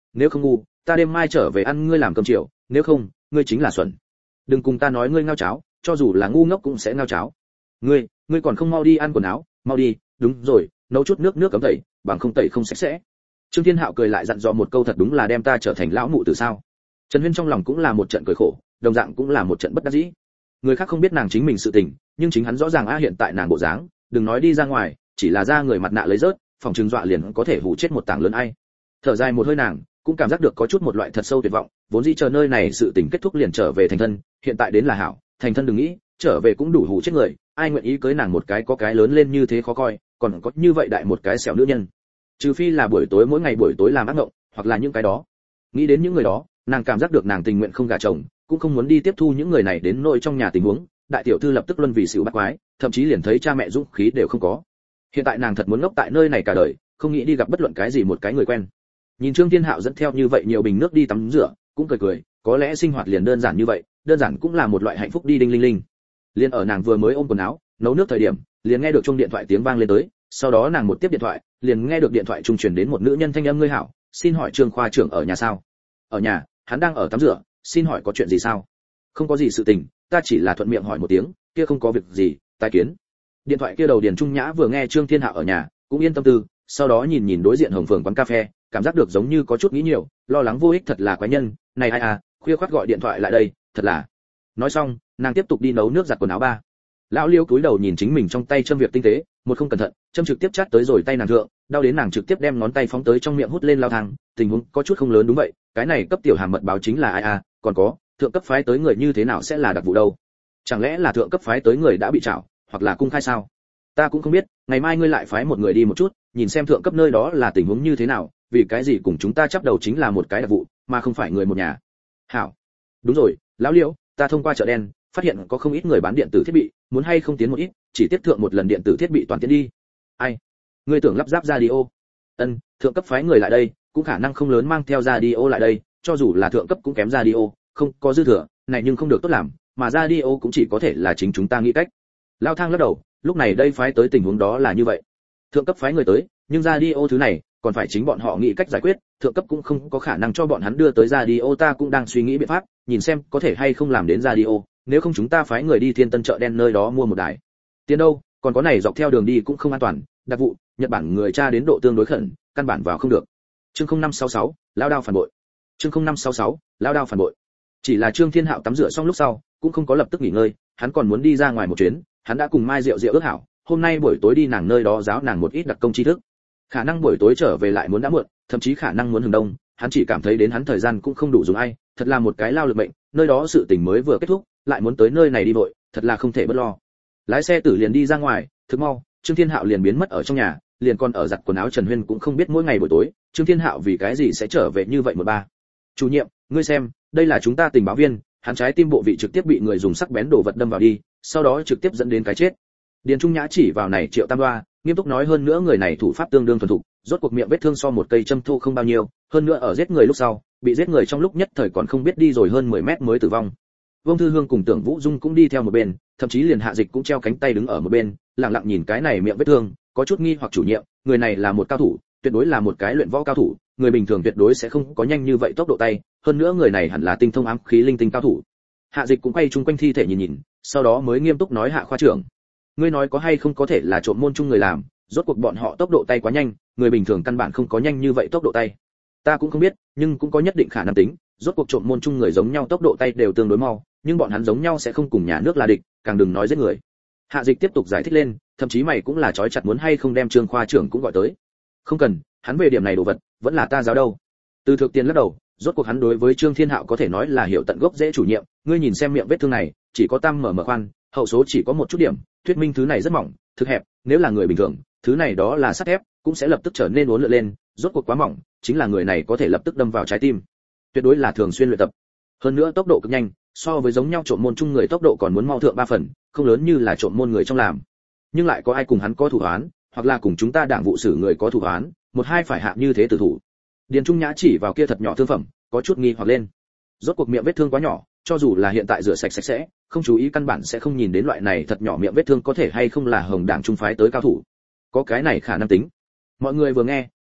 nếu không ngu ta đêm mai trở về ăn ngươi làm cơm chiều, nếu không ngươi chính là xuẩn. Đừng cùng ta nói ngươi ngao cháo, cho dù là ngu ngốc cũng sẽ ngao cháo. Ngươi, ngươi còn không mau đi ăn quần áo, mau đi, đúng rồi, nấu chút nước nước cấm tẩy, bằng không tẩy không sạch sẽ. Trương Thiên Hạo cười lại dặn dò một câu, thật đúng là đem ta trở thành lão mụ từ sao. Trần Huyên trong lòng cũng là một trận cười khổ, đồng dạng cũng là một trận bất đắc dĩ. Người khác không biết nàng chính mình sự tình, nhưng chính hắn rõ ràng a hiện tại nàng bộ dáng, đừng nói đi ra ngoài, chỉ là ra người mặt nạ lấy rớt, phòng trừng dọa liền có thể hù chết một tảng lớn ai. Thở dài một hơi nàng, cũng cảm giác được có chút một loại thật sâu tuyệt vọng, vốn dĩ chờ nơi này sự tình kết thúc liền trở về thành thân, hiện tại đến là hảo, thành thân đừng nghĩ, trở về cũng đủ hù chết người, ai nguyện ý cưới nàng một cái có cái lớn lên như thế khó coi, còn có như vậy đại một cái sẹo nữ nhân. Trừ phi là buổi tối mỗi ngày buổi tối làm ác mộng, hoặc là những cái đó. Nghĩ đến những người đó, nàng cảm giác được nàng tình nguyện không gả chồng, cũng không muốn đi tiếp thu những người này đến nội trong nhà tình huống, đại tiểu thư lập tức luân vì xỉu bắt quái, thậm chí liền thấy cha mẹ dũng khí đều không có. Hiện tại nàng thật muốn ngốc tại nơi này cả đời, không nghĩ đi gặp bất luận cái gì một cái người quen. Nhìn Trương Thiên Hạo dẫn theo như vậy nhiều bình nước đi tắm rửa, cũng cười cười, có lẽ sinh hoạt liền đơn giản như vậy, đơn giản cũng là một loại hạnh phúc đi đinh linh linh. Liên ở nàng vừa mới ôm quần áo, nấu nước thời điểm, liền nghe được chuông điện thoại tiếng vang lên tới, sau đó nàng một tiếp điện thoại, liền nghe được điện thoại trung truyền đến một nữ nhân thanh âm, ngươi hảo, xin hỏi Trương khoa trưởng ở nhà sao? Ở nhà, hắn đang ở tắm rửa, xin hỏi có chuyện gì sao? Không có gì sự tình, ta chỉ là thuận miệng hỏi một tiếng, kia không có việc gì, tái kiến. Điện thoại kia đầu Điền Trung Nhã vừa nghe Trương Thiên Hạo ở nhà, cũng yên tâm tư, sau đó nhìn nhìn đối diện Hồng Phường quán cà phê, cảm giác được giống như có chút nghĩ nhiều, lo lắng vô ích, thật là quái nhân, này ai à, khuya khoắt gọi điện thoại lại đây, thật là. Nói xong, nàng tiếp tục đi nấu nước giặt quần áo ba. Lão Liêu cúi đầu nhìn chính mình trong tay châm việc tinh tế, một không cẩn thận, châm trực tiếp chát tới rồi tay nàng thượng, đau đến nàng trực tiếp đem ngón tay phóng tới trong miệng hút lên lao thang, tình huống có chút không lớn đúng vậy, cái này cấp tiểu hàm mật báo chính là ai à, còn có, thượng cấp phái tới người như thế nào sẽ là đặc vụ đâu? Chẳng lẽ là thượng cấp phái tới người đã bị trảo, hoặc là cung khai sao? Ta cũng không biết, ngày mai ngươi lại phái một người đi một chút, nhìn xem thượng cấp nơi đó là tình huống như thế nào, vì cái gì cùng chúng ta chấp đầu chính là một cái đặc vụ, mà không phải người một nhà. Hảo. Đúng rồi, lão Liêu, ta thông qua chợ đen, phát hiện có không ít người bán điện tử thiết bị, muốn hay không tiến một ít, chỉ tiếp thượng một lần điện tử thiết bị toàn tiến đi. Ai? Ngươi tưởng lắp ráp radio? Ân, thượng cấp phái người lại đây, cũng khả năng không lớn mang theo radio lại đây, cho dù là thượng cấp cũng kém radio, không có dư thừa, này nhưng không được tốt làm, mà radio cũng chỉ có thể là chính chúng ta nghĩ cách. Lao Thang lắc đầu, lúc này đây phái tới tình huống đó là như vậy. Thượng cấp phái người tới, nhưng radio thứ này, còn phải chính bọn họ nghĩ cách giải quyết, thượng cấp cũng không có khả năng cho bọn hắn đưa tới radio, ta cũng đang suy nghĩ biện pháp, nhìn xem có thể hay không làm đến radio, nếu không chúng ta phái người đi Thiên Tân chợ đen nơi đó mua một đài. Tiền đâu, còn có này dọc theo đường đi cũng không an toàn, đặc vụ, Nhật Bản người tra đến độ tương đối khẩn, căn bản vào không được. Chương không năm sáu sáu, lao đao phản bội. Chương không năm sáu sáu, lao đao phản bội. Chỉ là Trương Thiên Hạo tắm rửa xong lúc sau, cũng không có lập tức nghỉ ngơi, hắn còn muốn đi ra ngoài một chuyến, hắn đã cùng Mai Diệu Diệu ước hảo, hôm nay buổi tối đi nàng nơi đó giáo nàng một ít đặc công tri thức. Khả năng buổi tối trở về lại muốn đã muộn, thậm chí khả năng muốn hừng đông, hắn chỉ cảm thấy đến hắn thời gian cũng không đủ dùng ai, thật là một cái lao lực mệnh, nơi đó sự tình mới vừa kết thúc, lại muốn tới nơi này đi vội, thật là không thể bất lo. Lái xe tử liền đi ra ngoài, thực mau, Trương Thiên Hạo liền biến mất ở trong nhà, liền còn ở giặt quần áo Trần Huyên cũng không biết mỗi ngày buổi tối, Trương Thiên Hạo vì cái gì sẽ trở về như vậy một ba. Chủ nhiệm, ngươi xem, đây là chúng ta tình báo viên, hắn trái tim bộ vị trực tiếp bị người dùng sắc bén đồ vật đâm vào đi, sau đó trực tiếp dẫn đến cái chết. Điền Trung Nhã chỉ vào này Triệu Tam Đoa, nghiêm túc nói, hơn nữa người này thủ pháp tương đương thuần thục, rốt cuộc miệng vết thương so một cây châm thô không bao nhiêu, hơn nữa ở giết người lúc sau, bị giết người trong lúc nhất thời còn không biết đi rồi hơn mười mét mới tử vong. Vương Thư Hương cùng Tưởng Vũ Dung cũng đi theo một bên, thậm chí liền Hạ Dịch cũng treo cánh tay đứng ở một bên, lặng lặng nhìn cái này miệng vết thương, có chút nghi hoặc. Chủ nhiệm, người này là một cao thủ, tuyệt đối là một cái luyện võ cao thủ, người bình thường tuyệt đối sẽ không có nhanh như vậy tốc độ tay, hơn nữa người này hẳn là tinh thông ám khí linh tinh cao thủ. Hạ Dịch cũng quay chung quanh thi thể nhìn nhìn, sau đó mới nghiêm túc nói, Hạ khoa trưởng, ngươi nói có hay không có thể là trộm môn chung người làm, rốt cuộc bọn họ tốc độ tay quá nhanh, người bình thường căn bản không có nhanh như vậy tốc độ tay. Ta cũng không biết, nhưng cũng có nhất định khả năng tính, rốt cuộc trộm môn chung người giống nhau tốc độ tay đều tương đối mau, nhưng bọn hắn giống nhau sẽ không cùng nhà nước là địch, càng đừng nói giết người. Hạ Dịch tiếp tục giải thích lên, thậm chí mày cũng là chói chặt muốn hay không đem Trương khoa trưởng cũng gọi tới. Không cần, hắn về điểm này đồ vật, vẫn là ta giáo đâu. Từ Thực Tiền lắc đầu, rốt cuộc hắn đối với Trương Thiên Hạo có thể nói là hiểu tận gốc rễ. Chủ nhiệm, ngươi nhìn xem miệng vết thương này, chỉ có tam mở mở khoan, hậu số chỉ có một chút điểm, thuyết minh thứ này rất mỏng, thực hẹp, nếu là người bình thường, thứ này đó là sắt thép, cũng sẽ lập tức trở nên uốn lượn lên, rốt cuộc quá mỏng, chính là người này có thể lập tức đâm vào trái tim. Tuyệt đối là thường xuyên luyện tập. Hơn nữa tốc độ cực nhanh, so với giống nhau trộm môn chung người tốc độ còn muốn mau thượng ba phần, không lớn như là trộm môn người trong làm. Nhưng lại có ai cùng hắn có thủ án, hoặc là cùng chúng ta đảng vụ xử người có thủ án, một hai phải hạ như thế tử thủ. Điền Trung Nhã chỉ vào kia thật nhỏ thương phẩm, có chút nghi hoặc lên. Rốt cuộc miệng vết thương quá nhỏ, cho dù là hiện tại rửa sạch sạch sẽ, không chú ý căn bản sẽ không nhìn đến loại này thật nhỏ miệng vết thương có thể hay không là Hồng Đảng trung phái tới cao thủ. Có cái này khả năng tính. Mọi người vừa nghe,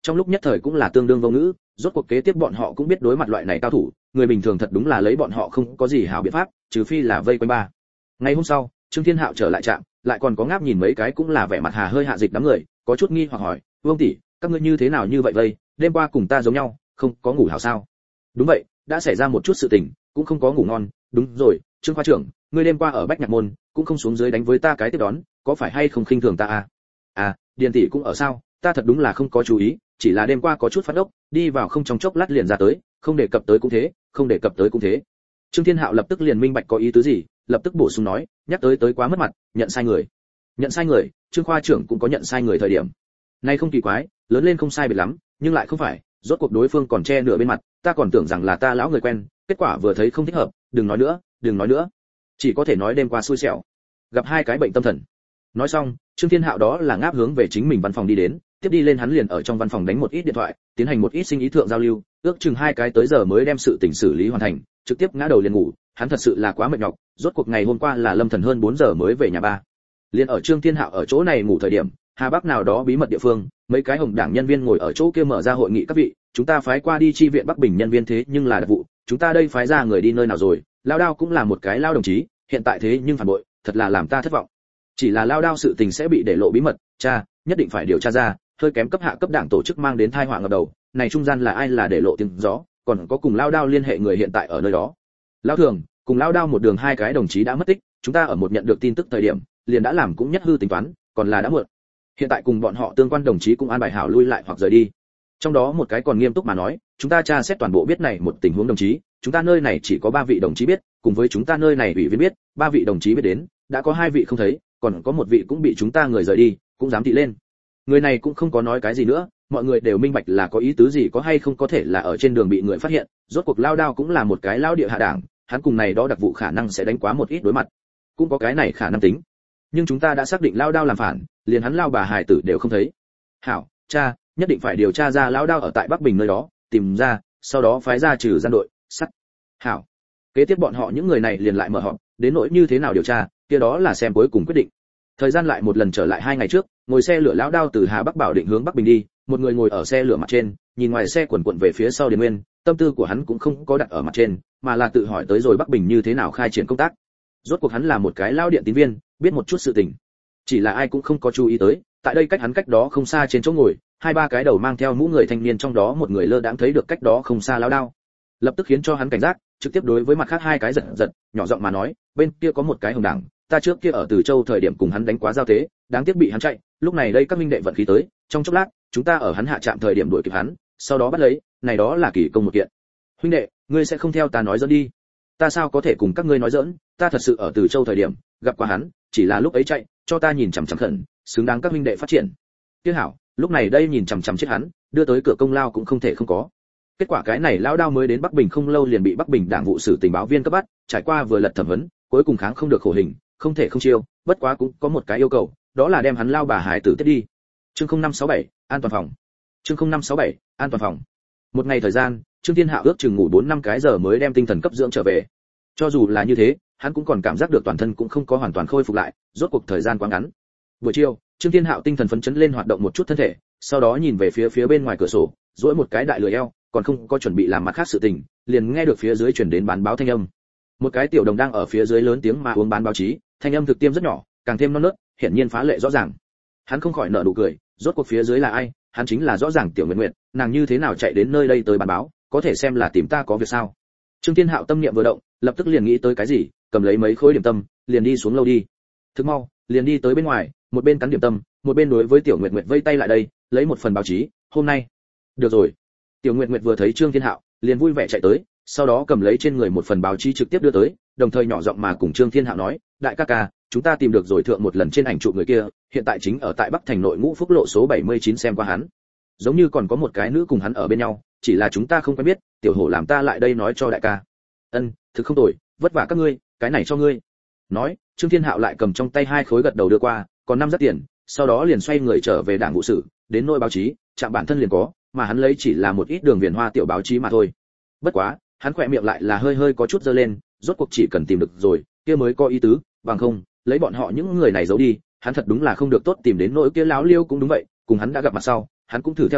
trong lúc nhất thời cũng là tương đương vô ngữ, rốt cuộc kế tiếp bọn họ cũng biết đối mặt loại này cao thủ, người bình thường thật đúng là lấy bọn họ không có gì hảo biện pháp, trừ phi là vây quanh ba. Ngày hôm sau, Trương Thiên Hạo trở lại trạm, lại còn có ngáp nhìn mấy cái cũng là vẻ mặt hà hơi hạ dịch đám người, có chút nghi hoặc hỏi, "Vương tỷ, các ngươi như thế nào như vậy vây, đêm qua cùng ta giống nhau, không có ngủ hảo sao?" "Đúng vậy, đã xảy ra một chút sự tình, cũng không có ngủ ngon, đúng rồi, Trương khoa trưởng, ngươi đêm qua ở Bách Nhạc môn, cũng không xuống dưới đánh với ta cái tiếp đón, có phải hay không khinh thường ta à?" "À, Điền tỷ cũng ở sao, ta thật đúng là không có chú ý, chỉ là đêm qua có chút phát ốc, đi vào không trong chốc lát liền ra tới, không đề cập tới cũng thế, không đề cập tới cũng thế." Trương Thiên Hạo lập tức liền minh bạch có ý tứ gì, lập tức bổ sung nói, nhắc tới tới quá mất mặt, nhận sai người. Nhận sai người, Trương khoa trưởng cũng có nhận sai người thời điểm. Nay không kỳ quái, lớn lên không sai biệt lắm, nhưng lại không phải, rốt cuộc đối phương còn che nửa bên mặt, ta còn tưởng rằng là ta lão người quen, kết quả vừa thấy không thích hợp, đừng nói nữa, đừng nói nữa. Chỉ có thể nói đêm qua xui xẻo, gặp hai cái bệnh tâm thần. Nói xong, Trương Thiên Hạo đó là ngáp hướng về chính mình văn phòng đi đến, tiếp đi lên hắn liền ở trong văn phòng đánh một ít điện thoại, tiến hành một ít sinh ý thượng giao lưu, ước chừng hai cái tới giờ mới đem sự tình xử lý hoàn thành, trực tiếp ngã đầu liền ngủ, hắn thật sự là quá mệt nhọc, rốt cuộc ngày hôm qua là lâm thần hơn bốn giờ mới về nhà ba. Liên ở Trương Thiên Hạo ở chỗ này ngủ thời điểm, Hà Bắc nào đó bí mật địa phương, mấy cái hồng đảng nhân viên ngồi ở chỗ kia mở ra hội nghị, các vị, chúng ta phái qua đi chi viện Bắc Bình nhân viên thế nhưng là đặc vụ, chúng ta đây phái ra người đi nơi nào rồi, Lao Đao cũng là một cái lao đồng chí, hiện tại thế nhưng phản bội, thật là làm ta thất vọng. Chỉ là Lao Đao sự tình sẽ bị để lộ bí mật, cha, nhất định phải điều tra ra, hơi kém cấp hạ cấp đảng tổ chức mang đến tai họa ngập đầu, này trung gian là ai là để lộ tiếng gió, còn có cùng Lao Đao liên hệ người hiện tại ở nơi đó. Lão Thường, cùng Lao Đao một đường hai cái đồng chí đã mất tích, chúng ta ở một nhận được tin tức thời điểm, liền đã làm cũng nhất hư tính toán, còn là đã muộn. Hiện tại cùng bọn họ tương quan đồng chí cũng an bài hảo lui lại hoặc rời đi. Trong đó một cái còn nghiêm túc mà nói, chúng ta tra xét toàn bộ biết này một tình huống đồng chí, chúng ta nơi này chỉ có ba vị đồng chí biết, cùng với chúng ta nơi này ủy viên biết, ba vị đồng chí biết đến, đã có hai vị không thấy, còn có một vị cũng bị chúng ta người rời đi, cũng dám thị lên. Người này cũng không có nói cái gì nữa, mọi người đều minh bạch là có ý tứ gì, có hay không có thể là ở trên đường bị người phát hiện, rốt cuộc Lao Đao cũng là một cái lao địa hạ đảng, hắn cùng này đó đặc vụ khả năng sẽ đánh quá một ít đối mặt, cũng có cái này khả năng tính. Nhưng chúng ta đã xác định Lao Đao làm phản, liền hắn Lao bà hài tử đều không thấy. Hảo, cha, nhất định phải điều tra ra Lao Đao ở tại Bắc Bình nơi đó, tìm ra, sau đó phái ra trừ gian đội, sắt. Hảo. Kế tiếp bọn họ những người này liền lại mở họp, đến nỗi như thế nào điều tra, kia đó là xem cuối cùng quyết định. Thời gian lại một lần trở lại hai ngày trước, ngồi xe lửa Lão Đao từ Hà Bắc Bảo Định hướng Bắc Bình đi, một người ngồi ở xe lửa mặt trên, nhìn ngoài xe quần quần về phía sau Điền Nguyên, tâm tư của hắn cũng không có đặt ở mặt trên, mà là tự hỏi tới rồi Bắc Bình như thế nào khai triển công tác. Rốt cuộc hắn là một cái lao điện tín viên, biết một chút sự tình. Chỉ là ai cũng không có chú ý tới, tại đây cách hắn cách đó không xa trên chỗ ngồi, hai ba cái đầu mang theo mũ người thanh niên, trong đó một người lơ đãng thấy được cách đó không xa Lão Đao, lập tức khiến cho hắn cảnh giác, trực tiếp đối với mặt khác hai cái giật giật, nhỏ giọng mà nói, bên kia có một cái hồng đảng, ta trước kia ở Từ Châu thời điểm cùng hắn đánh quá giao tế, đáng tiếc bị hắn chạy, lúc này đây các minh đệ vận khí tới, trong chốc lát, chúng ta ở hắn hạ trạm thời điểm đuổi kịp hắn, sau đó bắt lấy, này đó là kỳ công một kiện. Huynh đệ, ngươi sẽ không theo ta nói giỡn đi? Ta sao có thể cùng các ngươi nói giỡn, ta thật sự ở Từ Châu thời điểm gặp qua hắn, chỉ là lúc ấy chạy, cho ta nhìn chằm chằm khẩn, xứng đáng các huynh đệ phát triển. Tiếc hảo, lúc này đây nhìn chằm chằm chết hắn, đưa tới cửa công lao cũng không thể không có. Kết quả cái này Lão Đao mới đến Bắc Bình không lâu liền bị Bắc Bình đảng vụ sử tình báo viên cấp bắt, trải qua vừa lật thẩm vấn, cuối cùng kháng không được khổ hình, không thể không chiêu, bất quá cũng có một cái yêu cầu, đó là đem hắn lao bà hải tử tiếp đi. Chương không năm sáu bảy, an toàn phòng. Chương không năm sáu bảy, an toàn phòng. Một ngày thời gian, Trương Thiên Hạo ước chừng ngủ bốn năm cái giờ mới đem tinh thần cấp dưỡng trở về. Cho dù là như thế, hắn cũng còn cảm giác được toàn thân cũng không có hoàn toàn khôi phục lại, rốt cuộc thời gian quá ngắn. Buổi chiều, Trương Thiên Hạo tinh thần phấn chấn lên hoạt động một chút thân thể, sau đó nhìn về phía phía bên ngoài cửa sổ, duỗi một cái đại lười eo, còn không có chuẩn bị làm mặt khác sự tình, liền nghe được phía dưới truyền đến bán báo thanh âm. Một cái tiểu đồng đang ở phía dưới lớn tiếng mà uống bán báo chí, thanh âm thực tiêm rất nhỏ, càng thêm non nớt, hiển nhiên phá lệ rõ ràng. Hắn không khỏi nở nụ cười, rốt cuộc phía dưới là ai, hắn chính là rõ ràng Tiểu Nguyệt Nguyệt, nàng như thế nào chạy đến nơi đây tới bán báo, có thể xem là tìm ta có việc sao? Trương Thiên Hạo tâm niệm vừa động, lập tức liền nghĩ tới cái gì, cầm lấy mấy khối điểm tâm, liền đi xuống lâu đi. Thức mau, liền đi tới bên ngoài, một bên cắn điểm tâm, một bên đối với Tiểu Nguyệt Nguyệt vây tay lại đây, lấy một phần báo chí, hôm nay. Được rồi. Tiểu Nguyệt Nguyệt vừa thấy Trương Thiên Hạo, liền vui vẻ chạy tới, sau đó cầm lấy trên người một phần báo chí trực tiếp đưa tới, đồng thời nhỏ giọng mà cùng Trương Thiên Hạo nói, đại ca ca, chúng ta tìm được rồi thượng một lần trên ảnh chụp người kia, hiện tại chính ở tại Bắc Thành nội Ngũ Phúc lộ số bảy mươi chín xem qua hắn. Giống như còn có một cái nữ cùng hắn ở bên nhau, chỉ là chúng ta không quen biết, tiểu hổ làm ta lại đây nói cho đại ca. Ân, thực không tồi, vất vả các ngươi, cái này cho ngươi. Nói, Trương Thiên Hạo lại cầm trong tay hai khối gật đầu đưa qua, còn năm rất tiền, sau đó liền xoay người trở về đảng vụ sử, đến nơi báo chí, chạm bản thân liền có, mà hắn lấy chỉ là một ít đường viền hoa tiểu báo chí mà thôi. Bất quá, hắn khỏe miệng lại là hơi hơi có chút dơ lên, rốt cuộc chỉ cần tìm được rồi, kia mới có ý tứ, bằng không, lấy bọn họ những người này giấu đi, hắn thật đúng là không được tốt tìm đến nỗi kia láo liêu cũng đúng vậy, cùng hắn đã gặp mặt sau, hắn cũng thử theo dõi,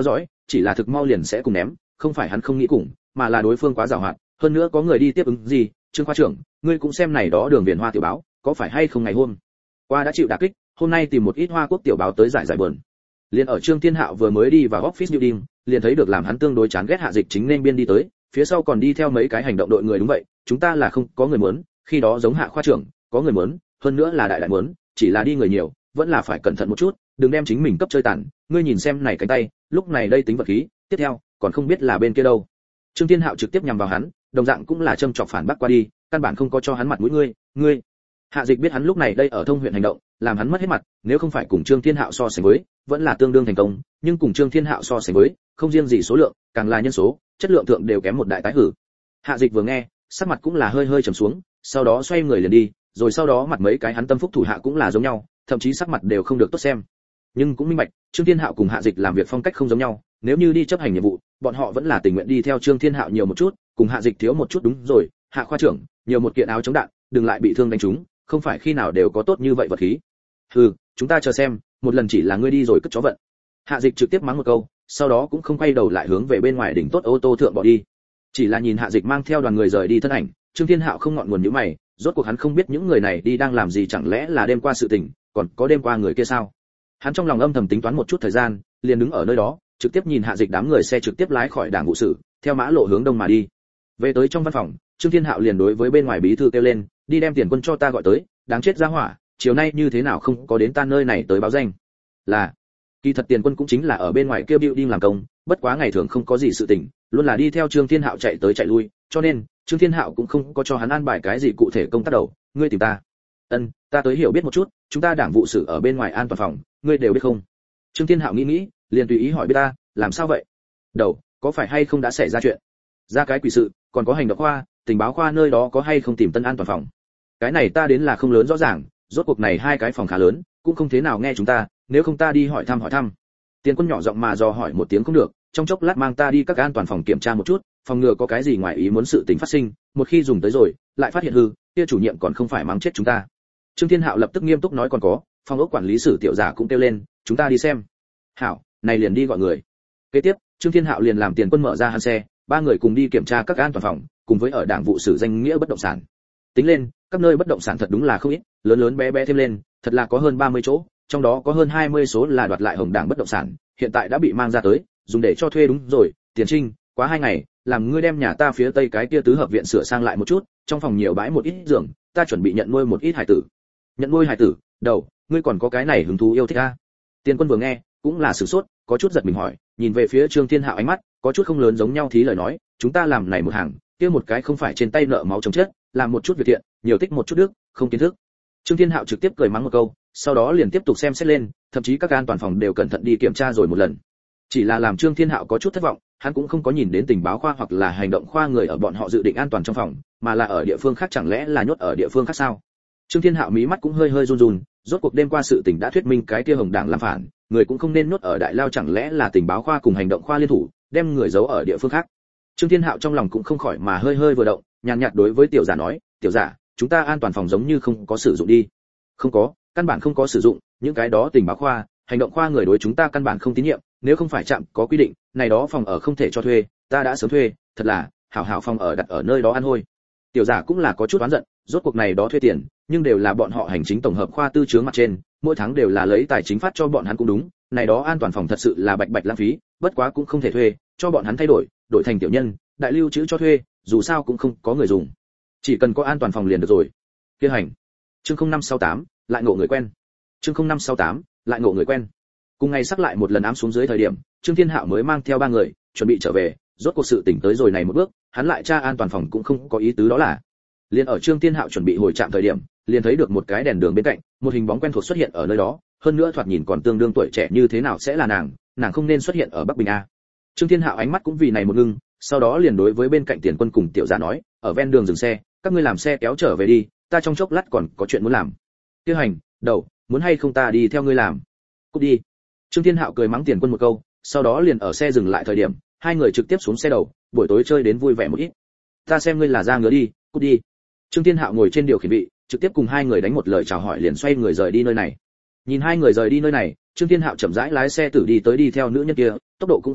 chỉ là thực mau liền sẽ cùng ném, không phải hắn không nghĩ cùng, mà là đối phương quá giàu hạn, hơn nữa có người đi tiếp ứng gì. Trương khoa trưởng, ngươi cũng xem này đó đường viền hoa tiểu báo, có phải hay không ngày hôm qua đã chịu đả kích, hôm nay tìm một ít Hoa Quốc tiểu báo tới giải giải buồn. Liên ở Trương Thiên Hạo vừa mới đi vào office building, liền thấy được làm hắn tương đối chán ghét Hạ Dịch chính nên biên đi tới, phía sau còn đi theo mấy cái hành động đội người. Đúng vậy, chúng ta là không có người muốn, khi đó giống Hạ khoa trưởng, có người muốn, hơn nữa là đại đại muốn, chỉ là đi người nhiều, vẫn là phải cẩn thận một chút, đừng đem chính mình cấp chơi tàn. Ngươi nhìn xem này cánh tay, lúc này đây tính vật khí, tiếp theo, còn không biết là bên kia đâu. Trương Thiên Hạo trực tiếp nhằm vào hắn, đồng dạng cũng là châm chọc phản bác qua đi, căn bản không có cho hắn mặt mũi. Ngươi, ngươi. Hạ Dịch biết hắn lúc này đây ở thông huyện hành động, làm hắn mất hết mặt, nếu không phải cùng Trương Thiên Hạo so sánh với, vẫn là tương đương thành công, nhưng cùng Trương Thiên Hạo so sánh với, không riêng gì số lượng, càng là nhân số, chất lượng thượng đều kém một đại tái hử. Hạ Dịch vừa nghe, sắc mặt cũng là hơi hơi trầm xuống, sau đó xoay người liền đi, rồi sau đó mặt mấy cái hắn tâm phúc thủ hạ cũng là giống nhau, thậm chí sắc mặt đều không được tốt xem. Nhưng cũng minh bạch, Trương Thiên Hạo cùng Hạ Dịch làm việc phong cách không giống nhau, nếu như đi chấp hành nhiệm vụ, bọn họ vẫn là tình nguyện đi theo Trương Thiên Hạo nhiều một chút, cùng Hạ Dịch thiếu một chút. Đúng rồi, Hạ khoa trưởng, nhiều một kiện áo chống đạn, đừng lại bị thương đánh trúng, không phải khi nào đều có tốt như vậy vật khí. Hừ, chúng ta chờ xem, một lần chỉ là ngươi đi rồi cất chó vận. Hạ Dịch trực tiếp mắng một câu, sau đó cũng không quay đầu lại hướng về bên ngoài đỉnh tốt ô tô thượng bỏ đi. Chỉ là nhìn Hạ Dịch mang theo đoàn người rời đi thân ảnh, Trương Thiên Hạo không ngọn nguồn nhíu mày, rốt cuộc hắn không biết những người này đi đang làm gì, chẳng lẽ là đêm qua sự tình, còn có đêm qua người kia sao? Hắn trong lòng âm thầm tính toán một chút thời gian, liền đứng ở nơi đó, trực tiếp nhìn Hạ Dịch đám người xe trực tiếp lái khỏi đảng vụ sự, theo mã lộ hướng đông mà đi. Về tới trong văn phòng, Trương Thiên Hạo liền đối với bên ngoài bí thư kêu lên, đi đem Tiền Quân cho ta gọi tới, đáng chết ra hỏa, chiều nay như thế nào không có đến ta nơi này tới báo danh. Là, kỳ thật Tiền Quân cũng chính là ở bên ngoài kia building làm công, bất quá ngày thường không có gì sự tình, luôn là đi theo Trương Thiên Hạo chạy tới chạy lui, cho nên Trương Thiên Hạo cũng không có cho hắn an bài cái gì cụ thể công tác đầu. Ngươi tìm ta? Ân, ta tới hiểu biết một chút, chúng ta đảng vụ sự ở bên ngoài an toàn phòng, ngươi đều biết không? Trương Thiên Hạo nghĩ nghĩ, liền tùy ý hỏi biết ta, làm sao vậy? Đầu, có phải hay không đã xảy ra chuyện? Ra cái quỷ sự, còn có hành động khoa, tình báo khoa nơi đó có hay không tìm tân an toàn phòng? Cái này ta đến là không lớn rõ ràng, rốt cuộc này hai cái phòng khá lớn, cũng không thế nào nghe chúng ta, nếu không ta đi hỏi thăm hỏi thăm. Tiền Quân nhỏ giọng mà dò hỏi một tiếng không được, trong chốc lát mang ta đi các an toàn phòng kiểm tra một chút, phòng ngừa có cái gì ngoài ý muốn sự tình phát sinh, một khi dùng tới rồi, lại phát hiện hư, kia chủ nhiệm còn không phải mắng chết chúng ta. Trương Thiên Hạo lập tức nghiêm túc nói còn có, phòng ốc quản lý sử tiểu giả cũng kêu lên, chúng ta đi xem. Hảo, này liền đi gọi người. Kế tiếp, Trương Thiên Hạo liền làm Tiền Quân mở ra hắn xe, ba người cùng đi kiểm tra các an toàn phòng, cùng với ở đảng vụ sử danh nghĩa bất động sản. Tính lên, các nơi bất động sản thật đúng là không ít, lớn lớn bé bé thêm lên, thật là có hơn ba mươi chỗ, trong đó có hơn hai mươi số là đoạt lại Hồng Đảng bất động sản, hiện tại đã bị mang ra tới, dùng để cho thuê. Đúng rồi, Tiền Trinh, quá hai ngày, làm ngươi đem nhà ta phía tây cái kia tứ hợp viện sửa sang lại một chút, trong phòng nhiều bãi một ít giường, ta chuẩn bị nhận nuôi một ít hải tử. Nhận nuôi hải tử? Đầu, ngươi còn có cái này hứng thú yêu thích a? Tiền Quân vừa nghe, cũng là sửng sốt, có chút giật mình hỏi, nhìn về phía Trương Thiên Hạo ánh mắt có chút không lớn giống nhau thí lời nói, chúng ta làm này một hàng, kia một cái không phải trên tay nợ máu chồng chết, làm một chút việc thiện, nhiều tích một chút đức, không kiến thức. Trương Thiên Hạo trực tiếp cười mắng một câu, sau đó liền tiếp tục xem xét lên, thậm chí các an toàn phòng đều cẩn thận đi kiểm tra rồi một lần. Chỉ là làm Trương Thiên Hạo có chút thất vọng, hắn cũng không có nhìn đến tình báo khoa hoặc là hành động khoa người ở bọn họ dự định an toàn trong phòng, mà là ở địa phương khác. Chẳng lẽ là nhốt ở địa phương khác sao? Trương Thiên Hạo mí mắt cũng hơi hơi run run, rốt cuộc đêm qua sự tình đã thuyết minh cái kia Hồng Đảng làm phản, người cũng không nên nhốt ở đại lao, chẳng lẽ là tình báo khoa cùng hành động khoa liên thủ, đem người giấu ở địa phương khác. Trương Thiên Hạo trong lòng cũng không khỏi mà hơi hơi vừa động, nhàn nhạt đối với tiểu giả nói, tiểu giả, chúng ta an toàn phòng giống như không có sử dụng đi. Không có, căn bản không có sử dụng, những cái đó tình báo khoa, hành động khoa người đối chúng ta căn bản không tín nhiệm, nếu không phải chạm có quy định, này đó phòng ở không thể cho thuê, ta đã sớm thuê, thật là, hảo hảo phòng ở đặt ở nơi đó ăn hôi. Tiểu giả cũng là có chút oán giận, rốt cuộc này đó thuê tiền, nhưng đều là bọn họ hành chính tổng hợp khoa tư chướng mặt trên, mỗi tháng đều là lấy tài chính phát cho bọn hắn cũng đúng, này đó an toàn phòng thật sự là bạch bạch lãng phí, bất quá cũng không thể thuê, cho bọn hắn thay đổi, đổi thành tiểu nhân, đại lưu trữ cho thuê, dù sao cũng không có người dùng, chỉ cần có an toàn phòng liền được rồi. Kia hành. Chương không năm sáu tám, lại ngộ người quen. Chương không năm sáu tám, lại ngộ người quen. Cùng ngày sắc lại một lần ám xuống dưới thời điểm, Trương Thiên Hạo mới mang theo ba người, chuẩn bị trở về, rốt cuộc sự tỉnh tới rồi này một bước, hắn lại tra an toàn phòng cũng không có ý tứ đó là. Liên ở Trương Thiên Hạo chuẩn bị hồi trạm thời điểm, liền thấy được một cái đèn đường bên cạnh, một hình bóng quen thuộc xuất hiện ở nơi đó, hơn nữa thoạt nhìn còn tương đương tuổi trẻ, như thế nào sẽ là nàng, nàng không nên xuất hiện ở Bắc Bình a. Trương Thiên Hạo ánh mắt cũng vì này một ngưng, sau đó liền đối với bên cạnh Tiền Quân cùng tiểu giả nói, ở ven đường dừng xe, các ngươi làm xe kéo trở về đi, ta trong chốc lát còn có chuyện muốn làm. Tiêu Hành, Đầu, muốn hay không ta đi theo ngươi làm? Cút đi. Trương Thiên Hạo cười mắng Tiền Quân một câu, sau đó liền ở xe dừng lại thời điểm, hai người trực tiếp xuống xe đầu, buổi tối chơi đến vui vẻ một ít. Ta xem ngươi là ra ngứa đi, cút đi. Trương Thiên Hạo ngồi trên điều khiển vị, trực tiếp cùng hai người đánh một lời chào hỏi liền xoay người rời đi nơi này. Nhìn hai người rời đi nơi này, Trương Thiên Hạo chậm rãi lái xe tử đi tới đi theo nữ nhân kia, tốc độ cũng không mau,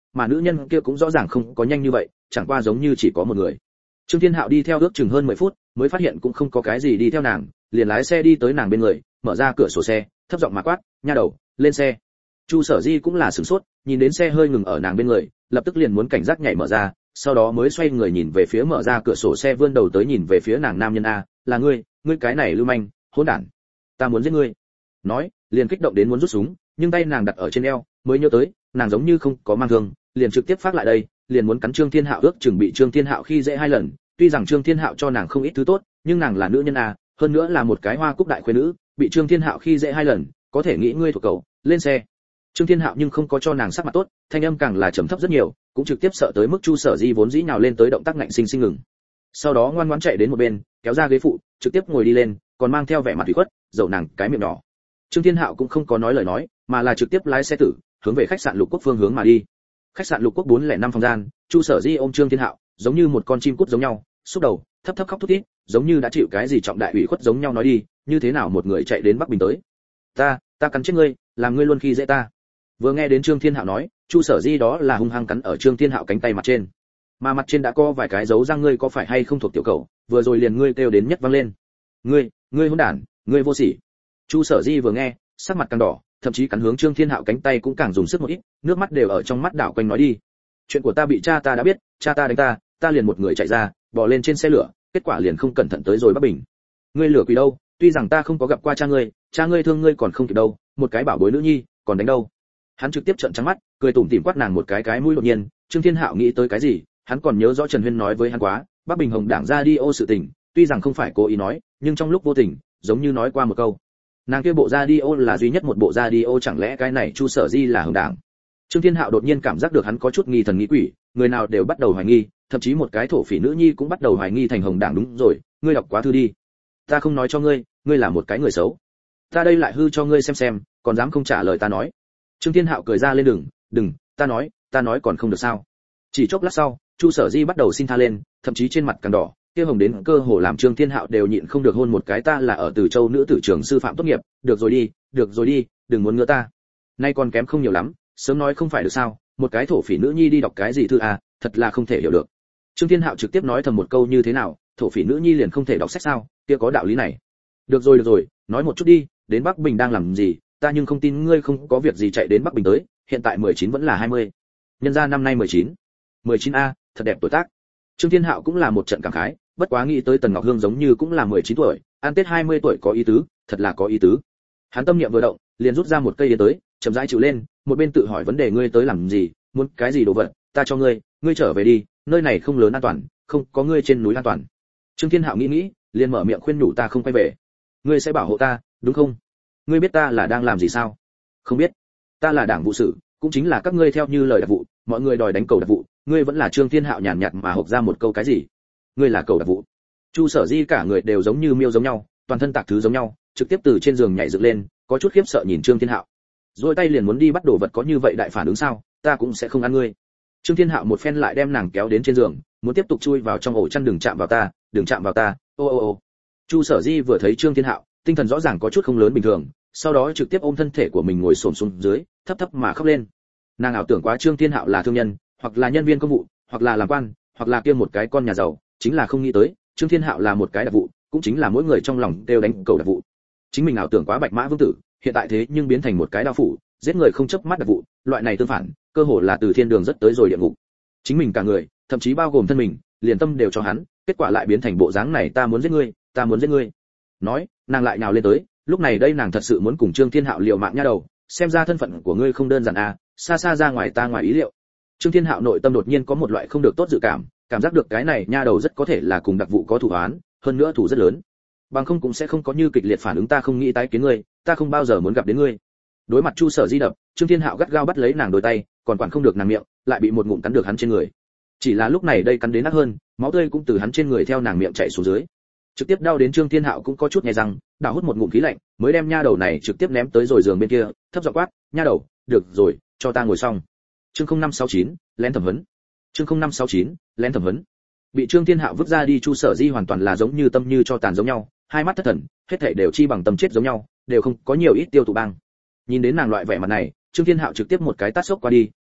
mà nữ nhân kia cũng rõ ràng không có nhanh như vậy, chẳng qua giống như chỉ có một người. Trương Thiên Hạo đi theo ước chừng hơn mười phút, mới phát hiện cũng không có cái gì đi theo nàng, liền lái xe đi tới nàng bên người, mở ra cửa sổ xe, thấp giọng mà quát, "Nha đầu, lên xe." Chu Sở Di cũng là sửng sốt, nhìn đến xe hơi ngừng ở nàng bên người, lập tức liền muốn cảnh giác nhảy mở ra, sau đó mới xoay người nhìn về phía mở ra cửa sổ xe, vươn đầu tới nhìn về phía nàng. "Nam nhân a, là ngươi, ngươi cái này lưu manh, hỗn đản, ta muốn giết ngươi." Nói, liền kích động đến muốn rút súng, nhưng tay nàng đặt ở trên eo, mới nhớ tới, nàng giống như không có mang thương, liền trực tiếp phát lại đây, liền muốn cắn Trương Thiên Hạo, ước chừng bị Trương Thiên Hạo khi dễ hai lần. Tuy rằng Trương Thiên Hạo cho nàng không ít thứ tốt, nhưng nàng là nữ nhân a, hơn nữa là một cái hoa cúc đại khuê nữ, bị Trương Thiên Hạo khi dễ hai lần, có thể nghĩ ngươi thuộc cậu, lên xe. Trương Thiên Hạo nhưng không có cho nàng sắc mặt tốt, thanh âm càng là trầm thấp rất nhiều, cũng trực tiếp sợ tới mức Chu Sở Di vốn dĩ nào lên tới động tác ngạnh sinh sinh ngừng. Sau đó ngoan ngoãn chạy đến một bên, kéo ra ghế phụ, trực tiếp ngồi đi lên, còn mang theo vẻ mặt ủy khuất, dầu nàng cái miệng nhỏ. Trương Thiên Hạo cũng không có nói lời nói, mà là trực tiếp lái xe tử, hướng về khách sạn Lục Quốc phương hướng mà đi. Khách sạn Lục Quốc bốn không năm phòng gian, Chu Sở Di ôm Trương Thiên Hạo, giống như một con chim cút giống nhau, xúc đầu, thấp thấp khóc thút thít, giống như đã chịu cái gì trọng đại ủy khuất giống nhau, nói đi, như thế nào một người chạy đến Bắc Bình tới? Ta, ta cắn chết ngươi, làm ngươi luôn khi dễ ta. Vừa nghe đến Trương Thiên Hạo nói, Chu Sở Di đó là hung hăng cắn ở Trương Thiên Hạo cánh tay mặt trên, mà mặt trên đã có vài cái dấu răng, ngươi có phải hay không thuộc tiểu cẩu, vừa rồi liền ngươi kêu đến nhất vang lên. Ngươi, ngươi hỗn đản, ngươi vô sỉ. Chu Sở Di vừa nghe, sắc mặt càng đỏ, thậm chí cắn hướng Trương Thiên Hạo cánh tay cũng càng dùng sức một ít, nước mắt đều ở trong mắt đảo quanh, nói đi. Chuyện của ta bị cha ta đã biết, cha ta đánh ta, ta liền một người chạy ra, bò lên trên xe lửa, kết quả liền không cẩn thận tới rồi Bắc Bình. Ngươi lửa quỷ đâu, tuy rằng ta không có gặp qua cha ngươi, cha ngươi thương ngươi còn không kịp đâu, một cái bảo bối nữ nhi, còn đánh đâu. Hắn trực tiếp trợn trắng mắt, cười tủm tỉm quát nàng một cái cái mũi. Đột nhiên, Trương Thiên Hạo nghĩ tới cái gì, hắn còn nhớ rõ Trần Huyên nói với hắn quá, Bắc Bình Hồng Đảng Radio sự tình, tuy rằng không phải cố ý nói, nhưng trong lúc vô tình, giống như nói qua một câu. Nàng kia bộ radio là duy nhất một bộ radio, chẳng lẽ cái này Chu Sở Di là Hồng Đảng? Trương Thiên Hạo đột nhiên cảm giác được hắn có chút nghi thần nghi quỷ, người nào đều bắt đầu hoài nghi, thậm chí một cái thổ phỉ nữ nhi cũng bắt đầu hoài nghi thành Hồng Đảng. Đúng rồi, ngươi đọc quá thư đi. Ta không nói cho ngươi, ngươi là một cái người xấu. Ta đây lại hư cho ngươi xem xem, còn dám không trả lời ta nói. Trương Thiên Hạo cười ra lên, đừng, đừng, ta nói, ta nói còn không được sao? Chỉ chốc lát sau, Chu Sở Di bắt đầu xin tha lên, thậm chí trên mặt càng đỏ, kia hồng đến cơ hồ làm Trương Thiên Hạo đều nhịn không được hôn một cái. Ta là ở Từ Châu nữ tử trường sư phạm tốt nghiệp, được rồi đi, được rồi đi, đừng muốn ngứa ta. Nay còn kém không nhiều lắm, sớm nói không phải được sao? Một cái thổ phỉ nữ nhi đi đọc cái gì thư à, thật là không thể hiểu được. Trương Thiên Hạo trực tiếp nói thầm một câu, như thế nào, thổ phỉ nữ nhi liền không thể đọc sách sao? Kia có đạo lý này. Được rồi được rồi, nói một chút đi, đến Bắc Bình đang làm gì? Ta nhưng không tin ngươi không có việc gì chạy đến Bắc Bình tới, hiện tại mười chín vẫn là hai mươi. Nhân ra năm nay mười chín. mười chín a, thật đẹp tuổi tác. Trương Thiên Hạo cũng là một trận cảm khái, bất quá nghĩ tới Tần Ngọc Hương giống như cũng là mười chín tuổi, ăn Tết hai mươi tuổi có ý tứ, thật là có ý tứ. Hắn tâm niệm vừa động, liền rút ra một cây yến tới, chậm rãi chịu lên, một bên tự hỏi vấn đề, ngươi tới làm gì, muốn cái gì đồ vật, ta cho ngươi, ngươi trở về đi, nơi này không lớn an toàn, không có ngươi trên núi an toàn. Trương Thiên Hạo nghĩ nghĩ, liền mở miệng khuyên nhủ, ta không quay về, ngươi sẽ bảo hộ ta, đúng không? Ngươi biết ta là đang làm gì sao? Không biết. Ta là đảng vụ sử, cũng chính là các ngươi theo như lời đặc vụ, mọi người đòi đánh cầu đặc vụ, ngươi vẫn là Trương Thiên Hạo nhàn nhạt mà hộc ra một câu, cái gì? Ngươi là cầu đặc vụ? Chu Sở Di cả người đều giống như miêu giống nhau, toàn thân tạc thứ giống nhau, trực tiếp từ trên giường nhảy dựng lên, có chút khiếp sợ nhìn Trương Thiên Hạo. Rồi tay liền muốn đi bắt đồ vật, có như vậy đại phản ứng sao? Ta cũng sẽ không ăn ngươi. Trương Thiên Hạo một phen lại đem nàng kéo đến trên giường, muốn tiếp tục chui vào trong ổ chăn, đừng chạm vào ta, đừng chạm vào ta. Ô ô ô. Chu Sở Di vừa thấy Trương Thiên Hạo, tinh thần rõ ràng có chút không lớn bình thường, sau đó trực tiếp ôm thân thể của mình ngồi xổm xuống dưới, thấp thấp mà khóc lên. Nàng ảo tưởng quá Trương Thiên Hạo là thương nhân, hoặc là nhân viên công vụ, hoặc là làm quan, hoặc là kia một cái con nhà giàu, chính là không nghĩ tới, Trương Thiên Hạo là một cái đặc vụ, cũng chính là mỗi người trong lòng đều đánh cầu đặc vụ. Chính mình ảo tưởng quá Bạch Mã Vương tử, hiện tại thế nhưng biến thành một cái đao phủ, giết người không chớp mắt đặc vụ, loại này tương phản, cơ hồ là từ thiên đường rất tới rồi địa ngục. Chính mình cả người, thậm chí bao gồm thân mình, liền tâm đều cho hắn, kết quả lại biến thành bộ dáng này, ta muốn giết ngươi, ta muốn giết ngươi. Nói, nàng lại nhào lên tới, lúc này đây nàng thật sự muốn cùng Trương Thiên Hạo liều mạng nha đầu, xem ra thân phận của ngươi không đơn giản à, xa xa ra ngoài ta ngoài ý liệu. Trương Thiên Hạo nội tâm đột nhiên có một loại không được tốt dự cảm, cảm giác được cái này nha đầu rất có thể là cùng đặc vụ có thủ án, hơn nữa thủ rất lớn. Bằng không cũng sẽ không có như kịch liệt phản ứng, ta không nghĩ tái kiến ngươi, ta không bao giờ muốn gặp đến ngươi. Đối mặt Chu Sở Di đập, Trương Thiên Hạo gắt gao bắt lấy nàng đôi tay, còn quản không được nàng miệng, lại bị một ngụm cắn được hắn trên người. Chỉ là lúc này đây cắn đến nát hơn, máu tươi cũng từ hắn trên người theo nàng miệng chảy xuống dưới. Trực tiếp đau đến Trương Thiên Hạo cũng có chút nhè răng, đào hút một ngụm khí lạnh, mới đem nha đầu này trực tiếp ném tới rồi giường bên kia, thấp giọng quát, nha đầu, được rồi, cho ta ngồi xong. Chương không năm sáu chín, lén thẩm vấn. Chương không năm sáu chín, lén thẩm vấn. Bị Trương Thiên Hạo vứt ra đi, Chu Sở Di hoàn toàn là giống như tâm như cho tàn giống nhau, hai mắt thất thần, hết thảy đều chi bằng tâm chết giống nhau, đều không có nhiều ít tiêu tụ băng. Nhìn đến nàng loại vẻ mặt này, Trương Thiên Hạo trực tiếp một cái tát sốc qua đi,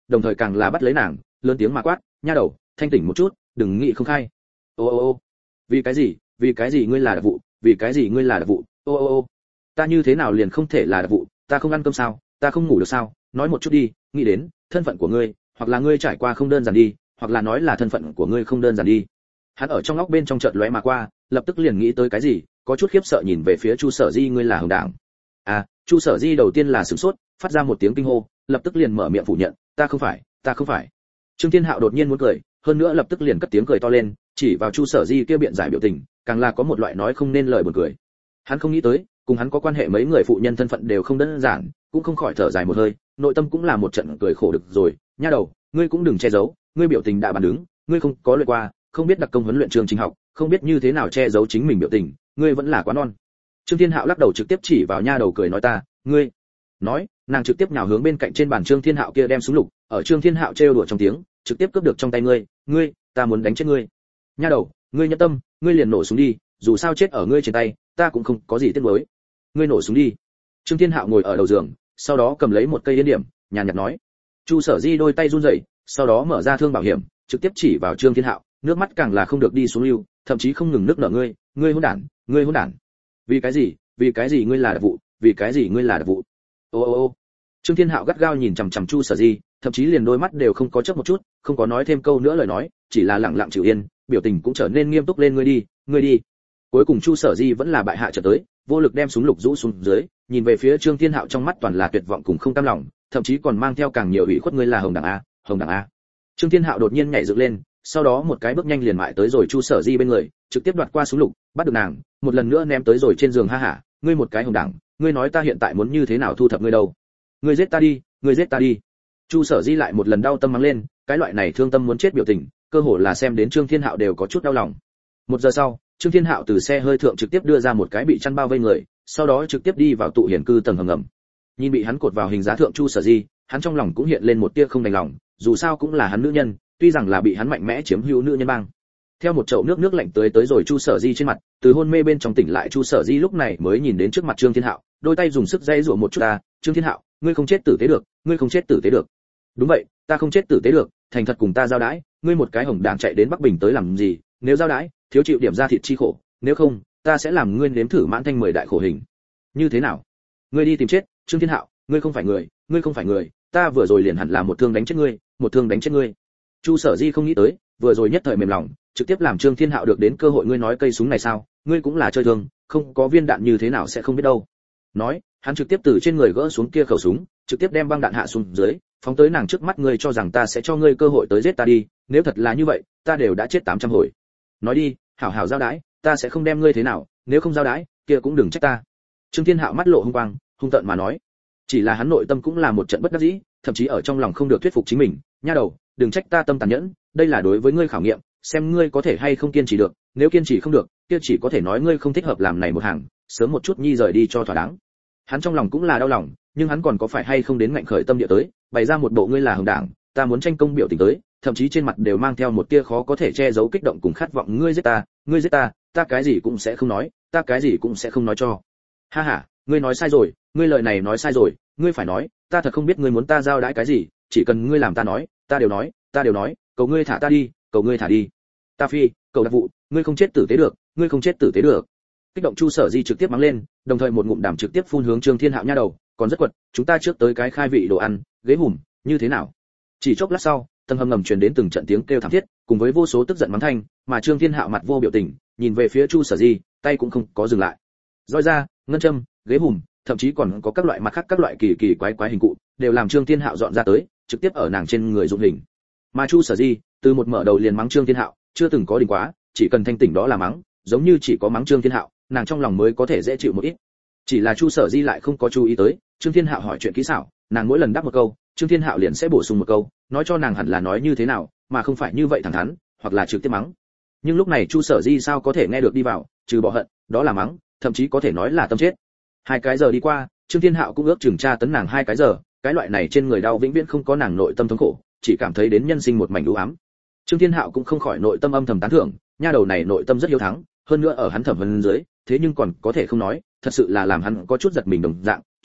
đồng thời càng là bắt lấy nàng, lớn tiếng mà quát, nha đầu, thanh tỉnh một chút, đừng nghĩ không khai. Ô ô ô, vì cái gì, vì cái gì ngươi là đặc vụ, vì cái gì ngươi là đặc vụ, ô ô ô, ta như thế nào liền không thể là đặc vụ, ta không ăn cơm sao, ta không ngủ được sao, nói một chút đi, nghĩ đến thân phận của ngươi, hoặc là ngươi trải qua không đơn giản đi, hoặc là nói là thân phận của ngươi không đơn giản đi. Hắn ở trong óc bên trong chợt lóe mà qua, lập tức liền nghĩ tới cái gì, có chút khiếp sợ nhìn về phía Chu Sở Di, ngươi là Hồng Đảng. À, Chu Sở Di đầu tiên là sửng sốt, phát ra một tiếng kinh hô, lập tức liền mở miệng phủ nhận, ta không phải, ta không phải. Trương Thiên Hạo đột nhiên muốn cười, hơn nữa lập tức liền cất tiếng cười to lên, chỉ vào Chu Sở Di kia biện giải biểu tình, càng là có một loại nói không nên lời buồn cười. Hắn không nghĩ tới, cùng hắn có quan hệ mấy người phụ nhân thân phận đều không đơn giản, cũng không khỏi thở dài một hơi, nội tâm cũng là một trận cười khổ được rồi, nha đầu, ngươi cũng đừng che giấu, ngươi biểu tình đã bàn đứng, ngươi không có luyện qua, không biết đặc công huấn luyện trường trình học, không biết như thế nào che giấu chính mình biểu tình, ngươi vẫn là quá non. Trương Thiên Hạo lắc đầu trực tiếp chỉ vào nha đầu cười nói ta, ngươi. Nói, nàng trực tiếp nhào hướng bên cạnh trên bàn Trương Thiên Hạo kia đem súng lục, ở Trương Thiên Hạo trêu đùa trong tiếng, trực tiếp cướp được trong tay ngươi, ngươi, ta muốn đánh chết ngươi. Nha đầu, ngươi nhẫn tâm, ngươi liền nổ súng đi, dù sao chết ở ngươi trên tay, ta cũng không có gì tiếc nuối. Ngươi nổ súng đi. Trương Thiên Hạo ngồi ở đầu giường, sau đó cầm lấy một cây yên điểm, nhàn nhạt nói. Chu Sở Di đôi tay run rẩy, sau đó mở ra thương bảo hiểm, trực tiếp chỉ vào Trương Thiên Hạo, nước mắt càng là không được đi xuống lưu, thậm chí không ngừng nước nở, ngươi, ngươi hỗn đản, ngươi hỗn đản. Vì cái gì, vì cái gì ngươi là đặc vụ, vì cái gì ngươi là đặc vụ. Ô ô ô. Trương Thiên Hạo gắt gao nhìn chằm chằm Chu Sở Di, thậm chí liền đôi mắt đều không có chớp một chút, không có nói thêm câu nữa lời nói, chỉ là lặng lặng chịu yên, biểu tình cũng trở nên nghiêm túc lên, ngươi đi, ngươi đi. Cuối cùng Chu Sở Di vẫn là bại hạ trở tới, vô lực đem súng lục rũ xuống dưới, nhìn về phía Trương Thiên Hạo trong mắt toàn là tuyệt vọng cùng không cam lòng, thậm chí còn mang theo càng nhiều ủy khuất, ngươi là Hồng Đảng a, Hồng Đảng a. Trương Thiên Hạo đột nhiên nhảy dựng lên, sau đó một cái bước nhanh liền mại tới rồi Chu Sở Di bên người, trực tiếp đoạt qua súng lục, bắt được nàng, một lần nữa ném tới rồi trên giường, ha hả, ngươi một cái Hồng Đảng, ngươi nói ta hiện tại muốn như thế nào thu thập ngươi đâu? Ngươi giết ta đi, ngươi giết ta đi. Chu Sở Di lại một lần đau tâm mắng lên, cái loại này thương tâm muốn chết biểu tình, cơ hồ là xem đến Trương Thiên Hạo đều có chút đau lòng. Một giờ sau, Trương Thiên Hạo từ xe hơi thượng trực tiếp đưa ra một cái bị chăn bao vây người, sau đó trực tiếp đi vào tụ hiển cư tầng hầm ngầm. Nhìn bị hắn cột vào hình giá thượng Chu Sở Di, hắn trong lòng cũng hiện lên một tia không đành lòng, dù sao cũng là hắn nữ nhân, tuy rằng là bị hắn mạnh mẽ chiếm hữu nữ nhân bang. Theo một chậu nước nước lạnh tới tới rồi Chu Sở Di trên mặt, từ hôn mê bên trong tỉnh lại Chu Sở Di lúc này mới nhìn đến trước mặt Trương Thiên Hạo, đôi tay dùng sức dây rủa một chút, ta, Trương Thiên Hạo, ngươi không chết tử tế được, ngươi không chết tử tế được. Đúng vậy, ta không chết tử tế được, thành thật cùng ta giao đãi, ngươi một cái Hồng Đảng chạy đến Bắc Bình tới làm gì, nếu giao đãi, thiếu chịu điểm ra thịt chi khổ, nếu không, ta sẽ làm ngươi nếm thử mãn thanh mười đại khổ hình. Như thế nào? Ngươi đi tìm chết, Trương Thiên Hạo, ngươi không phải người, ngươi không phải người, ta vừa rồi liền hẳn là một thương đánh chết ngươi, một thương đánh chết ngươi. Chu Sở Di không nghĩ tới, vừa rồi nhất thời mềm lòng, trực tiếp làm Trương Thiên Hạo được đến cơ hội, ngươi nói cây súng này sao, ngươi cũng là chơi thương, không có viên đạn như thế nào sẽ không biết đâu. Nói, hắn trực tiếp từ trên người gỡ xuống kia khẩu súng, trực tiếp đem băng đạn hạ xuống dưới, phóng tới nàng trước mắt, ngươi cho rằng ta sẽ cho ngươi cơ hội tới giết ta đi, nếu thật là như vậy, ta đều đã chết tám trăm hồi. Nói đi, hảo hảo giao đãi, ta sẽ không đem ngươi thế nào, nếu không giao đãi, kia cũng đừng trách ta. Trương Thiên Hạo mắt lộ hung quang, hung tợn mà nói. Chỉ là hắn nội tâm cũng là một trận bất đắc dĩ, thậm chí ở trong lòng không được thuyết phục chính mình, nha đầu, đừng trách ta tâm tàn nhẫn, đây là đối với ngươi khảo nghiệm, xem ngươi có thể hay không kiên trì được, nếu kiên trì không được, kia chỉ có thể nói ngươi không thích hợp làm này một hàng, sớm một chút nhi rời đi cho thỏa đáng. Hắn trong lòng cũng là đau lòng, nhưng hắn còn có phải hay không đến ngạnh khởi tâm địa tới, bày ra một bộ ngươi là Hồng Đảng, ta muốn tranh công biểu tình tới, thậm chí trên mặt đều mang theo một tia khó có thể che giấu kích động cùng khát vọng, ngươi giết ta, ngươi giết ta, ta cái gì cũng sẽ không nói, ta cái gì cũng sẽ không nói cho. Ha ha, ngươi nói sai rồi, ngươi lời này nói sai rồi, ngươi phải nói, ta thật không biết ngươi muốn ta giao đãi cái gì, chỉ cần ngươi làm ta nói, ta đều nói, ta đều nói, cầu ngươi thả ta đi, cầu ngươi thả đi. Ta phi, cầu đặc vụ, ngươi không chết tử tế được, ngươi không chết tử tế được. Kích động Chu Sở Di trực tiếp mắng lên, đồng thời một ngụm đảm trực tiếp phun hướng Trương Thiên Hạo, nha đầu, còn rất quật, chúng ta trước tới cái khai vị đồ ăn, ghế hùm, như thế nào? Chỉ chốc lát sau, tầng hầm ngầm truyền đến từng trận tiếng kêu thảm thiết, cùng với vô số tức giận mắng thanh, mà Trương Thiên Hạo mặt vô biểu tình, nhìn về phía Chu Sở Di, tay cũng không có dừng lại. Roi ra, ngân châm, ghế hùm, thậm chí còn có các loại mặt khác các loại kỳ kỳ quái quái hình cụ, đều làm Trương Thiên Hạo dọn ra tới, trực tiếp ở nàng trên người dụng hình. Mà Chu Sở Di, từ một mở đầu liền mắng Trương Thiên Hạo, chưa từng có đình quá, chỉ cần thanh tỉnh đó là mắng, giống như chỉ có mắng Trương Thiên Hạo, nàng trong lòng mới có thể dễ chịu một ít. Chỉ là Chu Sở Di lại không có chú ý tới, Trương Thiên Hạo hỏi chuyện kỹ xảo, nàng mỗi lần đáp một câu, Trương Thiên Hạo liền sẽ bổ sung một câu, nói cho nàng hẳn là nói như thế nào, mà không phải như vậy thẳng thắn, hoặc là trực tiếp mắng. Nhưng lúc này Chu Sở Di sao có thể nghe được đi vào, trừ bỏ hận, đó là mắng, thậm chí có thể nói là tâm chết. Hai cái giờ đi qua, Trương Thiên Hạo cũng ước chừng tra tấn nàng hai cái giờ, cái loại này trên người đau vĩnh viễn không có nàng nội tâm thống khổ, chỉ cảm thấy đến nhân sinh một mảnh u ám. Trương Thiên Hạo cũng không khỏi nội tâm âm thầm tán thưởng, nha đầu này nội tâm rất hiếu thắng, hơn nữa ở hắn thẩm vấn dưới, thế nhưng còn có thể không nói, thật sự là làm hắn có chút giật mình đồng dạng,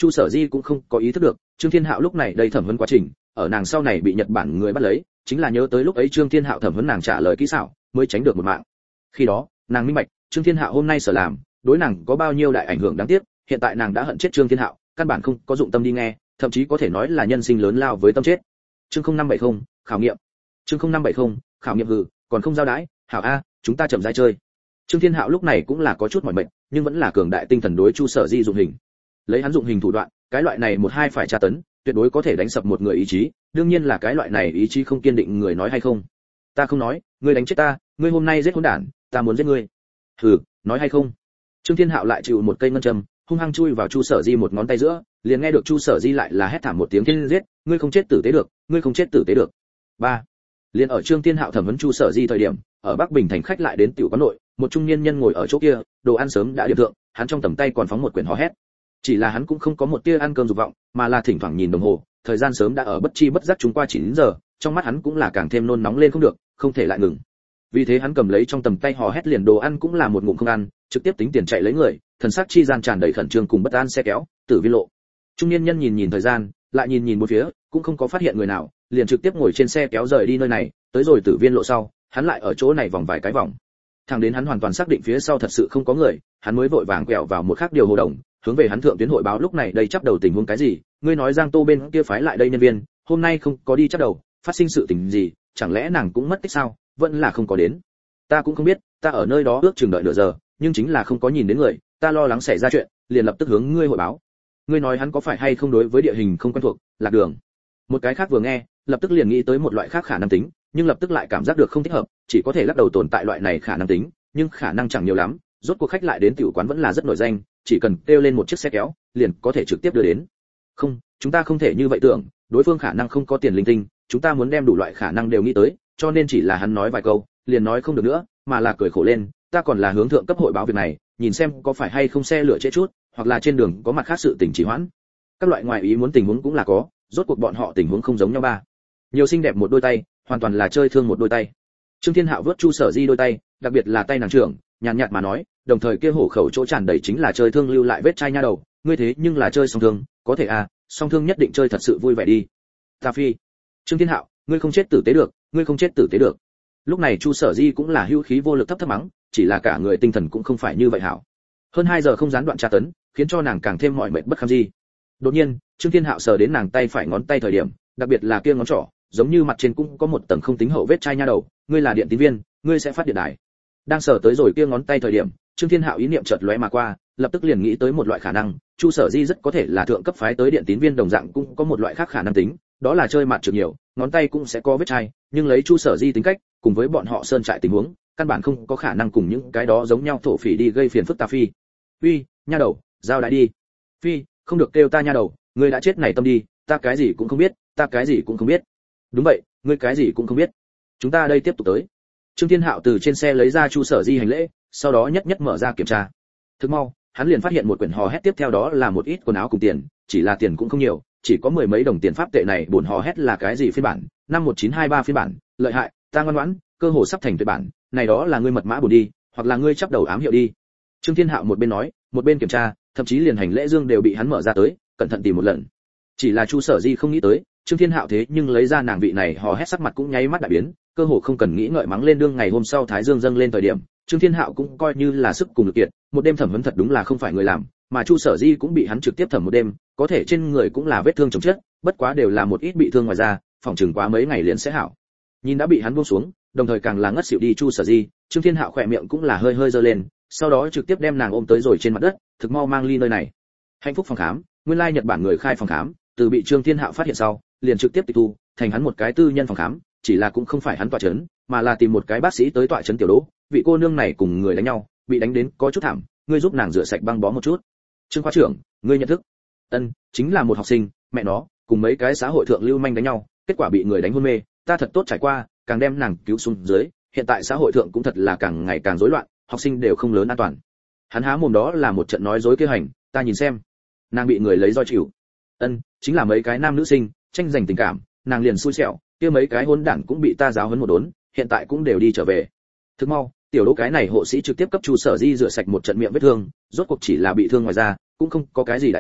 Chu Sở Di cũng không có ý thức được, Trương Thiên Hạo lúc này đây thẩm vấn quá trình, ở nàng sau này bị Nhật Bản người bắt lấy, chính là nhớ tới lúc ấy Trương Thiên Hạo thẩm vấn nàng trả lời kỹ xảo, mới tránh được một mạng. Khi đó, nàng minh bạch, Trương Thiên Hạo hôm nay sở làm, đối nàng có bao nhiêu đại ảnh hưởng đáng tiếc, hiện tại nàng đã hận chết Trương Thiên Hạo, căn bản không có dụng tâm đi nghe, thậm chí có thể nói là nhân sinh lớn lao với tâm chết. Chương không năm bảy không, khảo nghiệm. Chương không năm bảy không, khảo nghiệm hừ, còn không giao đãi, hảo a, chúng ta chậm rãi chơi. Trương Thiên Hạo lúc này cũng là có chút mỏi mệt, nhưng vẫn là cường đại tinh thần đối Chu Sở Di dụng hình. Lấy hắn dụng hình thủ đoạn, cái loại này một hai phải tra tấn, tuyệt đối có thể đánh sập một người ý chí, đương nhiên là cái loại này ý chí không kiên định người nói hay không. Ta không nói, ngươi đánh chết ta, ngươi hôm nay giết hỗn đản, ta muốn giết ngươi. Hừ, nói hay không? Trương Thiên Hạo lại chịu một cây ngân châm, hung hăng chui vào Chu Sở Di một ngón tay giữa, liền nghe được Chu Sở Di lại là hét thảm một tiếng thiên giết, ngươi không chết tử tế được, ngươi không chết tử tế được. Ba. Liên ở Trương Thiên Hạo thẩm vấn Chu Sở Di thời điểm, ở Bắc Bình thành khách lại đến tiểu quán nội, một trung niên nhân ngồi ở chỗ kia, đồ ăn sớm đã điểm thượng, hắn trong tầm tay còn phóng một quyển hò hét. Chỉ là hắn cũng không có một tia ăn cơm dục vọng, mà là thỉnh thoảng nhìn đồng hồ, thời gian sớm đã ở bất chi bất giác chúng qua chín giờ, trong mắt hắn cũng là càng thêm nôn nóng lên không được, không thể lại ngừng. Vì thế hắn cầm lấy trong tầm tay hò hét liền đồ ăn cũng là một ngụm không ăn, trực tiếp tính tiền chạy lấy người, thần sắc chi gian tràn đầy khẩn trương cùng bất an xe kéo, Tử Viên lộ. Trung niên nhân nhìn nhìn thời gian, lại nhìn nhìn một phía, cũng không có phát hiện người nào, liền trực tiếp ngồi trên xe kéo rời đi nơi này, tới rồi Tử Viên lộ sau, hắn lại ở chỗ này vòng vài cái vòng. Thẳng đến hắn hoàn toàn xác định phía sau thật sự không có người, hắn mới vội vàng quẹo vào một khác điều hồ đồng, hướng về hắn thượng tuyến hội báo lúc này đây chấp đầu tình huống cái gì, ngươi nói Giang Tô bên kia phái lại đây nhân viên, hôm nay không có đi chấp đầu, phát sinh sự tình gì, chẳng lẽ nàng cũng mất tích sao, vẫn là không có đến. Ta cũng không biết, ta ở nơi đó ước chừng đợi nửa giờ, nhưng chính là không có nhìn đến người, ta lo lắng xảy ra chuyện, liền lập tức hướng ngươi hội báo. Ngươi nói hắn có phải hay không đối với địa hình không quen thuộc, lạc đường. Một cái khác vừa nghe, lập tức liền nghĩ tới một loại khác khả năng tính, nhưng lập tức lại cảm giác được không thích hợp, chỉ có thể lắc đầu tồn tại loại này khả năng tính, nhưng khả năng chẳng nhiều lắm, rốt cuộc khách lại đến tiểu quán vẫn là rất nổi danh, chỉ cần kêu lên một chiếc xe kéo, liền có thể trực tiếp đưa đến. Không, chúng ta không thể như vậy tưởng, đối phương khả năng không có tiền linh tinh, chúng ta muốn đem đủ loại khả năng đều nghĩ tới, cho nên chỉ là hắn nói vài câu, liền nói không được nữa, mà là cười khổ lên, ta còn là hướng thượng cấp hội báo việc này, nhìn xem có phải hay không xe lửa trễ chút, hoặc là trên đường có mặt khác sự tình trì hoãn. Các loại ngoài ý muốn tình huống cũng là có, rốt cuộc bọn họ tình huống không giống nhau ba. Nhiều xinh đẹp một đôi tay, hoàn toàn là chơi thương một đôi tay. Trương Thiên Hạo vớt Chu Sở Di đôi tay, đặc biệt là tay nàng trưởng, nhàn nhạt mà nói, đồng thời kia hổ khẩu chỗ tràn đầy chính là chơi thương lưu lại vết chai nha đầu, ngươi thế nhưng là chơi song thương, có thể à, song thương nhất định chơi thật sự vui vẻ đi. Ta phi. Trương Thiên Hạo, ngươi không chết tử tế được, ngươi không chết tử tế được. Lúc này Chu Sở Di cũng là hữu khí vô lực thấp thấp mắng, chỉ là cả người tinh thần cũng không phải như vậy hảo. Hơn hai giờ không gián đoạn tra tấn, khiến cho nàng càng thêm mỏi mệt bất kham gì. Đột nhiên, Trương Thiên Hạo sờ đến nàng tay phải ngón tay thời điểm, đặc biệt là kia ngón trỏ, giống như mặt trên cũng có một tầng không tính hậu vết chai nha đầu, ngươi là điện tín viên, ngươi sẽ phát điện đài. Đang sờ tới rồi kia ngón tay thời điểm, Trương Thiên Hạo ý niệm chợt lóe mà qua, lập tức liền nghĩ tới một loại khả năng, Chu Sở Di rất có thể là thượng cấp phái tới điện tín viên đồng dạng cũng có một loại khác khả năng tính, đó là chơi mặt trượt nhiều, ngón tay cũng sẽ có vết chai, nhưng lấy Chu Sở Di tính cách, cùng với bọn họ sơn trại tình huống, căn bản không có khả năng cùng những cái đó giống nhau thổ phỉ đi gây phiền phức ta phi. Uy, nha đầu, giao đại đi. Phi, không được kêu ta nha đầu, ngươi đã chết này tâm đi, ta cái gì cũng không biết, ta cái gì cũng không biết. Đúng vậy, ngươi cái gì cũng không biết. Chúng ta đây tiếp tục tới. Trương Thiên Hạo từ trên xe lấy ra Chu Sở Di hành lễ, sau đó nhất nhất mở ra kiểm tra. Thực mau, hắn liền phát hiện một quyển hò hét, tiếp theo đó là một ít quần áo cùng tiền, chỉ là tiền cũng không nhiều, chỉ có mười mấy đồng tiền pháp tệ này. Buồn hò hét là cái gì phiên bản? Năm một chín hai ba phiên bản, lợi hại, ta ngoan ngoãn, cơ hồ sắp thành tuyệt bản, này đó là ngươi mật mã buồn đi, hoặc là ngươi chắp đầu ám hiệu đi. Trương Thiên Hạo một bên nói, một bên kiểm tra, thậm chí liền hành lễ dương đều bị hắn mở ra tới, cẩn thận tìm một lần. Chỉ là Chu Sở Di không nghĩ tới, Trương Thiên Hạo thế nhưng lấy ra nàng vị này hò hét, sắc mặt cũng nháy mắt đại biến, cơ hồ không cần nghĩ ngợi mắng lên đương ngày hôm sau thái dương dâng lên thời điểm, Trương Thiên Hạo cũng coi như là sức cùng lực kiệt, một đêm thẩm vấn thật đúng là không phải người làm, mà Chu Sở Di cũng bị hắn trực tiếp thẩm một đêm, có thể trên người cũng là vết thương chồng chất, bất quá đều là một ít bị thương ngoài da, phòng chừng quá mấy ngày liền sẽ hảo. Nhìn đã bị hắn buông xuống, đồng thời càng là ngất xỉu đi Chu Sở Di, Trương Thiên Hạo khỏe miệng cũng là hơi hơi giơ lên, sau đó trực tiếp đem nàng ôm tới rồi trên mặt đất, thực mau mang ly nơi này. Hạnh phúc phòng khám, nguyên lai Nhật Bản người khai phòng khám, từ bị Trương Thiên Hạo phát hiện sau, liền trực tiếp tịch thu, thành hắn một cái tư nhân phòng khám, chỉ là cũng không phải hắn tọa chấn, mà là tìm một cái bác sĩ tới tọa chấn tiểu đỗ, vị cô nương này cùng người đánh nhau, bị đánh đến có chút thảm, ngươi giúp nàng rửa sạch băng bó một chút. Trương khoa trưởng, ngươi nhận thức? Ân, chính là một học sinh, mẹ nó, cùng mấy cái xã hội thượng lưu manh đánh nhau, kết quả bị người đánh hôn mê, ta thật tốt trải qua, càng đem nàng cứu xuống dưới, hiện tại xã hội thượng cũng thật là càng ngày càng rối loạn, học sinh đều không lớn an toàn. Hắn há mồm đó là một trận nói dối kia hành, ta nhìn xem. Nàng bị người lấy roi chịu. Ân, chính là mấy cái nam nữ sinh, tranh giành tình cảm, nàng liền xui xẻo, kia mấy cái hỗn đản cũng bị ta giáo huấn một đốn, hiện tại cũng đều đi trở về. Thức mau, tiểu đỗ cái này hộ sĩ trực tiếp cấp Chu Sở Di rửa sạch một trận miệng vết thương, rốt cuộc chỉ là bị thương ngoài da, cũng không có cái gì đại thương,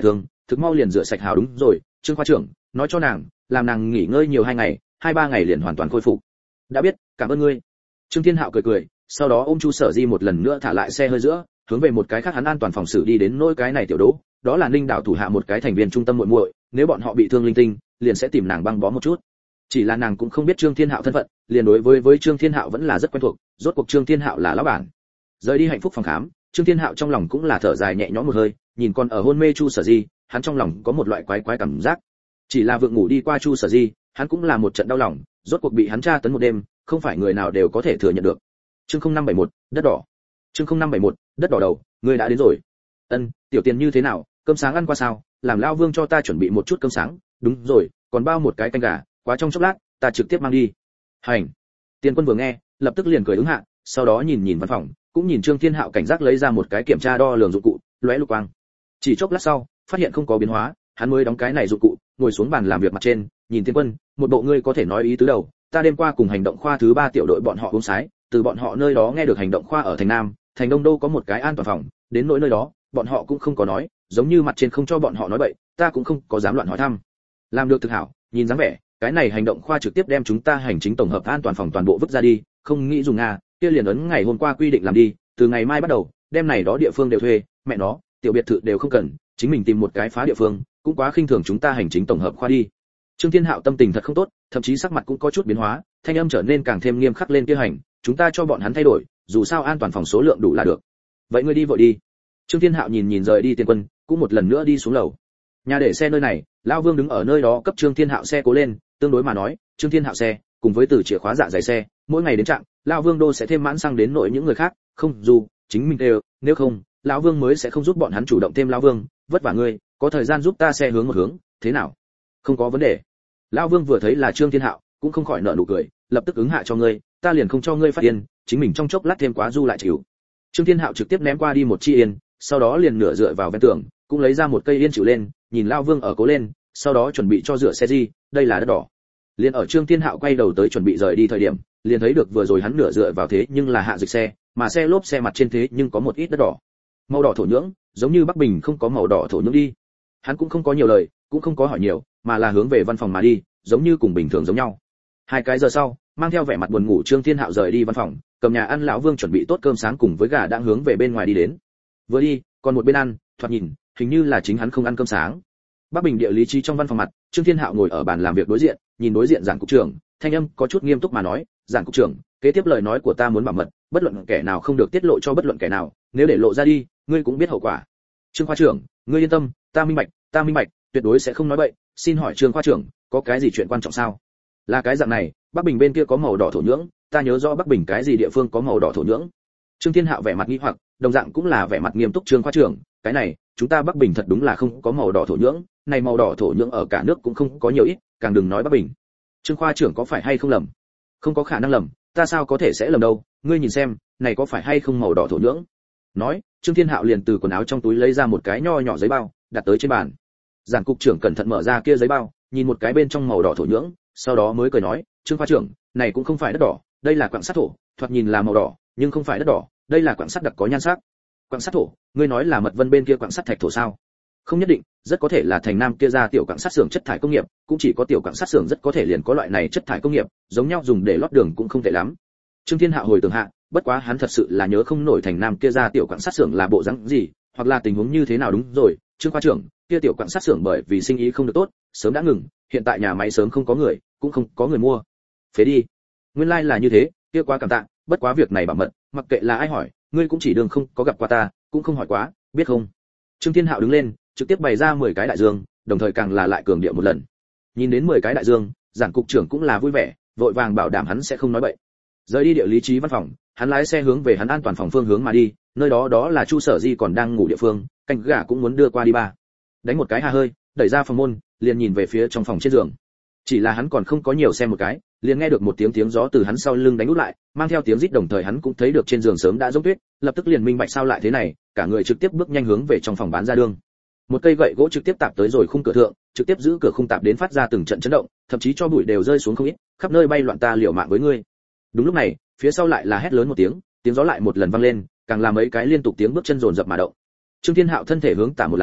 thực mau liền rửa sạch hào. Đúng rồi, Trương khoa trưởng, nói cho nàng, làm nàng nghỉ ngơi nhiều hai ngày, hai ba ngày liền hoàn toàn khôi phục. Đã biết, cảm ơn ngươi. Trương Thiên Hạo cười cười, sau đó ôm Chu Sở Di một lần nữa thả lại xe hơi giữa, hướng về một cái khác hắn an toàn phòng xử đi đến. Nỗi cái này tiểu đỗ, đó là Ninh Đảo thủ hạ một cái thành viên trung tâm muội muội, nếu bọn họ bị thương linh tinh, liền sẽ tìm nàng băng bó một chút. Chỉ là nàng cũng không biết Trương Thiên Hạo thân phận, liền đối với với Trương Thiên Hạo vẫn là rất quen thuộc, rốt cuộc Trương Thiên Hạo là lão bản. Rời đi hạnh phúc phòng khám, Trương Thiên Hạo trong lòng cũng là thở dài nhẹ nhõm một hơi, nhìn con ở hôn mê Chu Sở Di, hắn trong lòng có một loại quái quái cảm giác. Chỉ là vượng ngủ đi qua Chu Sở Di, hắn cũng là một trận đau lòng, rốt cuộc bị hắn tra tấn một đêm, không phải người nào đều có thể thừa nhận được. Chương không năm bảy mốt, đất đỏ. Chương không năm bảy mốt, đất đỏ đầu, ngươi đã đến rồi. Ân, tiểu tiền như thế nào, cơm sáng ăn qua sao? Làm lão Vương cho ta chuẩn bị một chút cơm sáng, đúng rồi, còn bao một cái canh gà, quá trong chốc lát, ta trực tiếp mang đi. Hành. Tiền Quân vừa nghe, lập tức liền cười ứng hạ, sau đó nhìn nhìn văn phòng, cũng nhìn Trương Thiên Hạo cảnh giác lấy ra một cái kiểm tra đo lường dụng cụ, lóe lục quang. Chỉ chốc lát sau, phát hiện không có biến hóa, hắn mới đóng cái này dụng cụ, ngồi xuống bàn làm việc mặt trên, nhìn Tiền Quân, một bộ ngươi có thể nói ý tứ đầu, ta đêm qua cùng hành động khoa thứ ba tiểu đội bọn họ uống sái, từ bọn họ nơi đó nghe được hành động khoa ở thành Nam, thành Đông đâu có một cái an toàn phòng, đến nỗi nơi đó, bọn họ cũng không có nói, giống như mặt trên không cho bọn họ nói bậy, ta cũng không có dám loạn hỏi thăm. Làm được thực hảo, nhìn dáng vẻ, cái này hành động khoa trực tiếp đem chúng ta hành chính tổng hợp an toàn phòng toàn bộ vứt ra đi, không nghĩ dùng nga, kia liền ấn ngày hôm qua quy định làm đi, từ ngày mai bắt đầu, đem này đó địa phương đều thuê, mẹ nó, tiểu biệt thự đều không cần, chính mình tìm một cái phá địa phương, cũng quá khinh thường chúng ta hành chính tổng hợp khoa đi. Trương Thiên Hạo tâm tình thật không tốt, thậm chí sắc mặt cũng có chút biến hóa, thanh âm trở nên càng thêm nghiêm khắc lên. Kia hành, chúng ta cho bọn hắn thay đổi, dù sao an toàn phòng số lượng đủ là được. Vậy ngươi đi vội đi. Trương Thiên Hạo nhìn nhìn rời đi Tiền Quân, cũng một lần nữa đi xuống lầu. Nhà để xe nơi này, lão Vương đứng ở nơi đó cấp Trương Thiên Hạo xe cố lên, tương đối mà nói, Trương Thiên Hạo xe, cùng với từ chìa khóa dạ dày xe, mỗi ngày đến trạm, lão Vương đô sẽ thêm mãn xăng đến nội những người khác, không, dù chính mình đều, nếu không, lão Vương mới sẽ không giúp bọn hắn chủ động thêm. Lão Vương, vất vả ngươi, có thời gian giúp ta xe hướng một hướng, thế nào? Không có vấn đề. Lão Vương vừa thấy là Trương Thiên Hạo, cũng không khỏi nở nụ cười, lập tức ứng hạ cho ngươi, ta liền không cho ngươi phát yên, chính mình trong chốc lát thêm quá du lại chịu. Trương Thiên Hạo trực tiếp ném qua đi một chi yên, sau đó liền nửa dựa vào ven tường, cũng lấy ra một cây yên chịu lên, nhìn Lão Vương ở cố lên, sau đó chuẩn bị cho rửa xe gì, đây là đất đỏ. Liền ở Trương Thiên Hạo quay đầu tới chuẩn bị rời đi thời điểm, liền thấy được vừa rồi hắn nửa dựa vào thế nhưng là hạ dịch xe, mà xe lốp xe mặt trên thế nhưng có một ít đất đỏ. Màu đỏ thổ nhưỡng, giống như Bắc Bình không có màu đỏ thổ nhưỡng đi. Hắn cũng không có nhiều lời, cũng không có hỏi nhiều, mà là hướng về văn phòng mà đi, giống như cùng bình thường giống nhau. Hai cái giờ sau, mang theo vẻ mặt buồn ngủ Trương Thiên Hạo rời đi văn phòng, cầm nhà ăn lão Vương chuẩn bị tốt cơm sáng cùng với gà đang hướng về bên ngoài đi đến. Vừa đi, còn một bên ăn, thoạt nhìn, hình như là chính hắn không ăn cơm sáng. Bắc Bình địa lý trí trong văn phòng mặt, Trương Thiên Hạo ngồi ở bàn làm việc đối diện, nhìn đối diện giảng cục trưởng, thanh âm có chút nghiêm túc mà nói, "Giảng cục trưởng, kế tiếp lời nói của ta muốn bảo mật, bất luận kẻ nào không được tiết lộ cho bất luận kẻ nào, nếu để lộ ra đi, ngươi cũng biết hậu quả." "Trương khoa trưởng, ngươi yên tâm, ta minh bạch, ta minh bạch, tuyệt đối sẽ không nói bậy, xin hỏi Trương khoa trưởng, có cái gì chuyện quan trọng sao?" "Là cái dạng này, Bắc Bình bên kia có màu đỏ thổ nhưỡng, ta nhớ rõ Bắc Bình cái gì địa phương có màu đỏ thổ nhưỡng." Trương Thiên Hạo vẻ mặt nghi hoặc, đồng dạng cũng là vẻ mặt nghiêm túc. "Trương khoa trưởng, cái này, chúng ta Bắc Bình thật đúng là không có màu đỏ thổ nhưỡng, này màu đỏ thổ nhưỡng ở cả nước cũng không có nhiều ít, càng đừng nói Bắc Bình." "Trương khoa trưởng có phải hay không lầm?" "Không có khả năng lầm, ta sao có thể sẽ lầm đâu, ngươi nhìn xem, này có phải hay không màu đỏ thổ nhưỡng?" Nói, Trương Thiên Hạo liền từ quần áo trong túi lấy ra một cái nho nhỏ giấy bao, đặt tới trên bàn. Giản cục trưởng cẩn thận mở ra kia giấy bao, nhìn một cái bên trong màu đỏ thổ nhưỡng, sau đó mới cười nói, "Trương khoa trưởng, này cũng không phải đất đỏ, đây là quặng sắt thổ, thoạt nhìn là màu đỏ, nhưng không phải đất đỏ, đây là quặng sắt đặc có nhan sắc." "Quặng sắt thổ, ngươi nói là Mật Vân bên kia quặng sắt thạch thổ sao?" "Không nhất định, rất có thể là thành Nam kia ra tiểu quặng sắt xưởng chất thải công nghiệp, cũng chỉ có tiểu quặng sắt xưởng rất có thể liền có loại này chất thải công nghiệp, giống nhau dùng để lót đường cũng không tệ lắm." Trương Thiên Hạo hồi tưởng hạ, bất quá hắn thật sự là nhớ không nổi thành Nam kia ra tiểu quặng sắt xưởng là bộ dáng gì, hoặc là tình huống như thế nào. Đúng rồi, Trương khoa trưởng, kia tiểu quặng sắt xưởng bởi vì sinh ý không được tốt, sớm đã ngừng, hiện tại nhà máy sớm không có người, cũng không có người mua. Phế đi. Nguyên lai like là như thế, kia quá cảm tạ, bất quá việc này bảo mật, mặc kệ là ai hỏi, ngươi cũng chỉ đường không có gặp qua ta, cũng không hỏi quá, biết không? Trương Thiên Hạo đứng lên, trực tiếp bày ra mười cái đại dương, đồng thời càng là lại cường điệu một lần. Nhìn đến mười cái đại dương, giản cục trưởng cũng là vui vẻ, vội vàng bảo đảm hắn sẽ không nói bậy. Rời đi địa lý trí văn phòng, hắn lái xe hướng về hắn an toàn phòng phương hướng mà đi, nơi đó đó là Chu Sở Di còn đang ngủ địa phương, canh gà cũng muốn đưa qua đi ba. Đánh một cái hà hơi, đẩy ra phòng môn, liền nhìn về phía trong phòng trên giường. Chỉ là hắn còn không có nhiều xem một cái, liền nghe được một tiếng tiếng gió từ hắn sau lưng đánh út lại, mang theo tiếng rít, đồng thời hắn cũng thấy được trên giường sớm đã rỗng tuyết, lập tức liền minh bạch sao lại thế này, cả người trực tiếp bước nhanh hướng về trong phòng bán ra đường. Một cây gậy gỗ trực tiếp tạp tới rồi khung cửa thượng, trực tiếp giữ cửa khung tạp đến phát ra từng trận chấn động, thậm chí cho bụi đều rơi xuống không ít, khắp nơi bay loạn. "Ta liều mạng với ngươi." Đúng lúc này, phía sau lại là hét lớn một tiếng, tiếng gió lại một lần vang lên, càng làm mấy cái liên tục tiếng bước chân dồn dập mà động. Trương Thiên Hạo thân thể hướng tả một làm,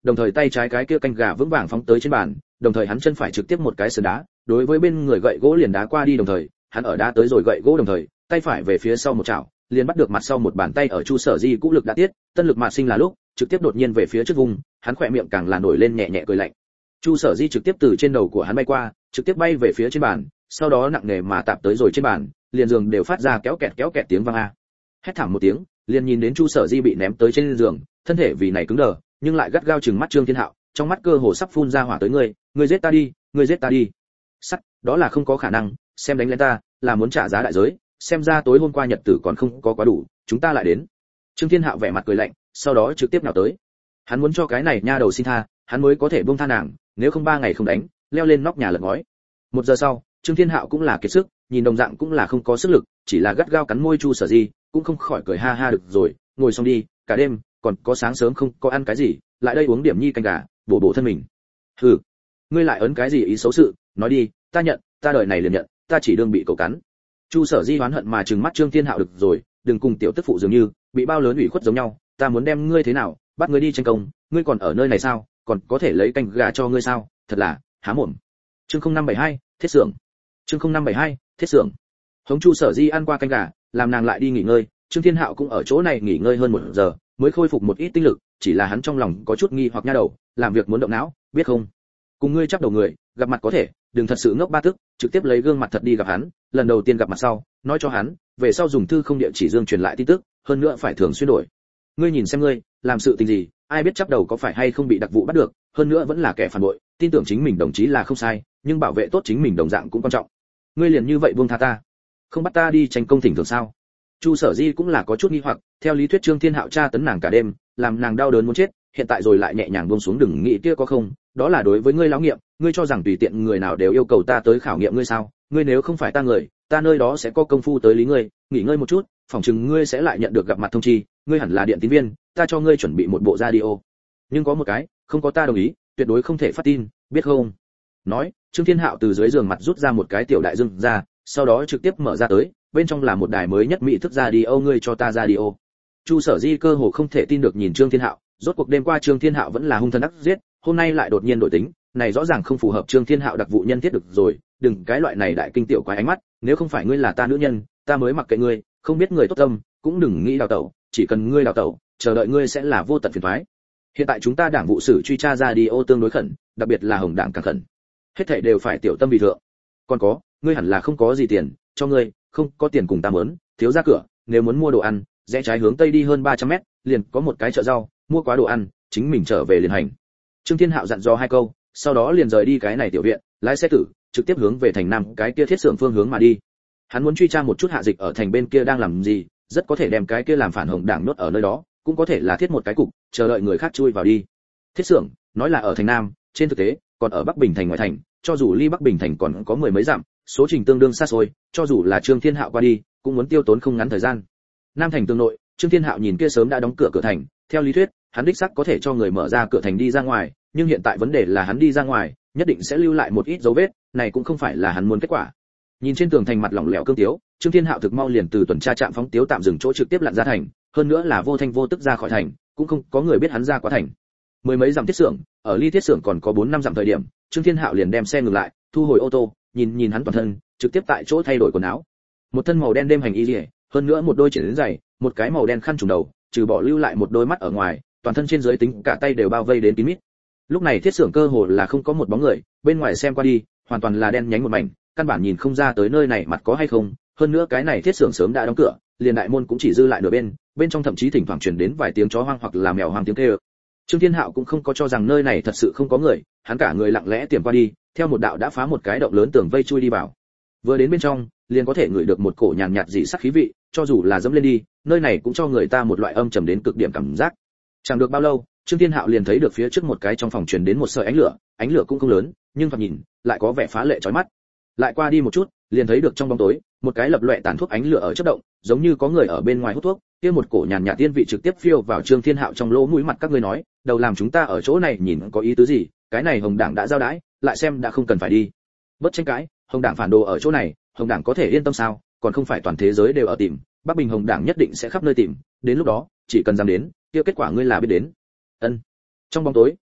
đồng thời tay trái cái kia canh gà vững vàng phóng tới trên bàn, đồng thời hắn chân phải trực tiếp một cái sườn đá, đối với bên người gậy gỗ liền đá qua đi, đồng thời hắn ở đá tới rồi gậy gỗ đồng thời tay phải về phía sau một chảo, liền bắt được mặt sau một bàn tay ở Chu Sở Di cũ lực đã tiết, tân lực mà sinh là lúc, trực tiếp đột nhiên về phía trước vùng, hắn khỏe miệng càng là nổi lên nhẹ nhẹ cười lạnh. Chu Sở Di trực tiếp từ trên đầu của hắn bay qua, trực tiếp bay về phía trên bàn, sau đó nặng nề mà tạp tới rồi trên bàn, liền giường đều phát ra kéo kẹt kéo kẹt tiếng vang a. Hét thảm một tiếng, liền nhìn đến Chu Sở Di bị ném tới trên giường, thân thể vì này cứng đờ, nhưng lại gắt gao trừng mắt Trương Thiên Hạo, trong mắt cơ hồ sắp phun ra hỏa tới ngươi, ngươi giết ta đi, ngươi giết ta đi. Sắt, đó là không có khả năng, xem đánh lên ta, là muốn trả giá đại giới, xem ra tối hôm qua nhật tử còn không có quá đủ, chúng ta lại đến. Trương Thiên Hạo vẻ mặt cười lạnh, sau đó trực tiếp nào tới. Hắn muốn cho cái này nha đầu xin tha, hắn mới có thể buông tha nàng, nếu không ba ngày không đánh, leo lên nóc nhà lật ngói. Một giờ sau, Trương Thiên Hạo cũng là kiệt sức, nhìn đồng dạng cũng là không có sức lực, chỉ là gắt gao cắn môi Chu Sở Di, cũng không khỏi cười ha ha được rồi, ngồi xong đi, cả đêm còn có sáng sớm không có ăn cái gì, lại đây uống điểm nhi canh gà, bổ bổ thân mình. Hừ, ngươi lại ấn cái gì ý xấu sự, nói đi, ta nhận, ta đời này liền nhận, ta chỉ đương bị cậu cắn. Chu Sở Di oán hận mà trừng mắt Trương Thiên Hạo được rồi, đừng cùng tiểu tức phụ dường như, bị bao lớn ủy khuất giống nhau, ta muốn đem ngươi thế nào, bắt ngươi đi tranh công, ngươi còn ở nơi này sao, còn có thể lấy canh gà cho ngươi sao, thật là há mồm. Chương không năm bảy hai, thiết xưởng. Chương không năm bảy hai, thiết xưởng. Hống Chu Sở Di ăn qua canh gà, làm nàng lại đi nghỉ ngơi, Trương Thiên Hạo cũng ở chỗ này nghỉ ngơi hơn một giờ, mới khôi phục một ít tinh lực, chỉ là hắn trong lòng có chút nghi hoặc nha đầu, làm việc muốn động não, biết không? Cùng ngươi chắp đầu người, gặp mặt có thể, đừng thật sự ngốc ba tức, trực tiếp lấy gương mặt thật đi gặp hắn, lần đầu tiên gặp mặt sau, nói cho hắn, về sau dùng thư không địa chỉ dương truyền lại tin tức, hơn nữa phải thường xuyên đổi. Ngươi nhìn xem ngươi, làm sự tình gì, ai biết chắp đầu có phải hay không bị đặc vụ bắt được, hơn nữa vẫn là kẻ phản bội, tin tưởng chính mình đồng chí là không sai, nhưng bảo vệ tốt chính mình đồng dạng cũng quan trọng. Ngươi liền như vậy buông tha ta, không bắt ta đi tranh công thỉnh thường sao? Chu Sở Di cũng là có chút nghi hoặc, theo lý thuyết Trương Thiên Hạo tra tấn nàng cả đêm, làm nàng đau đớn muốn chết, hiện tại rồi lại nhẹ nhàng buông xuống đừng nghĩ kia có không, đó là đối với ngươi lão nghiệm, ngươi cho rằng tùy tiện người nào đều yêu cầu ta tới khảo nghiệm ngươi sao? Ngươi nếu không phải ta người, ta nơi đó sẽ có công phu tới lý ngươi, nghỉ ngơi một chút, phỏng chừng ngươi sẽ lại nhận được gặp mặt thông chi, ngươi hẳn là điện tín viên, ta cho ngươi chuẩn bị một bộ radio. Nhưng có một cái, không có ta đồng ý, tuyệt đối không thể phát tin, biết không? Nói, Trương Thiên Hạo từ dưới giường mặt rút ra một cái tiểu đại dương ra, sau đó trực tiếp mở ra tới, bên trong là một đài mới nhất mỹ thức radio, ngươi cho ta radio. Chu Sở Di cơ hồ không thể tin được nhìn Trương Thiên Hạo, rốt cuộc đêm qua Trương Thiên Hạo vẫn là hung thần ác giết, hôm nay lại đột nhiên đổi tính, này rõ ràng không phù hợp Trương Thiên Hạo đặc vụ nhân thiết được rồi, đừng cái loại này đại kinh tiểu quái ánh mắt, nếu không phải ngươi là ta nữ nhân, ta mới mặc kệ ngươi, không biết người tốt tâm, cũng đừng nghĩ đào tẩu, chỉ cần ngươi đào tẩu, chờ đợi ngươi sẽ là vô tận phiền toái. Hiện tại chúng ta đảng vụ sử truy tra radio tương đối khẩn, đặc biệt là Hồng Đảng càng khẩn. Hết thảy đều phải tiểu tâm vì thượng. Còn có, ngươi hẳn là không có gì tiền, cho ngươi, không có tiền cùng ta mớn, thiếu ra cửa, nếu muốn mua đồ ăn, rẽ trái hướng tây đi hơn ba trăm mét, liền có một cái chợ rau, mua quá đồ ăn, chính mình trở về liền hành. Trương Thiên Hạo dặn dò hai câu, sau đó liền rời đi cái này tiểu viện, lái xe tử, trực tiếp hướng về thành Nam cái kia thiết xưởng phương hướng mà đi. Hắn muốn truy tra một chút Hạ Dịch ở thành bên kia đang làm gì, rất có thể đem cái kia làm phản Hồng Đảng nhốt ở nơi đó, cũng có thể là thiết một cái cục, chờ đợi người khác chui vào đi. Thiết xưởng, nói là ở thành Nam, trên thực tế, còn ở Bắc Bình thành ngoại thành, cho dù ly Bắc Bình thành còn có mười mấy dặm, số trình tương đương xa xôi, cho dù là Trương Thiên Hạo qua đi, cũng muốn tiêu tốn không ngắn thời gian. Nam thành tương nội, Trương Thiên Hạo nhìn kia sớm đã đóng cửa cửa thành, theo lý thuyết, hắn đích xác có thể cho người mở ra cửa thành đi ra ngoài, nhưng hiện tại vấn đề là hắn đi ra ngoài, nhất định sẽ lưu lại một ít dấu vết, này cũng không phải là hắn muốn kết quả. Nhìn trên tường thành mặt lỏng lẻo cương tiếu, Trương Thiên Hạo thực mau liền từ tuần tra trạm phóng tiếu tạm dừng chỗ trực tiếp lặn ra thành, hơn nữa là vô thanh vô tức ra khỏi thành, cũng không có người biết hắn ra quá thành. Mười mấy dặm thiết xưởng, ở ly thiết xưởng còn có bốn năm dặm thời điểm, Trương Thiên Hạo liền đem xe ngừng lại, thu hồi ô tô, nhìn nhìn hắn toàn thân, trực tiếp tại chỗ thay đổi quần áo. Một thân màu đen đêm hành y liễu, hơn nữa một đôi chỉ đến giày, một cái màu đen khăn trùm đầu, trừ bỏ lưu lại một đôi mắt ở ngoài, toàn thân trên dưới tính cả tay đều bao vây đến kín mít. Lúc này thiết xưởng cơ hồ là không có một bóng người, bên ngoài xem qua đi, hoàn toàn là đen nhánh một mảnh, căn bản nhìn không ra tới nơi này mặt có hay không, hơn nữa cái này thiết xưởng sớm đã đóng cửa, liền đại môn cũng chỉ dư lại nửa bên, bên trong thậm chí thỉnh thoảng truyền đến vài tiếng chó hoang hoặc là mèo hoang tiếng kêu. Trương Thiên Hạo cũng không có cho rằng nơi này thật sự không có người, hắn cả người lặng lẽ tiềm qua đi, theo một đạo đã phá một cái động lớn tường vây chui đi vào. Vừa đến bên trong, liền có thể ngửi được một cổ nhàn nhạt dị sắc khí vị, cho dù là dẫm lên đi, nơi này cũng cho người ta một loại âm trầm đến cực điểm cảm giác. Chẳng được bao lâu, Trương Thiên Hạo liền thấy được phía trước một cái trong phòng truyền đến một sợi ánh lửa, ánh lửa cũng không lớn, nhưng thoạt nhìn lại có vẻ phá lệ chói mắt. Lại qua đi một chút, liền thấy được trong bóng tối, một cái lập loè tàn thuốc ánh lửa ở chớp động, giống như có người ở bên ngoài hút thuốc, kia một cổ nhàn nhạt tiên vị trực tiếp phiêu vào Trương Thiên Hạo trong lỗ mũi mặt các ngươi nói, đầu làm chúng ta ở chỗ này nhìn có ý tứ gì, cái này Hồng Đảng đã giao đãi, lại xem đã không cần phải đi. Bất tranh cãi, Hồng Đảng phản đồ ở chỗ này, Hồng Đảng có thể yên tâm sao, còn không phải toàn thế giới đều ở tìm, Bắc Bình Hồng Đảng nhất định sẽ khắp nơi tìm, đến lúc đó, chỉ cần dám đến, kia kết quả ngươi là biết đến. Ân. Trong bóng tối,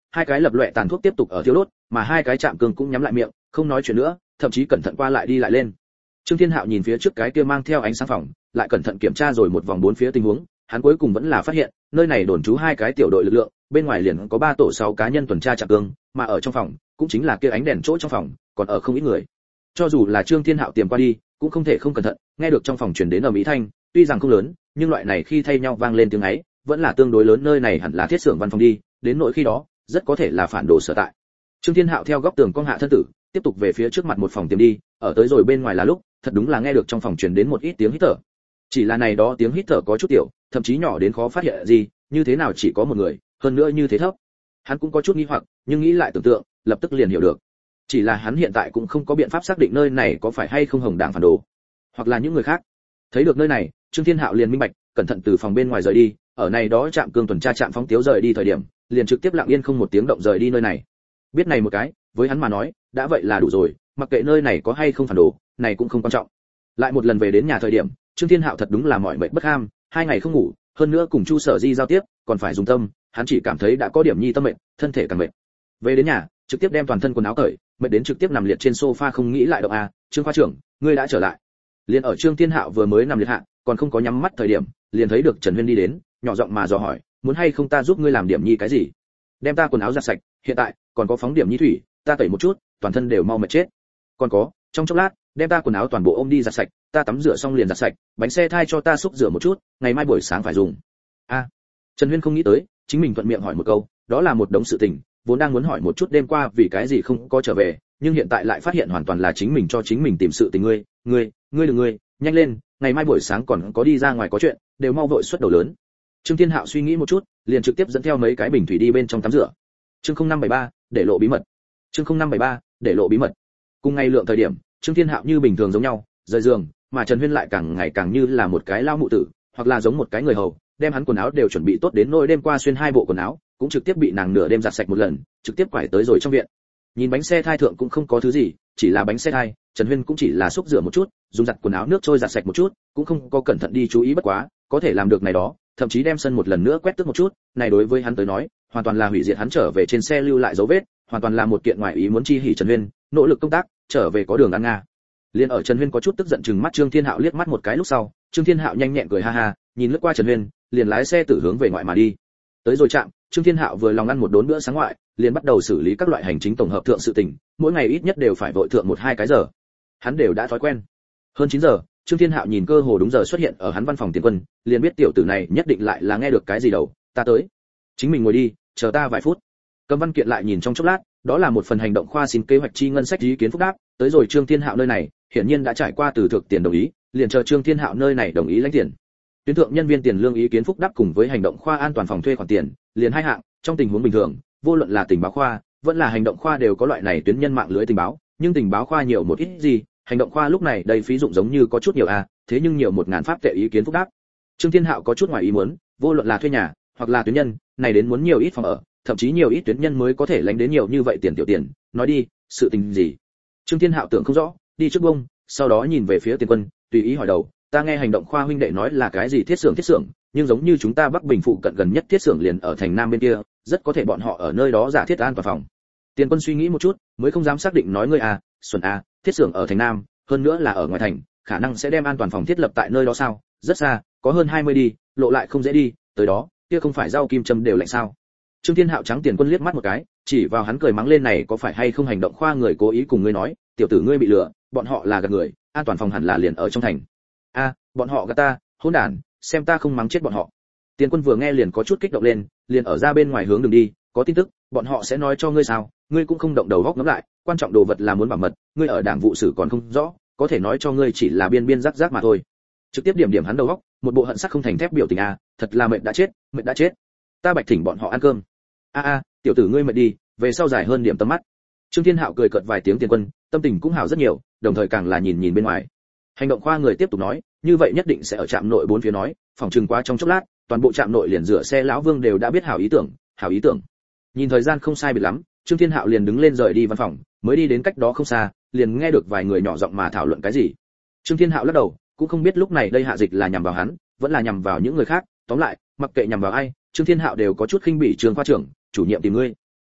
hai cái lập loè tàn thuốc tiếp tục ở thiêu đốt, mà hai cái chạm cương cũng nhắm lại miệng, không nói chuyện nữa, thậm chí cẩn thận qua lại đi lại lên. Trương Thiên Hạo nhìn phía trước cái kia mang theo ánh sáng phòng, lại cẩn thận kiểm tra rồi một vòng bốn phía tình huống, hắn cuối cùng vẫn là phát hiện, nơi này đồn trú hai cái tiểu đội lực lượng, bên ngoài liền có ba tổ sáu cá nhân tuần tra chạm cương, mà ở trong phòng, cũng chính là kia ánh đèn chỗ trong phòng, còn ở không ít người. Cho dù là Trương Thiên Hạo tiềm qua đi, cũng không thể không cẩn thận, nghe được trong phòng truyền đến ầm ĩ thanh, tuy rằng không lớn, nhưng loại này khi thay nhau vang lên tiếng ấy, vẫn là tương đối lớn, nơi này hẳn là thiết xưởng văn phòng đi, đến nỗi khi đó, rất có thể là phản đồ sở tại. Trương Thiên Hạo theo góc tường cong hạ thân tử, tiếp tục về phía trước mặt một phòng tiềm đi, ở tới rồi bên ngoài là lúc, thật đúng là nghe được trong phòng truyền đến một ít tiếng hít thở. Chỉ là này đó tiếng hít thở có chút tiểu, thậm chí nhỏ đến khó phát hiện gì, như thế nào chỉ có một người, hơn nữa như thế thấp. Hắn cũng có chút nghi hoặc, nhưng nghĩ lại tưởng tượng, lập tức liền hiểu được. Chỉ là hắn hiện tại cũng không có biện pháp xác định nơi này có phải hay không Hồng Đảng phản đồ, hoặc là những người khác. Thấy được nơi này, Trương Thiên Hạo liền minh bạch, cẩn thận từ phòng bên ngoài rời đi, ở này đó trạm cương tuần tra trạm phóng tiếu rời đi thời điểm, liền trực tiếp lặng yên không một tiếng động rời đi nơi này. Biết này một cái, với hắn mà nói, đã vậy là đủ rồi, mặc kệ nơi này có hay không phản đồ, này cũng không quan trọng. Lại một lần về đến nhà thời điểm, Trương Thiên Hạo thật đúng là mỏi mệt bất ham, hai ngày không ngủ, hơn nữa cùng Chu Sở Di giao tiếp, còn phải dùng tâm, hắn chỉ cảm thấy đã có điểm nhi tâm mệt, thân thể càng mệt. Về đến nhà, trực tiếp đem toàn thân quần áo cởi, mệt đến trực tiếp nằm liệt trên sofa không nghĩ lại động à, Trương khoa trưởng, ngươi đã trở lại. Liền ở Trương Thiên Hạo vừa mới nằm liệt hạ, còn không có nhắm mắt thời điểm, liền thấy được Trần Huyên đi đến, nhỏ giọng mà dò hỏi, muốn hay không ta giúp ngươi làm điểm nhi cái gì? Đem ta quần áo giặt sạch, hiện tại còn có phóng điểm nhi thủy, ta tẩy một chút, toàn thân đều mau mệt chết. Còn có, trong chốc lát, đem ta quần áo toàn bộ ôm đi giặt sạch, ta tắm rửa xong liền giặt sạch, bánh xe thai cho ta xúc rửa một chút, ngày mai buổi sáng phải dùng. A. À, Trần Huyên không nghĩ tới, chính mình thuận miệng hỏi một câu, đó là một đống sự tình, vốn đang muốn hỏi một chút đêm qua vì cái gì không có trở về, nhưng hiện tại lại phát hiện hoàn toàn là chính mình cho chính mình tìm sự tình. Ngươi, ngươi, ngươi đừng ngươi, nhanh lên, ngày mai buổi sáng còn có đi ra ngoài có chuyện, đều mau vội xuất đầu lớn. Trương Thiên Hạo suy nghĩ một chút, liền trực tiếp dẫn theo mấy cái bình thủy đi bên trong tắm rửa. Chương không năm bảy ba, để lộ bí mật. Chương không năm bảy ba, để lộ bí mật. Cùng ngày lượng thời điểm, Trương Thiên Hạo như bình thường giống nhau, rời giường, mà Trần Huyên lại càng ngày càng như là một cái lao mụ tử, hoặc là giống một cái người hầu, đem hắn quần áo đều chuẩn bị tốt đến nỗi đêm qua xuyên hai bộ quần áo, cũng trực tiếp bị nàng nửa đêm giặt sạch một lần, trực tiếp quải tới rồi trong viện. Nhìn bánh xe thai thượng cũng không có thứ gì, chỉ là bánh xe thai, Trần Huyên cũng chỉ là xúc rửa một chút, dùng giặt quần áo nước trôi giặt sạch một chút, cũng không có cẩn thận đi chú ý bất quá, có thể làm được này đó, thậm chí đem sân một lần nữa quét tước một chút, này đối với hắn tới nói, hoàn toàn là hủy diệt hắn trở về trên xe lưu lại dấu vết, hoàn toàn là một kiện ngoại ý muốn chi hỉ. Trần Huyên nỗ lực công tác, trở về có đường ăn nga. Liên ở Trần Huyên có chút tức giận chừng mắt Trương Thiên Hạo liếc mắt một cái lúc sau, Trương Thiên Hạo nhanh nhẹn cười ha ha, nhìn lướt qua Trần Huyên, liền lái xe tử hướng về ngoại mà đi. Tới rồi trạm, Trương Thiên Hạo vừa lòng ăn một đốn bữa sáng ngoại, liền bắt đầu xử lý các loại hành chính tổng hợp thượng sự tình, mỗi ngày ít nhất đều phải vội thượng một hai cái giờ. Hắn đều đã thói quen. Hơn chín giờ, Trương Thiên Hạo nhìn cơ hồ đúng giờ xuất hiện ở hắn văn phòng Tiền Quân, liền biết tiểu tử này nhất định lại là nghe được cái gì đâu, ta tới. Chính mình ngồi đi, chờ ta vài phút. Cầm văn kiện lại nhìn trong chốc lát, đó là một phần hành động khoa xin kế hoạch chi ngân sách ý kiến phúc đáp, tới rồi Trương Thiên Hạo nơi này, hiển nhiên đã trải qua từ thực tiền đồng ý, liền chờ Trương Thiên Hạo nơi này đồng ý lãnh tiền. Tuyến thượng nhân viên tiền lương ý kiến phúc đáp cùng với hành động khoa an toàn phòng thuê khoản tiền, liền hai hạng, trong tình huống bình thường, vô luận là tình báo khoa, vẫn là hành động khoa đều có loại này tuyến nhân mạng lưới tình báo, nhưng tình báo khoa nhiều một ít gì, hành động khoa lúc này đây phí dụng giống như có chút nhiều a, thế nhưng nhiều một ngàn pháp tệ ý kiến phúc đáp. Trương Thiên Hạo có chút ngoài ý muốn, vô luận là thuê nhà, hoặc là tuyến nhân, này đến muốn nhiều ít phòng ở, thậm chí nhiều ít tuyến nhân mới có thể lãnh đến nhiều như vậy tiền tiểu tiền, nói đi, sự tình gì? Trương Thiên Hạo tưởng không rõ, đi trước bông, sau đó nhìn về phía Tiền Quân, tùy ý hỏi đầu, ta nghe hành động khoa huynh đệ nói là cái gì thiết xưởng thiết xưởng, nhưng giống như chúng ta Bắc Bình phụ cận gần nhất thiết xưởng liền ở thành Nam bên kia, rất có thể bọn họ ở nơi đó giả thiết an toàn phòng. Tiền Quân suy nghĩ một chút, mới không dám xác định nói ngươi à, xuẩn à, thiết xưởng ở thành Nam, hơn nữa là ở ngoài thành, khả năng sẽ đem an toàn phòng thiết lập tại nơi đó sao? Rất xa, có hơn hai mươi đi, lộ lại không dễ đi, tới đó, kia không phải rau kim châm đều lạnh sao? Trương Thiên Hạo trắng Tiền Quân liếc mắt một cái, chỉ vào hắn cười mắng lên, này có phải hay không hành động khoa người cố ý cùng ngươi nói, tiểu tử ngươi bị lừa, bọn họ là gạt người, an toàn phòng hẳn là liền ở trong thành. A, à, bọn họ gạt ta, hỗn đản, xem ta không mắng chết bọn họ. Tiền Quân vừa nghe liền có chút kích động lên, liền ở ra bên ngoài hướng đường đi, có tin tức, bọn họ sẽ nói cho ngươi sao? Ngươi cũng không động đầu góc ngẫm lại, quan trọng đồ vật là muốn bảo mật, ngươi ở đảng vụ sử còn không rõ, có thể nói cho ngươi chỉ là biên biên rắc rắc mà thôi. Trực tiếp điểm điểm hắn đầu góc, một bộ hận sắt không thành thép biểu tình a, à, thật là mệt đã chết, mệt đã chết. Ta bạch thỉnh bọn họ ăn cơm. A a, tiểu tử ngươi mệt đi, về sau dài hơn điểm tầm mắt. Trương Thiên Hạo cười cợt vài tiếng Tiền Quân, tâm tình cũng hảo rất nhiều, đồng thời càng là nhìn nhìn bên ngoài. Hành động khoa người tiếp tục nói, như vậy nhất định sẽ ở trạm nội bốn phía nói, phòng trừng quá trong chốc lát, toàn bộ trạm nội liền rửa xe lão Vương đều đã biết hảo ý tưởng, hảo ý tưởng. Nhìn thời gian không sai biệt lắm, Trương Thiên Hạo liền đứng lên rời đi văn phòng, mới đi đến cách đó không xa, liền nghe được vài người nhỏ giọng mà thảo luận cái gì. Trương Thiên Hạo lắc đầu, cũng không biết lúc này đây hạ dịch là nhằm vào hắn, vẫn là nhằm vào những người khác, tóm lại, mặc kệ nhằm vào ai, Trương Thiên Hạo đều có chút khinh bỉ Trương khoa trưởng, chủ nhiệm tìm ngươi.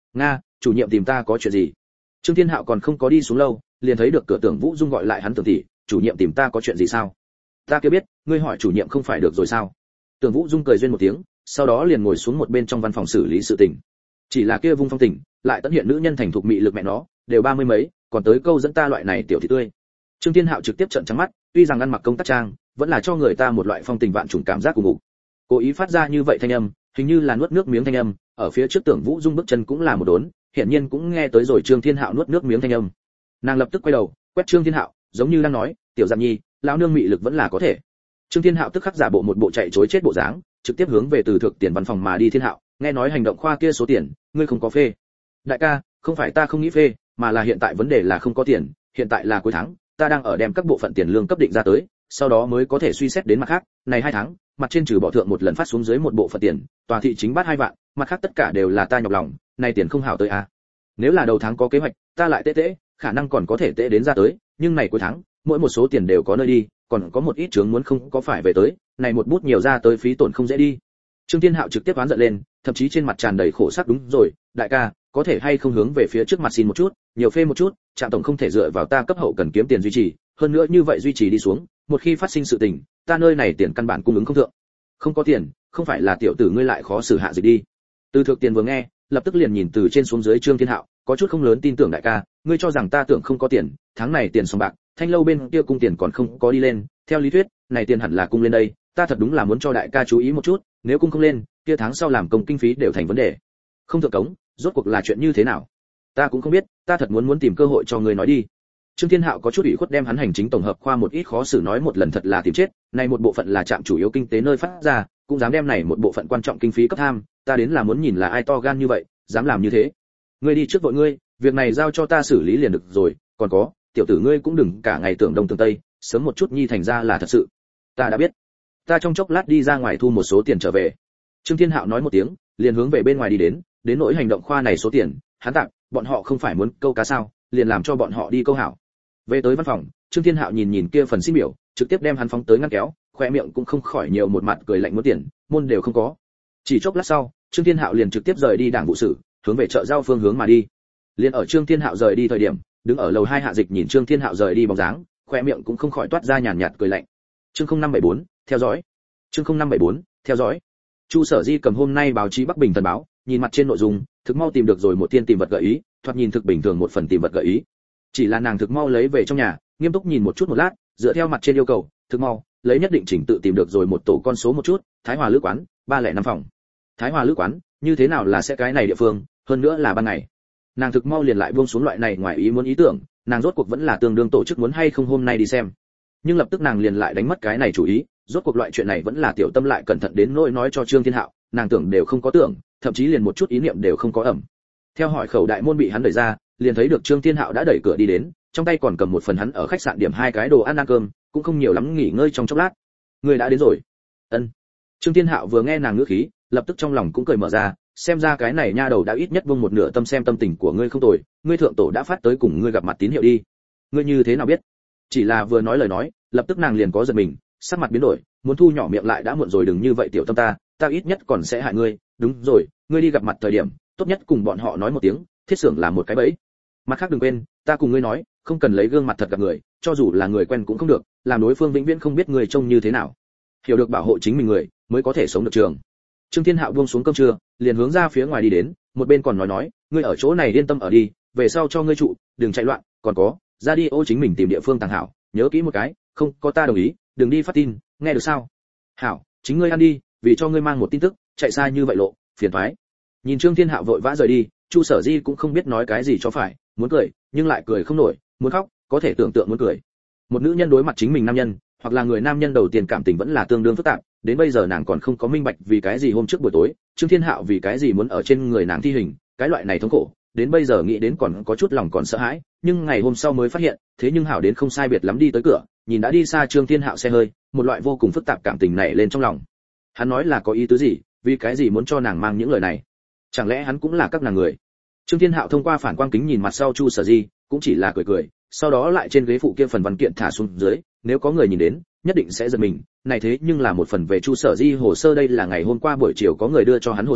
nga chủ nhiệm tìm ta có chuyện gì? Trương Thiên Hạo còn không có đi xuống lâu, liền thấy được cửa Tưởng Vũ Dung gọi lại hắn. Tưởng tỷ, chủ nhiệm tìm ta có chuyện gì sao? Ta kia biết, ngươi hỏi chủ nhiệm không phải được rồi sao? Tưởng Vũ Dung cười duyên một tiếng, sau đó liền ngồi xuống một bên trong văn phòng xử lý sự tình. Chỉ là kia Vung Phong Tỉnh, lại tận hiện nữ nhân thành thục mị lực mẹ nó, đều ba mươi mấy, còn tới câu dẫn ta loại này tiểu thị tươi. Trương Thiên Hạo trực tiếp trợn trắng mắt, tuy rằng ăn mặc công tác trang, vẫn là cho người ta một loại phong tình vạn trùng cảm giác cùng ngủ. Cố ý phát ra như vậy thanh âm, hình như là nuốt nước miếng thanh âm, ở phía trước Tưởng Vũ Dung bước chân cũng là một đốn, hiển nhiên cũng nghe tới rồi Trương Thiên Hạo nuốt nước miếng thanh âm. Nàng lập tức quay đầu, quét Trương Thiên Hạo, giống như đang nói, tiểu Giang Nhi, lão nương mị lực vẫn là có thể. Trương Thiên Hạo tức khắc giả bộ một bộ chạy trối chết bộ dáng, trực tiếp hướng về từ thực tiền văn phòng mà đi. Thiên Hạo, nghe nói hành động khoa kia số tiền, ngươi không có phê. Đại ca, không phải ta không nghĩ phê, mà là hiện tại vấn đề là không có tiền, hiện tại là cuối tháng, ta đang ở đem các bộ phận tiền lương cấp định ra tới, sau đó mới có thể suy xét đến mặt khác, này hai tháng, mặt trên trừ bỏ thượng một lần phát xuống dưới một bộ phận tiền, tòa thị chính bắt hai vạn, mặt khác tất cả đều là ta nhọc lòng, này tiền không hảo tới à. Nếu là đầu tháng có kế hoạch, ta lại tễ tễ, khả năng còn có thể tễ đến ra tới, nhưng này cuối tháng, mỗi một số tiền đều có nơi đi, còn có một ít chướng muốn không có phải về tới, này một bút nhiều ra tới phí tổn không dễ đi. Trương Thiên Hạo trực tiếp oán giận lên, thậm chí trên mặt tràn đầy khổ sắc. Đúng rồi, đại ca, có thể hay không hướng về phía trước mặt xin một chút, nhiều phê một chút, Trạm tổng không thể dựa vào ta cấp hậu cần kiếm tiền duy trì, hơn nữa như vậy duy trì đi xuống, một khi phát sinh sự tình, ta nơi này tiền căn bản cung ứng không thượng. Không có tiền, không phải là tiểu tử ngươi lại khó xử hạ dịch đi. Từ Thực Tiền vừa nghe, lập tức liền nhìn từ trên xuống dưới Trương Thiên Hạo, có chút không lớn tin tưởng. Đại ca, ngươi cho rằng ta tưởng không có tiền, tháng này tiền xong bạc, Thanh lâu bên kia cung tiền còn không có đi lên, theo lý thuyết, này tiền hẳn là cung lên đây, ta thật đúng là muốn cho đại ca chú ý một chút, nếu cung không lên, kia tháng sau làm công kinh phí đều thành vấn đề. Không thượng cống, rốt cuộc là chuyện như thế nào? Ta cũng không biết, ta thật muốn muốn tìm cơ hội cho ngươi nói đi. Trương Thiên Hạo có chút ủy khuất đem hắn hành chính tổng hợp khoa một ít khó xử nói một lần, thật là tìm chết, này một bộ phận là trạm chủ yếu kinh tế nơi phát ra, cũng dám đem này một bộ phận quan trọng kinh phí cấp tham, ta đến là muốn nhìn là ai to gan như vậy, dám làm như thế. Ngươi đi trước vội ngươi, việc này giao cho ta xử lý liền được rồi, còn có, tiểu tử ngươi cũng đừng cả ngày tưởng đông tưởng tây, sớm một chút nhi thành ra là thật sự. Ta đã biết. Ta trong chốc lát đi ra ngoài thu một số tiền trở về. Trương Thiên Hạo nói một tiếng, liền hướng về bên ngoài đi đến, đến nỗi hành động khoa này số tiền, hắn tạm, bọn họ không phải muốn câu cá sao, liền làm cho bọn họ đi câu hảo. Về tới văn phòng, Trương Thiên Hạo nhìn nhìn kia phần xin biểu, trực tiếp đem hắn phóng tới ngăn kéo, khoe miệng cũng không khỏi nhiều một mặt cười lạnh, muốn tiền, môn đều không có. Chỉ chốc lát sau, Trương Thiên Hạo liền trực tiếp rời đi đảng vụ sử, hướng về chợ giao phương hướng mà đi. Liền ở Trương Thiên Hạo rời đi thời điểm, đứng ở lầu hai Hạ Dịch nhìn Trương Thiên Hạo rời đi bóng dáng, khoe miệng cũng không khỏi toát ra nhàn nhạt cười lạnh. Chương không năm bảy bốn, theo dõi. Chương không năm bảy bốn, theo dõi. Chu Sở Di cầm hôm nay báo chí Bắc Bình Thần báo, nhìn mặt trên nội dung, thực mau tìm được rồi một tiên tìm vật gợi ý, thoạt nhìn thực bình thường một phần tìm vật gợi ý. Chỉ là nàng thực mau lấy về trong nhà, nghiêm túc nhìn một chút một lát, dựa theo mặt trên yêu cầu, thực mau lấy nhất định chỉnh tự tìm được rồi một tổ con số một chút, Thái Hòa Lữ quán, ba lẻ năm phòng. Thái Hòa Lữ quán, như thế nào là sẽ cái này địa phương, hơn nữa là ban ngày. Nàng thực mau liền lại buông xuống loại này ngoài ý muốn ý tưởng, nàng rốt cuộc vẫn là tương đương tổ chức muốn hay không hôm nay đi xem. Nhưng lập tức nàng liền lại đánh mất cái này chủ ý, rốt cuộc loại chuyện này vẫn là tiểu tâm lại cẩn thận đến nỗi nói cho Trương Thiên Hạo, nàng tưởng đều không có tưởng, thậm chí liền một chút ý niệm đều không có ẩm. Theo hỏi khẩu đại môn bị hắn đẩy ra, liền thấy được Trương Thiên Hạo đã đẩy cửa đi đến, trong tay còn cầm một phần hắn ở khách sạn điểm hai cái đồ ăn ăn cơm, cũng không nhiều lắm, nghỉ ngơi trong chốc lát. Người đã đến rồi. Ân. Trương Thiên Hạo vừa nghe nàng ngữ khí, lập tức trong lòng cũng cười mở ra, xem ra cái này nha đầu đã ít nhất buông một nửa tâm xem tâm tình của ngươi không tồi, ngươi thượng tổ đã phát tới cùng ngươi gặp mặt tín hiệu đi. Ngươi như thế nào biết? Chỉ là vừa nói lời nói, lập tức nàng liền có giật mình, sắc mặt biến đổi, muốn thu nhỏ miệng lại đã muộn rồi, đừng như vậy tiểu tâm ta, ta ít nhất còn sẽ hại ngươi, đúng rồi, ngươi đi gặp mặt thời điểm, tốt nhất cùng bọn họ nói một tiếng, thiết xưởng là một cái bẫy. Mặt khác đừng quên, ta cùng ngươi nói, không cần lấy gương mặt thật gặp người, cho dù là người quen cũng không được, làm đối phương vĩnh viễn không biết người trông như thế nào. Hiểu được bảo hộ chính mình người, mới có thể sống được trường. Trương Thiên Hạo buông xuống cơm trưa, liền hướng ra phía ngoài đi đến, một bên còn nói nói, ngươi ở chỗ này yên tâm ở đi, về sau cho ngươi trụ, đừng chạy loạn, còn có, radio chính mình tìm địa phương tàng hảo, nhớ kỹ một cái, không có ta đồng ý, đừng đi phát tin, nghe được sao? Hảo, chính ngươi ăn đi, vì cho ngươi mang một tin tức, chạy xa như vậy lộ, phiền toái. Nhìn Trương Thiên Hạo vội vã rời đi, Chu Sở Di cũng không biết nói cái gì cho phải, muốn cười, nhưng lại cười không nổi, muốn khóc, có thể tưởng tượng muốn cười. Một nữ nhân đối mặt chính mình nam nhân, hoặc là người nam nhân đầu tiên cảm tình vẫn là tương đương phức tạp, đến bây giờ nàng còn không có minh bạch vì cái gì hôm trước buổi tối, Trương Thiên Hạo vì cái gì muốn ở trên người nàng thi hình, cái loại này thống khổ, đến bây giờ nghĩ đến còn có chút lòng còn sợ hãi, nhưng ngày hôm sau mới phát hiện, thế nhưng Hảo đến không sai biệt lắm đi tới cửa, nhìn đã đi xa Trương Thiên Hạo xe hơi, một loại vô cùng phức tạp cảm tình nảy lên trong lòng. Hắn nói là có ý tứ gì, vì cái gì muốn cho nàng mang những lời này? Chẳng lẽ hắn cũng là các nàng người? Trương Thiên Hạo thông qua phản quang kính nhìn mặt sau Chu Sở Di, cũng chỉ là cười cười, sau đó lại trên ghế phụ kia phần văn kiện thả xuống dưới, nếu có người nhìn đến, nhất định sẽ giật mình, này thế nhưng là một phần về Chu Sở Di hồ sơ, đây là ngày hôm qua buổi chiều có người đưa cho hắn hồ sơ,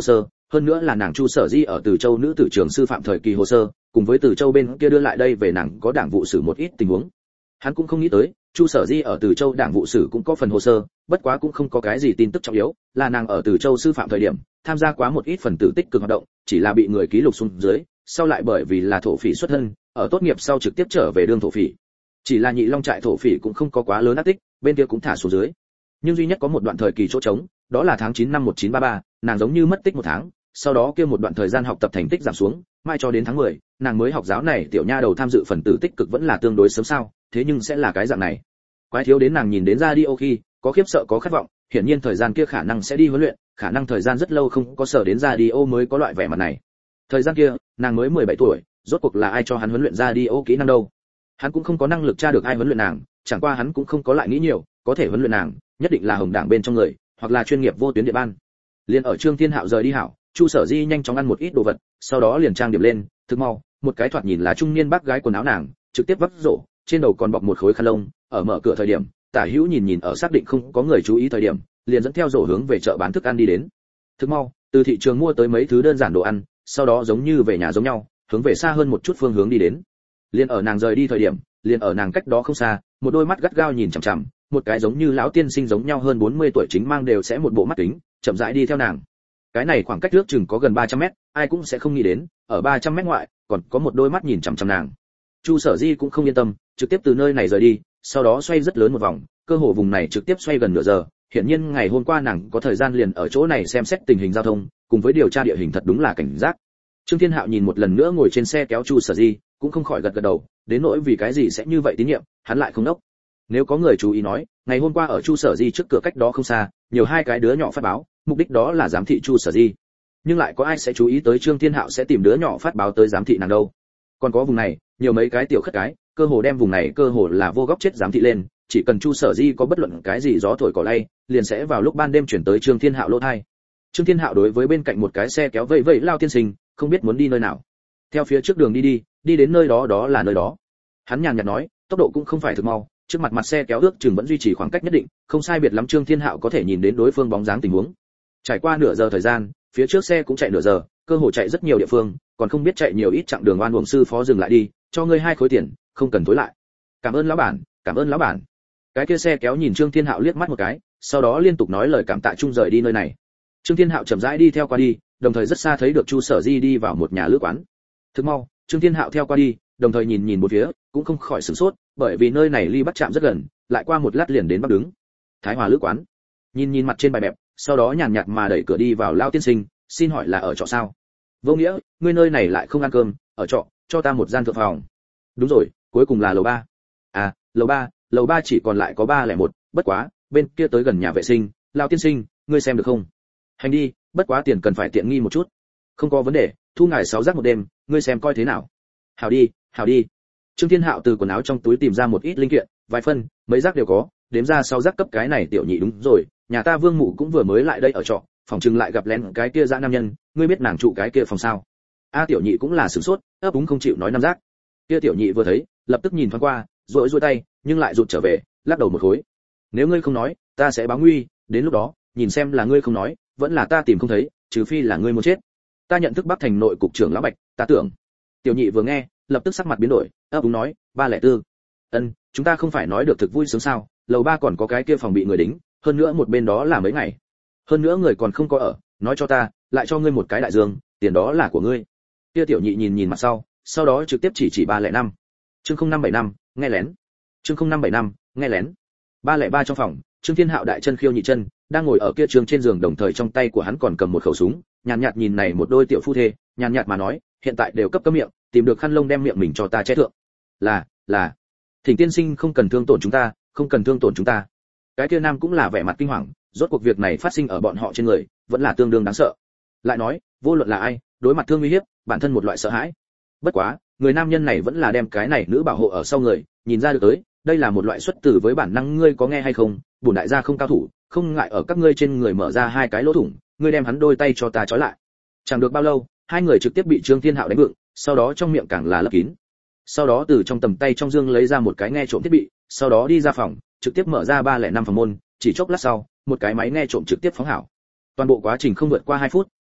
hơn nữa là nàng Chu Sở Di ở Từ Châu nữ tử trường sư phạm thời kỳ hồ sơ, cùng với Từ Châu bên kia đưa lại đây về nàng có đảng vụ sử một ít tình huống. Hắn cũng không nghĩ tới, Chu Sở Di ở Từ Châu đảng vụ sử cũng có phần hồ sơ, bất quá cũng không có cái gì tin tức trọng yếu, là nàng ở Từ Châu sư phạm thời điểm, tham gia quá một ít phần tử tích cực hoạt động, chỉ là bị người ký lục xuống dưới, sau lại bởi vì là thổ phỉ xuất thân, ở tốt nghiệp sau trực tiếp trở về đương thổ phỉ. Chỉ là Nhị Long trại thổ phỉ cũng không có quá lớn ác tích, bên kia cũng thả xuống dưới. Nhưng duy nhất có một đoạn thời kỳ chỗ trống, đó là tháng chín năm một nghìn chín trăm ba mươi ba, nàng giống như mất tích một tháng, sau đó kia một đoạn thời gian học tập thành tích giảm xuống, mai cho đến tháng mười, nàng mới học giáo này tiểu nha đầu tham dự phần tử tích cực vẫn là tương đối sớm sao, thế nhưng sẽ là cái dạng này. Quái thiếu đến nàng nhìn đến radio khi, có khiếp sợ có khát vọng, hiển nhiên thời gian kia khả năng sẽ đi huấn luyện, khả năng thời gian rất lâu không có sở đến radio mới có loại vẻ mặt này. Thời gian kia, nàng mới mười bảy tuổi, rốt cuộc là ai cho hắn huấn luyện radio kỹ năng đâu? Hắn cũng không có năng lực tra được ai huấn luyện nàng, chẳng qua hắn cũng không có lại nghĩ nhiều, có thể huấn luyện nàng, nhất định là Hồng Đảng bên trong người, hoặc là chuyên nghiệp vô tuyến địa ban. Liên ở Trương Thiên Hạo rời đi hảo, Chu Sở Di nhanh chóng ăn một ít đồ vật, sau đó liền trang điểm lên, thực mau, một cái thoạt nhìn là trung niên bác gái quần áo nàng, trực tiếp vấp rổ, trên đầu còn bọc một khối khăn lông, ở mở cửa thời điểm, Tả Hữu nhìn nhìn ở xác định không có người chú ý thời điểm, liền dẫn theo rổ hướng về chợ bán thức ăn đi đến. Thực mau, từ thị trường mua tới mấy thứ đơn giản đồ ăn, sau đó giống như về nhà giống nhau, hướng về xa hơn một chút phương hướng đi đến. Liên ở nàng rời đi thời điểm, liền ở nàng cách đó không xa, một đôi mắt gắt gao nhìn chằm chằm, một cái giống như lão tiên sinh giống nhau hơn bốn mươi tuổi chính mang đều sẽ một bộ mắt kính, chậm rãi đi theo nàng. Cái này khoảng cách trước chừng có gần ba trăm mét, ai cũng sẽ không nghĩ đến, ở ba trăm mét ngoại, còn có một đôi mắt nhìn chằm chằm nàng. Chu Sở Di cũng không yên tâm, trực tiếp từ nơi này rời đi, sau đó xoay rất lớn một vòng, cơ hồ vùng này trực tiếp xoay gần nửa giờ. Hiển nhiên ngày hôm qua nàng có thời gian liền ở chỗ này xem xét tình hình giao thông, cùng với điều tra địa hình thật đúng là cảnh giác. Trương Thiên Hạo nhìn một lần nữa ngồi trên xe kéo Chu Sở Di, cũng không khỏi gật gật đầu, đến nỗi vì cái gì sẽ như vậy tín nhiệm, hắn lại không đốc. Nếu có người chú ý nói, ngày hôm qua ở Chu Sở Di trước cửa cách đó không xa, nhiều hai cái đứa nhỏ phát báo, mục đích đó là giám thị Chu Sở Di. Nhưng lại có ai sẽ chú ý tới Trương Thiên Hạo sẽ tìm đứa nhỏ phát báo tới giám thị nàng đâu? Còn có vùng này, nhiều mấy cái tiểu khất cái, cơ hồ đem vùng này cơ hồ là vô góc chết giám thị lên, chỉ cần Chu Sở Di có bất luận cái gì gió thổi cỏ lay, liền sẽ vào lúc ban đêm chuyển tới Trương Thiên Hạo lỗ tai. Trương Thiên Hạo đối với bên cạnh một cái xe kéo vẫy vẫy lao tiên sinh, không biết muốn đi nơi nào. Theo phía trước đường đi đi, đi đến nơi đó đó là nơi đó. Hắn nhàn nhạt nói, tốc độ cũng không phải thực mau, trước mặt mặt xe kéo ước chừng vẫn duy trì khoảng cách nhất định, không sai biệt lắm Trương Thiên Hạo có thể nhìn đến đối phương bóng dáng tình huống. Trải qua nửa giờ thời gian, phía trước xe cũng chạy nửa giờ, cơ hồ chạy rất nhiều địa phương, còn không biết chạy nhiều ít chặng đường oan uổng sư phó dừng lại đi, cho ngươi hai khối tiền, không cần tối lại. Cảm ơn lão bản, cảm ơn lão bản. Cái kia xe kéo nhìn Trương Thiên Hạo liếc mắt một cái, sau đó liên tục nói lời cảm tạ chung rời đi nơi này. Trương Thiên Hạo chậm rãi đi theo qua đi, đồng thời rất xa thấy được Chu Sở Di đi vào một nhà lữ quán. Thức mau, Trương Thiên Hạo theo qua đi, đồng thời nhìn nhìn một phía, cũng không khỏi sửng sốt, bởi vì nơi này ly Bắc Trạm rất gần, lại qua một lát liền đến Bắc đứng. Thái Hòa lữ quán. Nhìn nhìn mặt trên bài bẹp, sau đó nhàn nhạt mà đẩy cửa đi vào lao tiên sinh, xin hỏi là ở trọ sao? Vô Nghĩa, ngươi nơi này lại không ăn cơm, ở trọ, cho ta một gian thượng phòng. Đúng rồi, cuối cùng là lầu ba. À, lầu ba, lầu ba chỉ còn lại có ba lẻ một, bất quá, bên kia tới gần nhà vệ sinh, lao tiên sinh, ngươi xem được không? Hành đi, bất quá tiền cần phải tiện nghi một chút. Không có vấn đề, thu ngài sáu giác một đêm, ngươi xem coi thế nào. Hảo đi, hảo đi. Trương Thiên Hạo từ quần áo trong túi tìm ra một ít linh kiện, vài phân, mấy giác đều có, đếm ra sáu giác cấp cái này tiểu nhị đúng rồi, nhà ta Vương Mụ cũng vừa mới lại đây ở trọ, phòng trừng lại gặp lén cái kia dã nam nhân, ngươi biết nàng trụ cái kia phòng sao? A tiểu nhị cũng là sửng sốt, ấp úng không chịu nói năm giác. Kia tiểu nhị vừa thấy, lập tức nhìn thoáng qua, rũi rũi tay, nhưng lại rụt trở về, lắc đầu một khối. Nếu ngươi không nói, ta sẽ báo nguy, đến lúc đó, nhìn xem là ngươi không nói, vẫn là ta tìm không thấy, trừ phi là ngươi muốn chết. Ta nhận thức Bắc Thành nội cục trưởng lão Bạch, ta tưởng. Tiểu nhị vừa nghe, lập tức sắc mặt biến đổi, ấp úng nói, ba lẻ tư. Ân, chúng ta không phải nói được thực vui sướng sao? Lầu ba còn có cái kia phòng bị người đính, hơn nữa một bên đó là mấy ngày. Hơn nữa người còn không có ở, nói cho ta, lại cho ngươi một cái đại dương, tiền đó là của ngươi. Kia tiểu nhị nhìn nhìn mặt sau, sau đó trực tiếp chỉ chỉ ba lẻ năm. Chương không năm bảy năm, nghe lén. Chương không năm bảy năm, nghe lén. ba lẻ ba trong phòng, Trương Thiên Hạo đại chân khiêu nhị chân, đang ngồi ở kia trường trên giường, đồng thời trong tay của hắn còn cầm một khẩu súng, nhàn nhạt, nhạt nhìn này một đôi tiểu phu thê, nhàn nhạt mà nói, hiện tại đều cấp cấm miệng, tìm được khăn lông đem miệng mình cho ta che thượng. Là, là. Thỉnh tiên sinh không cần thương tổn chúng ta, không cần thương tổn chúng ta. Cái kia nam cũng là vẻ mặt kinh hoàng, rốt cuộc việc này phát sinh ở bọn họ trên người, vẫn là tương đương đáng sợ. Lại nói, vô luận là ai, đối mặt thương uy hiếp, bản thân một loại sợ hãi. Bất quá, người nam nhân này vẫn là đem cái này nữ bảo hộ ở sau người, nhìn ra được tới, đây là một loại xuất tử với bản năng, ngươi có nghe hay không, bổn đại gia không cao thủ, không ngại ở các ngươi trên người mở ra hai cái lỗ thủng, ngươi đem hắn đôi tay cho ta trói lại. Chẳng được bao lâu, hai người trực tiếp bị Trương Thiên Hạo đánh vựng, sau đó trong miệng càng là lấp kín. Sau đó từ trong tầm tay trong dương lấy ra một cái nghe trộm thiết bị, sau đó đi ra phòng, trực tiếp mở ra ba lẻ năm phòng môn, chỉ chốc lát sau, một cái máy nghe trộm trực tiếp phóng hảo. Toàn bộ quá trình không vượt qua hai phút,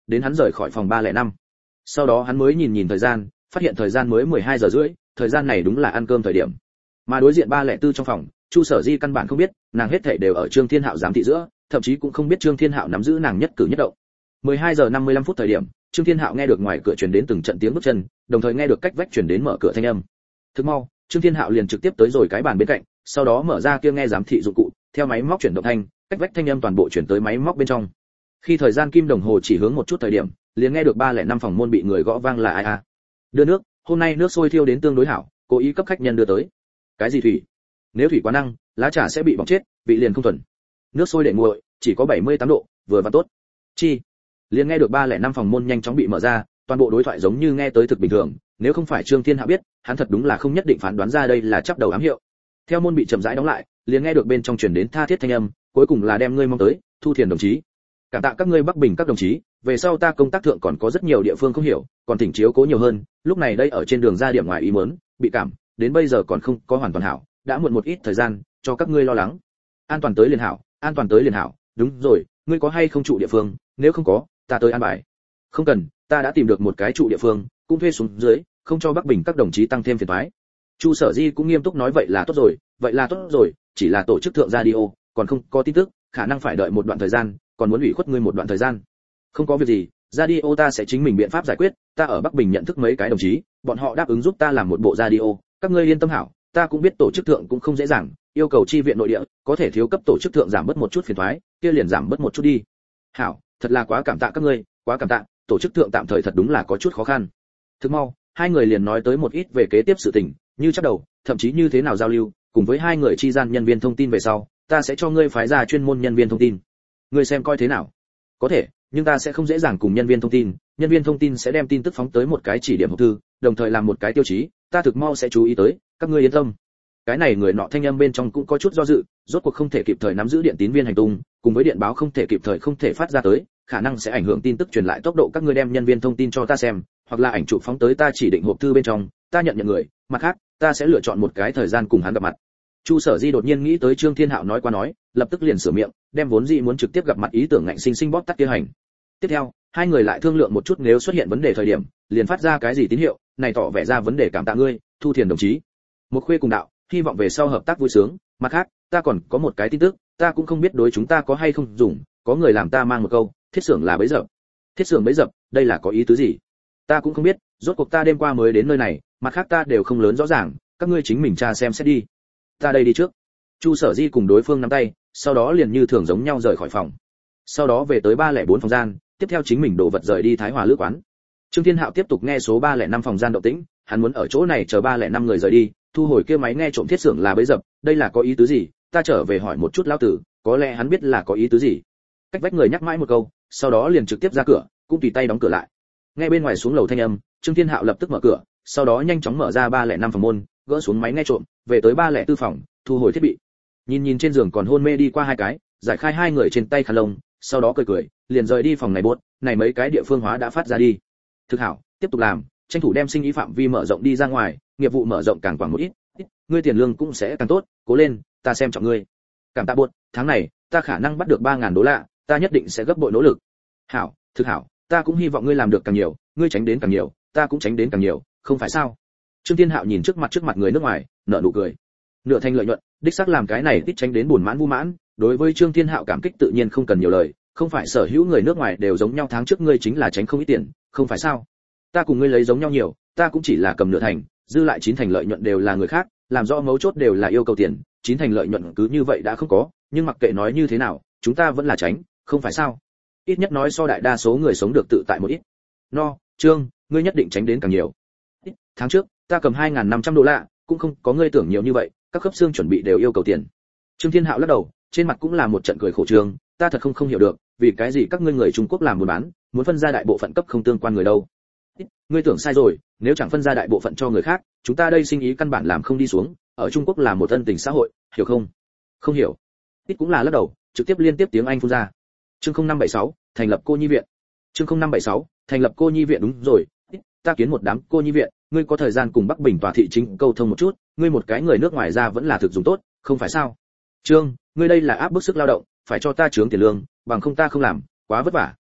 đến hắn rời khỏi phòng ba lẻ năm. Sau đó hắn mới nhìn nhìn thời gian, phát hiện thời gian mới mười hai giờ rưỡi, thời gian này đúng là ăn cơm thời điểm. Mà đối diện ba lẻ bốn trong phòng, Chu Sở Di căn bản không biết, nàng hết thảy đều ở Trương Thiên Hạo giám thị giữa, thậm chí cũng không biết Trương Thiên Hạo nắm giữ nàng nhất cử nhất động. mười hai giờ năm mươi lăm phút thời điểm, Trương Thiên Hạo nghe được ngoài cửa truyền đến từng trận tiếng bước chân, đồng thời nghe được cách vách truyền đến mở cửa thanh âm. Thức mau, Trương Thiên Hạo liền trực tiếp tới rồi cái bàn bên cạnh, sau đó mở ra kia nghe giám thị dụng cụ, theo máy móc chuyển động thanh, cách vách thanh âm toàn bộ chuyển tới máy móc bên trong. Khi thời gian kim đồng hồ chỉ hướng một chút thời điểm, liền nghe được ba lẻ năm phòng môn bị người gõ vang là ai a. Đưa nước, hôm nay nước sôi thiêu đến tương đối hảo, cố ý cấp khách nhân đưa tới. Cái gì thủy? Nếu thủy quá năng, lá trà sẽ bị bỏng chết, vị liền không thuần. Nước sôi để nguội, chỉ có bảy mươi tám độ, vừa và tốt. Chi? Liền nghe được ba lẻ năm phòng môn nhanh chóng bị mở ra, toàn bộ đối thoại giống như nghe tới thực bình thường, nếu không phải Trương Thiên Hạo biết, hắn thật đúng là không nhất định phán đoán ra đây là chắp đầu ám hiệu. Theo môn bị chậm rãi đóng lại, liền nghe được bên trong truyền đến tha thiết thanh âm, cuối cùng là đem ngươi mong tới, Thu Thiền đồng chí. Cảm tạ các ngươi Bắc Bình các đồng chí, về sau ta công tác thượng còn có rất nhiều địa phương không hiểu, còn thỉnh chiếu cố nhiều hơn, lúc này đây ở trên đường ra điểm ngoài ý muốn, bị cảm, đến bây giờ còn không có hoàn toàn hảo, đã muộn một ít thời gian, cho các ngươi lo lắng. An toàn tới liền hảo, an toàn tới liền hảo, đúng rồi, ngươi có hay không trụ địa phương, nếu không có, ta tới an bài. Không cần, ta đã tìm được một cái trụ địa phương, cũng thuê xuống dưới, không cho Bắc Bình các đồng chí tăng thêm phiền toái. Chu Sở Di cũng nghiêm túc nói vậy là tốt rồi, vậy là tốt rồi, chỉ là tổ chức thượng radio, còn không có tin tức, khả năng phải đợi một đoạn thời gian, còn muốn ủy khuất ngươi một đoạn thời gian. Không có việc gì, radio ta sẽ chính mình biện pháp giải quyết, ta ở Bắc Bình nhận thức mấy cái đồng chí, bọn họ đáp ứng giúp ta làm một bộ radio, các ngươi yên tâm hảo, ta cũng biết tổ chức thượng cũng không dễ dàng, yêu cầu chi viện nội địa, có thể thiếu cấp tổ chức thượng giảm bớt một chút phiền toái, kia liền giảm bớt một chút đi. Hảo, thật là quá cảm tạ các ngươi, quá cảm tạ, tổ chức thượng tạm thời thật đúng là có chút khó khăn. Thức mau, hai người liền nói tới một ít về kế tiếp sự tình, như chắc đầu, thậm chí như thế nào giao lưu, cùng với hai người chi gian nhân viên thông tin về sau, ta sẽ cho ngươi phái ra chuyên môn nhân viên thông tin. Ngươi xem coi thế nào? Có thể, nhưng ta sẽ không dễ dàng cùng nhân viên thông tin, nhân viên thông tin sẽ đem tin tức phóng tới một cái chỉ điểm hộp thư, đồng thời làm một cái tiêu chí, ta thực mau sẽ chú ý tới, các ngươi yên tâm. Cái này người nọ thanh âm bên trong cũng có chút do dự, rốt cuộc không thể kịp thời nắm giữ điện tín viên hành tung, cùng với điện báo không thể kịp thời không thể phát ra tới, khả năng sẽ ảnh hưởng tin tức truyền lại tốc độ, các ngươi đem nhân viên thông tin cho ta xem, hoặc là ảnh chụp phóng tới ta chỉ định hộp thư bên trong, ta nhận nhận người, mặt khác, ta sẽ lựa chọn một cái thời gian cùng hắn gặp mặt. Chu Sở Di đột nhiên nghĩ tới Trương Thiên Hạo nói qua nói, lập tức liền sửa miệng, đem vốn dĩ muốn trực tiếp gặp mặt ý tưởng ngạnh sinh sinh bóp tắt kia hành. Tiếp theo, hai người lại thương lượng một chút nếu xuất hiện vấn đề thời điểm, liền phát ra cái gì tín hiệu, này tỏ vẻ ra vấn đề cảm tạ ngươi, Thu Thiền đồng chí. Một khuê cùng đạo, hy vọng về sau hợp tác vui sướng, mặt khác, ta còn có một cái tin tức, ta cũng không biết đối chúng ta có hay không dùng, có người làm ta mang một câu, thiết xưởng là bẫy dập. Thiết xưởng bẫy dập, đây là có ý tứ gì? Ta cũng không biết, rốt cuộc ta đêm qua mới đến nơi này, mặt khác ta đều không lớn rõ ràng, các ngươi chính mình tra xem xét đi. Ta đây đi trước. Chu Sở Di cùng đối phương nắm tay, sau đó liền như thường giống nhau rời khỏi phòng. Sau đó về tới ba lẻ bốn phòng gian, tiếp theo chính mình đổ vật rời đi Thái Hòa Lữ quán. Trương Thiên Hạo tiếp tục nghe số ba lẻ năm phòng gian động tĩnh, hắn muốn ở chỗ này chờ ba lẻ năm người rời đi, thu hồi kia máy nghe trộm thiết xưởng là bẫy dập, đây là có ý tứ gì? Ta trở về hỏi một chút lão tử, có lẽ hắn biết là có ý tứ gì. Cách vách người nhắc mãi một câu, sau đó liền trực tiếp ra cửa, cũng tùy tay đóng cửa lại. Nghe bên ngoài xuống lầu thanh âm, Trương Thiên Hạo lập tức mở cửa, sau đó nhanh chóng mở ra ba lẻ năm phòng môn, gỡ xuống máy nghe trộm, về tới ba lẻ bốn phòng, thu hồi thiết bị. Nhìn nhìn trên giường còn hôn mê đi qua hai cái, giải khai hai người trên tay khăn lông, sau đó cười cười, liền rời đi phòng này buốt, này mấy cái địa phương hóa đã phát ra đi. Thực hảo, tiếp tục làm, tranh thủ đem sinh ý phạm vi mở rộng đi ra ngoài, nghiệp vụ mở rộng càng quảng một ít, ngươi tiền lương cũng sẽ càng tốt, cố lên, ta xem trọng ngươi. Cảm tạ buốt, tháng này, ta khả năng bắt được ba ngàn đô la, ta nhất định sẽ gấp bội nỗ lực. Hảo, thực hảo, ta cũng hy vọng ngươi làm được càng nhiều, ngươi tránh đến càng nhiều, ta cũng tránh đến càng nhiều, không phải sao? Trương Thiên Hạo nhìn trước mặt trước mặt người nước ngoài, nở nụ cười. Nửa thành lợi nhuận, đích xác làm cái này tích tránh đến buồn mãn vu mãn, đối với Trương Thiên Hạo cảm kích tự nhiên không cần nhiều lời, không phải sở hữu người nước ngoài đều giống nhau, tháng trước ngươi chính là tránh không ít tiền, không phải sao? Ta cùng ngươi lấy giống nhau nhiều, ta cũng chỉ là cầm nửa thành, dư lại chín thành lợi nhuận đều là người khác, làm rõ mấu chốt đều là yêu cầu tiền, chín thành lợi nhuận cứ như vậy đã không có, nhưng mặc kệ nói như thế nào, chúng ta vẫn là tránh, không phải sao? Ít nhất nói so đại đa số người sống được tự tại một ít. No, Trương, ngươi nhất định tránh đến càng nhiều. Tháng trước, ta cầm hai nghìn năm trăm đô la, cũng không có ngươi tưởng nhiều như vậy, các khớp xương chuẩn bị đều yêu cầu tiền. Trương Thiên Hạo lắc đầu, trên mặt cũng là một trận cười khổ trương, ta thật không không hiểu được, vì cái gì các ngươi người Trung Quốc làm buôn bán, muốn phân ra đại bộ phận cấp không tương quan người đâu. Ngươi tưởng sai rồi, nếu chẳng phân ra đại bộ phận cho người khác, chúng ta đây sinh ý căn bản làm không đi xuống, ở Trung Quốc là một ân tình xã hội, hiểu không? Không hiểu. Ít cũng là lắc đầu, trực tiếp liên tiếp tiếng Anh phun ra. Chương không năm bảy sáu, thành lập cô nhi viện. Chương không năm bảy sáu, thành lập cô nhi viện, đúng rồi, ta kiến một đám cô nhi viện, ngươi có thời gian cùng Bắc Bình tòa thị chính câu thông một chút, ngươi một cái người nước ngoài ra vẫn là thực dụng tốt, không phải sao? Trương, ngươi đây là áp bức sức lao động, phải cho ta trướng tiền lương, bằng không ta không làm, quá vất vả,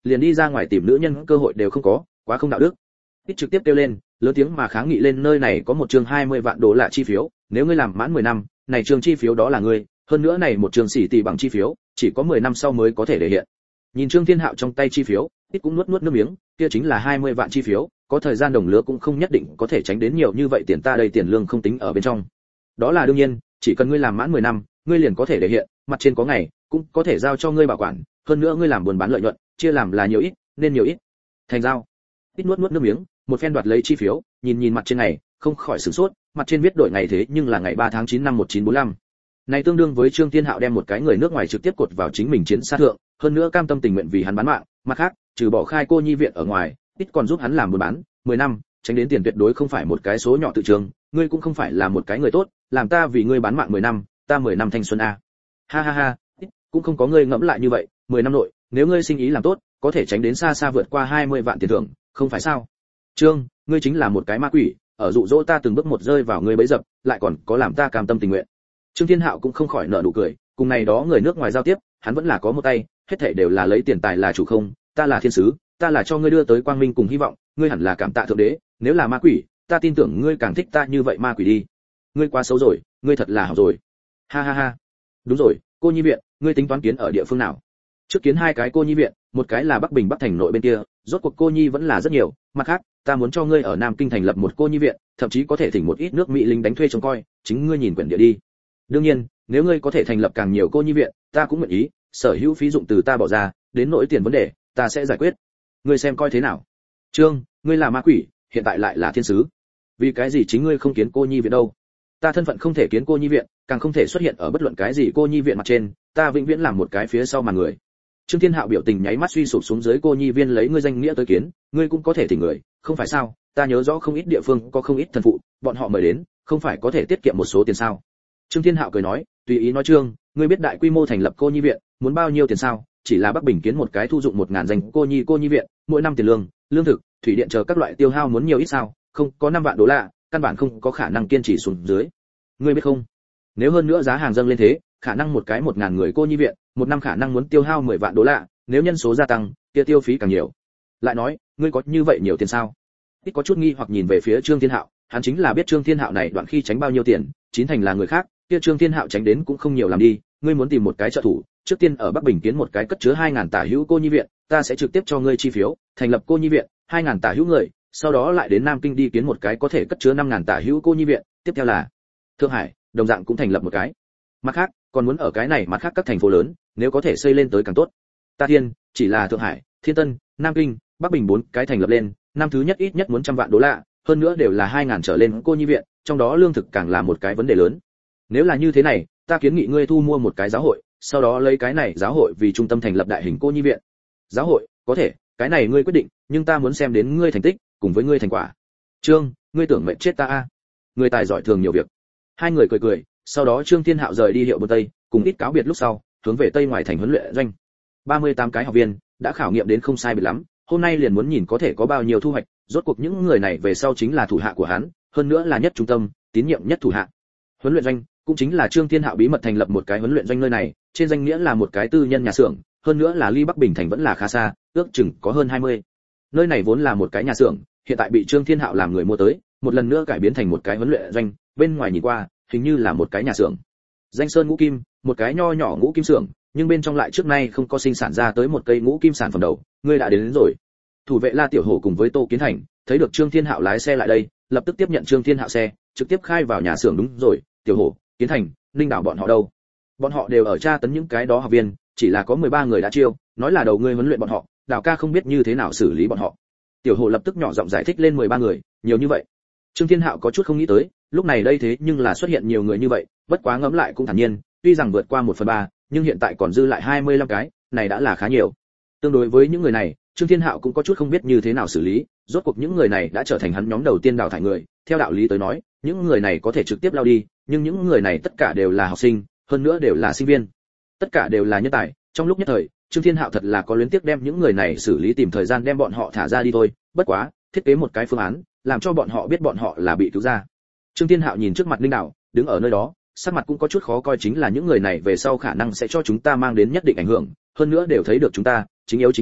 liền đi ra ngoài tìm nữ nhân cơ hội đều không có, quá không đạo đức. Ít trực tiếp kêu lên, lớn tiếng mà kháng nghị lên, nơi này có một chương hai mươi vạn đô la chi phiếu, nếu ngươi làm mãn mười năm, này chương chi phiếu đó là ngươi, hơn nữa này một chương xỉ tỷ bằng chi phiếu, chỉ có mười năm sau mới có thể để hiện. Nhìn Trương Thiên Hạo trong tay chi phiếu, ít cũng nuốt nuốt nước miếng, kia chính là hai mươi vạn chi phiếu, có thời gian đồng lứa cũng không nhất định có thể tránh đến nhiều như vậy tiền, ta đây tiền lương không tính ở bên trong. Đó là đương nhiên, chỉ cần ngươi làm mãn mười năm, ngươi liền có thể để hiện, mặt trên có ngày, cũng có thể giao cho ngươi bảo quản, hơn nữa ngươi làm buôn bán lợi nhuận, chia làm là nhiều ít, nên nhiều ít. Thành giao. Ít nuốt nuốt nước miếng, một phen đoạt lấy chi phiếu, nhìn nhìn mặt trên ngày, không khỏi sửng sốt, mặt trên viết đổi ngày thế nhưng là ngày ba tháng chín năm một nghìn chín trăm bốn mươi lăm. Này tương đương với Trương Thiên Hạo đem một cái người nước ngoài trực tiếp cột vào chính mình chiến xa thượng, hơn nữa cam tâm tình nguyện vì hắn bán mạng, mặt khác, trừ bỏ khai cô nhi viện ở ngoài, ít còn giúp hắn làm buôn bán, mười năm, tránh đến tiền tuyệt đối không phải một cái số nhỏ tự trường, ngươi cũng không phải là một cái người tốt, làm ta vì ngươi bán mạng mười năm, ta mười năm thanh xuân a. Ha ha ha, ít, cũng không có ngươi ngẫm lại như vậy, mười năm nội, nếu ngươi sinh ý làm tốt, có thể tránh đến xa xa vượt qua hai mươi vạn tiền thưởng, không phải sao? Trương, ngươi chính là một cái ma quỷ, ở dụ dỗ ta từng bước một rơi vào ngươi bẫy dập, lại còn có làm ta cam tâm tình nguyện. Trương Thiên Hạo cũng không khỏi nở nụ cười, cùng này đó người nước ngoài giao tiếp, hắn vẫn là có một tay, hết thảy đều là lấy tiền tài là chủ không, ta là thiên sứ, ta là cho ngươi đưa tới quang minh cùng hy vọng, ngươi hẳn là cảm tạ thượng đế, nếu là ma quỷ, ta tin tưởng ngươi càng thích ta như vậy ma quỷ đi. Ngươi quá xấu rồi, ngươi thật là hỏng rồi. Ha ha ha. Đúng rồi, cô nhi viện, ngươi tính toán kiến ở địa phương nào? Trước kiến hai cái cô nhi viện, một cái là Bắc Bình Bắc thành nội bên kia, rốt cuộc cô nhi vẫn là rất nhiều, mặt khác, ta muốn cho ngươi ở Nam Kinh thành lập một cô nhi viện, thậm chí có thể thỉnh một ít nước Mỹ lính đánh thuê trông coi, chính ngươi nhìn quyển địa đi. Đương nhiên, nếu ngươi có thể thành lập càng nhiều cô nhi viện, ta cũng nguyện ý, sở hữu phí dụng từ ta bỏ ra, đến nỗi tiền vấn đề, ta sẽ giải quyết. Ngươi xem coi thế nào? Trương, ngươi là ma quỷ, hiện tại lại là thiên sứ. Vì cái gì chính ngươi không kiến cô nhi viện đâu? Ta thân phận không thể kiến cô nhi viện, càng không thể xuất hiện ở bất luận cái gì cô nhi viện mặt trên, ta vĩnh viễn làm một cái phía sau màn người. Trương Thiên Hạo biểu tình nháy mắt suy sụp xuống dưới, cô nhi viên lấy ngươi danh nghĩa tới kiến, ngươi cũng có thể thỉnh người, không phải sao? Ta nhớ rõ không ít địa phương có không ít thần phụ, bọn họ mời đến, không phải có thể tiết kiệm một số tiền sao? Trương Thiên Hạo cười nói, tùy ý nói, Trương, ngươi biết đại quy mô thành lập cô nhi viện, muốn bao nhiêu tiền sao? Chỉ là Bắc Bình kiến một cái thu dụng một ngàn danh cô nhi cô nhi viện, mỗi năm tiền lương, lương thực, thủy điện chờ các loại tiêu hao muốn nhiều ít sao? Không, có năm vạn đô la, căn bản không có khả năng kiên trì xuống dưới. Ngươi biết không? Nếu hơn nữa giá hàng dâng lên thế, khả năng một cái một ngàn người cô nhi viện, một năm khả năng muốn tiêu hao mười vạn đô la, nếu nhân số gia tăng, kia tiêu phí càng nhiều. Lại nói, ngươi có như vậy nhiều tiền sao? Ít có chút nghi hoặc nhìn về phía Trương Thiên Hạo, hắn chính là biết Trương Thiên Hạo này đoạn khi tránh bao nhiêu tiền, chín thành là người khác, kia Trương Thiên Hạo tránh đến cũng không nhiều làm đi, ngươi muốn tìm một cái trợ thủ, trước tiên ở Bắc Bình kiến một cái cất chứa hai ngàn tả hữu cô nhi viện, ta sẽ trực tiếp cho ngươi chi phiếu, thành lập cô nhi viện, hai ngàn tả hữu người, sau đó lại đến Nam Kinh đi kiến một cái có thể cất chứa năm ngàn tả hữu cô nhi viện, tiếp theo là Thượng Hải, đồng dạng cũng thành lập một cái. Mặt khác, còn muốn ở cái này mặt khác các thành phố lớn, nếu có thể xây lên tới càng tốt. Ta thiên, chỉ là Thượng Hải, Thiên Tân, Nam Kinh, Bắc Bình bốn cái thành lập lên, năm thứ nhất ít nhất muốn trăm vạn đô la, hơn nữa đều là hai ngàn trở lên cô nhi viện, trong đó lương thực càng là một cái vấn đề lớn. Nếu là như thế này, ta kiến nghị ngươi thu mua một cái giáo hội, sau đó lấy cái này giáo hội vì trung tâm thành lập đại hình cô nhi viện. Giáo hội, có thể, cái này ngươi quyết định, nhưng ta muốn xem đến ngươi thành tích, cùng với ngươi thành quả. Trương, ngươi tưởng mệnh chết ta a? Người tài giỏi thường nhiều việc. Hai người cười cười, sau đó Trương Thiên Hạo rời đi hiệu buôn Tây, cùng ít cáo biệt lúc sau, hướng về Tây ngoài thành huấn luyện doanh. ba mươi tám cái học viên đã khảo nghiệm đến không sai biệt lắm, hôm nay liền muốn nhìn có thể có bao nhiêu thu hoạch, rốt cuộc những người này về sau chính là thủ hạ của hắn, hơn nữa là nhất trung tâm, tín nhiệm nhất thủ hạ. Huấn luyện doanh cũng chính là Trương Thiên Hạo bí mật thành lập một cái huấn luyện doanh, nơi này, trên danh nghĩa là một cái tư nhân nhà xưởng, hơn nữa là ly Bắc Bình thành vẫn là khá xa, ước chừng có hơn hai mươi. Nơi này vốn là một cái nhà xưởng, hiện tại bị Trương Thiên Hạo làm người mua tới, một lần nữa cải biến thành một cái huấn luyện doanh, bên ngoài nhìn qua, hình như là một cái nhà xưởng. Danh Sơn Ngũ Kim, một cái nho nhỏ ngũ kim xưởng, nhưng bên trong lại trước nay không có sinh sản ra tới một cây ngũ kim sản phẩm đầu, ngươi đã đến, đến rồi. Thủ vệ La Tiểu Hổ cùng với Tô Kiến Thành, thấy được Trương Thiên Hạo lái xe lại đây, lập tức tiếp nhận Trương Thiên Hạo xe, trực tiếp khai vào nhà xưởng. Đúng rồi, Tiểu Hổ, Kiến Thành, Ninh Đảo bọn họ đâu? Bọn họ đều ở tra tấn những cái đó học viên, chỉ là có mười ba người đã chiêu, nói là đầu ngươi huấn luyện bọn họ, Đào ca không biết như thế nào xử lý bọn họ. Tiểu Hổ lập tức nhỏ giọng giải thích lên, mười ba người, nhiều như vậy. Trương Thiên Hạo có chút không nghĩ tới, lúc này đây thế nhưng là xuất hiện nhiều người như vậy, bất quá ngẫm lại cũng thản nhiên, tuy rằng vượt qua một phần ba, nhưng hiện tại còn dư lại hai mươi lăm cái, này đã là khá nhiều. Tương đối với những người này, Trương Thiên Hạo cũng có chút không biết như thế nào xử lý, rốt cuộc những người này đã trở thành hắn nhóm đầu tiên đào thải người, theo đạo lý tới nói, những người này có thể trực tiếp lao đi, nhưng những người này tất cả đều là học sinh, hơn nữa đều là sinh viên, tất cả đều là nhân tài, trong lúc nhất thời, Trương Thiên Hạo thật là có luyến tiếc đem những người này xử lý, tìm thời gian đem bọn họ thả ra đi thôi, bất quá, thiết kế một cái phương án, làm cho bọn họ biết bọn họ là bị cứu ra. Trương Thiên Hạo nhìn trước mặt Linh Đảo, đứng ở nơi đó, sắc mặt cũng có chút khó coi, chính là những người này về sau khả năng sẽ cho chúng ta mang đến nhất định ảnh hưởng, hơn nữa đều thấy được chúng ta, chính yếu chính là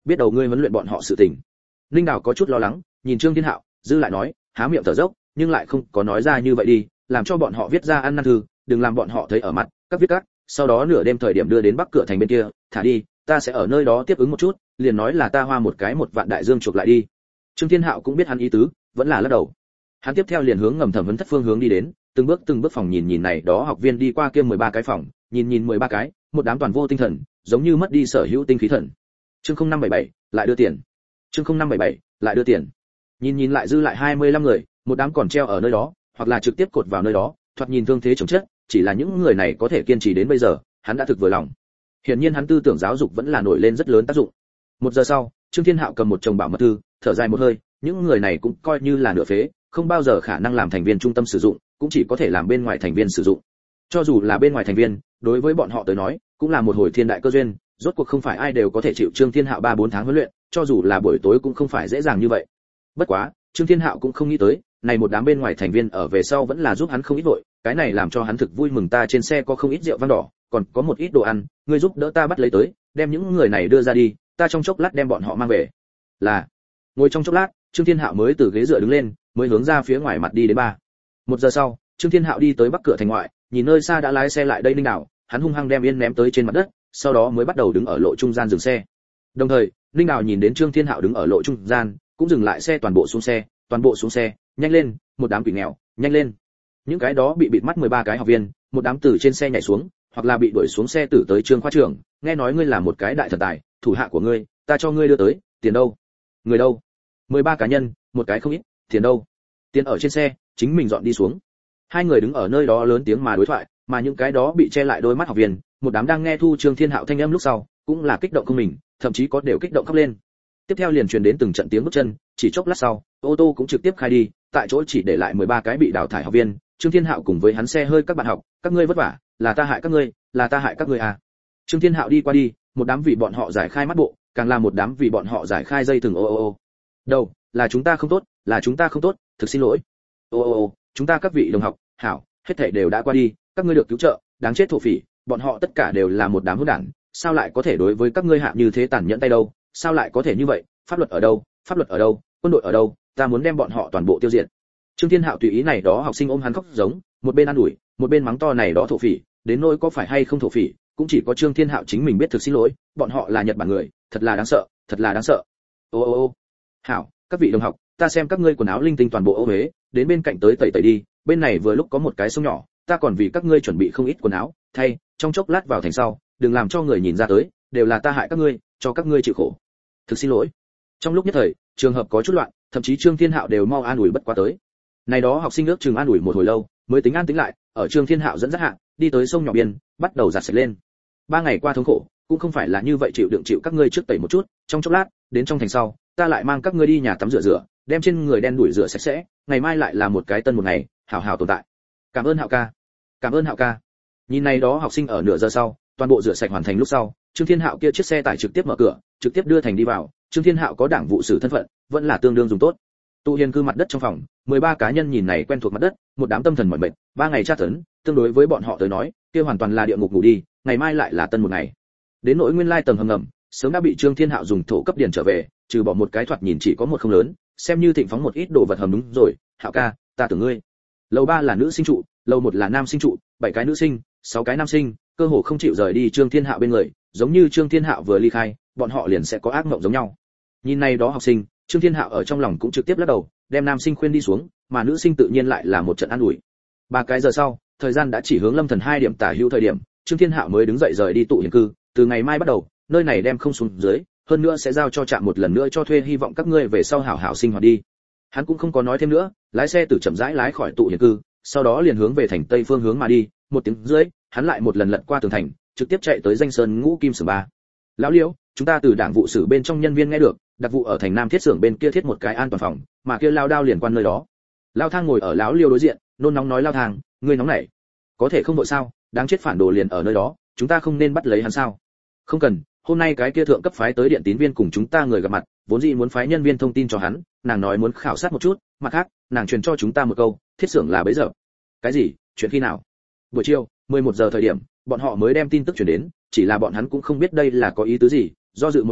biết đầu ngươi huấn luyện bọn họ sự tình. Linh Đào có chút lo lắng, nhìn Trương Thiên Hạo, dư lại nói, há miệng thở dốc, nhưng lại không có nói ra như vậy đi, làm cho bọn họ viết ra ăn năn thư, đừng làm bọn họ thấy ở mặt, các viết các, sau đó nửa đêm thời điểm đưa đến Bắc cửa thành bên kia, thả đi, ta sẽ ở nơi đó tiếp ứng một chút, liền nói là ta hoa một cái một vạn đại dương chuộc lại đi. Trương Thiên Hạo cũng biết hắn ý tứ, vẫn là lắc đầu. Hắn tiếp theo liền hướng ngầm thẩm vấn thất phương hướng đi đến, từng bước từng bước phòng nhìn nhìn này đó học viên đi qua kia mười ba cái phòng, nhìn nhìn mười ba cái, một đám toàn vô tinh thần, giống như mất đi sở hữu tinh khí thần. Chương không năm bảy bảy, lại đưa tiền. Chương không năm bảy bảy, lại đưa tiền. Nhìn nhìn lại dư lại hai mươi lăm người, một đám còn treo ở nơi đó, hoặc là trực tiếp cột vào nơi đó, thoạt nhìn thương thế chồng chất, chỉ là những người này có thể kiên trì đến bây giờ, hắn đã thực vừa lòng. Hiển nhiên hắn tư tưởng giáo dục vẫn là nổi lên rất lớn tác dụng. Một giờ sau, Trương Thiên Hạo cầm một chồng bảo mật thư, thở dài một hơi, những người này cũng coi như là nửa phế, không bao giờ khả năng làm thành viên trung tâm sử dụng, cũng chỉ có thể làm bên ngoài thành viên sử dụng. Cho dù là bên ngoài thành viên, đối với bọn họ tới nói, cũng là một hồi thiên đại cơ duyên, rốt cuộc không phải ai đều có thể chịu Trương Thiên Hạo ba bốn tháng huấn luyện, cho dù là buổi tối cũng không phải dễ dàng như vậy. Bất quá, Trương Thiên Hạo cũng không nghĩ tới, này một đám bên ngoài thành viên ở về sau vẫn là giúp hắn không ít vội, cái này làm cho hắn thực vui mừng. Ta trên xe có không ít rượu vang đỏ, còn có một ít đồ ăn, ngươi giúp đỡ ta bắt lấy tới, đem những người này đưa ra đi, ta trong chốc lát đem bọn họ mang về. Là. Ngồi trong chốc lát, Trương Thiên Hạo mới từ ghế dựa đứng lên, mới hướng ra phía ngoài mặt đi đến ba. Một giờ sau, Trương Thiên Hạo đi tới Bắc cửa thành ngoại, nhìn nơi xa đã lái xe lại đây Ninh Đào, hắn hung hăng đem yên ném tới trên mặt đất, sau đó mới bắt đầu đứng ở lộ trung gian dừng xe. Đồng thời, Ninh Đào nhìn đến Trương Thiên Hạo đứng ở lộ trung gian, cũng dừng lại xe, toàn bộ xuống xe, toàn bộ xuống xe, nhanh lên, một đám quỷ nghèo, nhanh lên. Những cái đó bị bịt mắt mười ba cái học viên, một đám từ trên xe nhảy xuống, hoặc là bị đuổi xuống xe tử tới Trương khoa trưởng, nghe nói ngươi là một cái đại thần tài, thủ hạ của ngươi, ta cho ngươi đưa tới, tiền đâu? Người đâu? mười ba cá nhân, một cái không ít, tiền đâu? Tiền ở trên xe, chính mình dọn đi xuống. Hai người đứng ở nơi đó lớn tiếng mà đối thoại, mà những cái đó bị che lại đôi mắt học viên, một đám đang nghe thu Trương Thiên Hạo thanh âm lúc sau, cũng là kích động không mình, thậm chí có đều kích động khóc lên. Tiếp theo liền truyền đến từng trận tiếng bước chân, chỉ chốc lát sau, ô tô cũng trực tiếp khai đi, tại chỗ chỉ để lại mười ba cái bị đào thải học viên. Trương Thiên Hạo cùng với hắn xe hơi các bạn học, các ngươi vất vả, là ta hại các ngươi, là ta hại các ngươi à? Trương Thiên Hạo đi qua đi, một đám vì bọn họ giải khai mắt bộ, càng là một đám vì bọn họ giải khai dây thừng. Ô ô ô. Đâu, là chúng ta không tốt, là chúng ta không tốt, thực xin lỗi. Ô ô ô, chúng ta các vị đồng học, hảo, hết thảy đều đã qua đi, các ngươi được cứu trợ, đáng chết thổ phỉ, bọn họ tất cả đều là một đám hỗn đản, sao lại có thể đối với các ngươi hạ như thế tàn nhẫn tay đâu, sao lại có thể như vậy, pháp luật ở đâu, pháp luật ở đâu, quân đội ở đâu, ta muốn đem bọn họ toàn bộ tiêu diệt. Trương Thiên Hạo tùy ý này đó học sinh ôm hắn khóc giống, một bên an ủi, một bên mắng to này đó thổ phỉ, đến nỗi có phải hay không thổ phỉ, cũng chỉ có Trương Thiên Hạo chính mình biết. Thực xin lỗi, bọn họ là Nhật Bản người, thật là đáng sợ, thật là đáng sợ. Ô ô ô. Hảo, các vị đồng học, ta xem các ngươi quần áo linh tinh toàn bộ ô uế, đến bên cạnh tới tẩy tẩy đi, bên này vừa lúc có một cái sông nhỏ, ta còn vì các ngươi chuẩn bị không ít quần áo, thay, trong chốc lát vào thành sau, đừng làm cho người nhìn ra tới, đều là ta hại các ngươi, cho các ngươi chịu khổ. Thực xin lỗi. Trong lúc nhất thời, trường hợp có chút loạn, thậm chí Trương Thiên Hạo đều mau an ủi bất quá tới. Này đó học sinh ước chừng an ủi một hồi lâu, mới tính an tĩnh lại, ở Trương Thiên Hạo dẫn dắt hạ, đi tới sông nhỏ biên, bắt đầu giặt sạch lên. Ba ngày qua thống khổ, cũng không phải là như vậy chịu đựng chịu các ngươi trước tẩy một chút, trong chốc lát, đến trong thành sau, ta lại mang các ngươi đi nhà tắm rửa rửa, đem trên người đen đuổi rửa sạch sẽ, ngày mai lại là một cái tân một ngày, hảo hảo tồn tại. Cảm ơn Hạo ca. Cảm ơn Hạo ca. Nhìn này đó học sinh ở nửa giờ sau, toàn bộ rửa sạch hoàn thành lúc sau, Trương Thiên Hạo kia chiếc xe tải trực tiếp mở cửa, trực tiếp đưa thành đi vào. Trương Thiên Hạo có đảng vụ sử thân phận, vẫn là tương đương dùng tốt. Tụ hiền cư mặt đất trong phòng, mười ba cá nhân nhìn này quen thuộc mặt đất, một đám tâm thần mỏi mệt, ba ngày tra tấn, tương đối với bọn họ tới nói, kia hoàn toàn là địa ngục ngủ đi, ngày mai lại là tân một ngày. Đến nỗi nguyên lai tầng hầm ngầm, sớm đã bị Trương Thiên Hạo dùng thổ cấp điền trở về, trừ bỏ một cái thoạt nhìn chỉ có một không lớn, xem như thịnh phóng một ít đồ vật hầm. Đúng rồi, Hạo ca, ta tưởng ngươi. Lầu ba là nữ sinh trụ, lầu một là nam sinh trụ, bảy cái nữ sinh, sáu cái nam sinh, cơ hồ không chịu rời đi Trương Thiên Hạo bên người, giống như Trương Thiên Hạo vừa ly khai, bọn họ liền sẽ có ác mộng giống nhau. Nhìn này đó học sinh, Trương Thiên Hạo ở trong lòng cũng trực tiếp lắc đầu, đem nam sinh khuyên đi xuống, mà nữ sinh tự nhiên lại là một trận an ủi. Ba cái giờ sau, thời gian đã chỉ hướng lâm thần hai điểm tả hữu thời điểm, Trương Thiên Hạo mới đứng dậy rời đi tụ hiền cư. Từ ngày mai bắt đầu, nơi này đem không xuống dưới, hơn nữa sẽ giao cho trạm một lần nữa cho thuê, hy vọng các ngươi về sau hảo hảo sinh hoạt đi. Hắn cũng không có nói thêm nữa, lái xe từ chậm rãi lái khỏi tụ hiền cư, sau đó liền hướng về thành tây phương hướng mà đi. Một tiếng rưỡi, hắn lại một lần lật qua tường thành, trực tiếp chạy tới danh sơn ngũ kim xưởng ba. Lão Liễu, chúng ta từ đảng vụ sử bên trong nhân viên nghe được, đặc vụ ở thành nam thiết xưởng bên kia thiết một cái an toàn phòng, mà kia lao đao liền quan nơi đó. Lao Thang ngồi ở lão Liêu đối diện, nôn nóng nói: Lao Thang, ngươi nóng nảy, có thể không đội sao? Đáng chết, phản đồ liền ở nơi đó, chúng ta không nên bắt lấy hắn sao? Không cần, hôm nay cái kia thượng cấp phái tới điện tín viên cùng chúng ta người gặp mặt, vốn dĩ muốn phái nhân viên thông tin cho hắn, nàng nói muốn khảo sát một chút, mặt khác, nàng truyền cho chúng ta một câu, thiết xưởng là bấy giờ. Cái gì? Chuyện khi nào? Buổi chiều, mười một giờ thời điểm, bọn họ mới đem tin tức truyền đến, chỉ là bọn hắn cũng không biết đây là có ý tứ gì, do dự một chút,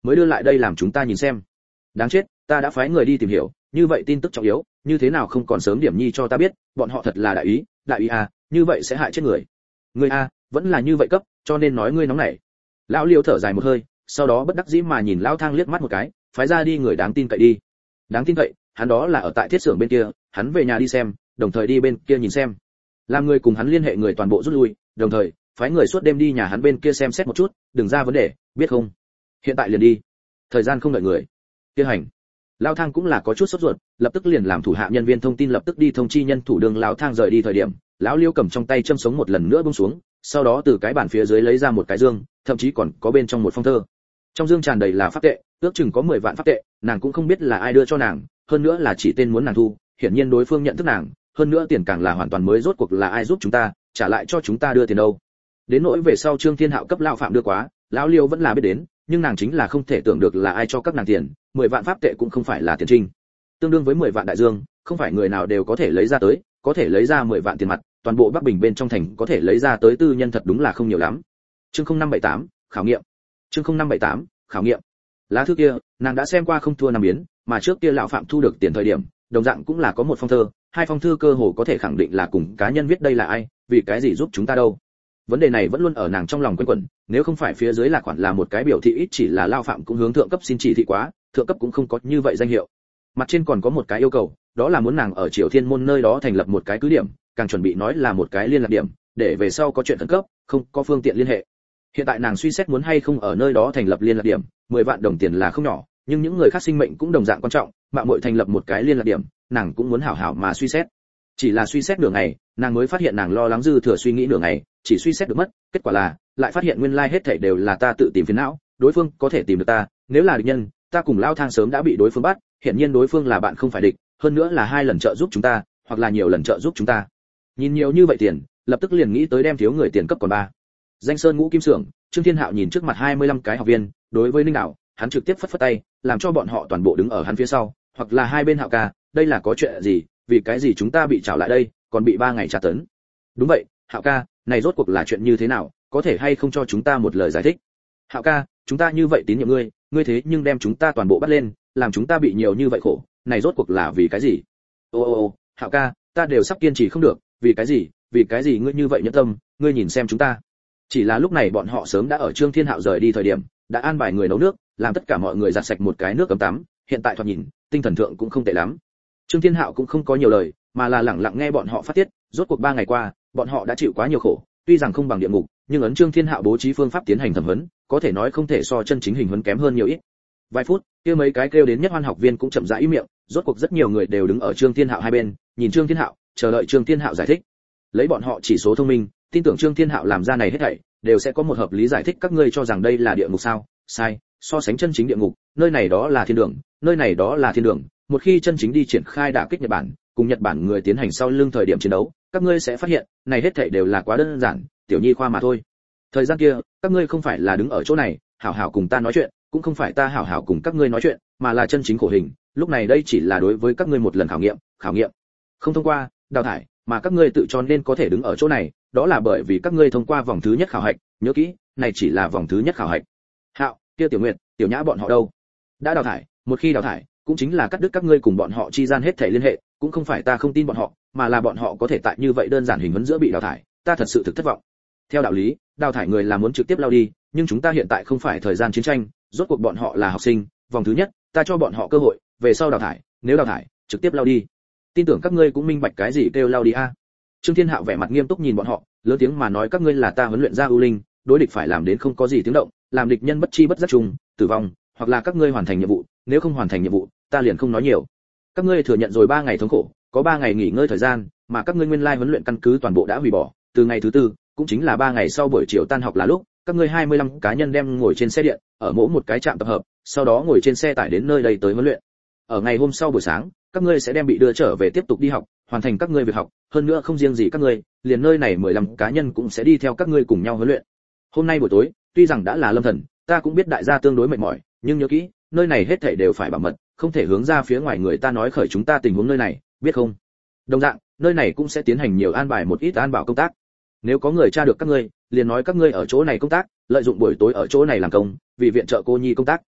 mới đưa lại đây làm chúng ta nhìn xem. Đáng chết, ta đã phái người đi tìm hiểu, như vậy tin tức trọng yếu, như thế nào không còn sớm điểm nhi cho ta biết, bọn họ thật là đại ý, đại ý à, như vậy sẽ hại chết người. Ngươi a, vẫn là như vậy cấp, cho nên nói ngươi nóng nảy. Lão Liêu thở dài một hơi, sau đó bất đắc dĩ mà nhìn Lão Thang liếc mắt một cái, phái ra đi người đáng tin cậy đi. Đáng tin cậy, hắn đó là ở tại thiết xưởng bên kia, hắn về nhà đi xem, đồng thời đi bên kia nhìn xem. Làm người cùng hắn liên hệ người toàn bộ rút lui, đồng thời phái người suốt đêm đi nhà hắn bên kia xem xét một chút, đừng ra vấn đề, biết không? Hiện tại liền đi. Thời gian không đợi người. Kia hành. Lão Thang cũng là có chút sốt ruột, lập tức liền làm thủ hạ nhân viên thông tin lập tức đi thông chi nhân thủ đường Lão Thang rời đi thời điểm, lão Liêu cầm trong tay châm sống một lần nữa buông xuống, sau đó từ cái bàn phía dưới lấy ra một cái dương, thậm chí còn có bên trong một phong thơ. Trong dương tràn đầy là pháp tệ, ước chừng có mười vạn pháp tệ, nàng cũng không biết là ai đưa cho nàng, hơn nữa là chỉ tên muốn nàng thu, hiển nhiên đối phương nhận thức nàng, hơn nữa tiền càng là hoàn toàn mới, rốt cuộc là ai giúp chúng ta, trả lại cho chúng ta đưa tiền đâu. Đến nỗi về sau Trương Thiên Hạo cấp lão phạm đưa quá, lão Liêu vẫn là biết đến, nhưng nàng chính là không thể tưởng được là ai cho các nàng tiền, mười vạn pháp tệ cũng không phải là tiền trinh. Tương đương với mười vạn đại dương, không phải người nào đều có thể lấy ra tới, có thể lấy ra mười vạn tiền mặt, toàn bộ Bắc Bình bên trong thành có thể lấy ra tới tư nhân thật đúng là không nhiều lắm. Chương không năm bảy tám, khảo nghiệm. Chương không năm bảy tám, khảo nghiệm. Lá thư kia, nàng đã xem qua không thua năm biến, mà trước kia lão phạm thu được tiền thời điểm, đồng dạng cũng là có một phong thư, hai phong thư cơ hồ có thể khẳng định là cùng cá nhân viết đây là ai, vì cái gì giúp chúng ta đâu. Vấn đề này vẫn luôn ở nàng trong lòng quanh quẩn, nếu không phải phía dưới là khoản là một cái biểu thị ít chỉ là lão phạm cũng hướng thượng cấp xin chỉ thị quá, thượng cấp cũng không có như vậy danh hiệu. Mặt trên còn có một cái yêu cầu, đó là muốn nàng ở Triều Thiên môn nơi đó thành lập một cái cứ điểm, càng chuẩn bị nói là một cái liên lạc điểm, để về sau có chuyện khẩn cấp, không có phương tiện liên hệ. Hiện tại nàng suy xét muốn hay không ở nơi đó thành lập liên lạc điểm, mười vạn đồng tiền là không nhỏ, nhưng những người khác sinh mệnh cũng đồng dạng quan trọng, mạo muội thành lập một cái liên lạc điểm, nàng cũng muốn hảo hảo mà suy xét. Chỉ là suy xét nửa ngày, nàng mới phát hiện nàng lo lắng dư thừa suy nghĩ nửa ngày, chỉ suy xét được mất, kết quả là lại phát hiện nguyên lai hết thảy đều là ta tự tìm phiền não, đối phương có thể tìm được ta, nếu là địch nhân, ta cùng Lao Thang sớm đã bị đối phương bắt, hiện nhiên đối phương là bạn không phải địch, hơn nữa là hai lần trợ giúp chúng ta, hoặc là nhiều lần trợ giúp chúng ta. Nhìn nhiều như vậy tiền, lập tức liền nghĩ tới đem thiếu người tiền cấp còn ba. Danh Sơn Ngũ Kim Xưởng, Trương Thiên Hạo nhìn trước mặt hai mươi lăm cái học viên, đối với Ninh Đạo, hắn trực tiếp phất phất tay, làm cho bọn họ toàn bộ đứng ở hắn phía sau, hoặc là hai bên Hạo ca, đây là có chuyện gì, vì cái gì chúng ta bị trảo lại đây, còn bị ba ngày tra tấn. Đúng vậy, Hạo ca, này rốt cuộc là chuyện như thế nào, có thể hay không cho chúng ta một lời giải thích. Hạo ca, chúng ta như vậy tín nhiệm ngươi, ngươi thế nhưng đem chúng ta toàn bộ bắt lên, làm chúng ta bị nhiều như vậy khổ, này rốt cuộc là vì cái gì? Ô ô ô, Hạo ca, ta đều sắp kiên trì không được, vì cái gì, vì cái gì ngươi như vậy nhẫn tâm, ngươi nhìn xem chúng ta. Chỉ là lúc này bọn họ sớm đã ở Trương Thiên Hạo rời đi thời điểm, đã an bài người nấu nước, làm tất cả mọi người giặt sạch một cái nước cấm tắm, hiện tại thoạt nhìn, tinh thần thượng cũng không tệ lắm. Trương Thiên Hạo cũng không có nhiều lời, mà là lặng lặng nghe bọn họ phát tiết, rốt cuộc ba ngày qua, bọn họ đã chịu quá nhiều khổ, tuy rằng không bằng địa ngục, nhưng ấn Trương Thiên Hạo bố trí phương pháp tiến hành thẩm vấn, có thể nói không thể so chân chính hình huấn kém hơn nhiều ít. Vài phút, kia mấy cái kêu đến nhất hoan học viên cũng chậm rãi im miệng, rốt cuộc rất nhiều người đều đứng ở Trương Thiên Hạo hai bên, nhìn Trương Thiên Hạo, chờ đợi Trương Thiên Hạo giải thích. Lấy bọn họ chỉ số thông minh, tin tưởng Trương Thiên Hạo làm ra này hết thảy, đều sẽ có một hợp lý giải thích. Các ngươi cho rằng đây là địa ngục sao? Sai, so sánh chân chính địa ngục, nơi này đó là thiên đường, nơi này đó là thiên đường. Một khi chân chính đi triển khai đả kích Nhật Bản, cùng Nhật Bản người tiến hành sau lưng thời điểm chiến đấu, các ngươi sẽ phát hiện, này hết thảy đều là quá đơn giản, tiểu nhi khoa mà thôi. Thời gian kia, các ngươi không phải là đứng ở chỗ này, hảo hảo cùng ta nói chuyện, cũng không phải ta hảo hảo cùng các ngươi nói chuyện, mà là chân chính khổ hình. Lúc này đây chỉ là đối với các ngươi một lần khảo nghiệm, khảo nghiệm không thông qua, đào thải, mà các ngươi tự cho nên có thể đứng ở chỗ này, đó là bởi vì các ngươi thông qua vòng thứ nhất khảo hạch, nhớ kỹ, này chỉ là vòng thứ nhất khảo hạch. Hạo, kia Tiểu Nguyệt, Tiểu Nhã bọn họ đâu? Đã đào thải, một khi đào thải, cũng chính là cắt đứt các ngươi cùng bọn họ chi gian hết thảy liên hệ, cũng không phải ta không tin bọn họ, mà là bọn họ có thể tại như vậy đơn giản hình huấn giữa bị đào thải, ta thật sự thực thất vọng. Theo đạo lý, đào thải người là muốn trực tiếp lao đi, nhưng chúng ta hiện tại không phải thời gian chiến tranh, rốt cuộc bọn họ là học sinh, vòng thứ nhất, ta cho bọn họ cơ hội, về sau đào thải, nếu đào thải, trực tiếp lao đi. Tin tưởng các ngươi cũng minh bạch cái gì kêu lao đi a. Trương Thiên Hạo vẻ mặt nghiêm túc nhìn bọn họ, lớn tiếng mà nói, các ngươi là ta huấn luyện ra ưu linh, đối địch phải làm đến không có gì tiếng động, làm địch nhân bất chi bất giác trùng, tử vong, hoặc là các ngươi hoàn thành nhiệm vụ, nếu không hoàn thành nhiệm vụ, ta liền không nói nhiều. Các ngươi thừa nhận rồi ba ngày thống khổ, có ba ngày nghỉ ngơi thời gian, mà các ngươi nguyên lai huấn luyện căn cứ toàn bộ đã hủy bỏ, từ ngày thứ tư, cũng chính là ba ngày sau buổi chiều tan học là lúc, các ngươi hai mươi lăm cá nhân đem ngồi trên xe điện, ở mỗi một cái trạm tập hợp, sau đó ngồi trên xe tải đến nơi đây tới huấn luyện. Ở ngày hôm sau buổi sáng, các ngươi sẽ đem bị đưa trở về tiếp tục đi học, hoàn thành các ngươi việc học, hơn nữa không riêng gì các ngươi, liền nơi này mười lăm cá nhân cũng sẽ đi theo các ngươi cùng nhau huấn luyện. Hôm nay buổi tối, tuy rằng đã là lâm thần, ta cũng biết đại gia tương đối mệt mỏi, nhưng nhớ kỹ, nơi này hết thảy đều phải bảo mật, không thể hướng ra phía ngoài người ta nói khởi chúng ta tình huống nơi này, biết không? Đồng dạng, nơi này cũng sẽ tiến hành nhiều an bài một ít an bảo công tác. Nếu có người tra được các ngươi, liền nói các ngươi ở chỗ này công tác, lợi dụng buổi tối ở chỗ này làm công, vì viện trợ cô nhi công tác.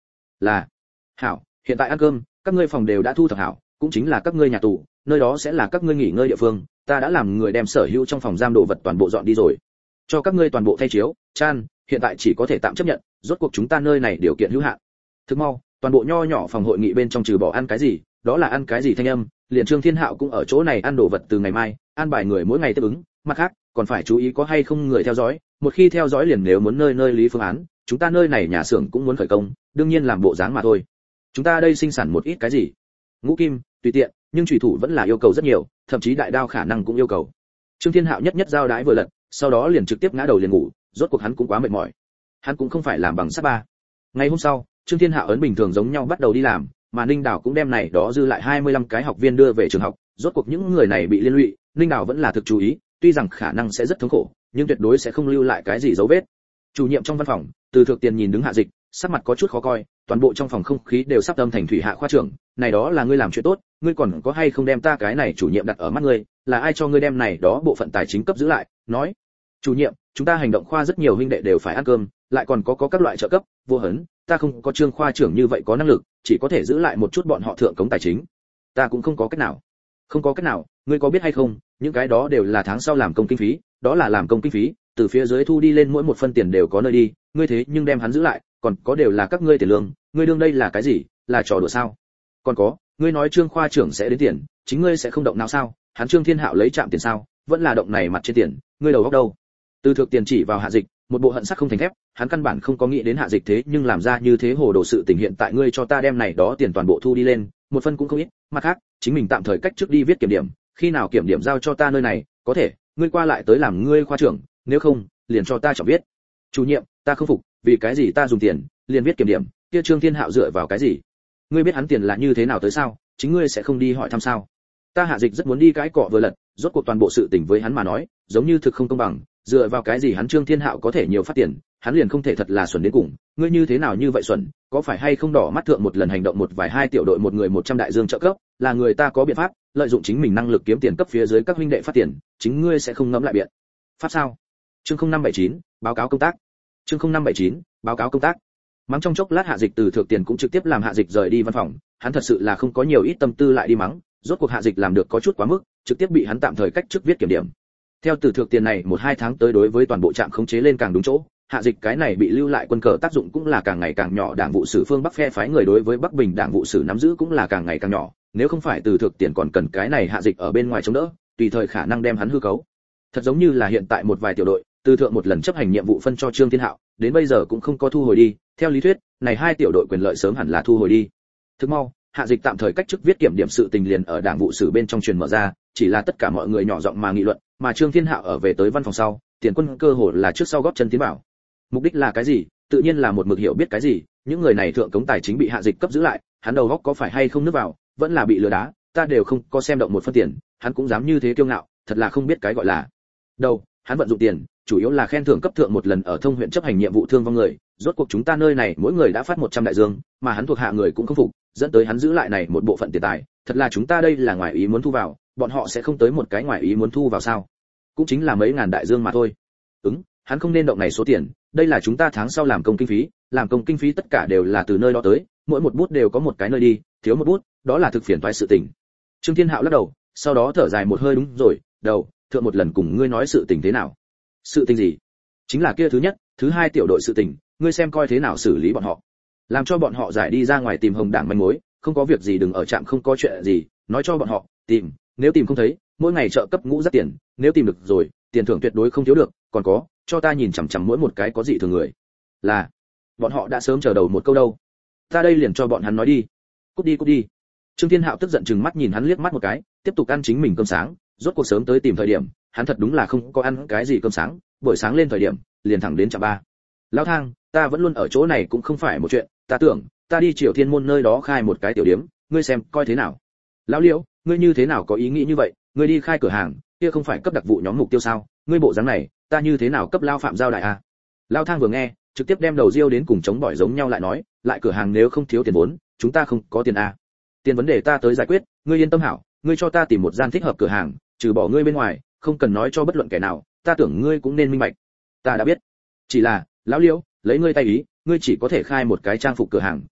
Là. Hảo, hiện tại ăn cơm, các ngươi phòng đều đã thu thập hảo, cũng chính là các ngươi nhà tù, nơi đó sẽ là các ngươi nghỉ ngơi địa phương, ta đã làm người đem sở hữu trong phòng giam đồ vật toàn bộ dọn đi rồi. Cho các ngươi toàn bộ thay chiếu, chan, hiện tại chỉ có thể tạm chấp nhận, rốt cuộc chúng ta nơi này điều kiện hữu hạn. Thức mau, toàn bộ nho nhỏ phòng hội nghị bên trong trừ bỏ ăn cái gì, đó là ăn cái gì thanh âm, liền Trương Thiên Hạo cũng ở chỗ này ăn đồ vật từ ngày mai, ăn bài người mỗi ngày tiếp ứng, mặt khác, còn phải chú ý có hay không người theo dõi, một khi theo dõi liền nếu muốn nơi nơi lý phương án, chúng ta nơi này nhà xưởng cũng muốn khởi công, đương nhiên làm bộ dáng mà thôi. Chúng ta đây sinh sản một ít cái gì? Ngũ kim, tùy tiện, nhưng chủy thủ vẫn là yêu cầu rất nhiều, thậm chí đại đao khả năng cũng yêu cầu. Trương Thiên Hạo nhất nhất giao đái vừa lật, sau đó liền trực tiếp ngã đầu liền ngủ, rốt cuộc hắn cũng quá mệt mỏi. Hắn cũng không phải làm bằng sắt ba. Ngày hôm sau, Trương Thiên Hạo ấn bình thường giống nhau bắt đầu đi làm, mà Ninh Đào cũng đem này đó dư lại hai mươi lăm cái học viên đưa về trường học, rốt cuộc những người này bị liên lụy, Ninh Đào vẫn là thực chú ý, tuy rằng khả năng sẽ rất thống khổ, nhưng tuyệt đối sẽ không lưu lại cái gì dấu vết. Chủ nhiệm trong văn phòng, Từ Thược Tiền nhìn đứng Hạ Dịch, sắc mặt có chút khó coi, toàn bộ trong phòng không khí đều sắp âm thành thủy hạ khoa trưởng, này đó là ngươi làm chuyện tốt, ngươi còn có hay không đem ta cái này chủ nhiệm đặt ở mắt ngươi, là ai cho ngươi đem này đó bộ phận tài chính cấp giữ lại, nói. Chủ nhiệm, chúng ta hành động khoa rất nhiều huynh đệ đều phải ăn cơm, lại còn có có các loại trợ cấp, vô hấn, ta không có Trương khoa trưởng như vậy có năng lực, chỉ có thể giữ lại một chút bọn họ thượng cống tài chính. Ta cũng không có cách nào. Không có cách nào, ngươi có biết hay không, những cái đó đều là tháng sau làm công kinh phí, đó là làm công kinh phí, từ phía dưới thu đi lên mỗi một phân tiền đều có nơi đi, ngươi thế nhưng đem hắn giữ lại, còn có đều là các ngươi tiền lương, ngươi đương đây là cái gì, là trò đùa sao? Còn có, ngươi nói Trương khoa trưởng sẽ đến tiền, chính ngươi sẽ không động nào sao? Hắn Trương Thiên Hạo lấy chạm tiền sao? Vẫn là động này mặt trên tiền, ngươi đầu óc đâu? Từ Thược Tiền chỉ vào Hạ Dịch, một bộ hận sắc không thành thép, hắn căn bản không có nghĩ đến Hạ Dịch thế nhưng làm ra như thế hồ đồ sự tình, hiện tại ngươi cho ta đem này đó tiền toàn bộ thu đi lên, một phân cũng không ít, mặt khác, chính mình tạm thời cách trước đi viết kiểm điểm, khi nào kiểm điểm giao cho ta nơi này, có thể, ngươi qua lại tới làm ngươi khoa trưởng, nếu không, liền cho ta trọng viết. Chủ nhiệm, ta không phục, vì cái gì ta dùng tiền, liền viết kiểm điểm, kia Trương Thiên Hạo dựa vào cái gì? Ngươi biết hắn tiền là như thế nào tới sao, chính ngươi sẽ không đi hỏi thăm sao? Ta Hạ Dịch rất muốn đi cãi cọ vừa lật, rốt cuộc toàn bộ sự tình với hắn mà nói, giống như thực không công bằng, dựa vào cái gì hắn Trương Thiên Hạo có thể nhiều phát tiền, hắn liền không thể thật là xuẩn đến cùng, ngươi như thế nào như vậy xuẩn, có phải hay không đỏ mắt thượng một lần hành động một vài hai tiểu đội một người một trăm đại dương trợ cấp, là người ta có biện pháp, lợi dụng chính mình năng lực kiếm tiền cấp phía dưới các huynh đệ phát tiền, chính ngươi sẽ không ngẫm lại biện pháp sao? Chương không năm bảy chín, báo cáo công tác. Chương không năm bảy chín, báo cáo công tác. Mắng trong chốc lát Hạ Dịch Từ Thược Tiền cũng trực tiếp làm Hạ Dịch rời đi văn phòng, hắn thật sự là không có nhiều ít tâm tư lại đi mắng, rốt cuộc Hạ Dịch làm được có chút quá mức, trực tiếp bị hắn tạm thời cách chức viết kiểm điểm. Theo Từ Thược Tiền này một hai tháng tới đối với toàn bộ trạm khống chế lên càng đúng chỗ, Hạ Dịch cái này bị lưu lại quân cờ tác dụng cũng là càng ngày càng nhỏ, đảng vụ sử phương Bắc phe phái người đối với Bắc Bình đảng vụ sử nắm giữ cũng là càng ngày càng nhỏ, nếu không phải Từ Thược Tiền còn cần cái này Hạ Dịch ở bên ngoài chống đỡ, tùy thời khả năng đem hắn hư cấu. Thật giống như là hiện tại một vài tiểu đội, Từ Thượng một lần chấp hành nhiệm vụ phân cho Trương Thiên Hạo, đến bây giờ cũng không có thu hồi đi, theo lý thuyết, này hai tiểu đội quyền lợi sớm hẳn là thu hồi đi. Thức mau, Hạ Dịch tạm thời cách chức viết kiểm điểm sự tình liền ở đảng vụ sử bên trong truyền mở ra, chỉ là tất cả mọi người nhỏ giọng mà nghị luận, mà Trương Thiên Hạo ở về tới văn phòng sau, tiền quân cơ hồ là trước sau góp chân tiến bảo. Mục đích là cái gì? Tự nhiên là một mực hiểu biết cái gì, những người này thượng cống tài chính bị Hạ Dịch cấp giữ lại, hắn đầu góc có phải hay không nước vào, vẫn là bị lừa đá, ta đều không có xem động một phân tiền, hắn cũng dám như thế kiêu ngạo, thật là không biết cái gọi là. Đâu, hắn vận dụng tiền, chủ yếu là khen thưởng cấp thượng một lần ở thông huyện chấp hành nhiệm vụ thương vong người, rốt cuộc chúng ta nơi này mỗi người đã phát một trăm đại dương, mà hắn thuộc hạ người cũng không phục, dẫn tới hắn giữ lại này một bộ phận tiền tài, thật là chúng ta đây là ngoài ý muốn thu vào, bọn họ sẽ không tới một cái ngoài ý muốn thu vào sao? Cũng chính là mấy ngàn đại dương mà thôi. Ứng, hắn không nên động này số tiền, đây là chúng ta tháng sau làm công kinh phí, làm công kinh phí tất cả đều là từ nơi đó tới, mỗi một bút đều có một cái nơi đi, thiếu một bút, đó là thực phiền toái sự tình. Trương Thiên Hạo lắc đầu, sau đó thở dài một hơi, đúng rồi, đầu, thượng một lần cùng ngươi nói sự tình thế nào? Sự tình gì? Chính là kia thứ nhất, thứ hai tiểu đội sự tình, ngươi xem coi thế nào xử lý bọn họ. Làm cho bọn họ giải đi ra ngoài tìm Hồng Đảng manh mối, không có việc gì đừng ở trạm không có chuyện gì, nói cho bọn họ, tìm, nếu tìm không thấy, mỗi ngày trợ cấp ngũ rất tiền, nếu tìm được rồi, tiền thưởng tuyệt đối không thiếu được, còn có, cho ta nhìn chằm chằm mỗi một cái có dị thường người. Là, bọn họ đã sớm chờ đầu một câu đâu. Ta đây liền cho bọn hắn nói đi. Cút đi cút đi. Trương Thiên Hạo tức giận chừng mắt nhìn hắn liếc mắt một cái, tiếp tục ăn chính mình cơm sáng, rốt cuộc sớm tới tìm thời điểm, hắn thật đúng là không có ăn cái gì cơm sáng, buổi sáng lên thời điểm, liền thẳng đến trạm ba. Lão Thang, ta vẫn luôn ở chỗ này cũng không phải một chuyện, ta tưởng, ta đi Triều Thiên môn nơi đó khai một cái tiểu điếm, ngươi xem coi thế nào. Lão Liễu, ngươi như thế nào có ý nghĩ như vậy, ngươi đi khai cửa hàng, kia không phải cấp đặc vụ nhóm mục tiêu sao, ngươi bộ dáng này, ta như thế nào cấp lao phạm giao đại a? À? Lão Thang vừa nghe, trực tiếp đem đầu riêu đến cùng chống bỏi giống nhau lại nói, lại cửa hàng nếu không thiếu tiền vốn, chúng ta không có tiền a. À? Tiền vấn đề ta tới giải quyết, ngươi yên tâm hảo, ngươi cho ta tìm một gian thích hợp cửa hàng, trừ bỏ ngươi bên ngoài, không cần nói cho bất luận kẻ nào, ta tưởng ngươi cũng nên minh bạch. Ta đã biết. Chỉ là, lão Liễu, lấy ngươi tay ý, ngươi chỉ có thể khai một cái trang phục cửa hàng,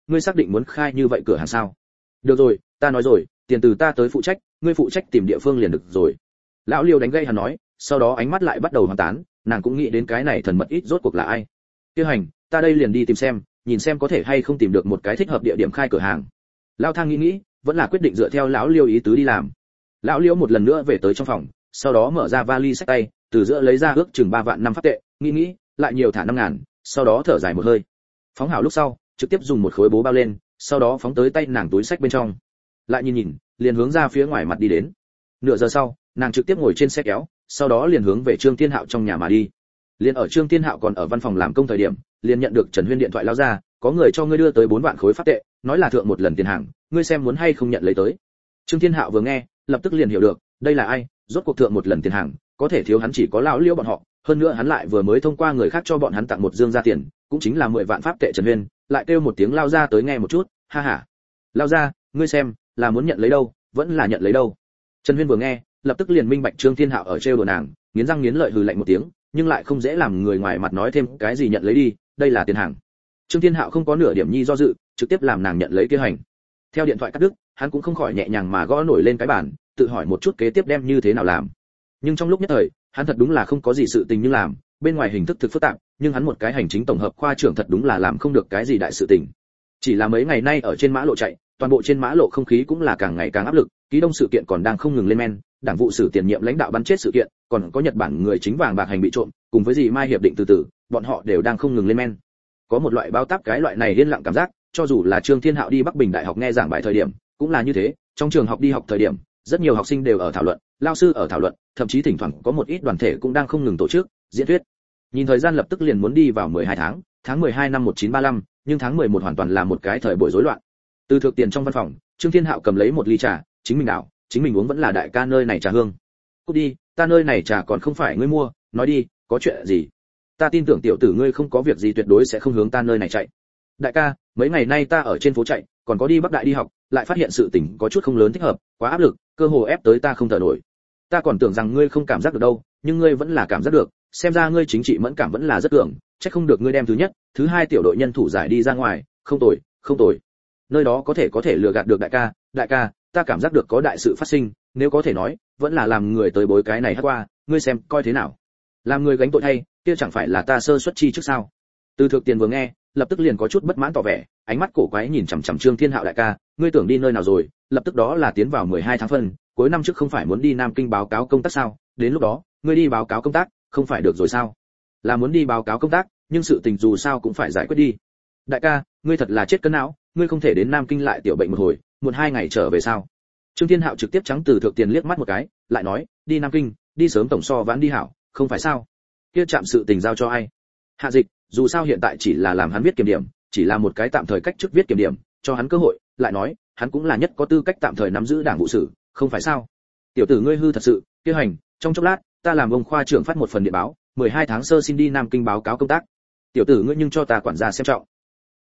ngươi xác định muốn khai như vậy cửa hàng sao? Được rồi, ta nói rồi, tiền từ ta tới phụ trách, ngươi phụ trách tìm địa phương liền được rồi. Lão Liêu đánh gây hắn nói, sau đó ánh mắt lại bắt đầu hoang tán, nàng cũng nghĩ đến cái này thần mật ít rốt cuộc là ai. Tiêu hành, ta đây liền đi tìm xem, nhìn xem có thể hay không tìm được một cái thích hợp địa điểm khai cửa hàng. Lão Thang nghĩ nghĩ, vẫn là quyết định dựa theo lão Liêu ý tứ đi làm. Lão Liêu một lần nữa về tới trong phòng, sau đó mở ra vali xách tay, từ giữa lấy ra ước chừng ba vạn năm pháp tệ, nghĩ nghĩ, lại nhiều thả năm ngàn, sau đó thở dài một hơi. Phóng hảo lúc sau, trực tiếp dùng một khối bố bao lên, sau đó phóng tới tay nàng túi xách bên trong. Lại nhìn nhìn, liền hướng ra phía ngoài mặt đi đến. Nửa giờ sau, nàng trực tiếp ngồi trên xe kéo, sau đó liền hướng về Trương Thiên Hạo trong nhà mà đi. Liền ở Trương Thiên Hạo còn ở văn phòng làm công thời điểm, liền nhận được Trần Huyên điện thoại lao ra, có người cho ngươi đưa tới bốn vạn khối pháp tệ, nói là thượng một lần tiền hàng, ngươi xem muốn hay không nhận lấy tới. Trương Thiên Hạo vừa nghe, lập tức liền hiểu được, đây là ai, rốt cuộc thượng một lần tiền hàng, có thể thiếu hắn chỉ có lão Liêu bọn họ, hơn nữa hắn lại vừa mới thông qua người khác cho bọn hắn tặng một dương ra tiền, cũng chính là mười vạn pháp tệ. Trần Huyên lại kêu một tiếng lao ra tới nghe một chút, ha ha. Lao ra, ngươi xem, là muốn nhận lấy đâu, vẫn là nhận lấy đâu. Trần Huyên vừa nghe, lập tức liền minh bạch Trương Thiên Hạo ở trêu đùa nàng, nghiến răng nghiến lợi hừ lạnh một tiếng, nhưng lại không dễ làm người ngoài mặt nói thêm cái gì nhận lấy đi, đây là tiền hàng. Trương Thiên Hạo không có nửa điểm nhi do dự, trực tiếp làm nàng nhận lấy kia hành. Theo điện thoại cắt đứt, hắn cũng không khỏi nhẹ nhàng mà gõ nổi lên cái bàn, tự hỏi một chút kế tiếp đem như thế nào làm. Nhưng trong lúc nhất thời, hắn thật đúng là không có gì sự tình nhưng làm, bên ngoài hình thức thực phức tạp, nhưng hắn một cái hành chính tổng hợp khoa trưởng thật đúng là làm không được cái gì đại sự tình. Chỉ là mấy ngày nay ở trên mã lộ chạy, toàn bộ trên mã lộ không khí cũng là càng ngày càng áp lực, ký đông sự kiện còn đang không ngừng lên men, đảng vụ sử tiền nhiệm lãnh đạo bắn chết sự kiện, còn có Nhật Bản người chính vàng bạc hành bị trộm, cùng với gì Mai hiệp định từ từ, bọn họ đều đang không ngừng lên men. Có một loại báo táp cái loại này yên lặng cảm giác, cho dù là Trương Thiên Hạo đi Bắc Bình Đại học nghe giảng bài thời điểm, cũng là như thế, trong trường học đi học thời điểm, rất nhiều học sinh đều ở thảo luận, lao sư ở thảo luận, thậm chí thỉnh thoảng có một ít đoàn thể cũng đang không ngừng tổ chức diễn thuyết. Nhìn thời gian lập tức liền muốn đi vào mười hai tháng, tháng mười hai năm một nghìn chín trăm ba mươi lăm, nhưng tháng mười một hoàn toàn là một cái thời buổi rối loạn. Từ thực tiền trong văn phòng, Trương Thiên Hạo cầm lấy một ly trà, chính mình đảo, chính mình uống vẫn là đại ca nơi này trà hương. Cút đi, ta nơi này trà còn không phải ngươi mua, nói đi, có chuyện gì? Ta tin tưởng tiểu tử ngươi không có việc gì tuyệt đối sẽ không hướng ta nơi này chạy. Đại ca, mấy ngày nay ta ở trên phố chạy, còn có đi Bắc Đại đi học, lại phát hiện sự tình có chút không lớn thích hợp, quá áp lực, cơ hồ ép tới ta không thở nổi. Ta còn tưởng rằng ngươi không cảm giác được đâu, nhưng ngươi vẫn là cảm giác được, xem ra ngươi chính trị mẫn cảm vẫn là rất cường, chắc không được ngươi đem thứ nhất, thứ hai tiểu đội nhân thủ giải đi ra ngoài, không tồi, không tồi. Nơi đó có thể có thể lừa gạt được đại ca, đại ca, ta cảm giác được có đại sự phát sinh, nếu có thể nói, vẫn là làm người tới bối cái này hát qua, ngươi xem coi thế nào. Làm người gánh tội thay, kia chẳng phải là ta sơ suất chi trước sao? Từ Thực Tiền vừa nghe, lập tức liền có chút bất mãn tỏ vẻ, ánh mắt cổ quái nhìn chằm chằm Trương Thiên Hạo đại ca, ngươi tưởng đi nơi nào rồi? Lập tức đó là tiến vào mười hai tháng phân, cuối năm trước không phải muốn đi Nam Kinh báo cáo công tác sao? Đến lúc đó, ngươi đi báo cáo công tác, không phải được rồi sao? Là muốn đi báo cáo công tác, nhưng sự tình dù sao cũng phải giải quyết đi. Đại ca, ngươi thật là chết cân não, ngươi không thể đến Nam Kinh lại tiểu bệnh một hồi, một hai ngày trở về sao? Trương Thiên Hạo trực tiếp trắng Từ Thực Tiền liếc mắt một cái, lại nói, đi Nam Kinh, đi sớm tổng so vãn đi hảo, không phải sao? Kia chạm sự tình giao cho ai? Hạ Dịch, dù sao hiện tại chỉ là làm hắn viết kiểm điểm, chỉ là một cái tạm thời cách chức viết kiểm điểm, cho hắn cơ hội, lại nói, hắn cũng là nhất có tư cách tạm thời nắm giữ đảng vụ sử, không phải sao? Tiểu tử ngươi hư thật sự, kia hành, trong chốc lát, ta làm ông khoa trưởng phát một phần điện báo, mười hai tháng sơ xin đi Nam Kinh báo cáo công tác. Tiểu tử ngươi nhưng cho ta quản gia xem trọng.